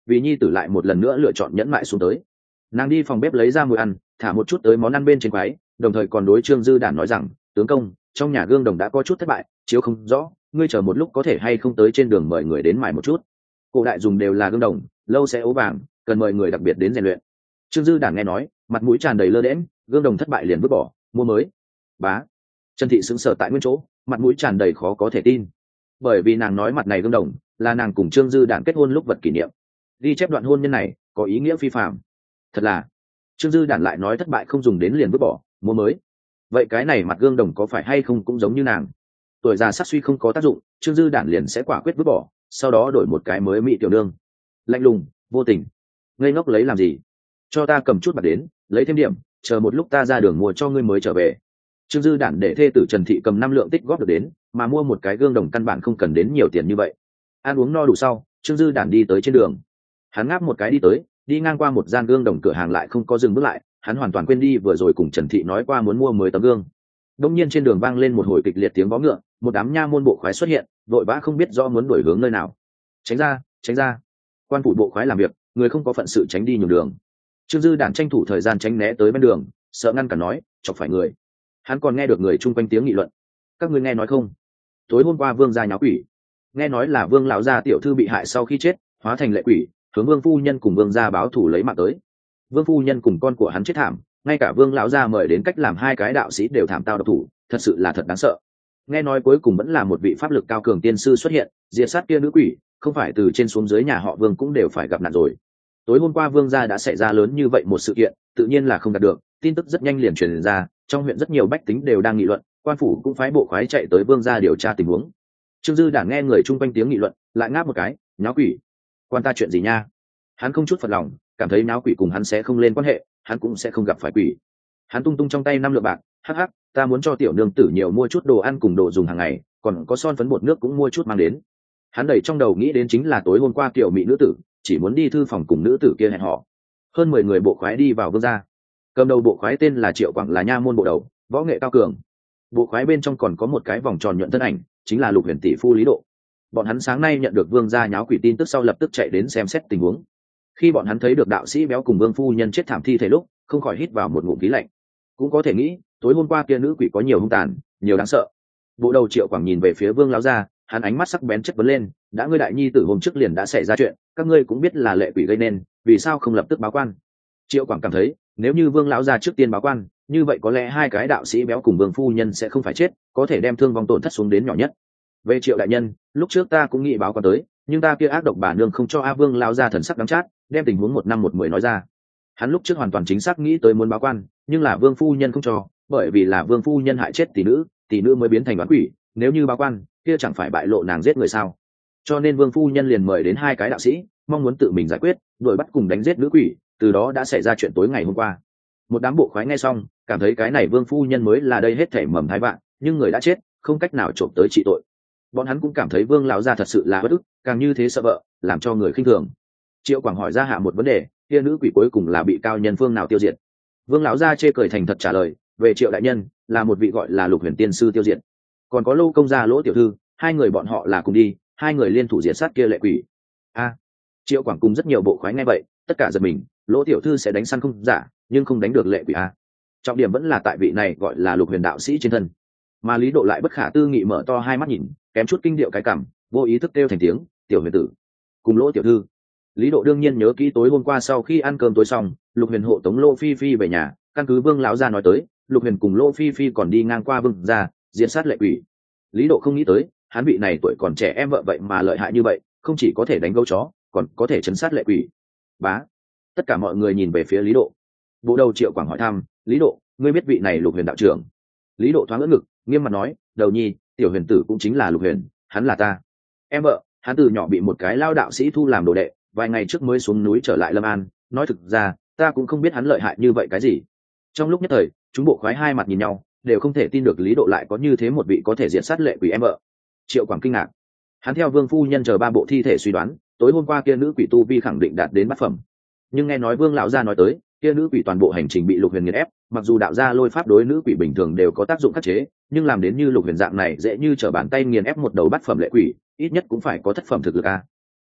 vì nhi tử lại một lần nữa lựa chọn nhẫn mại xuống tới. Nàng đi phòng bếp lấy ra mùi ăn, thả một chút tới món ăn bên trên quái, đồng thời còn đối Trương Dư Đản nói rằng, tướng công, trong nhà gương đồng đã có chút thất bại, chiếu không rõ, ngươi chờ một lúc có thể hay không tới trên đường mời người đến mài một chút. Cổ đại dùng đều là gương đồng, lâu sẽ ố vàng, cần mời người đặc biệt đến rèn luyện. Trương Dư Đản nghe nói, mặt mũi tràn đầy lơ đễnh, gương đồng thất bại liền vứt bỏ, mua mới. Bá. Trần Thị sững sờ tại nguyên chỗ, mặt mũi tràn đầy khó có thể tin, bởi vì nàng nói mặt này gương đồng là nàng cùng Trương Dư Đản kết hôn lúc vật kỷ niệm, ghi chép đoạn hôn nhân này có ý nghĩa phi phàm. Thật là, Trương Dư Đản lại nói thất bại không dùng đến liền vứt bỏ, mua mới. Vậy cái này mặt gương đồng có phải hay không cũng giống như nàng, tuổi già sắc suy không có tác dụng, Trương Dư Đản liền sẽ quả quyết vứt bỏ, sau đó đổi một cái mới mỹ tiểu nương. Lạnh lùng, vô tình, ngây ngốc lấy làm gì? Cho ta cầm chút bạc đến, lấy thêm điểm, chờ một lúc ta ra đường mua cho ngươi mới trở về. Trương Dư Đản để thê tử Trần Thị cầm năm lượng tích góp được đến, mà mua một cái gương đồng căn bản không cần đến nhiều tiền như vậy. Ăn uống no đủ sau, Trương Dư Đản đi tới trên đường. Hắn ngáp một cái đi tới, đi ngang qua một gian gương đồng cửa hàng lại không có dừng bước lại, hắn hoàn toàn quên đi vừa rồi cùng Trần Thị nói qua muốn mua mới tấm gương. Đông nhiên trên đường vang lên một hồi kịch liệt tiếng vó ngựa, một đám nha môn bộ khoái xuất hiện, vội vã không biết rõ muốn đuổi hướng nơi nào. Tránh ra, tránh ra. Quan phủ bộ khoái làm việc, người không có phận sự tránh đi nhường đường. Trương Dư Đản tranh thủ thời gian tránh né tới bên đường, sợ ngăn cản nói, chọc phải người. Hắn còn nghe được người chung quanh tiếng nghị luận. Các ngươi nghe nói không? Tối hôm qua Vương gia nháo quỷ. Nghe nói là Vương lão gia tiểu thư bị hại sau khi chết, hóa thành lệ quỷ, hướng Vương phu nhân cùng Vương gia báo thù lấy mạng tới. Vương phu nhân cùng con của hắn chết thảm, ngay cả Vương lão gia mời đến cách làm hai cái đạo sĩ đều thảm tao độc thủ, thật sự là thật đáng sợ. Nghe nói cuối cùng vẫn là một vị pháp lực cao cường tiên sư xuất hiện, diệt sát kia nữ quỷ, không phải từ trên xuống dưới nhà họ Vương cũng đều phải gặp nạn rồi. Tối hôm qua Vương gia đã xảy ra lớn như vậy một sự kiện, tự nhiên là không đạt được, tin tức rất nhanh liền truyền ra, trong huyện rất nhiều bách tính đều đang nghị luận, quan phủ cũng phái bộ khoái chạy tới Vương gia điều tra tình huống. Trương Dư Đản nghe người chung quanh tiếng nghị luận, lại ngáp một cái, nháo quỷ, quan ta chuyện gì nha? Hắn không chút phật lòng, cảm thấy nháo quỷ cùng hắn sẽ không lên quan hệ, hắn cũng sẽ không gặp phải quỷ. Hắn tung tung trong tay năm lượng bạc, hắc hắc, ta muốn cho tiểu nương tử nhiều mua chút đồ ăn cùng đồ dùng hàng ngày, còn có son phấn bột nước cũng mua chút mang đến. Hắn đẩy trong đầu nghĩ đến chính là tối hôm qua tiểu mỹ nữ tử, chỉ muốn đi thư phòng cùng nữ tử kia hẹn hò. Hơn mười người bộ khoái đi vào Vương gia. Cầm đầu bộ khoái tên là Triệu Quảng, là nha môn bộ đầu, võ nghệ cao cường. Bộ khoái bên trong còn có một cái vòng tròn nhuận thân ảnh, chính là Lục Huyền tỷ phu Lý Độ. Bọn hắn sáng nay nhận được Vương gia nháo quỷ tin tức sau lập tức chạy đến xem xét tình huống. Khi bọn hắn thấy được đạo sĩ béo cùng Vương phu nhân chết thảm thi thể lúc, không khỏi hít vào một ngụm khí lạnh. Cũng có thể nghĩ, tối hôm qua kia nữ quỷ có nhiều hung tàn, nhiều đáng sợ. Bộ đầu Triệu Quảng nhìn về phía Vương lão gia, hắn ánh mắt sắc bén chất vấn lên, đã ngươi đại nhi tử hôm trước liền đã xảy ra chuyện, các ngươi cũng biết là lệ quỷ gây nên, vì sao không lập tức báo quan? Triệu Quảng cảm thấy, nếu như Vương lão gia trước tiên báo quan, như vậy có lẽ hai cái đạo sĩ béo cùng Vương phu nhân sẽ không phải chết, có thể đem thương vong tổn thất xuống đến nhỏ nhất. Về Triệu đại nhân, lúc trước ta cũng nghĩ báo quan tới, nhưng ta kia ác độc bà nương không cho A Vương lão gia thần sắc đắng chát, đem tình huống một năm một mười nói ra. Hắn lúc trước hoàn toàn chính xác nghĩ tới muốn báo quan, nhưng là Vương phu nhân không cho, bởi vì là Vương phu nhân hại chết tỷ nữ, tỷ nữ mới biến thành oán quỷ, nếu như báo quan, kia chẳng phải bại lộ nàng giết người sao? Cho nên Vương phu nhân liền mời đến hai cái đạo sĩ, mong muốn tự mình giải quyết, đuổi bắt cùng đánh giết nữ quỷ, từ đó đã xảy ra chuyện tối ngày hôm qua. Một đám bộ khoái nghe xong, cảm thấy cái này Vương phu nhân mới là đây hết thảy mầm thái vạn, nhưng người đã chết, không cách nào trộm tới trị tội. Bọn hắn cũng cảm thấy Vương lão gia thật sự là bất ức, càng như thế sợ vợ, làm cho người khinh thường. Triệu Quảng hỏi ra hạ một vấn đề, kia nữ quỷ cuối cùng là bị cao nhân phương nào tiêu diệt? Vương lão gia chê cười thành thật trả lời, về Triệu đại nhân, là một vị gọi là Lục Huyền tiên sư tiêu diệt. Còn có Lô công gia Lỗ tiểu thư, hai người bọn họ là cùng đi, hai người liên thủ diệt sát kia lệ quỷ. A. Triệu Quảng cùng rất nhiều bộ khoái nghe vậy, tất cả giật mình, Lỗ tiểu thư sẽ đánh săn không giả, nhưng không đánh được lệ quỷ a. Trọng điểm vẫn là tại vị này gọi là Lục Huyền đạo sĩ trên thân. Mà Lý Độ lại bất khả tư nghị mở to hai mắt nhìn, kém chút kinh điệu cái cảm, vô ý thức kêu thành tiếng, "Tiểu Huyền tử." Cùng Lỗ tiểu thư. Lý Độ đương nhiên nhớ kỹ tối hôm qua sau khi ăn cơm tối xong, Lục Huyền hộ tống Lô Phi Phi về nhà, căn cứ Vương lão gia nói tới, Lục Huyền cùng Lô Phi Phi còn đi ngang qua Vương gia, diệt sát lệ quỷ. Lý Độ không nghĩ tới, hắn vị này tuổi còn trẻ em vợ vậy mà lợi hại như vậy, không chỉ có thể đánh gấu chó, còn có thể chấn sát lệ quỷ. Bá. Tất cả mọi người nhìn về phía Lý Độ. Bộ đầu Triệu Quảng hỏi thăm, "Lý Độ, ngươi biết vị này Lục Huyền đạo trưởng?" Lý Độ thoáng ngỡ ngực, nghiêm mặt nói, "Đầu nhi, Tiểu Huyền tử cũng chính là Lục Huyền, hắn là ta em vợ, hắn từ nhỏ bị một cái lao đạo sĩ thu làm đồ đệ, vài ngày trước mới xuống núi trở lại Lâm An, nói thực ra, ta cũng không biết hắn lợi hại như vậy cái gì." Trong lúc nhất thời, chúng bộ khoái hai mặt nhìn nhau, đều không thể tin được Lý Độ lại có như thế một vị có thể diệt sát lệ quỷ em vợ. Triệu Quảng kinh ngạc. Hắn theo Vương phu nhân chờ ba bộ thi thể suy đoán, tối hôm qua kia nữ quỷ tu vi khẳng định đạt đến bát phẩm. Nhưng nghe nói Vương lão gia nói tới, kia nữ quỷ toàn bộ hành trình bị Lục Huyền nghiền ép, mặc dù đạo gia lôi pháp đối nữ quỷ bình thường đều có tác dụng khắc chế, nhưng làm đến như Lục Huyền dạng này dễ như trở bàn tay nghiền ép một đầu bát phẩm lệ quỷ, ít nhất cũng phải có thất phẩm thực lực a.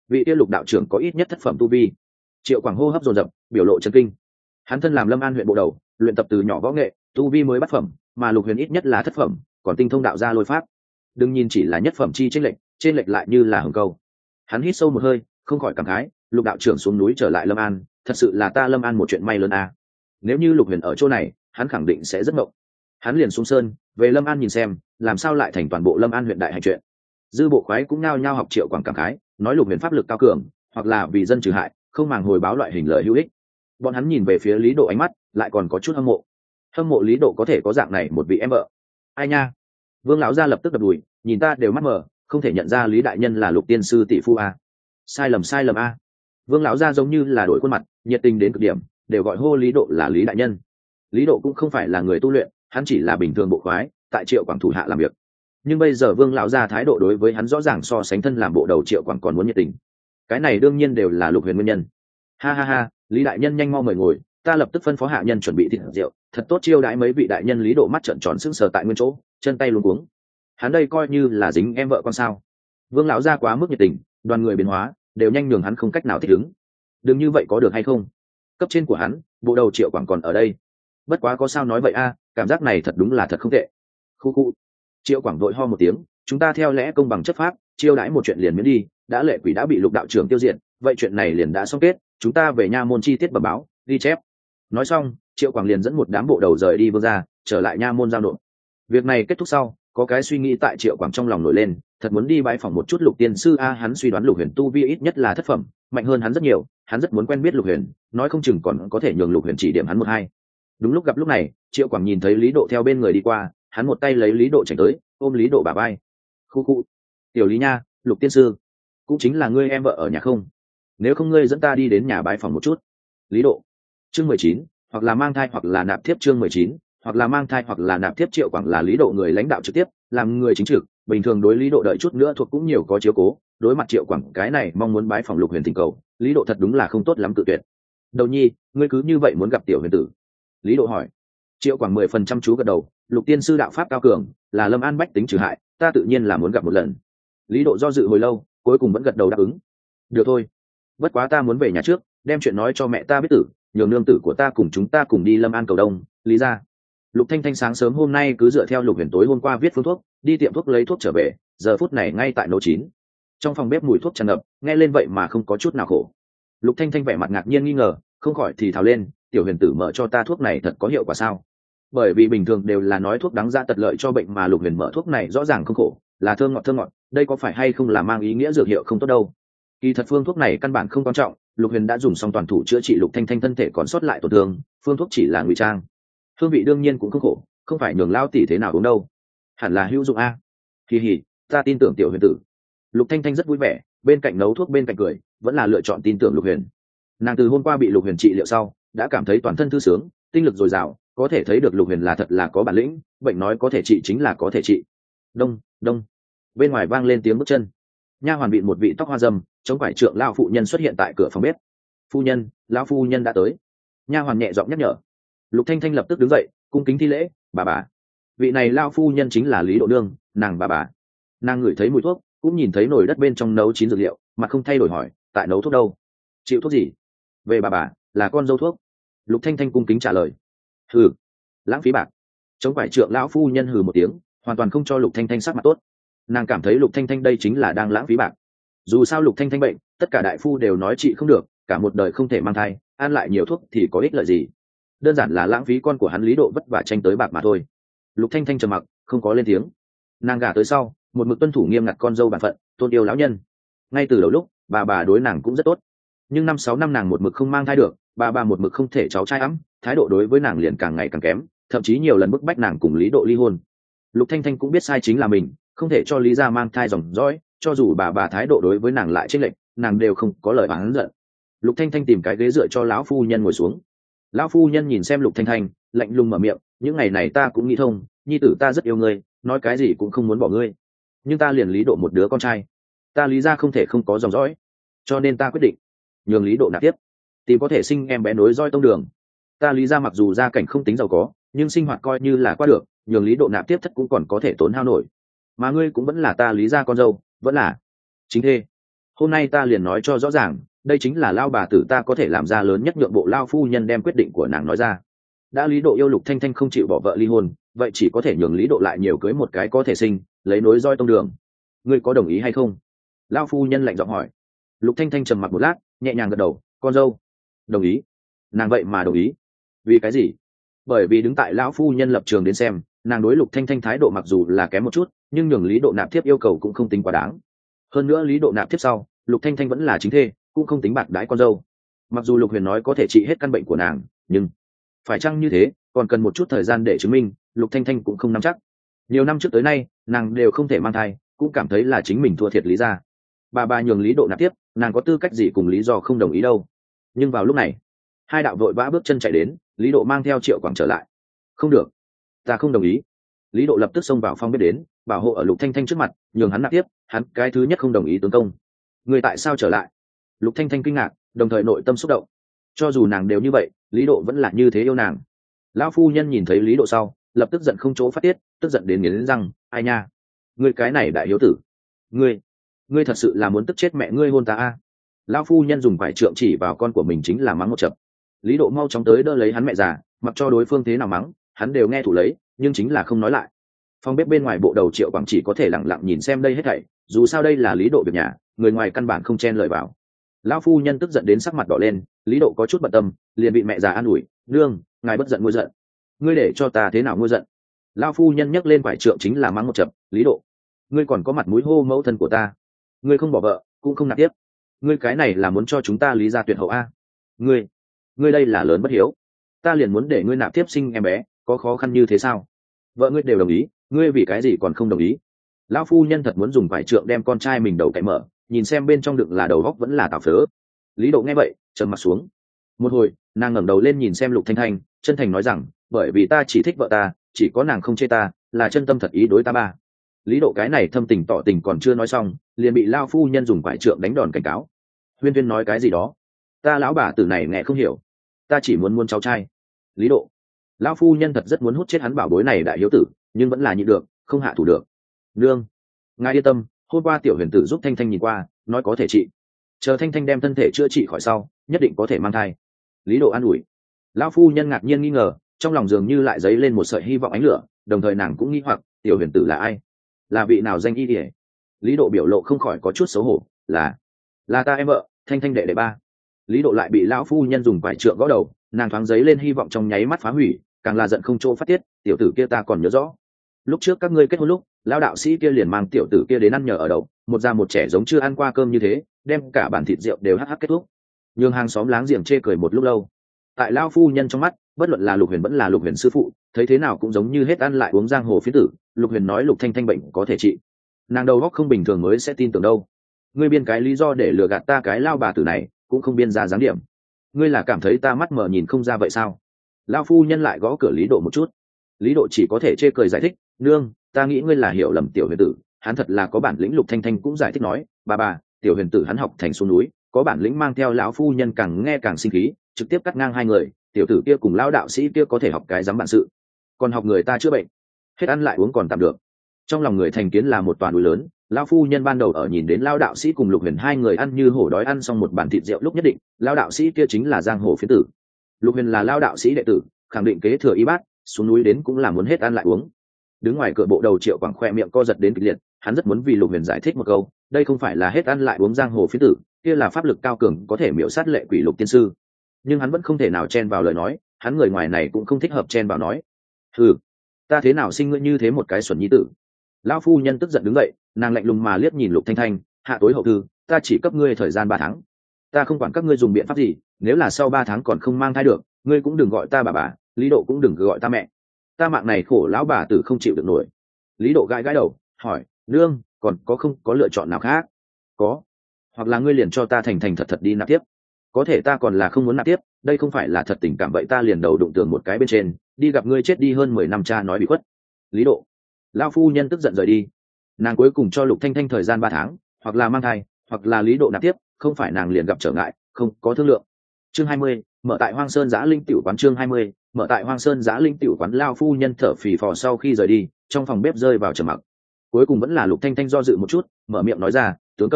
vị kia Lục đạo trưởng có ít nhất thất phẩm tu vi. Triệu Quảng hô hấp dồn dập, biểu lộ chấn kinh. Hắn thân làm Lâm An huyện bộ đầu, luyện tập từ nhỏ võ nghệ, tu vi mới bát phẩm, mà Lục Huyền ít nhất là thất phẩm, còn tinh thông đạo gia lôi pháp. Đừng nhìn chỉ là nhất phẩm chi trên lệnh, trên lệch lại như là hồng câu. Hắn hít sâu một hơi, không khỏi cảm khái, Lục đạo trưởng xuống núi trở lại Lâm An, thật sự là ta Lâm An một chuyện may lớn à. Nếu như Lục Huyền ở chỗ này, hắn khẳng định sẽ rất ngộng. Hắn liền xuống sơn, về Lâm An nhìn xem, làm sao lại thành toàn bộ Lâm An huyện đại hành chuyện. Dư bộ khoái cũng nao nhao học Triệu Quảng cảm khái, nói Lục Huyền pháp lực cao cường, hoặc là vì dân trừ hại, không màng hồi báo loại hình lợi hữu ích. Bọn hắn nhìn về phía Lý Độ ánh mắt lại còn có chút hâm mộ. Hâm mộ Lý Độ có thể có dạng này một vị em vợ. Ai nha? Vương lão gia lập tức đập đùi, nhìn ta đều mắt mờ, không thể nhận ra Lý đại nhân là Lục tiên sư tỷ phu a. Sai lầm sai lầm a. Vương lão gia giống như là đổi khuôn mặt, nhiệt tình đến cực điểm, đều gọi hô Lý Độ là Lý đại nhân. Lý Độ cũng không phải là người tu luyện, hắn chỉ là bình thường bộ khoái, tại Triệu Quảng thủ hạ làm việc. Nhưng bây giờ Vương lão gia thái độ đối với hắn rõ ràng so sánh thân làm bộ đầu Triệu Quảng còn muốn nhiệt tình. Cái này đương nhiên đều là Lục Huyền nguyên nhân. Ha ha ha, Lý đại nhân nhanh mau mời ngồi, ta lập tức phân phó hạ nhân chuẩn bị thịt rượu, thật tốt chiêu đãi mấy vị đại nhân. Lý Độ mắt trợn tròn sững sờ tại nguyên chỗ, chân tay luống cuống. Hắn đây coi như là dính em vợ con sao? Vương lão gia quá mức nhiệt tình, đoàn người biến hóa, đều nhanh nhường hắn không cách nào thích ứng. Đừng như vậy có được hay không? Cấp trên của hắn, bộ đầu Triệu Quảng còn ở đây. Bất quá có sao nói vậy a, cảm giác này thật đúng là thật không tệ. Khu khu. Triệu Quảng đội ho một tiếng, chúng ta theo lẽ công bằng chấp pháp, chiêu đãi một chuyện liền miễn đi, đã lệ quỷ đã bị Lục đạo trưởng tiêu diệt, vậy chuyện này liền đã xong kết, chúng ta về nha môn chi tiết bẩm báo, ghi chép. Nói xong, Triệu Quảng liền dẫn một đám bộ đầu rời đi Vương gia, trở lại nha môn giao nộp. Việc này kết thúc sau, có cái suy nghĩ tại Triệu Quảng trong lòng nổi lên, thật muốn đi bái phỏng một chút Lục tiên sư a. Hắn suy đoán Lục Huyền tu vi ít nhất là thất phẩm, mạnh hơn hắn rất nhiều, hắn rất muốn quen biết Lục Huyền, nói không chừng còn có thể nhường Lục Huyền chỉ điểm hắn một hai. Đúng lúc gặp lúc này, Triệu Quảng nhìn thấy Lý Độ theo bên người đi qua, hắn một tay lấy Lý Độ chảnh tới, ôm Lý Độ bả vai. Khu khu. Tiểu Lý nha, Lục tiên sư, cũng chính là ngươi em vợ ở nhà không? Nếu không ngươi dẫn ta đi đến nhà bái phỏng một chút. Lý Độ. Chương mười chín, hoặc là mang thai hoặc là nạp thiếp. Chương mười chín, hoặc là mang thai hoặc là nạp thiếp. Triệu Quảng là Lý Độ người lãnh đạo trực tiếp, làm người chính trực, bình thường đối Lý Độ đợi chút nữa thuộc cũng nhiều có chiếu cố, đối mặt Triệu Quảng cái này mong muốn bái phỏng Lục Huyền thỉnh cầu, Lý Độ thật đúng là không tốt lắm cự tuyệt. Đầu nhi, ngươi cứ như vậy muốn gặp tiểu huyền tử? Lý Độ hỏi. Triệu Quảng mười phần trăm chú gật đầu, Lục tiên sư đạo pháp cao cường, là Lâm An bách tính trừ hại, ta tự nhiên là muốn gặp một lần. Lý Độ do dự hồi lâu, cuối cùng vẫn gật đầu đáp ứng. Được thôi, bất quá ta muốn về nhà trước, đem chuyện nói cho mẹ ta biết tử, nhường nương tử của ta cùng chúng ta cùng đi Lâm An cầu đông. Lý ra. Lục Thanh Thanh sáng sớm hôm nay cứ dựa theo Lục Huyền tối hôm qua viết phương thuốc, đi tiệm thuốc lấy thuốc trở về, giờ phút này ngay tại nấu chín. Trong phòng bếp mùi thuốc tràn ngập, nghe lên vậy mà không có chút nào khổ. Lục Thanh Thanh vẻ mặt ngạc nhiên nghi ngờ, không khỏi thì thào lên, tiểu huyền tử mở cho ta thuốc này thật có hiệu quả sao? Bởi vì bình thường đều là nói thuốc đắng ra tật lợi cho bệnh, mà Lục Huyền mở thuốc này rõ ràng không khổ, là thơm ngọt thơm ngọt, đây có phải hay không là mang ý nghĩa dược hiệu không tốt đâu? Kỳ thật phương thuốc này căn bản không quan trọng, Lục Huyền đã dùng xong toàn thủ chữa trị Lục Thanh Thanh thân thể còn sót lại tổn thương, phương thuốc chỉ là ngụy trang. Hương vị đương nhiên cũng không khổ, không phải nhường lao tỷ thế nào uống đâu, hẳn là hữu dụng a. Kỳ hỉ, ta tin tưởng tiểu huyền tử. Lục Thanh Thanh rất vui vẻ, bên cạnh nấu thuốc bên cạnh cười, vẫn là lựa chọn tin tưởng Lục Huyền. Nàng từ hôm qua bị Lục Huyền trị liệu sau, đã cảm thấy toàn thân thư sướng, tinh lực dồi dào, có thể thấy được Lục Huyền là thật là có bản lĩnh, bệnh nói có thể trị chính là có thể trị. Đông, đông. Bên ngoài vang lên tiếng bước chân. Nha hoàn bị một vị tóc hoa râm, chống quải trượng lão phụ nhân xuất hiện tại cửa phòng bếp. Phu nhân, lão phu nhân đã tới. Nha hoàn nhẹ giọng nhắc nhở. Lục Thanh Thanh lập tức đứng dậy, cung kính thi lễ, bà bà. Vị này lão phu nhân chính là Lý Độ Nương, nàng bà bà. Nàng ngửi thấy mùi thuốc, cũng nhìn thấy nồi đất bên trong nấu chín dược liệu, mà không thay đổi hỏi, tại nấu thuốc đâu? Chịu thuốc gì? Về bà bà, là con dâu thuốc. Lục Thanh Thanh cung kính trả lời. Hừ, lãng phí bạc. Chống quải trượng lão phu nhân hừ một tiếng, hoàn toàn không cho Lục Thanh Thanh sắc mặt tốt. Nàng cảm thấy Lục Thanh Thanh đây chính là đang lãng phí bạc. Dù sao Lục Thanh Thanh bệnh, tất cả đại phu đều nói trị không được, cả một đời không thể mang thai, ăn lại nhiều thuốc thì có ích lợi gì? Đơn giản là lãng phí con của hắn Lý Độ vất vả tranh tới bạc mà thôi. Lục Thanh Thanh trầm mặc, không có lên tiếng. Nàng gả tới sau, một mực tuân thủ nghiêm ngặt con dâu bản phận, tôn yêu lão nhân. Ngay từ đầu lúc, bà bà đối nàng cũng rất tốt, nhưng năm sáu năm nàng một mực không mang thai được, bà bà một mực không thể cháu trai ấm, thái độ đối với nàng liền càng ngày càng kém, thậm chí nhiều lần bức bách nàng cùng Lý Độ ly hôn. Lục Thanh Thanh cũng biết sai chính là mình, không thể cho Lý gia mang thai dòng dõi, cho dù bà bà thái độ đối với nàng lại chênh lệch, nàng đều không có lời oán giận. Lục Thanh Thanh tìm cái ghế dựa cho lão phu nhân ngồi xuống. Lão phu nhân nhìn xem Lục Thanh Thanh, lạnh lùng mở miệng, những ngày này ta cũng nghĩ thông, nhi tử ta rất yêu ngươi, nói cái gì cũng không muốn bỏ ngươi, nhưng ta liền Lý Độ một đứa con trai, ta Lý gia không thể không có dòng dõi, cho nên ta quyết định nhường Lý Độ nạp tiếp, tìm có thể sinh em bé nối roi tông đường. Ta Lý gia mặc dù gia cảnh không tính giàu có, nhưng sinh hoạt coi như là qua được, nhường Lý Độ nạp tiếp thất cũng còn có thể tốn hao nổi. Mà ngươi cũng vẫn là ta Lý gia con dâu, vẫn là chính thê. hôm nay ta liền nói cho rõ ràng, đây chính là lao bà tử ta có thể làm ra lớn nhất nhượng bộ. Lao phu nhân đem quyết định của nàng nói ra. Đã Lý Độ yêu Lục Thanh Thanh không chịu bỏ vợ ly hôn, vậy chỉ có thể nhường Lý Độ lại nhiều cưới một cái có thể sinh, lấy nối roi tông đường. Ngươi có đồng ý hay không? Lao phu nhân lạnh giọng hỏi. Lục Thanh Thanh trầm mặc một lát, nhẹ nhàng gật đầu, con dâu. Đồng ý. Nàng vậy mà đồng ý. Vì cái gì? Bởi vì đứng tại lão phu nhân lập trường đến xem, nàng đối Lục Thanh Thanh thái độ mặc dù là kém một chút, nhưng nhường Lý Độ nạp thiếp yêu cầu cũng không tính quá đáng. Hơn nữa Lý Độ nạp thiếp sau, Lục Thanh Thanh vẫn là chính thê, cũng không tính bạc đãi con dâu. Mặc dù Lục Huyền nói có thể trị hết căn bệnh của nàng, nhưng phải chăng như thế, còn cần một chút thời gian để chứng minh. Lục Thanh Thanh cũng không nắm chắc. Nhiều năm trước tới nay, nàng đều không thể mang thai, cũng cảm thấy là chính mình thua thiệt Lý gia. Bà bà nhường Lý Độ nạp tiếp, nàng có tư cách gì cùng lý do không đồng ý đâu. Nhưng vào lúc này, hai đạo vội vã bước chân chạy đến, Lý Độ mang theo Triệu Quảng trở lại. Không được, ta không đồng ý. Lý Độ lập tức xông vào phòng bếp đến, bảo hộ ở Lục Thanh Thanh trước mặt, nhường hắn nạp tiếp. Hắn cái thứ nhất không đồng ý tướng công. Người tại sao trở lại? Lục Thanh Thanh kinh ngạc, đồng thời nội tâm xúc động. Cho dù nàng đều như vậy, Lý Độ vẫn là như thế yêu nàng. Lão phu nhân nhìn thấy Lý Độ sau, lập tức giận không chỗ phát tiết, tức giận đến nghiến răng, ai nha, ngươi cái này đại hiếu tử, ngươi ngươi thật sự là muốn tức chết mẹ ngươi hôn ta a. Lão phu nhân dùng quải trượng chỉ vào con của mình chính là mắng một chập. Lý Độ mau chóng tới đỡ lấy hắn mẹ già, mặc cho đối phương thế nào mắng, hắn đều nghe thủ lấy, nhưng chính là không nói lại. Phòng bếp bên ngoài bộ đầu Triệu Quảng chỉ có thể lặng lặng nhìn xem đây hết thảy, dù sao đây là Lý Độ việc nhà, người ngoài căn bản không chen lời vào. Lão phu nhân tức giận đến sắc mặt đỏ lên, Lý Độ có chút bận tâm, liền bị mẹ già an ủi, nương, ngài bất giận nguôi giận. Ngươi để cho ta thế nào nguôi giận? Lão phu nhân nhấc lên quải trượng chính là mắng một chập. Lý Độ, ngươi còn có mặt mũi hô mẫu thân của ta? Ngươi không bỏ vợ, cũng không nạp tiếp, ngươi cái này là muốn cho chúng ta Lý gia tuyệt hậu a? Ngươi, ngươi đây là lớn bất hiếu. Ta liền muốn để ngươi nạp tiếp sinh em bé, có khó khăn như thế sao? Vợ ngươi đều đồng ý, ngươi vì cái gì còn không đồng ý? Lão phu nhân thật muốn dùng quải trượng đem con trai mình đầu cạy mở, nhìn xem bên trong đựng là đầu góc vẫn là tảo phớ. Lý Độ nghe vậy, trầm mặt xuống. Một hồi, nàng ngẩng đầu lên nhìn xem Lục Thanh Thanh, chân thành nói rằng, bởi vì ta chỉ thích vợ ta, chỉ có nàng không chê ta, là chân tâm thật ý đối ta ba. Lý Độ cái này thâm tình tỏ tình còn chưa nói xong, liền bị lao phu nhân dùng quải trượng đánh đòn cảnh cáo. Huyên Huyên nói cái gì đó, ta lão bà tử này nghe không hiểu, ta chỉ muốn muốn cháu trai. Lý Độ, lão phu nhân thật rất muốn hút chết hắn bảo bối này đại hiếu tử, nhưng vẫn là nhịn được, không hạ thủ được. Nương, ngài yên tâm, hôm qua tiểu huyền tử giúp Thanh Thanh nhìn qua, nói có thể trị, chờ Thanh Thanh đem thân thể chữa trị khỏi sau, nhất định có thể mang thai. Lý Độ an ủi. Lão phu nhân ngạc nhiên nghi ngờ, trong lòng dường như lại dấy lên một sợi hy vọng ánh lửa, đồng thời nàng cũng nghi hoặc, tiểu huyền tử là ai, là vị nào danh y ỉa. Lý Độ biểu lộ không khỏi có chút xấu hổ, là là ta em vợ, Thanh Thanh đệ đệ ba. Lý Độ lại bị lão phu nhân dùng quải trượng gõ đầu, nàng thoáng dấy lên hy vọng trong nháy mắt phá hủy, càng là giận không chỗ phát tiết. Tiểu tử kia ta còn nhớ rõ, lúc trước các ngươi kết hôn lúc, lão đạo sĩ kia liền mang tiểu tử kia đến ăn nhờ ở đậu, một già một trẻ giống chưa ăn qua cơm như thế, đem cả bàn thịt rượu đều hắc hắc kết thúc, nhường hàng xóm láng giềng chê cười một lúc lâu. Tại lão phu nhân trong mắt, bất luận là Lục Huyền vẫn là Lục Huyền sư phụ, thấy thế nào cũng giống như hết ăn lại uống giang hồ phiến tử. Lục Huyền nói Lục Thanh Thanh bệnh có thể trị, nàng đầu óc không bình thường mới sẽ tin tưởng đâu. Ngươi biên cái lý do để lừa gạt ta cái lao bà tử này, cũng không biên ra dáng điểm. Ngươi là cảm thấy ta mắt mờ nhìn không ra vậy sao? Lão phu nhân lại gõ cửa Lý Độ một chút. Lý Độ chỉ có thể chê cười giải thích, nương, ta nghĩ ngươi là hiểu lầm tiểu huyền tử, hắn thật là có bản lĩnh. Lục Thanh Thanh cũng giải thích nói, bà bà, tiểu huyền tử hắn học thành xuống núi, có bản lĩnh. Mang theo lão phu nhân càng nghe càng sinh khí, trực tiếp cắt ngang hai người. Tiểu tử kia cùng lão đạo sĩ kia có thể học cái dám bản sự, còn học người ta chữa bệnh, hết ăn lại uống còn tạm được. Trong lòng người thành kiến là một toàn núi lớn. Lão phu nhân ban đầu ở nhìn đến lão đạo sĩ cùng Lục Huyền hai người ăn như hổ đói ăn xong một bàn thịt rượu lúc nhất định lão đạo sĩ kia chính là giang hồ phiến tử, Lục Huyền là lão đạo sĩ đệ tử, khẳng định kế thừa y bát, xuống núi đến cũng là muốn hết ăn lại uống. Đứng ngoài cửa bộ đầu Triệu Quảng khoe miệng co giật đến kịch liệt, hắn rất muốn vì Lục Huyền giải thích một câu, đây không phải là hết ăn lại uống giang hồ phiến tử, kia là pháp lực cao cường có thể miểu sát lệ quỷ Lục tiên sư. Nhưng hắn vẫn không thể nào chen vào lời nói, hắn người ngoài này cũng không thích hợp chen vào nói. Ừ, ta thế nào sinh ngươi như thế một cái xuẩn nhi tử? Lão phu nhân tức giận đứng dậy, nàng lạnh lùng mà liếc nhìn Lục Thanh Thanh, hạ tối hậu thư, ta chỉ cấp ngươi thời gian ba tháng, ta không quản các ngươi dùng biện pháp gì, nếu là sau ba tháng còn không mang thai được, ngươi cũng đừng gọi ta bà bà, Lý Độ cũng đừng gọi ta mẹ, ta mạng này khổ lão bà tử không chịu được nổi. Lý Độ gãi gãi đầu, hỏi, nương, còn có không có lựa chọn nào khác? Có, hoặc là ngươi liền cho ta thành thành thật thật đi nạp tiếp. Có thể ta còn là không muốn nạp tiếp, đây không phải là thật tình cảm vậy, ta liền đầu đụng tường một cái bên trên, đi gặp ngươi chết đi hơn mười năm cha nói bị khuất. Lý Độ. Lão phu nhân tức giận rời đi. Nàng cuối cùng cho Lục Thanh Thanh thời gian ba tháng, hoặc là mang thai, hoặc là Lý Độ nạp tiếp, không phải nàng liền gặp trở ngại, không có thương lượng. Chương hai mươi, mở tại Hoang Sơn Giã Linh tiểu quán. Chương hai mươi, mở tại Hoang Sơn Giã Linh tiểu quán. Lão phu nhân thở phì phò sau khi rời đi, trong phòng bếp rơi vào trầm mặc. Cuối cùng vẫn là Lục Thanh Thanh do dự một chút, mở miệng nói ra, tướng công,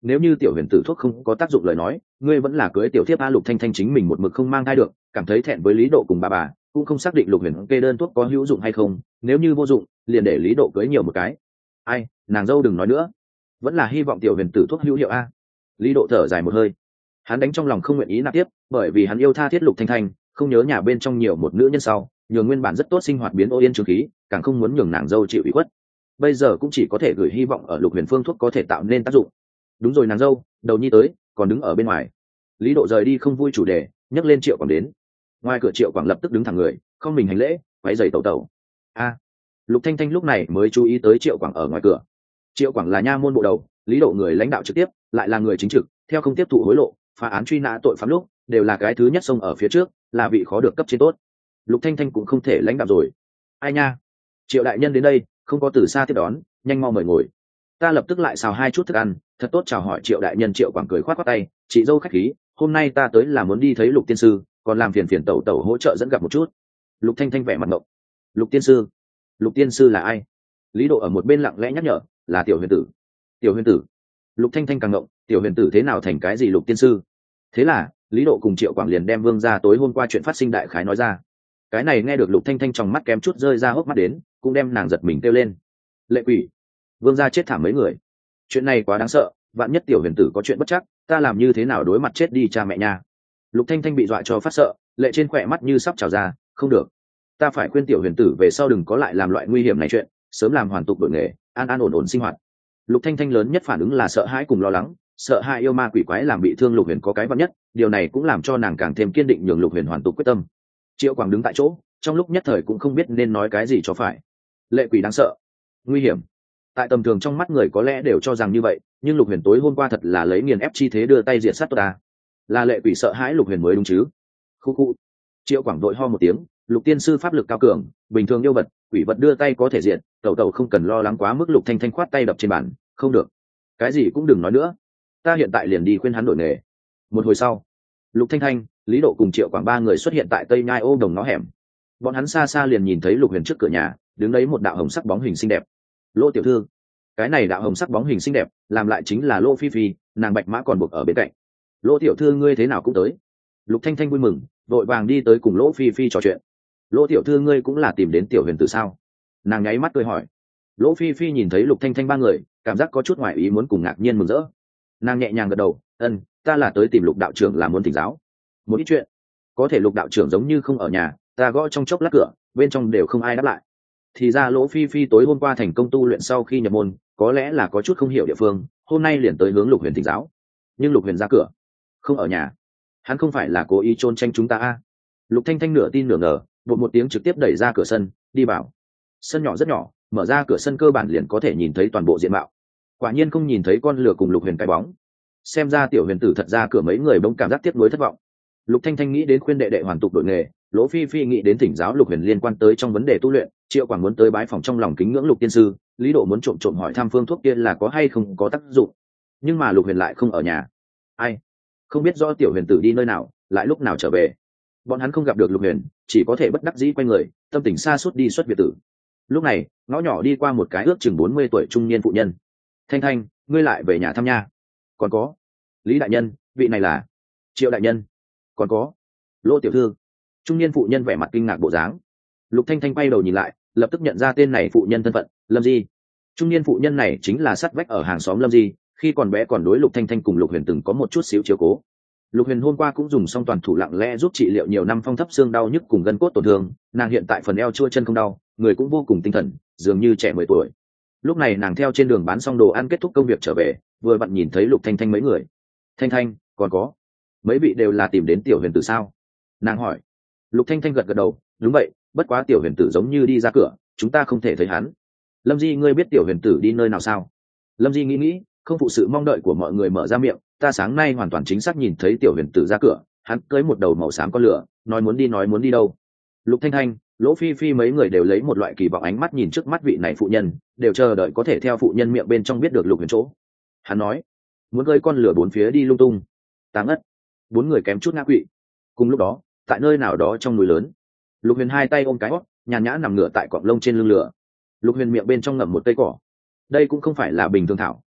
nếu như tiểu huyền tử thuốc không có tác dụng lời nói ngươi vẫn là cưới tiểu thiếp a. Lục thanh thanh chính mình một mực không mang thai được, cảm thấy thẹn với Lý Độ cùng bà bà, cũng không xác định Lục huyền kê đơn thuốc có hữu dụng hay không, nếu như vô dụng liền để Lý Độ cưới nhiều một cái. Ai, nàng dâu đừng nói nữa, vẫn là hy vọng tiểu huyền tử thuốc hữu hiệu a. Lý Độ thở dài một hơi, hắn đánh trong lòng không nguyện ý nạp tiếp, bởi vì hắn yêu tha thiết Lục thanh thanh, không nhớ nhà bên trong nhiều một nữ nhân sau nhường nguyên bản rất tốt sinh hoạt biến ô yên trường khí, càng không muốn nhường nàng dâu chịu ủy khuất. Bây giờ cũng chỉ có thể gửi hy vọng ở Lục huyền phương thuốc có thể tạo nên tác dụng. Đúng rồi nàng dâu, đầu nhi tới, còn đứng ở bên ngoài. Lý Độ rời đi không vui chủ đề, nhấc lên Triệu Quảng đến. Ngoài cửa Triệu Quảng lập tức đứng thẳng người, không mình hành lễ, váy giày tẩu tẩu. A. Lục thanh thanh lúc này mới chú ý tới Triệu Quảng ở ngoài cửa. Triệu Quảng là nha môn bộ đầu, Lý Độ người lãnh đạo trực tiếp, lại là người chính trực, theo không tiếp thụ hối lộ, phá án truy nã tội phạm lúc đều là cái thứ nhất xông ở phía trước, là vị khó được cấp trên tốt. Lục thanh thanh cũng không thể lãnh đạo rồi. Ai nha, Triệu đại nhân đến đây, không có từ xa tiếp đón, nhanh mau mời ngồi. Ta lập tức lại xào hai chút thức ăn, thật tốt chào hỏi Triệu đại nhân. Triệu Quảng cười khoát khoát tay, chị dâu khách khí, hôm nay ta tới là muốn đi thấy Lục tiên sư, còn làm phiền phiền tẩu tẩu hỗ trợ dẫn gặp một chút. Lục thanh thanh vẻ mặt ngộng. Lục tiên sư? Lục tiên sư là ai? Lý Độ ở một bên lặng lẽ nhắc nhở, là tiểu huyền tử. Tiểu huyền tử? Lục thanh thanh càng ngộng, tiểu huyền tử thế nào thành cái gì Lục tiên sư? Thế là Lý Độ cùng Triệu Quảng liền đem Vương gia tối hôm qua chuyện phát sinh đại khái nói ra. Cái này nghe được Lục thanh thanh trong mắt kém chút rơi ra hốc mắt đến, cũng đem nàng giật mình kêu lên. Lệ quỷ! Vương gia chết thảm mấy người, chuyện này quá đáng sợ, vạn nhất tiểu huyền tử có chuyện bất chắc, ta làm như thế nào đối mặt chết đi cha mẹ nha. Lục thanh thanh bị dọa cho phát sợ, lệ trên khỏe mắt như sắp trào ra. Không được, ta phải khuyên tiểu huyền tử về sau đừng có lại làm loại nguy hiểm này chuyện, sớm làm hoàn tục đổi nghề, an an ổn ổn sinh hoạt. Lục thanh thanh lớn nhất phản ứng là sợ hãi cùng lo lắng, sợ hãi yêu ma quỷ quái làm bị thương Lục huyền có cái vạn nhất, điều này cũng làm cho nàng càng thêm kiên định nhường Lục huyền hoàn tục quyết tâm. Triệu Quảng đứng tại chỗ, trong lúc nhất thời cũng không biết nên nói cái gì cho phải. Lệ quỷ đáng sợ, nguy hiểm, tại tầm thường trong mắt người có lẽ đều cho rằng như vậy, nhưng Lục huyền tối hôm qua thật là lấy nghiền ép chi thế đưa tay diệt sát tôi ta. Là lệ quỷ sợ hãi Lục huyền mới đúng chứ? Khu khu. Triệu Quảng đội ho một tiếng, Lục tiên sư pháp lực cao cường, bình thường yêu vật quỷ vật đưa tay có thể diệt, tẩu tẩu không cần lo lắng quá mức. Lục thanh thanh khoát tay đập trên bàn, không được, cái gì cũng đừng nói nữa, ta hiện tại liền đi khuyên hắn đổi nghề. Một hồi sau, Lục thanh thanh, Lý Độ cùng Triệu Quảng ba người xuất hiện tại tây nhai ô đồng ngõ hẻm. Bọn hắn xa xa liền nhìn thấy Lục huyền trước cửa nhà đứng đấy một đạo hồng sắc bóng hình xinh đẹp. Lỗ tiểu thư. Cái này đạo hồng sắc bóng hình xinh đẹp làm lại chính là Lỗ Phi Phi, nàng bạch mã còn buộc ở bên cạnh. Lỗ tiểu thư ngươi thế nào cũng tới. Lục thanh thanh vui mừng, vội vàng đi tới cùng Lỗ Phi Phi trò chuyện. Lỗ tiểu thư ngươi cũng là tìm đến tiểu huyền tử sao? Nàng nháy mắt cười hỏi. Lỗ Phi Phi nhìn thấy Lục thanh thanh ba người, cảm giác có chút ngoài ý muốn cùng ngạc nhiên mừng rỡ. Nàng nhẹ nhàng gật đầu, ân, ta là tới tìm Lục đạo trưởng làm muốn thỉnh giáo một ít chuyện. Có thể Lục đạo trưởng giống như không ở nhà, ta gõ trong chốc lát cửa, bên trong đều không ai đáp lại. Thì ra Lỗ Phi Phi tối hôm qua thành công tu luyện sau khi nhập môn, có lẽ là có chút không hiểu địa phương, hôm nay liền tới hướng Lục huyền thỉnh giáo. Nhưng Lục huyền ra cửa, không ở nhà, hắn không phải là cố ý trôn tranh chúng ta a? Lục thanh thanh nửa tin nửa ngờ, một một tiếng trực tiếp đẩy ra cửa sân, đi vào. Sân nhỏ rất nhỏ, mở ra cửa sân cơ bản liền có thể nhìn thấy toàn bộ diện mạo. Quả nhiên không nhìn thấy con lửa cùng Lục huyền cái bóng. Xem ra tiểu huyền tử thật ra cửa mấy người bỗng cảm giác tiếc nuối thất vọng. Lục thanh thanh nghĩ đến khuyên đệ đệ hoàn tục đổi nghề, Lỗ Phi Phi nghĩ đến thỉnh giáo Lục huyền liên quan tới trong vấn đề tu luyện, Triệu Quảng muốn tới bái phòng trong lòng kính ngưỡng Lục tiên sư, Lý Độ muốn trộm trộm hỏi thăm phương thuốc kia là có hay không có tác dụng. Nhưng mà Lục huyền lại không ở nhà. Ai? Không biết rõ tiểu huyền tử đi nơi nào, lại lúc nào trở về. Bọn hắn không gặp được Lục huyền, chỉ có thể bất đắc dĩ quay người, tâm tình xa suốt đi xuất biệt tử. Lúc này, ngõ nhỏ đi qua một cái ước chừng bốn mươi tuổi trung niên phụ nhân. Thanh thanh, ngươi lại về nhà thăm nha. Còn có, Lý đại nhân, vị này là Triệu đại nhân. Còn có, Lỗ tiểu thư. Trung niên phụ nhân vẻ mặt kinh ngạc bộ dáng. Lục thanh thanh quay đầu nhìn lại, lập tức nhận ra tên này phụ nhân thân phận, Lâm Di. Trung niên phụ nhân này chính là sát vách ở hàng xóm Lâm Di, khi còn bé còn đối Lục thanh thanh cùng Lục huyền từng có một chút xíu chiếu cố. Lục huyền hôm qua cũng dùng xong toàn thủ lặng lẽ giúp trị liệu nhiều năm phong thấp xương đau nhức cùng gân cốt tổn thương, nàng hiện tại phần eo chua chân không đau, người cũng vô cùng tinh thần, dường như trẻ mười tuổi. Lúc này nàng theo trên đường bán xong đồ ăn kết thúc công việc trở về, vừa vặn nhìn thấy Lục thanh thanh mấy người. Thanh thanh, còn có mấy vị đều là tìm đến tiểu huyền tử sao? Nàng hỏi. Lục thanh thanh gật gật đầu, đúng vậy, bất quá tiểu huyền tử giống như đi ra cửa, chúng ta không thể thấy hắn. Lâm Di, ngươi biết tiểu huyền tử đi nơi nào sao? Lâm Di nghĩ nghĩ, không phụ sự mong đợi của mọi người mở ra miệng, ta sáng nay hoàn toàn chính xác nhìn thấy tiểu huyền tử ra cửa, hắn cưới một đầu màu xám con lửa, nói muốn đi nói muốn đi đâu. Lục thanh thanh, Lỗ Phi Phi mấy người đều lấy một loại kỳ vọng ánh mắt nhìn trước mắt vị này phụ nhân, đều chờ đợi có thể theo phụ nhân miệng bên trong biết được Lục huyền chỗ. Hắn nói muốn cưới con lửa bốn phía đi lung tung. Táng ất. Bốn người kém chút ngã quỵ. Cùng lúc đó, tại nơi nào đó trong núi lớn, Lục huyền hai tay ôm cái hót, nhàn nhã nằm ngửa tại cọng lông trên lưng lửa. Lục huyền miệng bên trong ngậm một cây cỏ. Đây cũng không phải là bình thường thảo,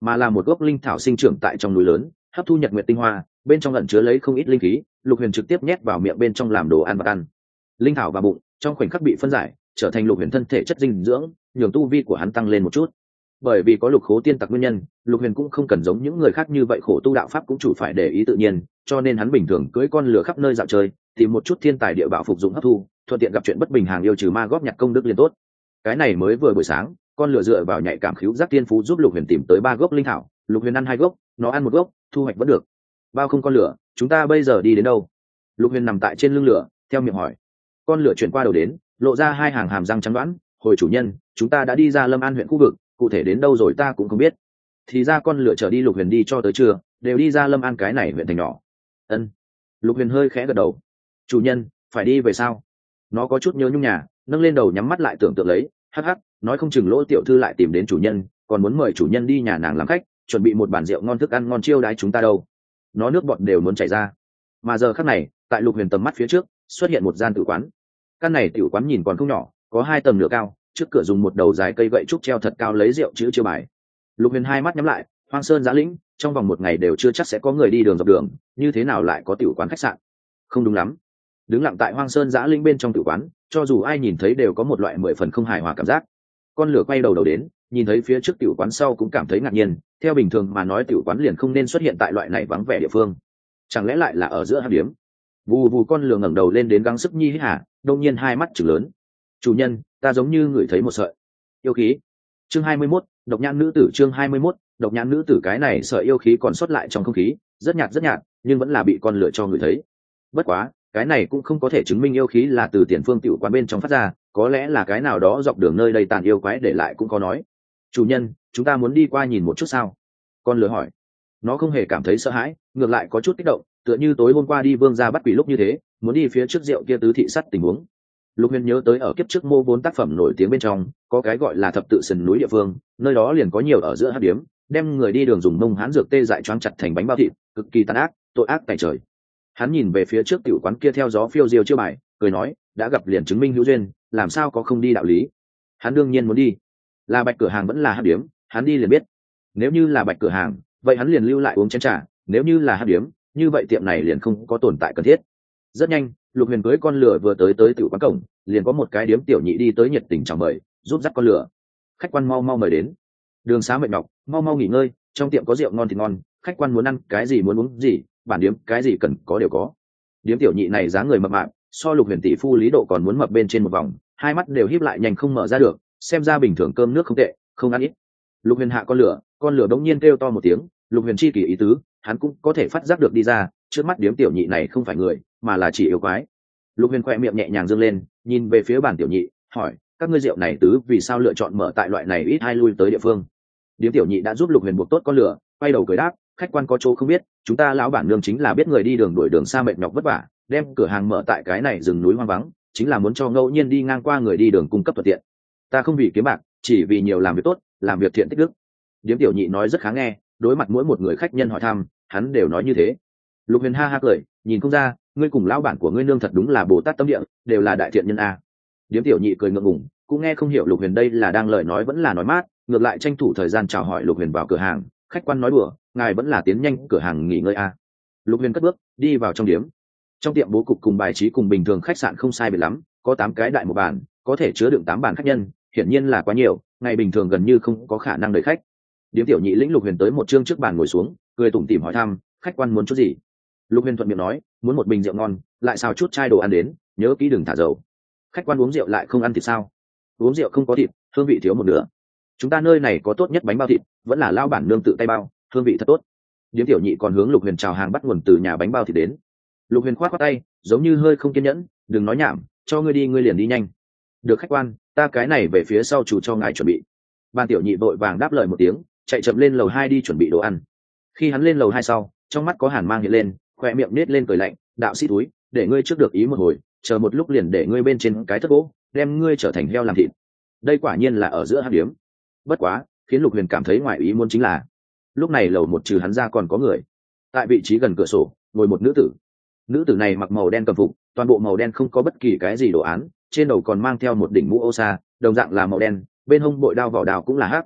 mà là một gốc linh thảo sinh trưởng tại trong núi lớn, hấp thu nhật nguyệt tinh hoa, bên trong ẩn chứa lấy không ít linh khí. Lục Huyền trực tiếp nhét vào miệng bên trong làm đồ ăn và ăn. Linh thảo vào bụng, trong khoảnh khắc bị phân giải, trở thành Lục Huyền thân thể chất dinh dưỡng, nhường tu vi của hắn tăng lên một chút. Bởi vì có lục khố tiên tặc nguyên nhân, Lục Huyền cũng không cần giống những người khác như vậy khổ tu đạo pháp cũng chủ phải để ý tự nhiên, cho nên hắn bình thường cưỡi con lửa khắp nơi dạo chơi, tìm một chút thiên tài địa bảo phục dụng hấp thu, thuận tiện gặp chuyện bất bình hàng yêu trừ ma góp nhặt công đức liền tốt. Cái này mới vừa buổi sáng, con lửa dựa vào nhạy cảm khứu giác tiên phú giúp Lục Huyền tìm tới ba gốc linh thảo. Lục Huyền ăn hai gốc, nó ăn một gốc, thu hoạch vẫn được. Bao không con lửa, chúng ta bây giờ đi đến đâu? Lục Huyền nằm tại trên lưng lửa, theo miệng hỏi. Con lửa chuyển qua đầu đến, lộ ra hai hàng hàm răng trắng đoán. Hồi chủ nhân, chúng ta đã đi ra Lâm An huyện khu vực, cụ thể đến đâu rồi ta cũng không biết. Thì ra con lửa trở đi Lục Huyền đi cho tới trưa, đều đi ra Lâm An cái này huyện thành nhỏ. Ân. Lục Huyền hơi khẽ gật đầu. Chủ nhân, phải đi về sao? Nó có chút nhớ nhung nhà, nâng lên đầu nhắm mắt lại tưởng tượng lấy. Hắc hắc, nói không chừng Lỗ tiểu thư lại tìm đến chủ nhân, còn muốn mời chủ nhân đi nhà nàng làm khách, chuẩn bị một bàn rượu ngon thức ăn ngon chiêu đái chúng ta đâu. Nó nước bọt đều muốn chảy ra. Mà giờ khắc này, tại Lục Huyền tầm mắt phía trước, xuất hiện một gian tử quán. Căn này tiểu quán nhìn còn không nhỏ, có hai tầng nửa cao, trước cửa dùng một đầu dài cây gậy trúc treo thật cao lấy rượu chữ chiêu bài. Lục Huyền hai mắt nhắm lại, hoang sơn giã lĩnh, trong vòng một ngày đều chưa chắc sẽ có người đi đường dọc đường, như thế nào lại có tiểu quán khách sạn? Không đúng lắm. Đứng lặng tại hoang sơn giã lĩnh bên trong tiểu quán, cho dù ai nhìn thấy đều có một loại mười phần không hài hòa cảm giác. Con lửa quay đầu đầu đến, nhìn thấy phía trước tiểu quán sau cũng cảm thấy ngạc nhiên, theo bình thường mà nói tiểu quán liền không nên xuất hiện tại loại này vắng vẻ địa phương, chẳng lẽ lại là ở giữa hang điếm? Vù vù con lửa ngẩng đầu lên đến gắng sức nhi hít hà, đột nhiên hai mắt trừng lớn. Chủ nhân, ta giống như ngửi thấy một sợi yêu khí. Chương hai mươi mốt, độc nhãn nữ tử. Chương hai mươi mốt, độc nhãn nữ tử. Cái này sợi yêu khí còn sót lại trong không khí, rất nhạt rất nhạt, nhưng vẫn là bị con lửa cho người thấy. Bất quá, cái này cũng không có thể chứng minh yêu khí là từ tiền phương tiểu quán bên trong phát ra, có lẽ là cái nào đó dọc đường nơi đây tàn yêu quái để lại cũng có nói. Chủ nhân, chúng ta muốn đi qua nhìn một chút sao? Con lửa hỏi. Nó không hề cảm thấy sợ hãi, ngược lại có chút kích động, tựa như tối hôm qua đi vương gia bắt quỷ lúc như thế, muốn đi phía trước rượu kia tứ thị sắt tình huống. Lục Huyền nhớ tới ở kiếp trước mô vốn tác phẩm nổi tiếng bên trong, có cái gọi là thập tự sườn núi địa phương, nơi đó liền có nhiều ở giữa hắc điếm, đem người đi đường dùng mông hán dược tê dại choáng chặt thành bánh bao thịt, cực kỳ tàn ác, tội ác tại trời. Hắn nhìn về phía trước tiểu quán kia theo gió phiêu diêu chiêu bài, cười nói, đã gặp liền chứng minh hữu duyên, làm sao có không đi đạo lý. Hắn đương nhiên muốn đi. Là Bạch cửa hàng vẫn là hắc điếm, hắn đi liền biết. Nếu như là Bạch cửa hàng, vậy hắn liền lưu lại uống chén trà, nếu như là hắc điếm, như vậy tiệm này liền không có tồn tại cần thiết. Rất nhanh, Lục Huyền cưới con lửa vừa tới tới tiểu quán cổng, liền có một cái điếm tiểu nhị đi tới nhiệt tình chào mời, giúp dắt con lửa. Khách quan mau mau mời đến. Đường xá mệt nhọc, mau mau nghỉ ngơi, trong tiệm có rượu ngon thì ngon, khách quan muốn ăn cái gì muốn uống gì, bản điếm cái gì cần có đều có. Điếm tiểu nhị này dáng người mập mạp, so Lục Huyền tỷ phu Lý Độ còn muốn mập bên trên một vòng, hai mắt đều híp lại nhanh không mở ra được, xem ra bình thường cơm nước không tệ, không ăn ít. Lục Huyền hạ con lửa, con lửa bỗng nhiên kêu to một tiếng, Lục Huyền chi kỳ ý tứ, hắn cũng có thể phát giác được đi ra, trước mắt điếm tiểu nhị này không phải người, mà là chỉ yêu quái. Lục Huyền khoe miệng nhẹ nhàng dương lên, nhìn về phía bản tiểu nhị, hỏi, các ngươi rượu này tứ vì sao lựa chọn mở tại loại này ít hay lui tới địa phương? Điếm tiểu nhị đã giúp Lục Huyền buộc tốt con lửa, quay đầu cười đáp, khách quan có chỗ không biết, chúng ta lão bản nương chính là biết người đi đường đuổi đường xa mệt nhọc vất vả, đem cửa hàng mở tại cái này rừng núi hoang vắng, chính là muốn cho ngẫu nhiên đi ngang qua người đi đường cung cấp thuận tiện. Ta không vì kiếm bạc, chỉ vì nhiều làm việc tốt, làm việc thiện tích đức. Điếm tiểu nhị nói rất khá nghe, đối mặt mỗi một người khách nhân hỏi thăm, hắn đều nói như thế. Lục Huyền ha ha cười, nhìn không ra, ngươi cùng lão bản của ngươi nương thật đúng là bồ tát tâm địa, đều là đại thiện nhân a. Điếm tiểu nhị cười ngượng ngùng, cũng nghe không hiểu Lục Huyền đây là đang lời nói vẫn là nói mát, ngược lại tranh thủ thời gian chào hỏi Lục Huyền vào cửa hàng. Khách quan nói đùa, ngài vẫn là tiến nhanh cửa hàng nghỉ ngơi a. Lục Huyền cất bước đi vào trong điếm. Trong tiệm bố cục cùng bài trí cùng bình thường khách sạn không sai biệt lắm, có tám cái đại một bàn, có thể chứa đựng tám bàn khách nhân, hiển nhiên là quá nhiều, ngày bình thường gần như không có khả năng đợi khách. Điếm tiểu nhị lĩnh Lục Huyền tới một chương trước bàn ngồi xuống, cười tủm tỉm hỏi thăm, khách quan muốn chút gì? Lục Huyền thuận miệng nói, muốn một bình rượu ngon, lại xào chút chai đồ ăn đến, nhớ kỹ đừng thả dầu. Khách quan uống rượu lại không ăn thịt sao? Uống rượu không có thịt, hương vị thiếu một nửa. Chúng ta nơi này có tốt nhất bánh bao thịt, vẫn là lao bản nương tự tay bao, hương vị thật tốt. Điếm tiểu nhị còn hướng Lục Huyền chào hàng bắt nguồn từ nhà bánh bao thịt đến. Lục Huyền khoát khoát tay, giống như hơi không kiên nhẫn, đừng nói nhảm, cho ngươi đi ngươi liền đi nhanh. Được khách quan, ta cái này về phía sau chủ cho ngài chuẩn bị. Ban tiểu nhị vội vàng đáp lời một tiếng, chạy chậm lên lầu hai đi chuẩn bị đồ ăn. Khi hắn lên lầu hai sau, trong mắt có hàn mang hiện lên, khoe miệng nết lên cười lạnh, đạo sĩ túi, để ngươi trước được ý một hồi, chờ một lúc liền để ngươi bên trên cái thất gỗ, đem ngươi trở thành heo làm thịt. Đây quả nhiên là ở giữa hang điếm. Bất quá, khiến Lục Huyền cảm thấy ngoài ý muốn chính là, lúc này lầu một trừ hắn ra còn có người. Tại vị trí gần cửa sổ, ngồi một nữ tử. Nữ tử này mặc màu đen cầm phục, toàn bộ màu đen không có bất kỳ cái gì đồ án, trên đầu còn mang theo một đỉnh mũ ô sa, đồng dạng là màu đen, bên hông bội đao vỏ đao cũng là hắc.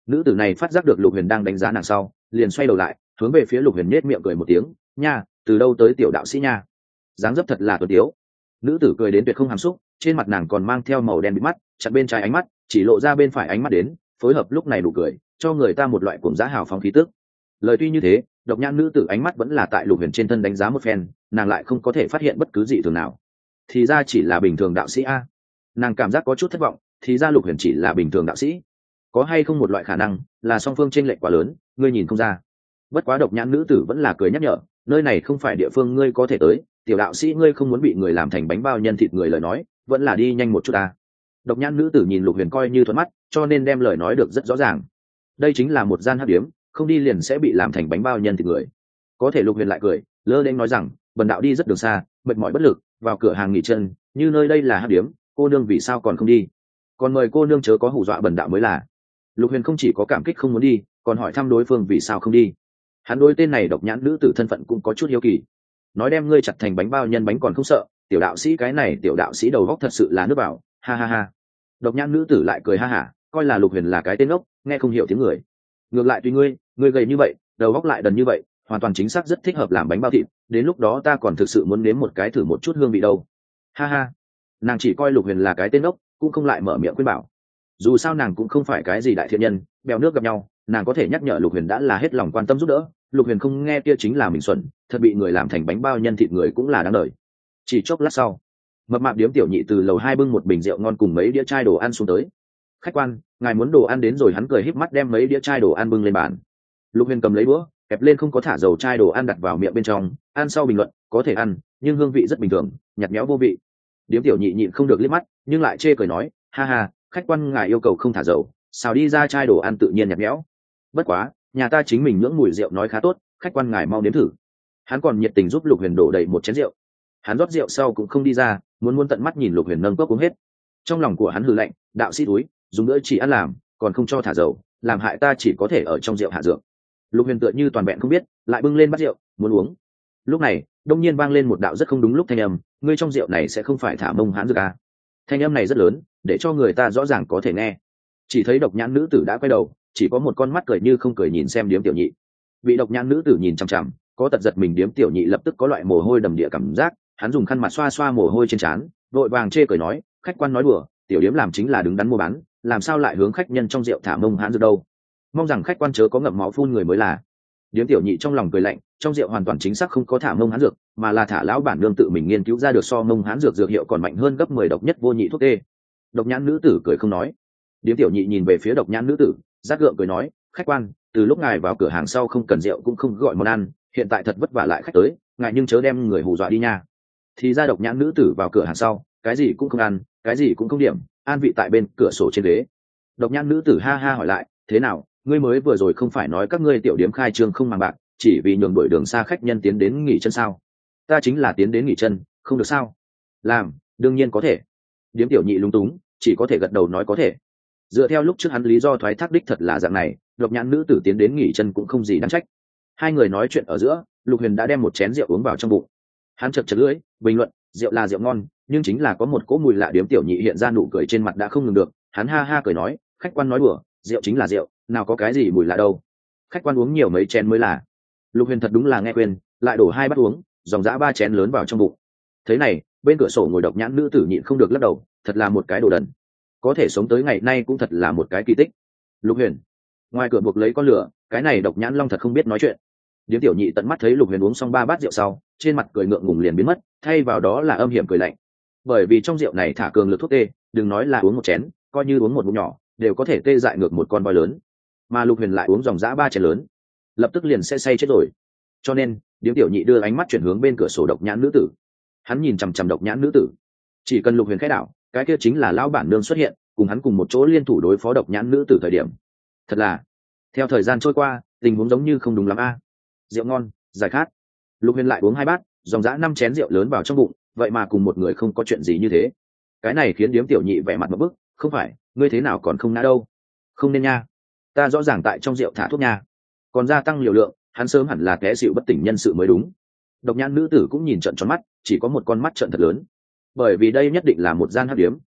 Nữ tử này phát giác được Lục Huyền đang đánh giá nàng sau, liền xoay đầu lại, hướng về phía Lục Huyền nhếch miệng cười một tiếng, nha, từ đâu tới tiểu đạo sĩ nha, dáng dấp thật là tuấn tiếu. Nữ tử cười đến tuyệt không hàm xúc, trên mặt nàng còn mang theo màu đen bịt mắt, chặn bên trái ánh mắt, chỉ lộ ra bên phải ánh mắt đến, phối hợp lúc này nụ cười, cho người ta một loại cuồng dã hào phóng khí tức. Lời tuy như thế, độc nhãn nữ tử ánh mắt vẫn là tại Lục Huyền trên thân đánh giá một phen, nàng lại không có thể phát hiện bất cứ gì thường nào. Thì ra chỉ là bình thường đạo sĩ a. Nàng cảm giác có chút thất vọng, thì ra Lục Huyền chỉ là bình thường đạo sĩ. Có hay không một loại khả năng là song phương chênh lệch quá lớn, ngươi nhìn không ra. Bất quá độc nhãn nữ tử vẫn là cười nhắc nhở, nơi này không phải địa phương ngươi có thể tới, tiểu đạo sĩ ngươi không muốn bị người làm thành bánh bao nhân thịt người lời nói, vẫn là đi nhanh một chút ta. Độc nhãn nữ tử nhìn Lục Huyền coi như thuận mắt, cho nên đem lời nói được rất rõ ràng. Đây chính là một gian hắc điếm, không đi liền sẽ bị làm thành bánh bao nhân thịt người. Có thể Lục Huyền lại cười, lơ đễnh nói rằng, bần đạo đi rất đường xa, mệt mỏi bất lực, vào cửa hàng nghỉ chân, như nơi đây là hắc điếm, cô nương vì sao còn không đi? Còn mời cô nương chớ có hù dọa bần đạo mới là. Lục Huyền không chỉ có cảm kích không muốn đi, còn hỏi thăm đối phương vì sao không đi. Hắn đối tên này độc nhãn nữ tử thân phận cũng có chút hiếu kỳ. Nói đem ngươi chặt thành bánh bao nhân bánh còn không sợ, tiểu đạo sĩ cái này tiểu đạo sĩ đầu góc thật sự là nước bảo, ha ha ha. Độc nhãn nữ tử lại cười ha hả, coi là Lục Huyền là cái tên ngốc, nghe không hiểu tiếng người. Ngược lại tùy ngươi, ngươi gầy như vậy, đầu góc lại đần như vậy, hoàn toàn chính xác rất thích hợp làm bánh bao thịt, đến lúc đó ta còn thực sự muốn nếm một cái thử một chút hương vị đâu. Ha ha. Nàng chỉ coi Lục Huyền là cái tên ngốc, cũng không lại mở miệng khuyên bảo. Dù sao nàng cũng không phải cái gì đại thiện nhân, bèo nước gặp nhau, nàng có thể nhắc nhở Lục Huyền đã là hết lòng quan tâm giúp đỡ. Lục Huyền không nghe kia chính là mình xuẩn, thật bị người làm thành bánh bao nhân thịt người cũng là đáng đời. Chỉ chốc lát sau, mập mạp điếm tiểu nhị từ lầu hai bưng một bình rượu ngon cùng mấy đĩa chai đồ ăn xuống tới. Khách quan, ngài muốn đồ ăn đến rồi. Hắn cười híp mắt đem mấy đĩa chai đồ ăn bưng lên bàn. Lục Huyền cầm lấy đũa, kẹp lên không có thả dầu chai đồ ăn đặt vào miệng bên trong, ăn sau bình luận, có thể ăn, nhưng hương vị rất bình thường, nhạt nhẽo vô vị. Điếm tiểu nhị nhịn không được liếc mắt, nhưng lại chê cười nói, ha ha, khách quan ngài yêu cầu không thả dầu, xào đi ra chai đồ ăn tự nhiên nhạt nhẽo. Bất quá, nhà ta chính mình nhưỡng mùi rượu nói khá tốt, khách quan ngài mau nếm thử. Hắn còn nhiệt tình giúp Lục Huyền đổ đầy một chén rượu. Hắn rót rượu sau cũng không đi ra, muốn muốn tận mắt nhìn Lục Huyền nâng cốc uống hết. Trong lòng của hắn hừ lạnh, đạo sĩ túi, dùng nữa chỉ ăn làm, còn không cho thả dầu, làm hại ta chỉ có thể ở trong rượu hạ dược. Lục Huyền tựa như toàn vẹn không biết, lại bưng lên bát rượu, muốn uống. Lúc này, đông nhiên vang lên một đạo rất không đúng lúc thanh âm, ngươi trong rượu này sẽ không phải thả mông hán dược à? Thanh âm này rất lớn, để cho người ta rõ ràng có thể nghe. Chỉ thấy độc nhãn nữ tử đã quay đầu, chỉ có một con mắt cười như không cười nhìn xem điếm tiểu nhị. Bị độc nhãn nữ tử nhìn chằm chằm, có tật giật mình điếm tiểu nhị lập tức có loại mồ hôi đầm địa cảm giác, hắn dùng khăn mặt xoa xoa mồ hôi trên trán, vội vàng chê cười nói, khách quan nói đùa, tiểu điếm làm chính là đứng đắn mua bán, làm sao lại hướng khách nhân trong rượu thả mông hán dược đâu? Mong rằng khách quan chớ có ngậm máu phun người mới là. Điếm tiểu nhị trong lòng cười lạnh, trong rượu hoàn toàn chính xác không có thả mông hán dược, mà là thả lão bản nương tự mình nghiên cứu ra được so mông hán dược dược hiệu còn mạnh hơn gấp mười độc nhất vô nhị thuốc tê. Độc nhãn nữ tử cười không nói. Điếm tiểu nhị nhìn về phía độc nhãn nữ tử, giác gượng cười nói, khách quan, từ lúc ngài vào cửa hàng sau không cần rượu cũng không gọi món ăn, hiện tại thật vất vả lại khách tới, ngài nhưng chớ đem người hù dọa đi nha. Thì ra độc nhãn nữ tử vào cửa hàng sau, cái gì cũng không ăn, cái gì cũng không điểm, an vị tại bên cửa sổ trên ghế. Độc nhãn nữ tử ha ha hỏi lại, thế nào, ngươi mới vừa rồi không phải nói các ngươi tiểu điếm khai trương không màng bạc, chỉ vì nhường đuổi đường xa khách nhân tiến đến nghỉ chân sao? Ta chính là tiến đến nghỉ chân, không được sao? Làm, đương nhiên có thể. Điếm tiểu nhị lúng túng, chỉ có thể gật đầu nói có thể. Dựa theo lúc trước hắn lý do thoái thác đích thật là dạng này, độc nhãn nữ tử tiến đến nghỉ chân cũng không gì đáng trách. Hai người nói chuyện ở giữa, Lục Huyền đã đem một chén rượu uống vào trong bụng. Hắn chật chật lưỡi, bình luận, rượu là rượu ngon, nhưng chính là có một cỗ mùi lạ. Điếm tiểu nhị hiện ra nụ cười trên mặt đã không ngừng được, hắn ha ha cười nói, khách quan nói đùa, rượu chính là rượu, nào có cái gì mùi lạ đâu. Khách quan uống nhiều mấy chén mới là. Lục Huyền thật đúng là nghe khuyên, lại đổ hai bát uống, dòng dã ba chén lớn vào trong bụng. Thế này, bên cửa sổ ngồi độc nhãn nữ tử nhịn không được lắc đầu, thật là một cái đồ đần, có thể sống tới ngày nay cũng thật là một cái kỳ tích. Lục Huyền, ngoài cửa buộc lấy con lửa, cái này độc nhãn long thật không biết nói chuyện. Điếm tiểu nhị tận mắt thấy Lục Huyền uống xong ba bát rượu sau, trên mặt cười ngượng ngùng liền biến mất, thay vào đó là âm hiểm cười lạnh. Bởi vì trong rượu này thả cường lực thuốc tê, đừng nói là uống một chén, coi như uống một ngụm nhỏ, đều có thể tê dại ngược một con voi lớn. Mà Lục Huyền lại uống dòng dã ba chén lớn, lập tức liền sẽ say chết rồi. Cho nên, điếm tiểu nhị đưa ánh mắt chuyển hướng bên cửa sổ độc nhãn nữ tử. Hắn nhìn chằm chằm độc nhãn nữ tử, chỉ cần Lục Huyền khẽ đảo, cái kia chính là lão bản nương xuất hiện, cùng hắn cùng một chỗ liên thủ đối phó độc nhãn nữ tử thời điểm. Thật là, theo thời gian trôi qua, tình huống giống như không đúng lắm a. Rượu ngon, giải khát. Lục Huyền lại uống hai bát, dòng dã năm chén rượu lớn vào trong bụng, vậy mà cùng một người không có chuyện gì như thế. Cái này khiến điếm tiểu nhị vẻ mặt một bức, không phải, ngươi thế nào còn không ngã đâu? Không nên nha, ta rõ ràng tại trong rượu thả thuốc nha, còn gia tăng liều lượng, hắn sớm hẳn là té xịu bất tỉnh nhân sự mới đúng. Độc nhãn nữ tử cũng nhìn trợn tròn mắt, chỉ có một con mắt trợn thật lớn, bởi vì đây nhất định là một gian hắc điếm,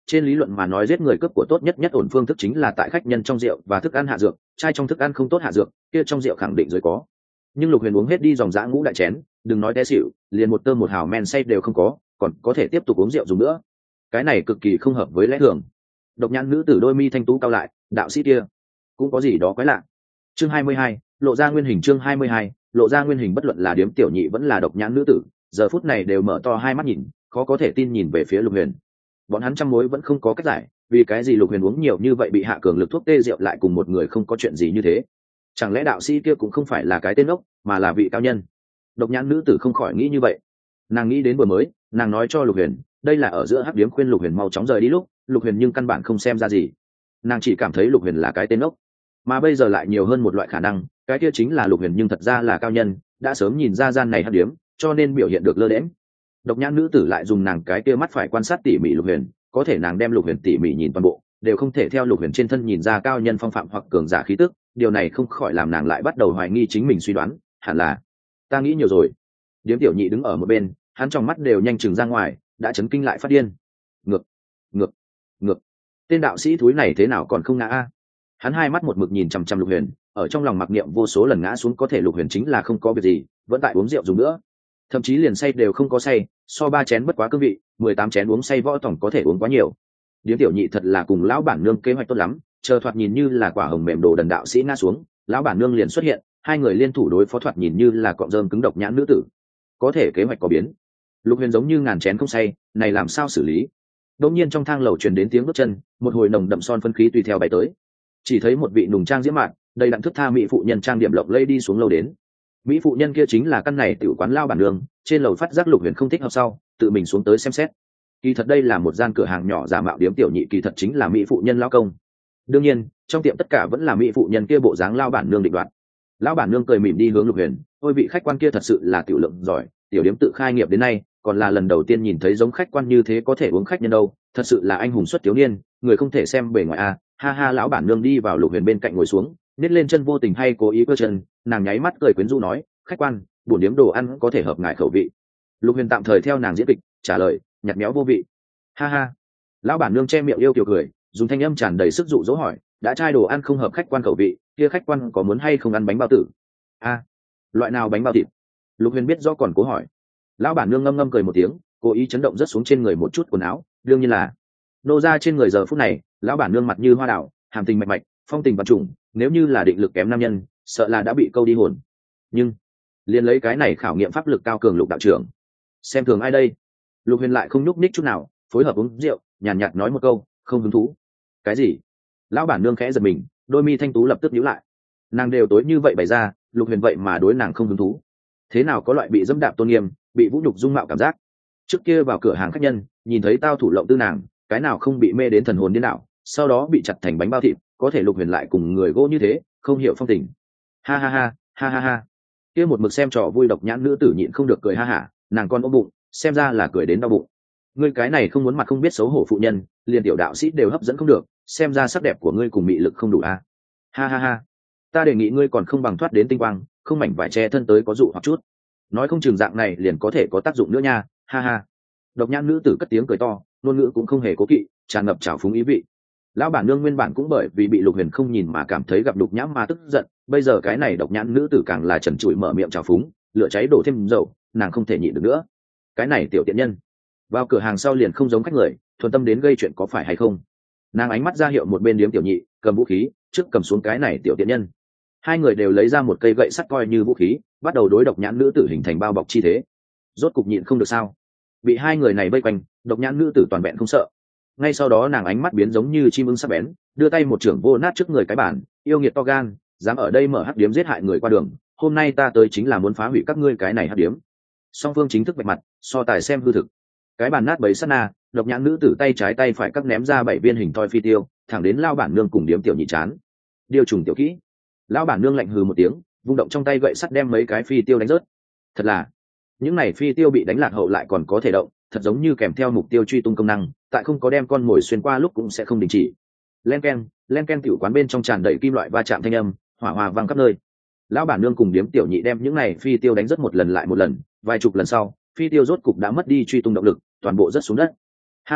trên lý luận mà nói giết người cướp của tốt nhất nhất ổn phương thức chính là tại khách nhân trong rượu và thức ăn hạ dược, chai trong thức ăn không tốt hạ dược, kia trong rượu khẳng định rồi có. Nhưng Lục Huyền uống hết đi dòng dã ngũ đại chén, đừng nói té xỉu, liền một tơ một hào men say đều không có, còn có thể tiếp tục uống rượu dùng nữa. Cái này cực kỳ không hợp với lẽ thường. Độc nhãn nữ tử đôi mi thanh tú cao lại, đạo sĩ kia cũng có gì đó quái lạ. Chương hai mươi hai, lộ ra nguyên hình. Chương hai mươi hai, lộ ra nguyên hình. Bất luận là điếm tiểu nhị vẫn là độc nhãn nữ tử, giờ phút này đều mở to hai mắt nhìn, khó có thể tin nhìn về phía Lục Huyền. Bọn hắn trăm mối vẫn không có cách giải, vì cái gì Lục Huyền uống nhiều như vậy bị hạ cường lực thuốc tê rượu lại cùng một người không có chuyện gì như thế? Chẳng lẽ đạo sĩ kia cũng không phải là cái tên ốc, mà là vị cao nhân? Độc nhãn nữ tử không khỏi nghĩ như vậy. Nàng nghĩ đến vừa mới, nàng nói cho Lục Huyền, đây là ở giữa hắc điếm khuyên Lục Huyền mau chóng rời đi lúc, Lục Huyền nhưng căn bản không xem ra gì. Nàng chỉ cảm thấy Lục Huyền là cái tên ốc, mà bây giờ lại nhiều hơn một loại khả năng, cái kia chính là Lục Huyền nhưng thật ra là cao nhân, đã sớm nhìn ra gian này hắc điếm, cho nên biểu hiện được lơ đễnh. Độc nhãn nữ tử lại dùng nàng cái kia mắt phải quan sát tỉ mỉ Lục Huyền, có thể nàng đem Lục Huyền tỉ mỉ nhìn toàn bộ, đều không thể theo Lục Huyền trên thân nhìn ra cao nhân phong phạm hoặc cường giả khí tức, điều này không khỏi làm nàng lại bắt đầu hoài nghi chính mình suy đoán, hẳn là ta nghĩ nhiều rồi. Điếm tiểu nhị đứng ở một bên, hắn trong mắt đều nhanh chừng ra ngoài, đã chấn kinh lại phát điên. Ngược, ngược, ngược. Tên đạo sĩ thúi này thế nào còn không ngã a? Hắn hai mắt một mực nhìn chằm chằm Lục Huyền, ở trong lòng mặc niệm vô số lần ngã xuống, có thể Lục Huyền chính là không có việc gì, vẫn tại uống rượu dùng nữa, thậm chí liền say đều không có say, so ba chén bất quá cương vị, mười tám chén uống say võ tổng có thể uống quá nhiều. Điếm tiểu nhị thật là cùng lão bản nương kế hoạch tốt lắm, chờ thoạt nhìn như là quả hồng mềm đồ đần đạo sĩ ngã xuống, lão bản nương liền xuất hiện, hai người liên thủ đối phó thoạt nhìn như là cọng rơm cứng độc nhãn nữ tử. Có thể kế hoạch có biến. Lục Huyền giống như ngàn chén không say, này làm sao xử lý? Đột nhiên trong thang lầu truyền đến tiếng bước chân, một hồi nồng đậm son phân khí tùy theo bay tới. Chỉ thấy một vị nùng trang diễm mạn, đầy đặn thức tha mỹ phụ nhân trang điểm lộng lẫy đi xuống lầu đến. Mỹ phụ nhân kia chính là căn này tiểu quán lao bản nương, trên lầu phát giác Lục Huyền không thích hợp sau, tự mình xuống tới xem xét. Kỳ thật đây là một gian cửa hàng nhỏ giả mạo điếm tiểu nhị, kỳ thật chính là mỹ phụ nhân lao công. Đương nhiên, trong tiệm tất cả vẫn là mỹ phụ nhân kia bộ dáng lao bản nương định đoạt. Lão bản nương cười mỉm đi hướng Lục Huyền, ôi vị khách quan kia thật sự là tiểu lượng giỏi, tiểu điếm tự khai nghiệp đến nay, còn là lần đầu tiên nhìn thấy giống khách quan như thế có thể uống khách nhân đâu, thật sự là anh hùng xuất thiếu niên, người không thể xem bề ngoài a. Ha ha, lão bản nương đi vào Lục Huyền bên cạnh ngồi xuống, nết lên chân vô tình hay cố ý cơ chân, nàng nháy mắt cười quyến rũ nói, khách quan, bổn điếm đồ ăn có thể hợp ngài khẩu vị. Lục Huyền tạm thời theo nàng diễn kịch, trả lời, nhạt méo vô vị. Ha ha. Lão bản nương che miệng yêu kiều cười, dùng thanh âm tràn đầy sức dụ dỗ hỏi, đã trai đồ ăn không hợp khách quan khẩu vị, kia khách quan có muốn hay không ăn bánh bao tử? A, loại nào bánh bao thịt? Lục Huyền biết rõ còn cố hỏi. Lão bản nương ngâm ngâm cười một tiếng, cố ý chấn động rất xuống trên người một chút quần áo, đương nhiên là nô ra trên người giờ phút này, lão bản nương mặt như hoa đào, hàm tình mạch mạch, phong tình vật trùng, nếu như là định lực kém nam nhân, sợ là đã bị câu đi hồn. Nhưng liền lấy cái này khảo nghiệm pháp lực cao cường Lục đạo trưởng, xem thường ai đây? Lục Huyền lại không nhúc ních chút nào, phối hợp uống rượu, nhàn nhạt, nhạt nói một câu, không hứng thú. Cái gì? Lão bản nương khẽ giật mình, đôi mi thanh tú lập tức nhíu lại. Nàng đều tối như vậy bày ra, Lục Huyền vậy mà đối nàng không hứng thú, thế nào có loại bị dẫm đạp tôn nghiêm, bị vũ nhục dung mạo cảm giác. Trước kia vào cửa hàng khách nhân, nhìn thấy tao thủ lộng tư nàng, cái nào không bị mê đến thần hồn điên đảo, sau đó bị chặt thành bánh bao thịt, có thể Lục Huyền lại cùng người gỗ như thế, không hiểu phong tình. Ha ha ha, ha ha ha. Kia một mực xem trò vui độc nhãn nữ tử nhịn không được cười ha hả, nàng con ôm bụng, xem ra là cười đến đau bụng. Ngươi cái này không muốn mặt không biết xấu hổ phụ nhân, liền tiểu đạo sĩ đều hấp dẫn không được, xem ra sắc đẹp của ngươi cùng mị lực không đủ a. À? Ha ha ha. Ta đề nghị ngươi còn không bằng thoát đến tinh quang, không mảnh vải che thân tới có dụ hoặc chút, nói không chừng dạng này liền có thể có tác dụng nữa nha. Ha ha. Độc nhãn nữ tử cất tiếng cười to, ngôn ngữ cũng không hề cố kỵ, tràn ngập trào phúng ý vị. Lão bản nương nguyên bản cũng bởi vì bị Lục Huyền không nhìn mà cảm thấy gặp Lục Nhãm mà tức giận, bây giờ cái này độc nhãn nữ tử càng là trần trụi mở miệng trào phúng, lửa cháy đổ thêm dầu, nàng không thể nhịn được nữa. Cái này tiểu tiện nhân, vào cửa hàng sau liền không giống khách người, thuần tâm đến gây chuyện có phải hay không? Nàng ánh mắt ra hiệu một bên điếm tiểu nhị, cầm vũ khí, trước cầm xuống cái này tiểu tiện nhân. Hai người đều lấy ra một cây gậy sắt coi như vũ khí, bắt đầu đối độc nhãn nữ tử hình thành bao bọc chi thế. Rốt cục nhịn không được sao? Bị hai người này vây quanh, độc nhãn nữ tử toàn vẹn không sợ. Ngay sau đó nàng ánh mắt biến giống như chim ưng sắc bén, đưa tay một chưởng vô nát trước người cái bản, yêu nghiệt to gan, dám ở đây mở hắc điếm giết hại người qua đường, hôm nay ta tới chính là muốn phá hủy các ngươi cái này hắc điếm. Song phương chính thức vạch mặt, so tài xem hư thực. Cái bàn nát bấy sát na, độc nhãn nữ tử tay trái tay phải các ném ra bảy viên hình thoi phi tiêu, thẳng đến lao bản nương cùng điếm tiểu nhị chán. Điều trùng tiểu kỹ. Lão bản nương lạnh hừ một tiếng, vung động trong tay gậy sắt đem mấy cái phi tiêu đánh rớt. Thật là, những này phi tiêu bị đánh lạc hậu lại còn có thể động, thật giống như kèm theo mục tiêu truy tung công năng, tại không có đem con mồi xuyên qua lúc cũng sẽ không đình chỉ. Len ken, len ken, tiểu quán bên trong tràn đầy kim loại va chạm thanh âm, hỏa hoa vang khắp nơi. Lão bản nương cùng điếm tiểu nhị đem những này phi tiêu đánh rất một lần lại một lần, vài chục lần sau, phi tiêu rốt cục đã mất đi truy tung động lực, toàn bộ rớt xuống đất. Ha ha,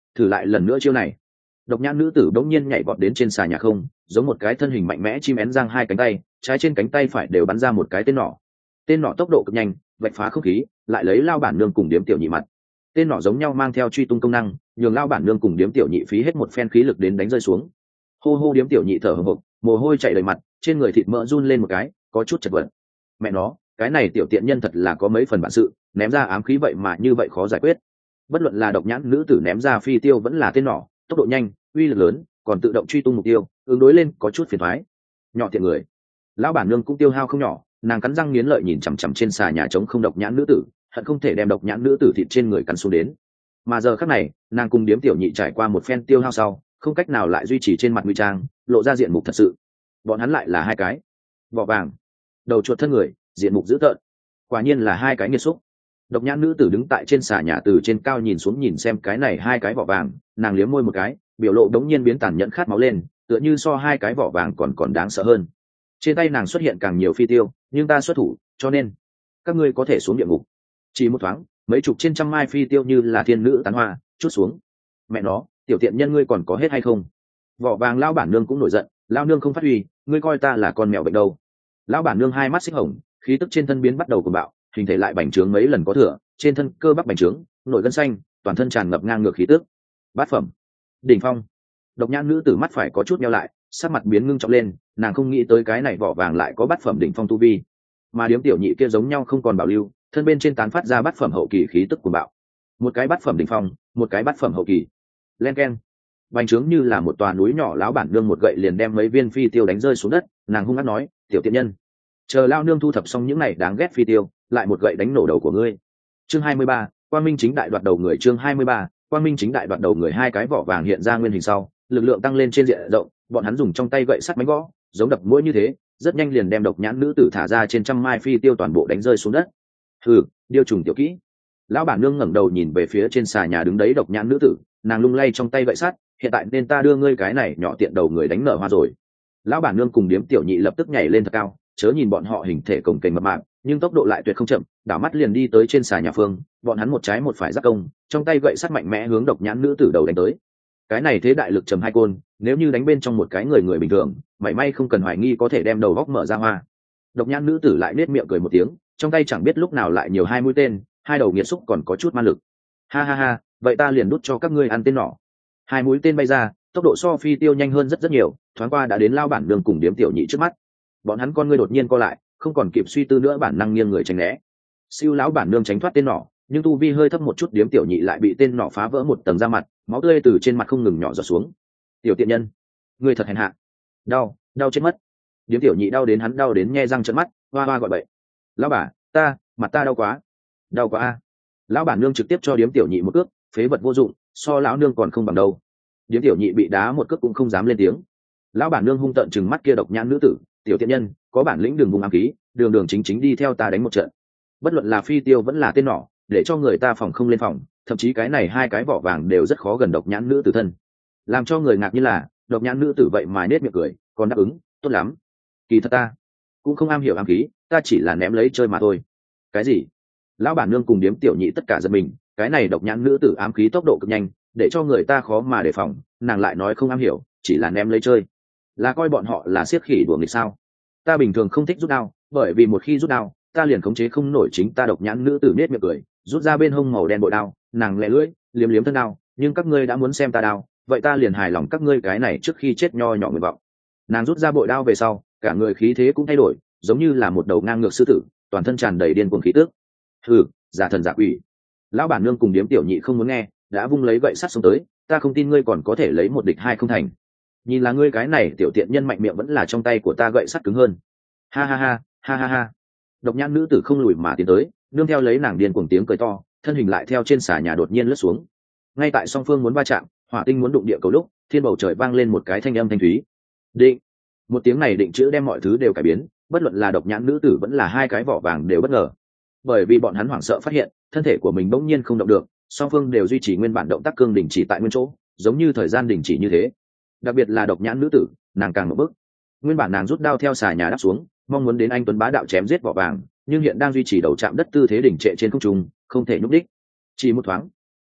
thử lại lần nữa chiêu này. Độc nhãn nữ tử bỗng nhiên nhảy vọt đến trên xà nhà không, giống một cái thân hình mạnh mẽ chim én giang hai cánh tay, trái trên cánh tay phải đều bắn ra một cái tên nỏ. Tên nỏ tốc độ cực nhanh, vạch phá không khí, lại lấy lao bản nương cùng điếm tiểu nhị mặt. Tên nỏ giống nhau mang theo truy tung công năng, nhường lao bản nương cùng điếm tiểu nhị phí hết một phen khí lực đến đánh rơi xuống. Hô hô, điếm tiểu nhị thở hổn hển, mồ hôi chảy đầy mặt, trên người thịt mỡ run lên một cái, có chút chật vật. Mẹ nó, cái này tiểu tiện nhân thật là có mấy phần bản sự, ném ra ám khí vậy mà như vậy khó giải quyết. Bất luận là độc nhãn nữ tử ném ra phi tiêu vẫn là tên nỏ, tốc độ nhanh, uy lực lớn, còn tự động truy tung mục tiêu, ứng đối lên có chút phiền toái. Nhỏ tiện người. Lão bản nương cũng tiêu hao không nhỏ, nàng cắn răng nghiến lợi nhìn chằm chằm trên xà nhà trống không độc nhãn nữ tử, hận không thể đem độc nhãn nữ tử thịt trên người cắn xuống đến. Mà giờ khắc này, nàng cùng điếm tiểu nhị trải qua một phen tiêu hao sau, không cách nào lại duy trì trên mặt nguy trang, lộ ra diện mục thật sự. Bọn hắn lại là hai cái vỏ vàng, đầu chuột thân người, diện mục dữ tợn, quả nhiên là hai cái nghiệt xúc. Độc nhãn nữ tử đứng tại trên xà nhà từ trên cao nhìn xuống nhìn xem cái này hai cái vỏ vàng, nàng liếm môi một cái, biểu lộ đống nhiên biến tàn nhẫn khát máu lên, tựa như so hai cái vỏ vàng còn còn đáng sợ hơn. Trên tay nàng xuất hiện càng nhiều phi tiêu, nhưng ta xuất thủ, cho nên các ngươi có thể xuống địa ngục. Chỉ một thoáng, mấy chục trên trăm mai phi tiêu như là thiên nữ tán hoa chút xuống. Mẹ nó, tiểu tiện nhân ngươi còn có hết hay không? Vỏ vàng lao bản nương cũng nổi giận, lao nương không phát huy, ngươi coi ta là con mèo bệnh đâu? Lão bản nương hai mắt xích hồng, khí tức trên thân biến bắt đầu cuồng bạo, hình thể lại bành trướng mấy lần có thừa, trên thân cơ bắp bành trướng, nổi gân xanh, toàn thân tràn ngập ngang ngược khí tức. Bát phẩm, đỉnh phong. Độc nhãn nữ tử mắt phải có chút nheo lại, sắc mặt biến ngưng trọng lên, nàng không nghĩ tới cái này vỏ vàng lại có bát phẩm đỉnh phong tu vi, mà điếm tiểu nhị kia giống nhau không còn bảo lưu, thân bên trên tán phát ra bát phẩm hậu kỳ khí tức cuồng bạo. Một cái bát phẩm đỉnh phong, một cái bát phẩm hậu kỳ. Len keng. Bành trướng như là một tòa núi nhỏ, lão bản nương một gậy liền đem mấy viên phi tiêu đánh rơi xuống đất, nàng hung hăng nói, tiểu tiện nhân, chờ lao nương thu thập xong những này đáng ghét phi tiêu, lại một gậy đánh nổ đầu của ngươi. Chương hai mươi ba, Quang Minh chính đại đoạt đầu người. Chương hai mươi ba, Quang Minh chính đại đoạt đầu người. Hai cái vỏ vàng hiện ra nguyên hình sau, lực lượng tăng lên trên diện rộng, bọn hắn dùng trong tay gậy sắt mánh gõ, giống đập mũi như thế, rất nhanh liền đem độc nhãn nữ tử thả ra trên trăm mai phi tiêu toàn bộ đánh rơi xuống đất. Hừ, điêu trùng tiểu kỹ. Lão bản nương ngẩng đầu nhìn về phía trên xà nhà đứng đấy độc nhãn nữ tử, nàng lung lay trong tay gậy sắt, hiện tại nên ta đưa ngươi cái này nhỏ tiện đầu người đánh nở hoa rồi. Lão bản nương cùng điếm tiểu nhị lập tức nhảy lên thật cao, chớ nhìn bọn họ hình thể cồng kềnh mập mạp, nhưng tốc độ lại tuyệt không chậm, đảo mắt liền đi tới trên xà nhà phương, bọn hắn một trái một phải giáp công, trong tay gậy sắt mạnh mẽ hướng độc nhãn nữ tử đầu đánh tới. Cái này thế đại lực trầm hai côn, nếu như đánh bên trong một cái người người bình thường, mảy may không cần hoài nghi có thể đem đầu góc mở ra hoa. Độc nhãn nữ tử lại nết miệng cười một tiếng, trong tay chẳng biết lúc nào lại nhiều hai mũi tên, hai đầu nghiệt xúc còn có chút ma lực. Ha ha ha, vậy ta liền đút cho các ngươi ăn tên nỏ. Hai mũi tên bay ra, tốc độ so phi tiêu nhanh hơn rất rất nhiều, thoáng qua đã đến lao bản đường cùng điếm tiểu nhị trước mắt. Bọn hắn con ngươi đột nhiên co lại, không còn kịp suy tư nữa, bản năng nghiêng người tránh né. Siêu lão bản nương tránh thoát tên nỏ, nhưng tu vi hơi thấp một chút, điếm tiểu nhị lại bị tên nỏ phá vỡ một tầng da mặt, máu tươi từ trên mặt không ngừng nhỏ giọt xuống. Tiểu tiện nhân, ngươi thật hèn hạ. Đau, đau chết mất. Điếm tiểu nhị đau đến hắn đau đến nhe răng trợn mắt, hoa hoa gọi bậy. Lão bà, ta, mặt ta đau quá. Đau quá a. Lão bản nương trực tiếp cho điếm tiểu nhị một cước, phế vật vô dụng, so lão nương còn không bằng đâu. Điếm tiểu nhị bị đá một cước cũng không dám lên tiếng. Lão bản nương hung tợn chừng mắt kia độc nhãn nữ tử, tiểu tiện nhân, có bản lĩnh đường vùng ám khí, đường đường chính chính đi theo ta đánh một trận. Bất luận là phi tiêu vẫn là tên nỏ, để cho người ta phòng không lên phòng, thậm chí cái này hai cái vỏ vàng đều rất khó gần độc nhãn nữ tử thân. Làm cho người ngạc nhiên là, độc nhãn nữ tử vậy mà nết miệng cười, còn đáp ứng, tốt lắm. Kỳ thật ta cũng không am hiểu ám khí, ta chỉ là ném lấy chơi mà thôi. Cái gì? Lão bản nương cùng điếm tiểu nhị tất cả giật mình, cái này độc nhãn nữ tử ám khí tốc độ cực nhanh, để cho người ta khó mà đề phòng, nàng lại nói không am hiểu, chỉ là ném lấy chơi, là coi bọn họ là siết khỉ đùa nghịch sao? Ta bình thường không thích rút đao, bởi vì một khi rút đao, ta liền khống chế không nổi chính ta. Độc nhãn nữ tử nết miệng cười, rút ra bên hông màu đen bội đao, nàng lẹ lưỡi, liếm liếm thân đao, nhưng các ngươi đã muốn xem ta đao, vậy ta liền hài lòng các ngươi cái này trước khi chết nho nhỏ nguyện vọng. Nàng rút ra bội đao về sau, cả người khí thế cũng thay đổi, giống như là một đầu ngang ngược sư tử, toàn thân tràn đầy điên cuồng khí tức. Hừ, giả thần giả quỷ. Lão bản nương cùng điếm tiểu nhị không muốn nghe, đã vung lấy gậy sắt xuống tới, ta không tin ngươi còn có thể lấy một địch hai không thành. Nhìn là ngươi cái này tiểu tiện nhân mạnh miệng, vẫn là trong tay của ta gậy sắt cứng hơn. Ha ha ha, ha ha ha. Độc nhãn nữ tử không lùi mà tiến tới, nương theo lấy nàng điên cuồng tiếng cười to, thân hình lại theo trên xà nhà đột nhiên lướt xuống. Ngay tại song phương muốn va chạm, hỏa tinh muốn đụng địa cầu lúc, thiên bầu trời vang lên một cái thanh âm thanh thúy. Định. Một tiếng này định chữ đem mọi thứ đều cải biến, bất luận là độc nhãn nữ tử vẫn là hai cái vỏ vàng đều bất ngờ. Bởi vì bọn hắn hoảng sợ phát hiện, thân thể của mình bỗng nhiên không động được, song phương đều duy trì nguyên bản động tác cương đình chỉ tại nguyên chỗ, giống như thời gian đình chỉ như thế. Đặc biệt là độc nhãn nữ tử, nàng càng một bước. Nguyên bản nàng rút đao theo xà nhà đáp xuống, mong muốn đến anh tuấn bá đạo chém giết vỏ vàng, nhưng hiện đang duy trì đầu chạm đất tư thế đỉnh trệ trên không trung, không thể nhúc đích. Chỉ một thoáng,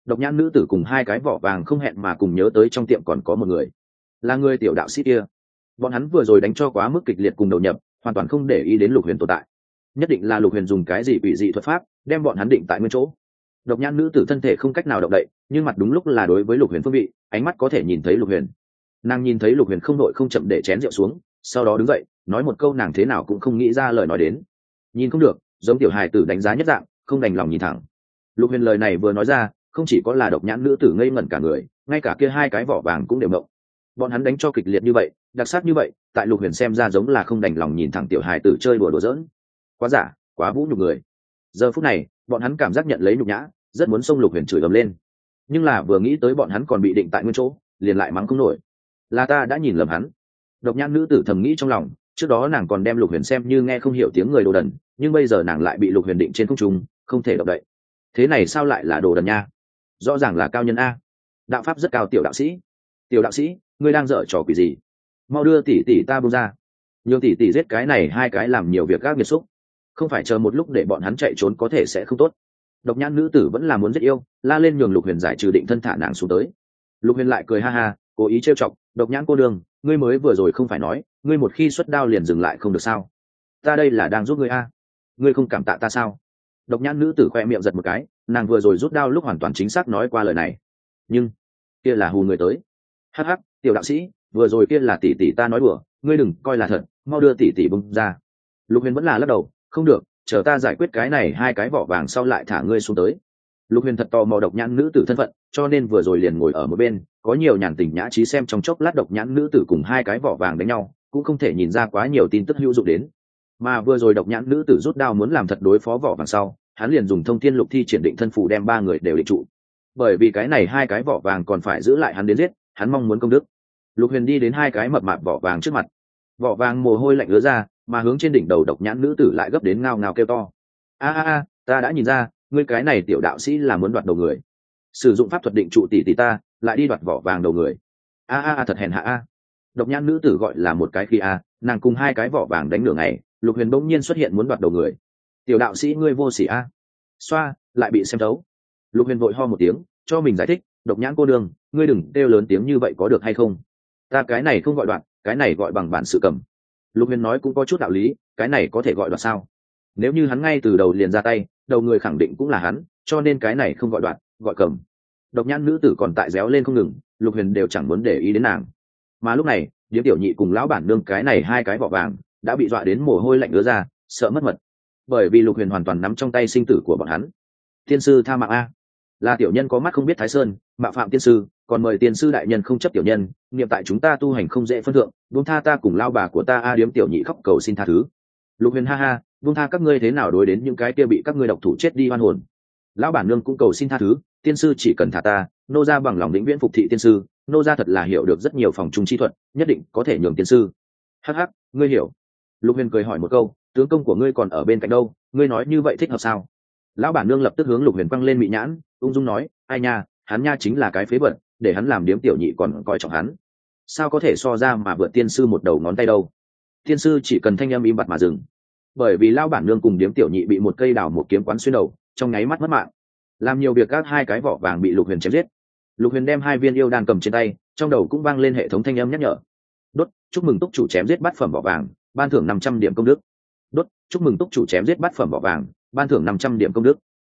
Độc nhãn nữ tử cùng hai cái vỏ vàng không hẹn mà cùng nhớ tới trong tiệm còn có một người, là người tiểu đạo sĩ kia. Bọn hắn vừa rồi đánh cho quá mức kịch liệt cùng đầu nhập, hoàn toàn không để ý đến Lục Huyền tồn tại. Nhất định là Lục Huyền dùng cái gì quỷ dị thuật pháp đem bọn hắn định tại nguyên chỗ. Độc nhãn nữ tử thân thể không cách nào động đậy, nhưng mặt đúng lúc là đối với Lục Huyền phương vị, ánh mắt có thể nhìn thấy Lục Huyền. Nàng nhìn thấy Lục Huyền không đội không chậm để chén rượu xuống, sau đó đứng dậy nói một câu nàng thế nào cũng không nghĩ ra lời nói đến. Nhìn không được, giống tiểu hài tử đánh giá nhất dạng, không đành lòng nhìn thẳng. Lục Huyền lời này vừa nói ra, không chỉ có là độc nhãn nữ tử ngây ngẩn cả người, ngay cả kia hai cái vỏ vàng cũng đều động. Bọn hắn đánh cho kịch liệt như vậy, đặc sắc như vậy, tại Lục Huyền xem ra giống là không đành lòng nhìn thẳng tiểu hài tử chơi đùa đùa giỡn. Quá giả, quá vũ nhục người. Giờ phút này, bọn hắn cảm giác nhận lấy nhục nhã, rất muốn xông Lục Huyền chửi ầm lên. Nhưng là vừa nghĩ tới bọn hắn còn bị định tại nguyên chỗ, liền lại mắng không nổi. Là ta đã nhìn lầm hắn. Độc nhãn nữ tử thầm nghĩ trong lòng, trước đó nàng còn đem Lục Huyền xem như nghe không hiểu tiếng người đồ đần, nhưng bây giờ nàng lại bị Lục Huyền định trên không trung, không thể động đậy. Thế này sao lại là đồ đần nha? Rõ ràng là cao nhân a. Đạo pháp rất cao tiểu đạo sĩ. Tiểu đạo sĩ, ngươi đang dở trò quỷ gì? Mau đưa tỷ tỷ ta buông ra. Nhường tỷ tỷ giết cái này hai cái làm nhiều việc gác nghiệt xúc. Không phải chờ một lúc để bọn hắn chạy trốn có thể sẽ không tốt. Độc nhãn nữ tử vẫn là muốn giết yêu, la lên nhường Lục Huyền giải trừ định thân thả nàng xuống tới. Lục Huyền lại cười ha ha, cố ý trêu chọc, độc nhãn cô đường, ngươi mới vừa rồi không phải nói, ngươi một khi xuất đao liền dừng lại không được sao? Ta đây là đang giúp ngươi a. Ngươi không cảm tạ ta sao? Độc nhãn nữ tử khoe miệng giật một cái, nàng vừa rồi rút đao lúc hoàn toàn chính xác nói qua lời này, nhưng kia là hù người tới. Hắc hắc, tiểu đạo sĩ, vừa rồi kia là tỷ tỷ ta nói đùa, ngươi đừng coi là thật, mau đưa tỷ tỷ bung ra. Lục Huyền vẫn là lắc đầu, không được, chờ ta giải quyết cái này hai cái vỏ vàng sau lại thả ngươi xuống tới. Lục Huyền thật tò mò độc nhãn nữ tử thân phận, cho nên vừa rồi liền ngồi ở một bên, có nhiều nhàn tình nhã trí xem trong chốc lát độc nhãn nữ tử cùng hai cái vỏ vàng đánh nhau, cũng không thể nhìn ra quá nhiều tin tức hữu dụng đến. Mà vừa rồi độc nhãn nữ tử rút đao muốn làm thật đối phó vỏ vàng sau, hắn liền dùng thông thiên lục thi triển định thân phù đem ba người đều định trụ. Bởi vì cái này hai cái vỏ vàng còn phải giữ lại hắn đến giết, hắn mong muốn công đức. Lục Huyền đi đến hai cái mập mạp vỏ vàng trước mặt, vỏ vàng mồ hôi lạnh ứa ra, mà hướng trên đỉnh đầu độc nhãn nữ tử lại gấp đến ngao ngao kêu to. A a a, ta đã nhìn ra, ngươi cái này tiểu đạo sĩ là muốn đoạt đầu người, sử dụng pháp thuật định trụ tỷ tỷ ta, lại đi đoạt vỏ vàng đầu người. A a a, thật hèn hạ a. Độc nhãn nữ tử gọi là một cái khi a, nàng cùng hai cái vỏ vàng đánh nửa ngày, Lục Huyền bỗng nhiên xuất hiện muốn đoạt đầu người. Tiểu đạo sĩ ngươi vô sỉ a. Xoa, lại bị xem thấu. Lục Huyền vội ho một tiếng, cho mình giải thích, độc nhãn cô đương, ngươi đừng kêu lớn tiếng như vậy có được hay không? Ta cái này không gọi đoạn, cái này gọi bằng bản sự cầm. Lục Huyền nói cũng có chút đạo lý, cái này có thể gọi đoạn sao? Nếu như hắn ngay từ đầu liền ra tay, đầu người khẳng định cũng là hắn, cho nên cái này không gọi đoạn, gọi cầm. Độc nhãn nữ tử còn tại réo lên không ngừng, Lục Huyền đều chẳng muốn để ý đến nàng. Mà lúc này, Điếm Tiểu Nhị cùng lão bản nương cái này hai cái vỏ vàng đã bị dọa đến mồ hôi lạnh ứa ra, sợ mất mật. Bởi vì Lục Huyền hoàn toàn nắm trong tay sinh tử của bọn hắn. Tiên sư tha mạng a. Là tiểu nhân có mắt không biết Thái Sơn, mạo phạm tiên sư, còn mời tiên sư đại nhân không chấp tiểu nhân, niệm tại chúng ta tu hành không dễ phân thượng, buông tha ta cùng lao bà của ta a. Điếm Tiểu Nhị khóc cầu xin tha thứ. Lục Huyền ha ha, buông tha các ngươi thế nào đối đến những cái kia bị các ngươi độc thủ chết đi oan hồn. Lão bản nương cũng cầu xin tha thứ, tiên sư chỉ cần thả ta, nô gia bằng lòng vĩnh viễn phục thị tiên sư, nô gia thật là hiểu được rất nhiều phòng trung chi thuật, nhất định có thể nhường tiên sư. Hắc hắc, ngươi hiểu. Lục Huyền cười hỏi một câu, tướng công của ngươi còn ở bên cạnh đâu, ngươi nói như vậy thích hợp sao? Lão bản nương lập tức hướng Lục Huyền quăng lên mị nhãn, ung dung nói, ai nha, hắn nha chính là cái phế vật, để hắn làm Điếm Tiểu Nhị còn coi trọng hắn, sao có thể so ra mà vượt tiên sư một đầu ngón tay đâu? Tiên sư chỉ cần thanh âm im bặt mà dừng. Bởi vì lão bản nương cùng Điếm Tiểu Nhị bị một cây đào một kiếm quán xuyên đầu, trong nháy mắt mất mạng. Làm nhiều việc các hai cái vỏ vàng bị Lục Huyền chém giết. Lục Huyền đem hai viên yêu đan cầm trên tay, trong đầu cũng vang lên hệ thống thanh âm nhắc nhở. Đốt, chúc mừng túc chủ chém giết bát phẩm vỏ vàng, ban thưởng năm trăm điểm công đức. Đốt, chúc mừng túc chủ chém giết bát phẩm vỏ vàng, ban thưởng năm trăm điểm công đức.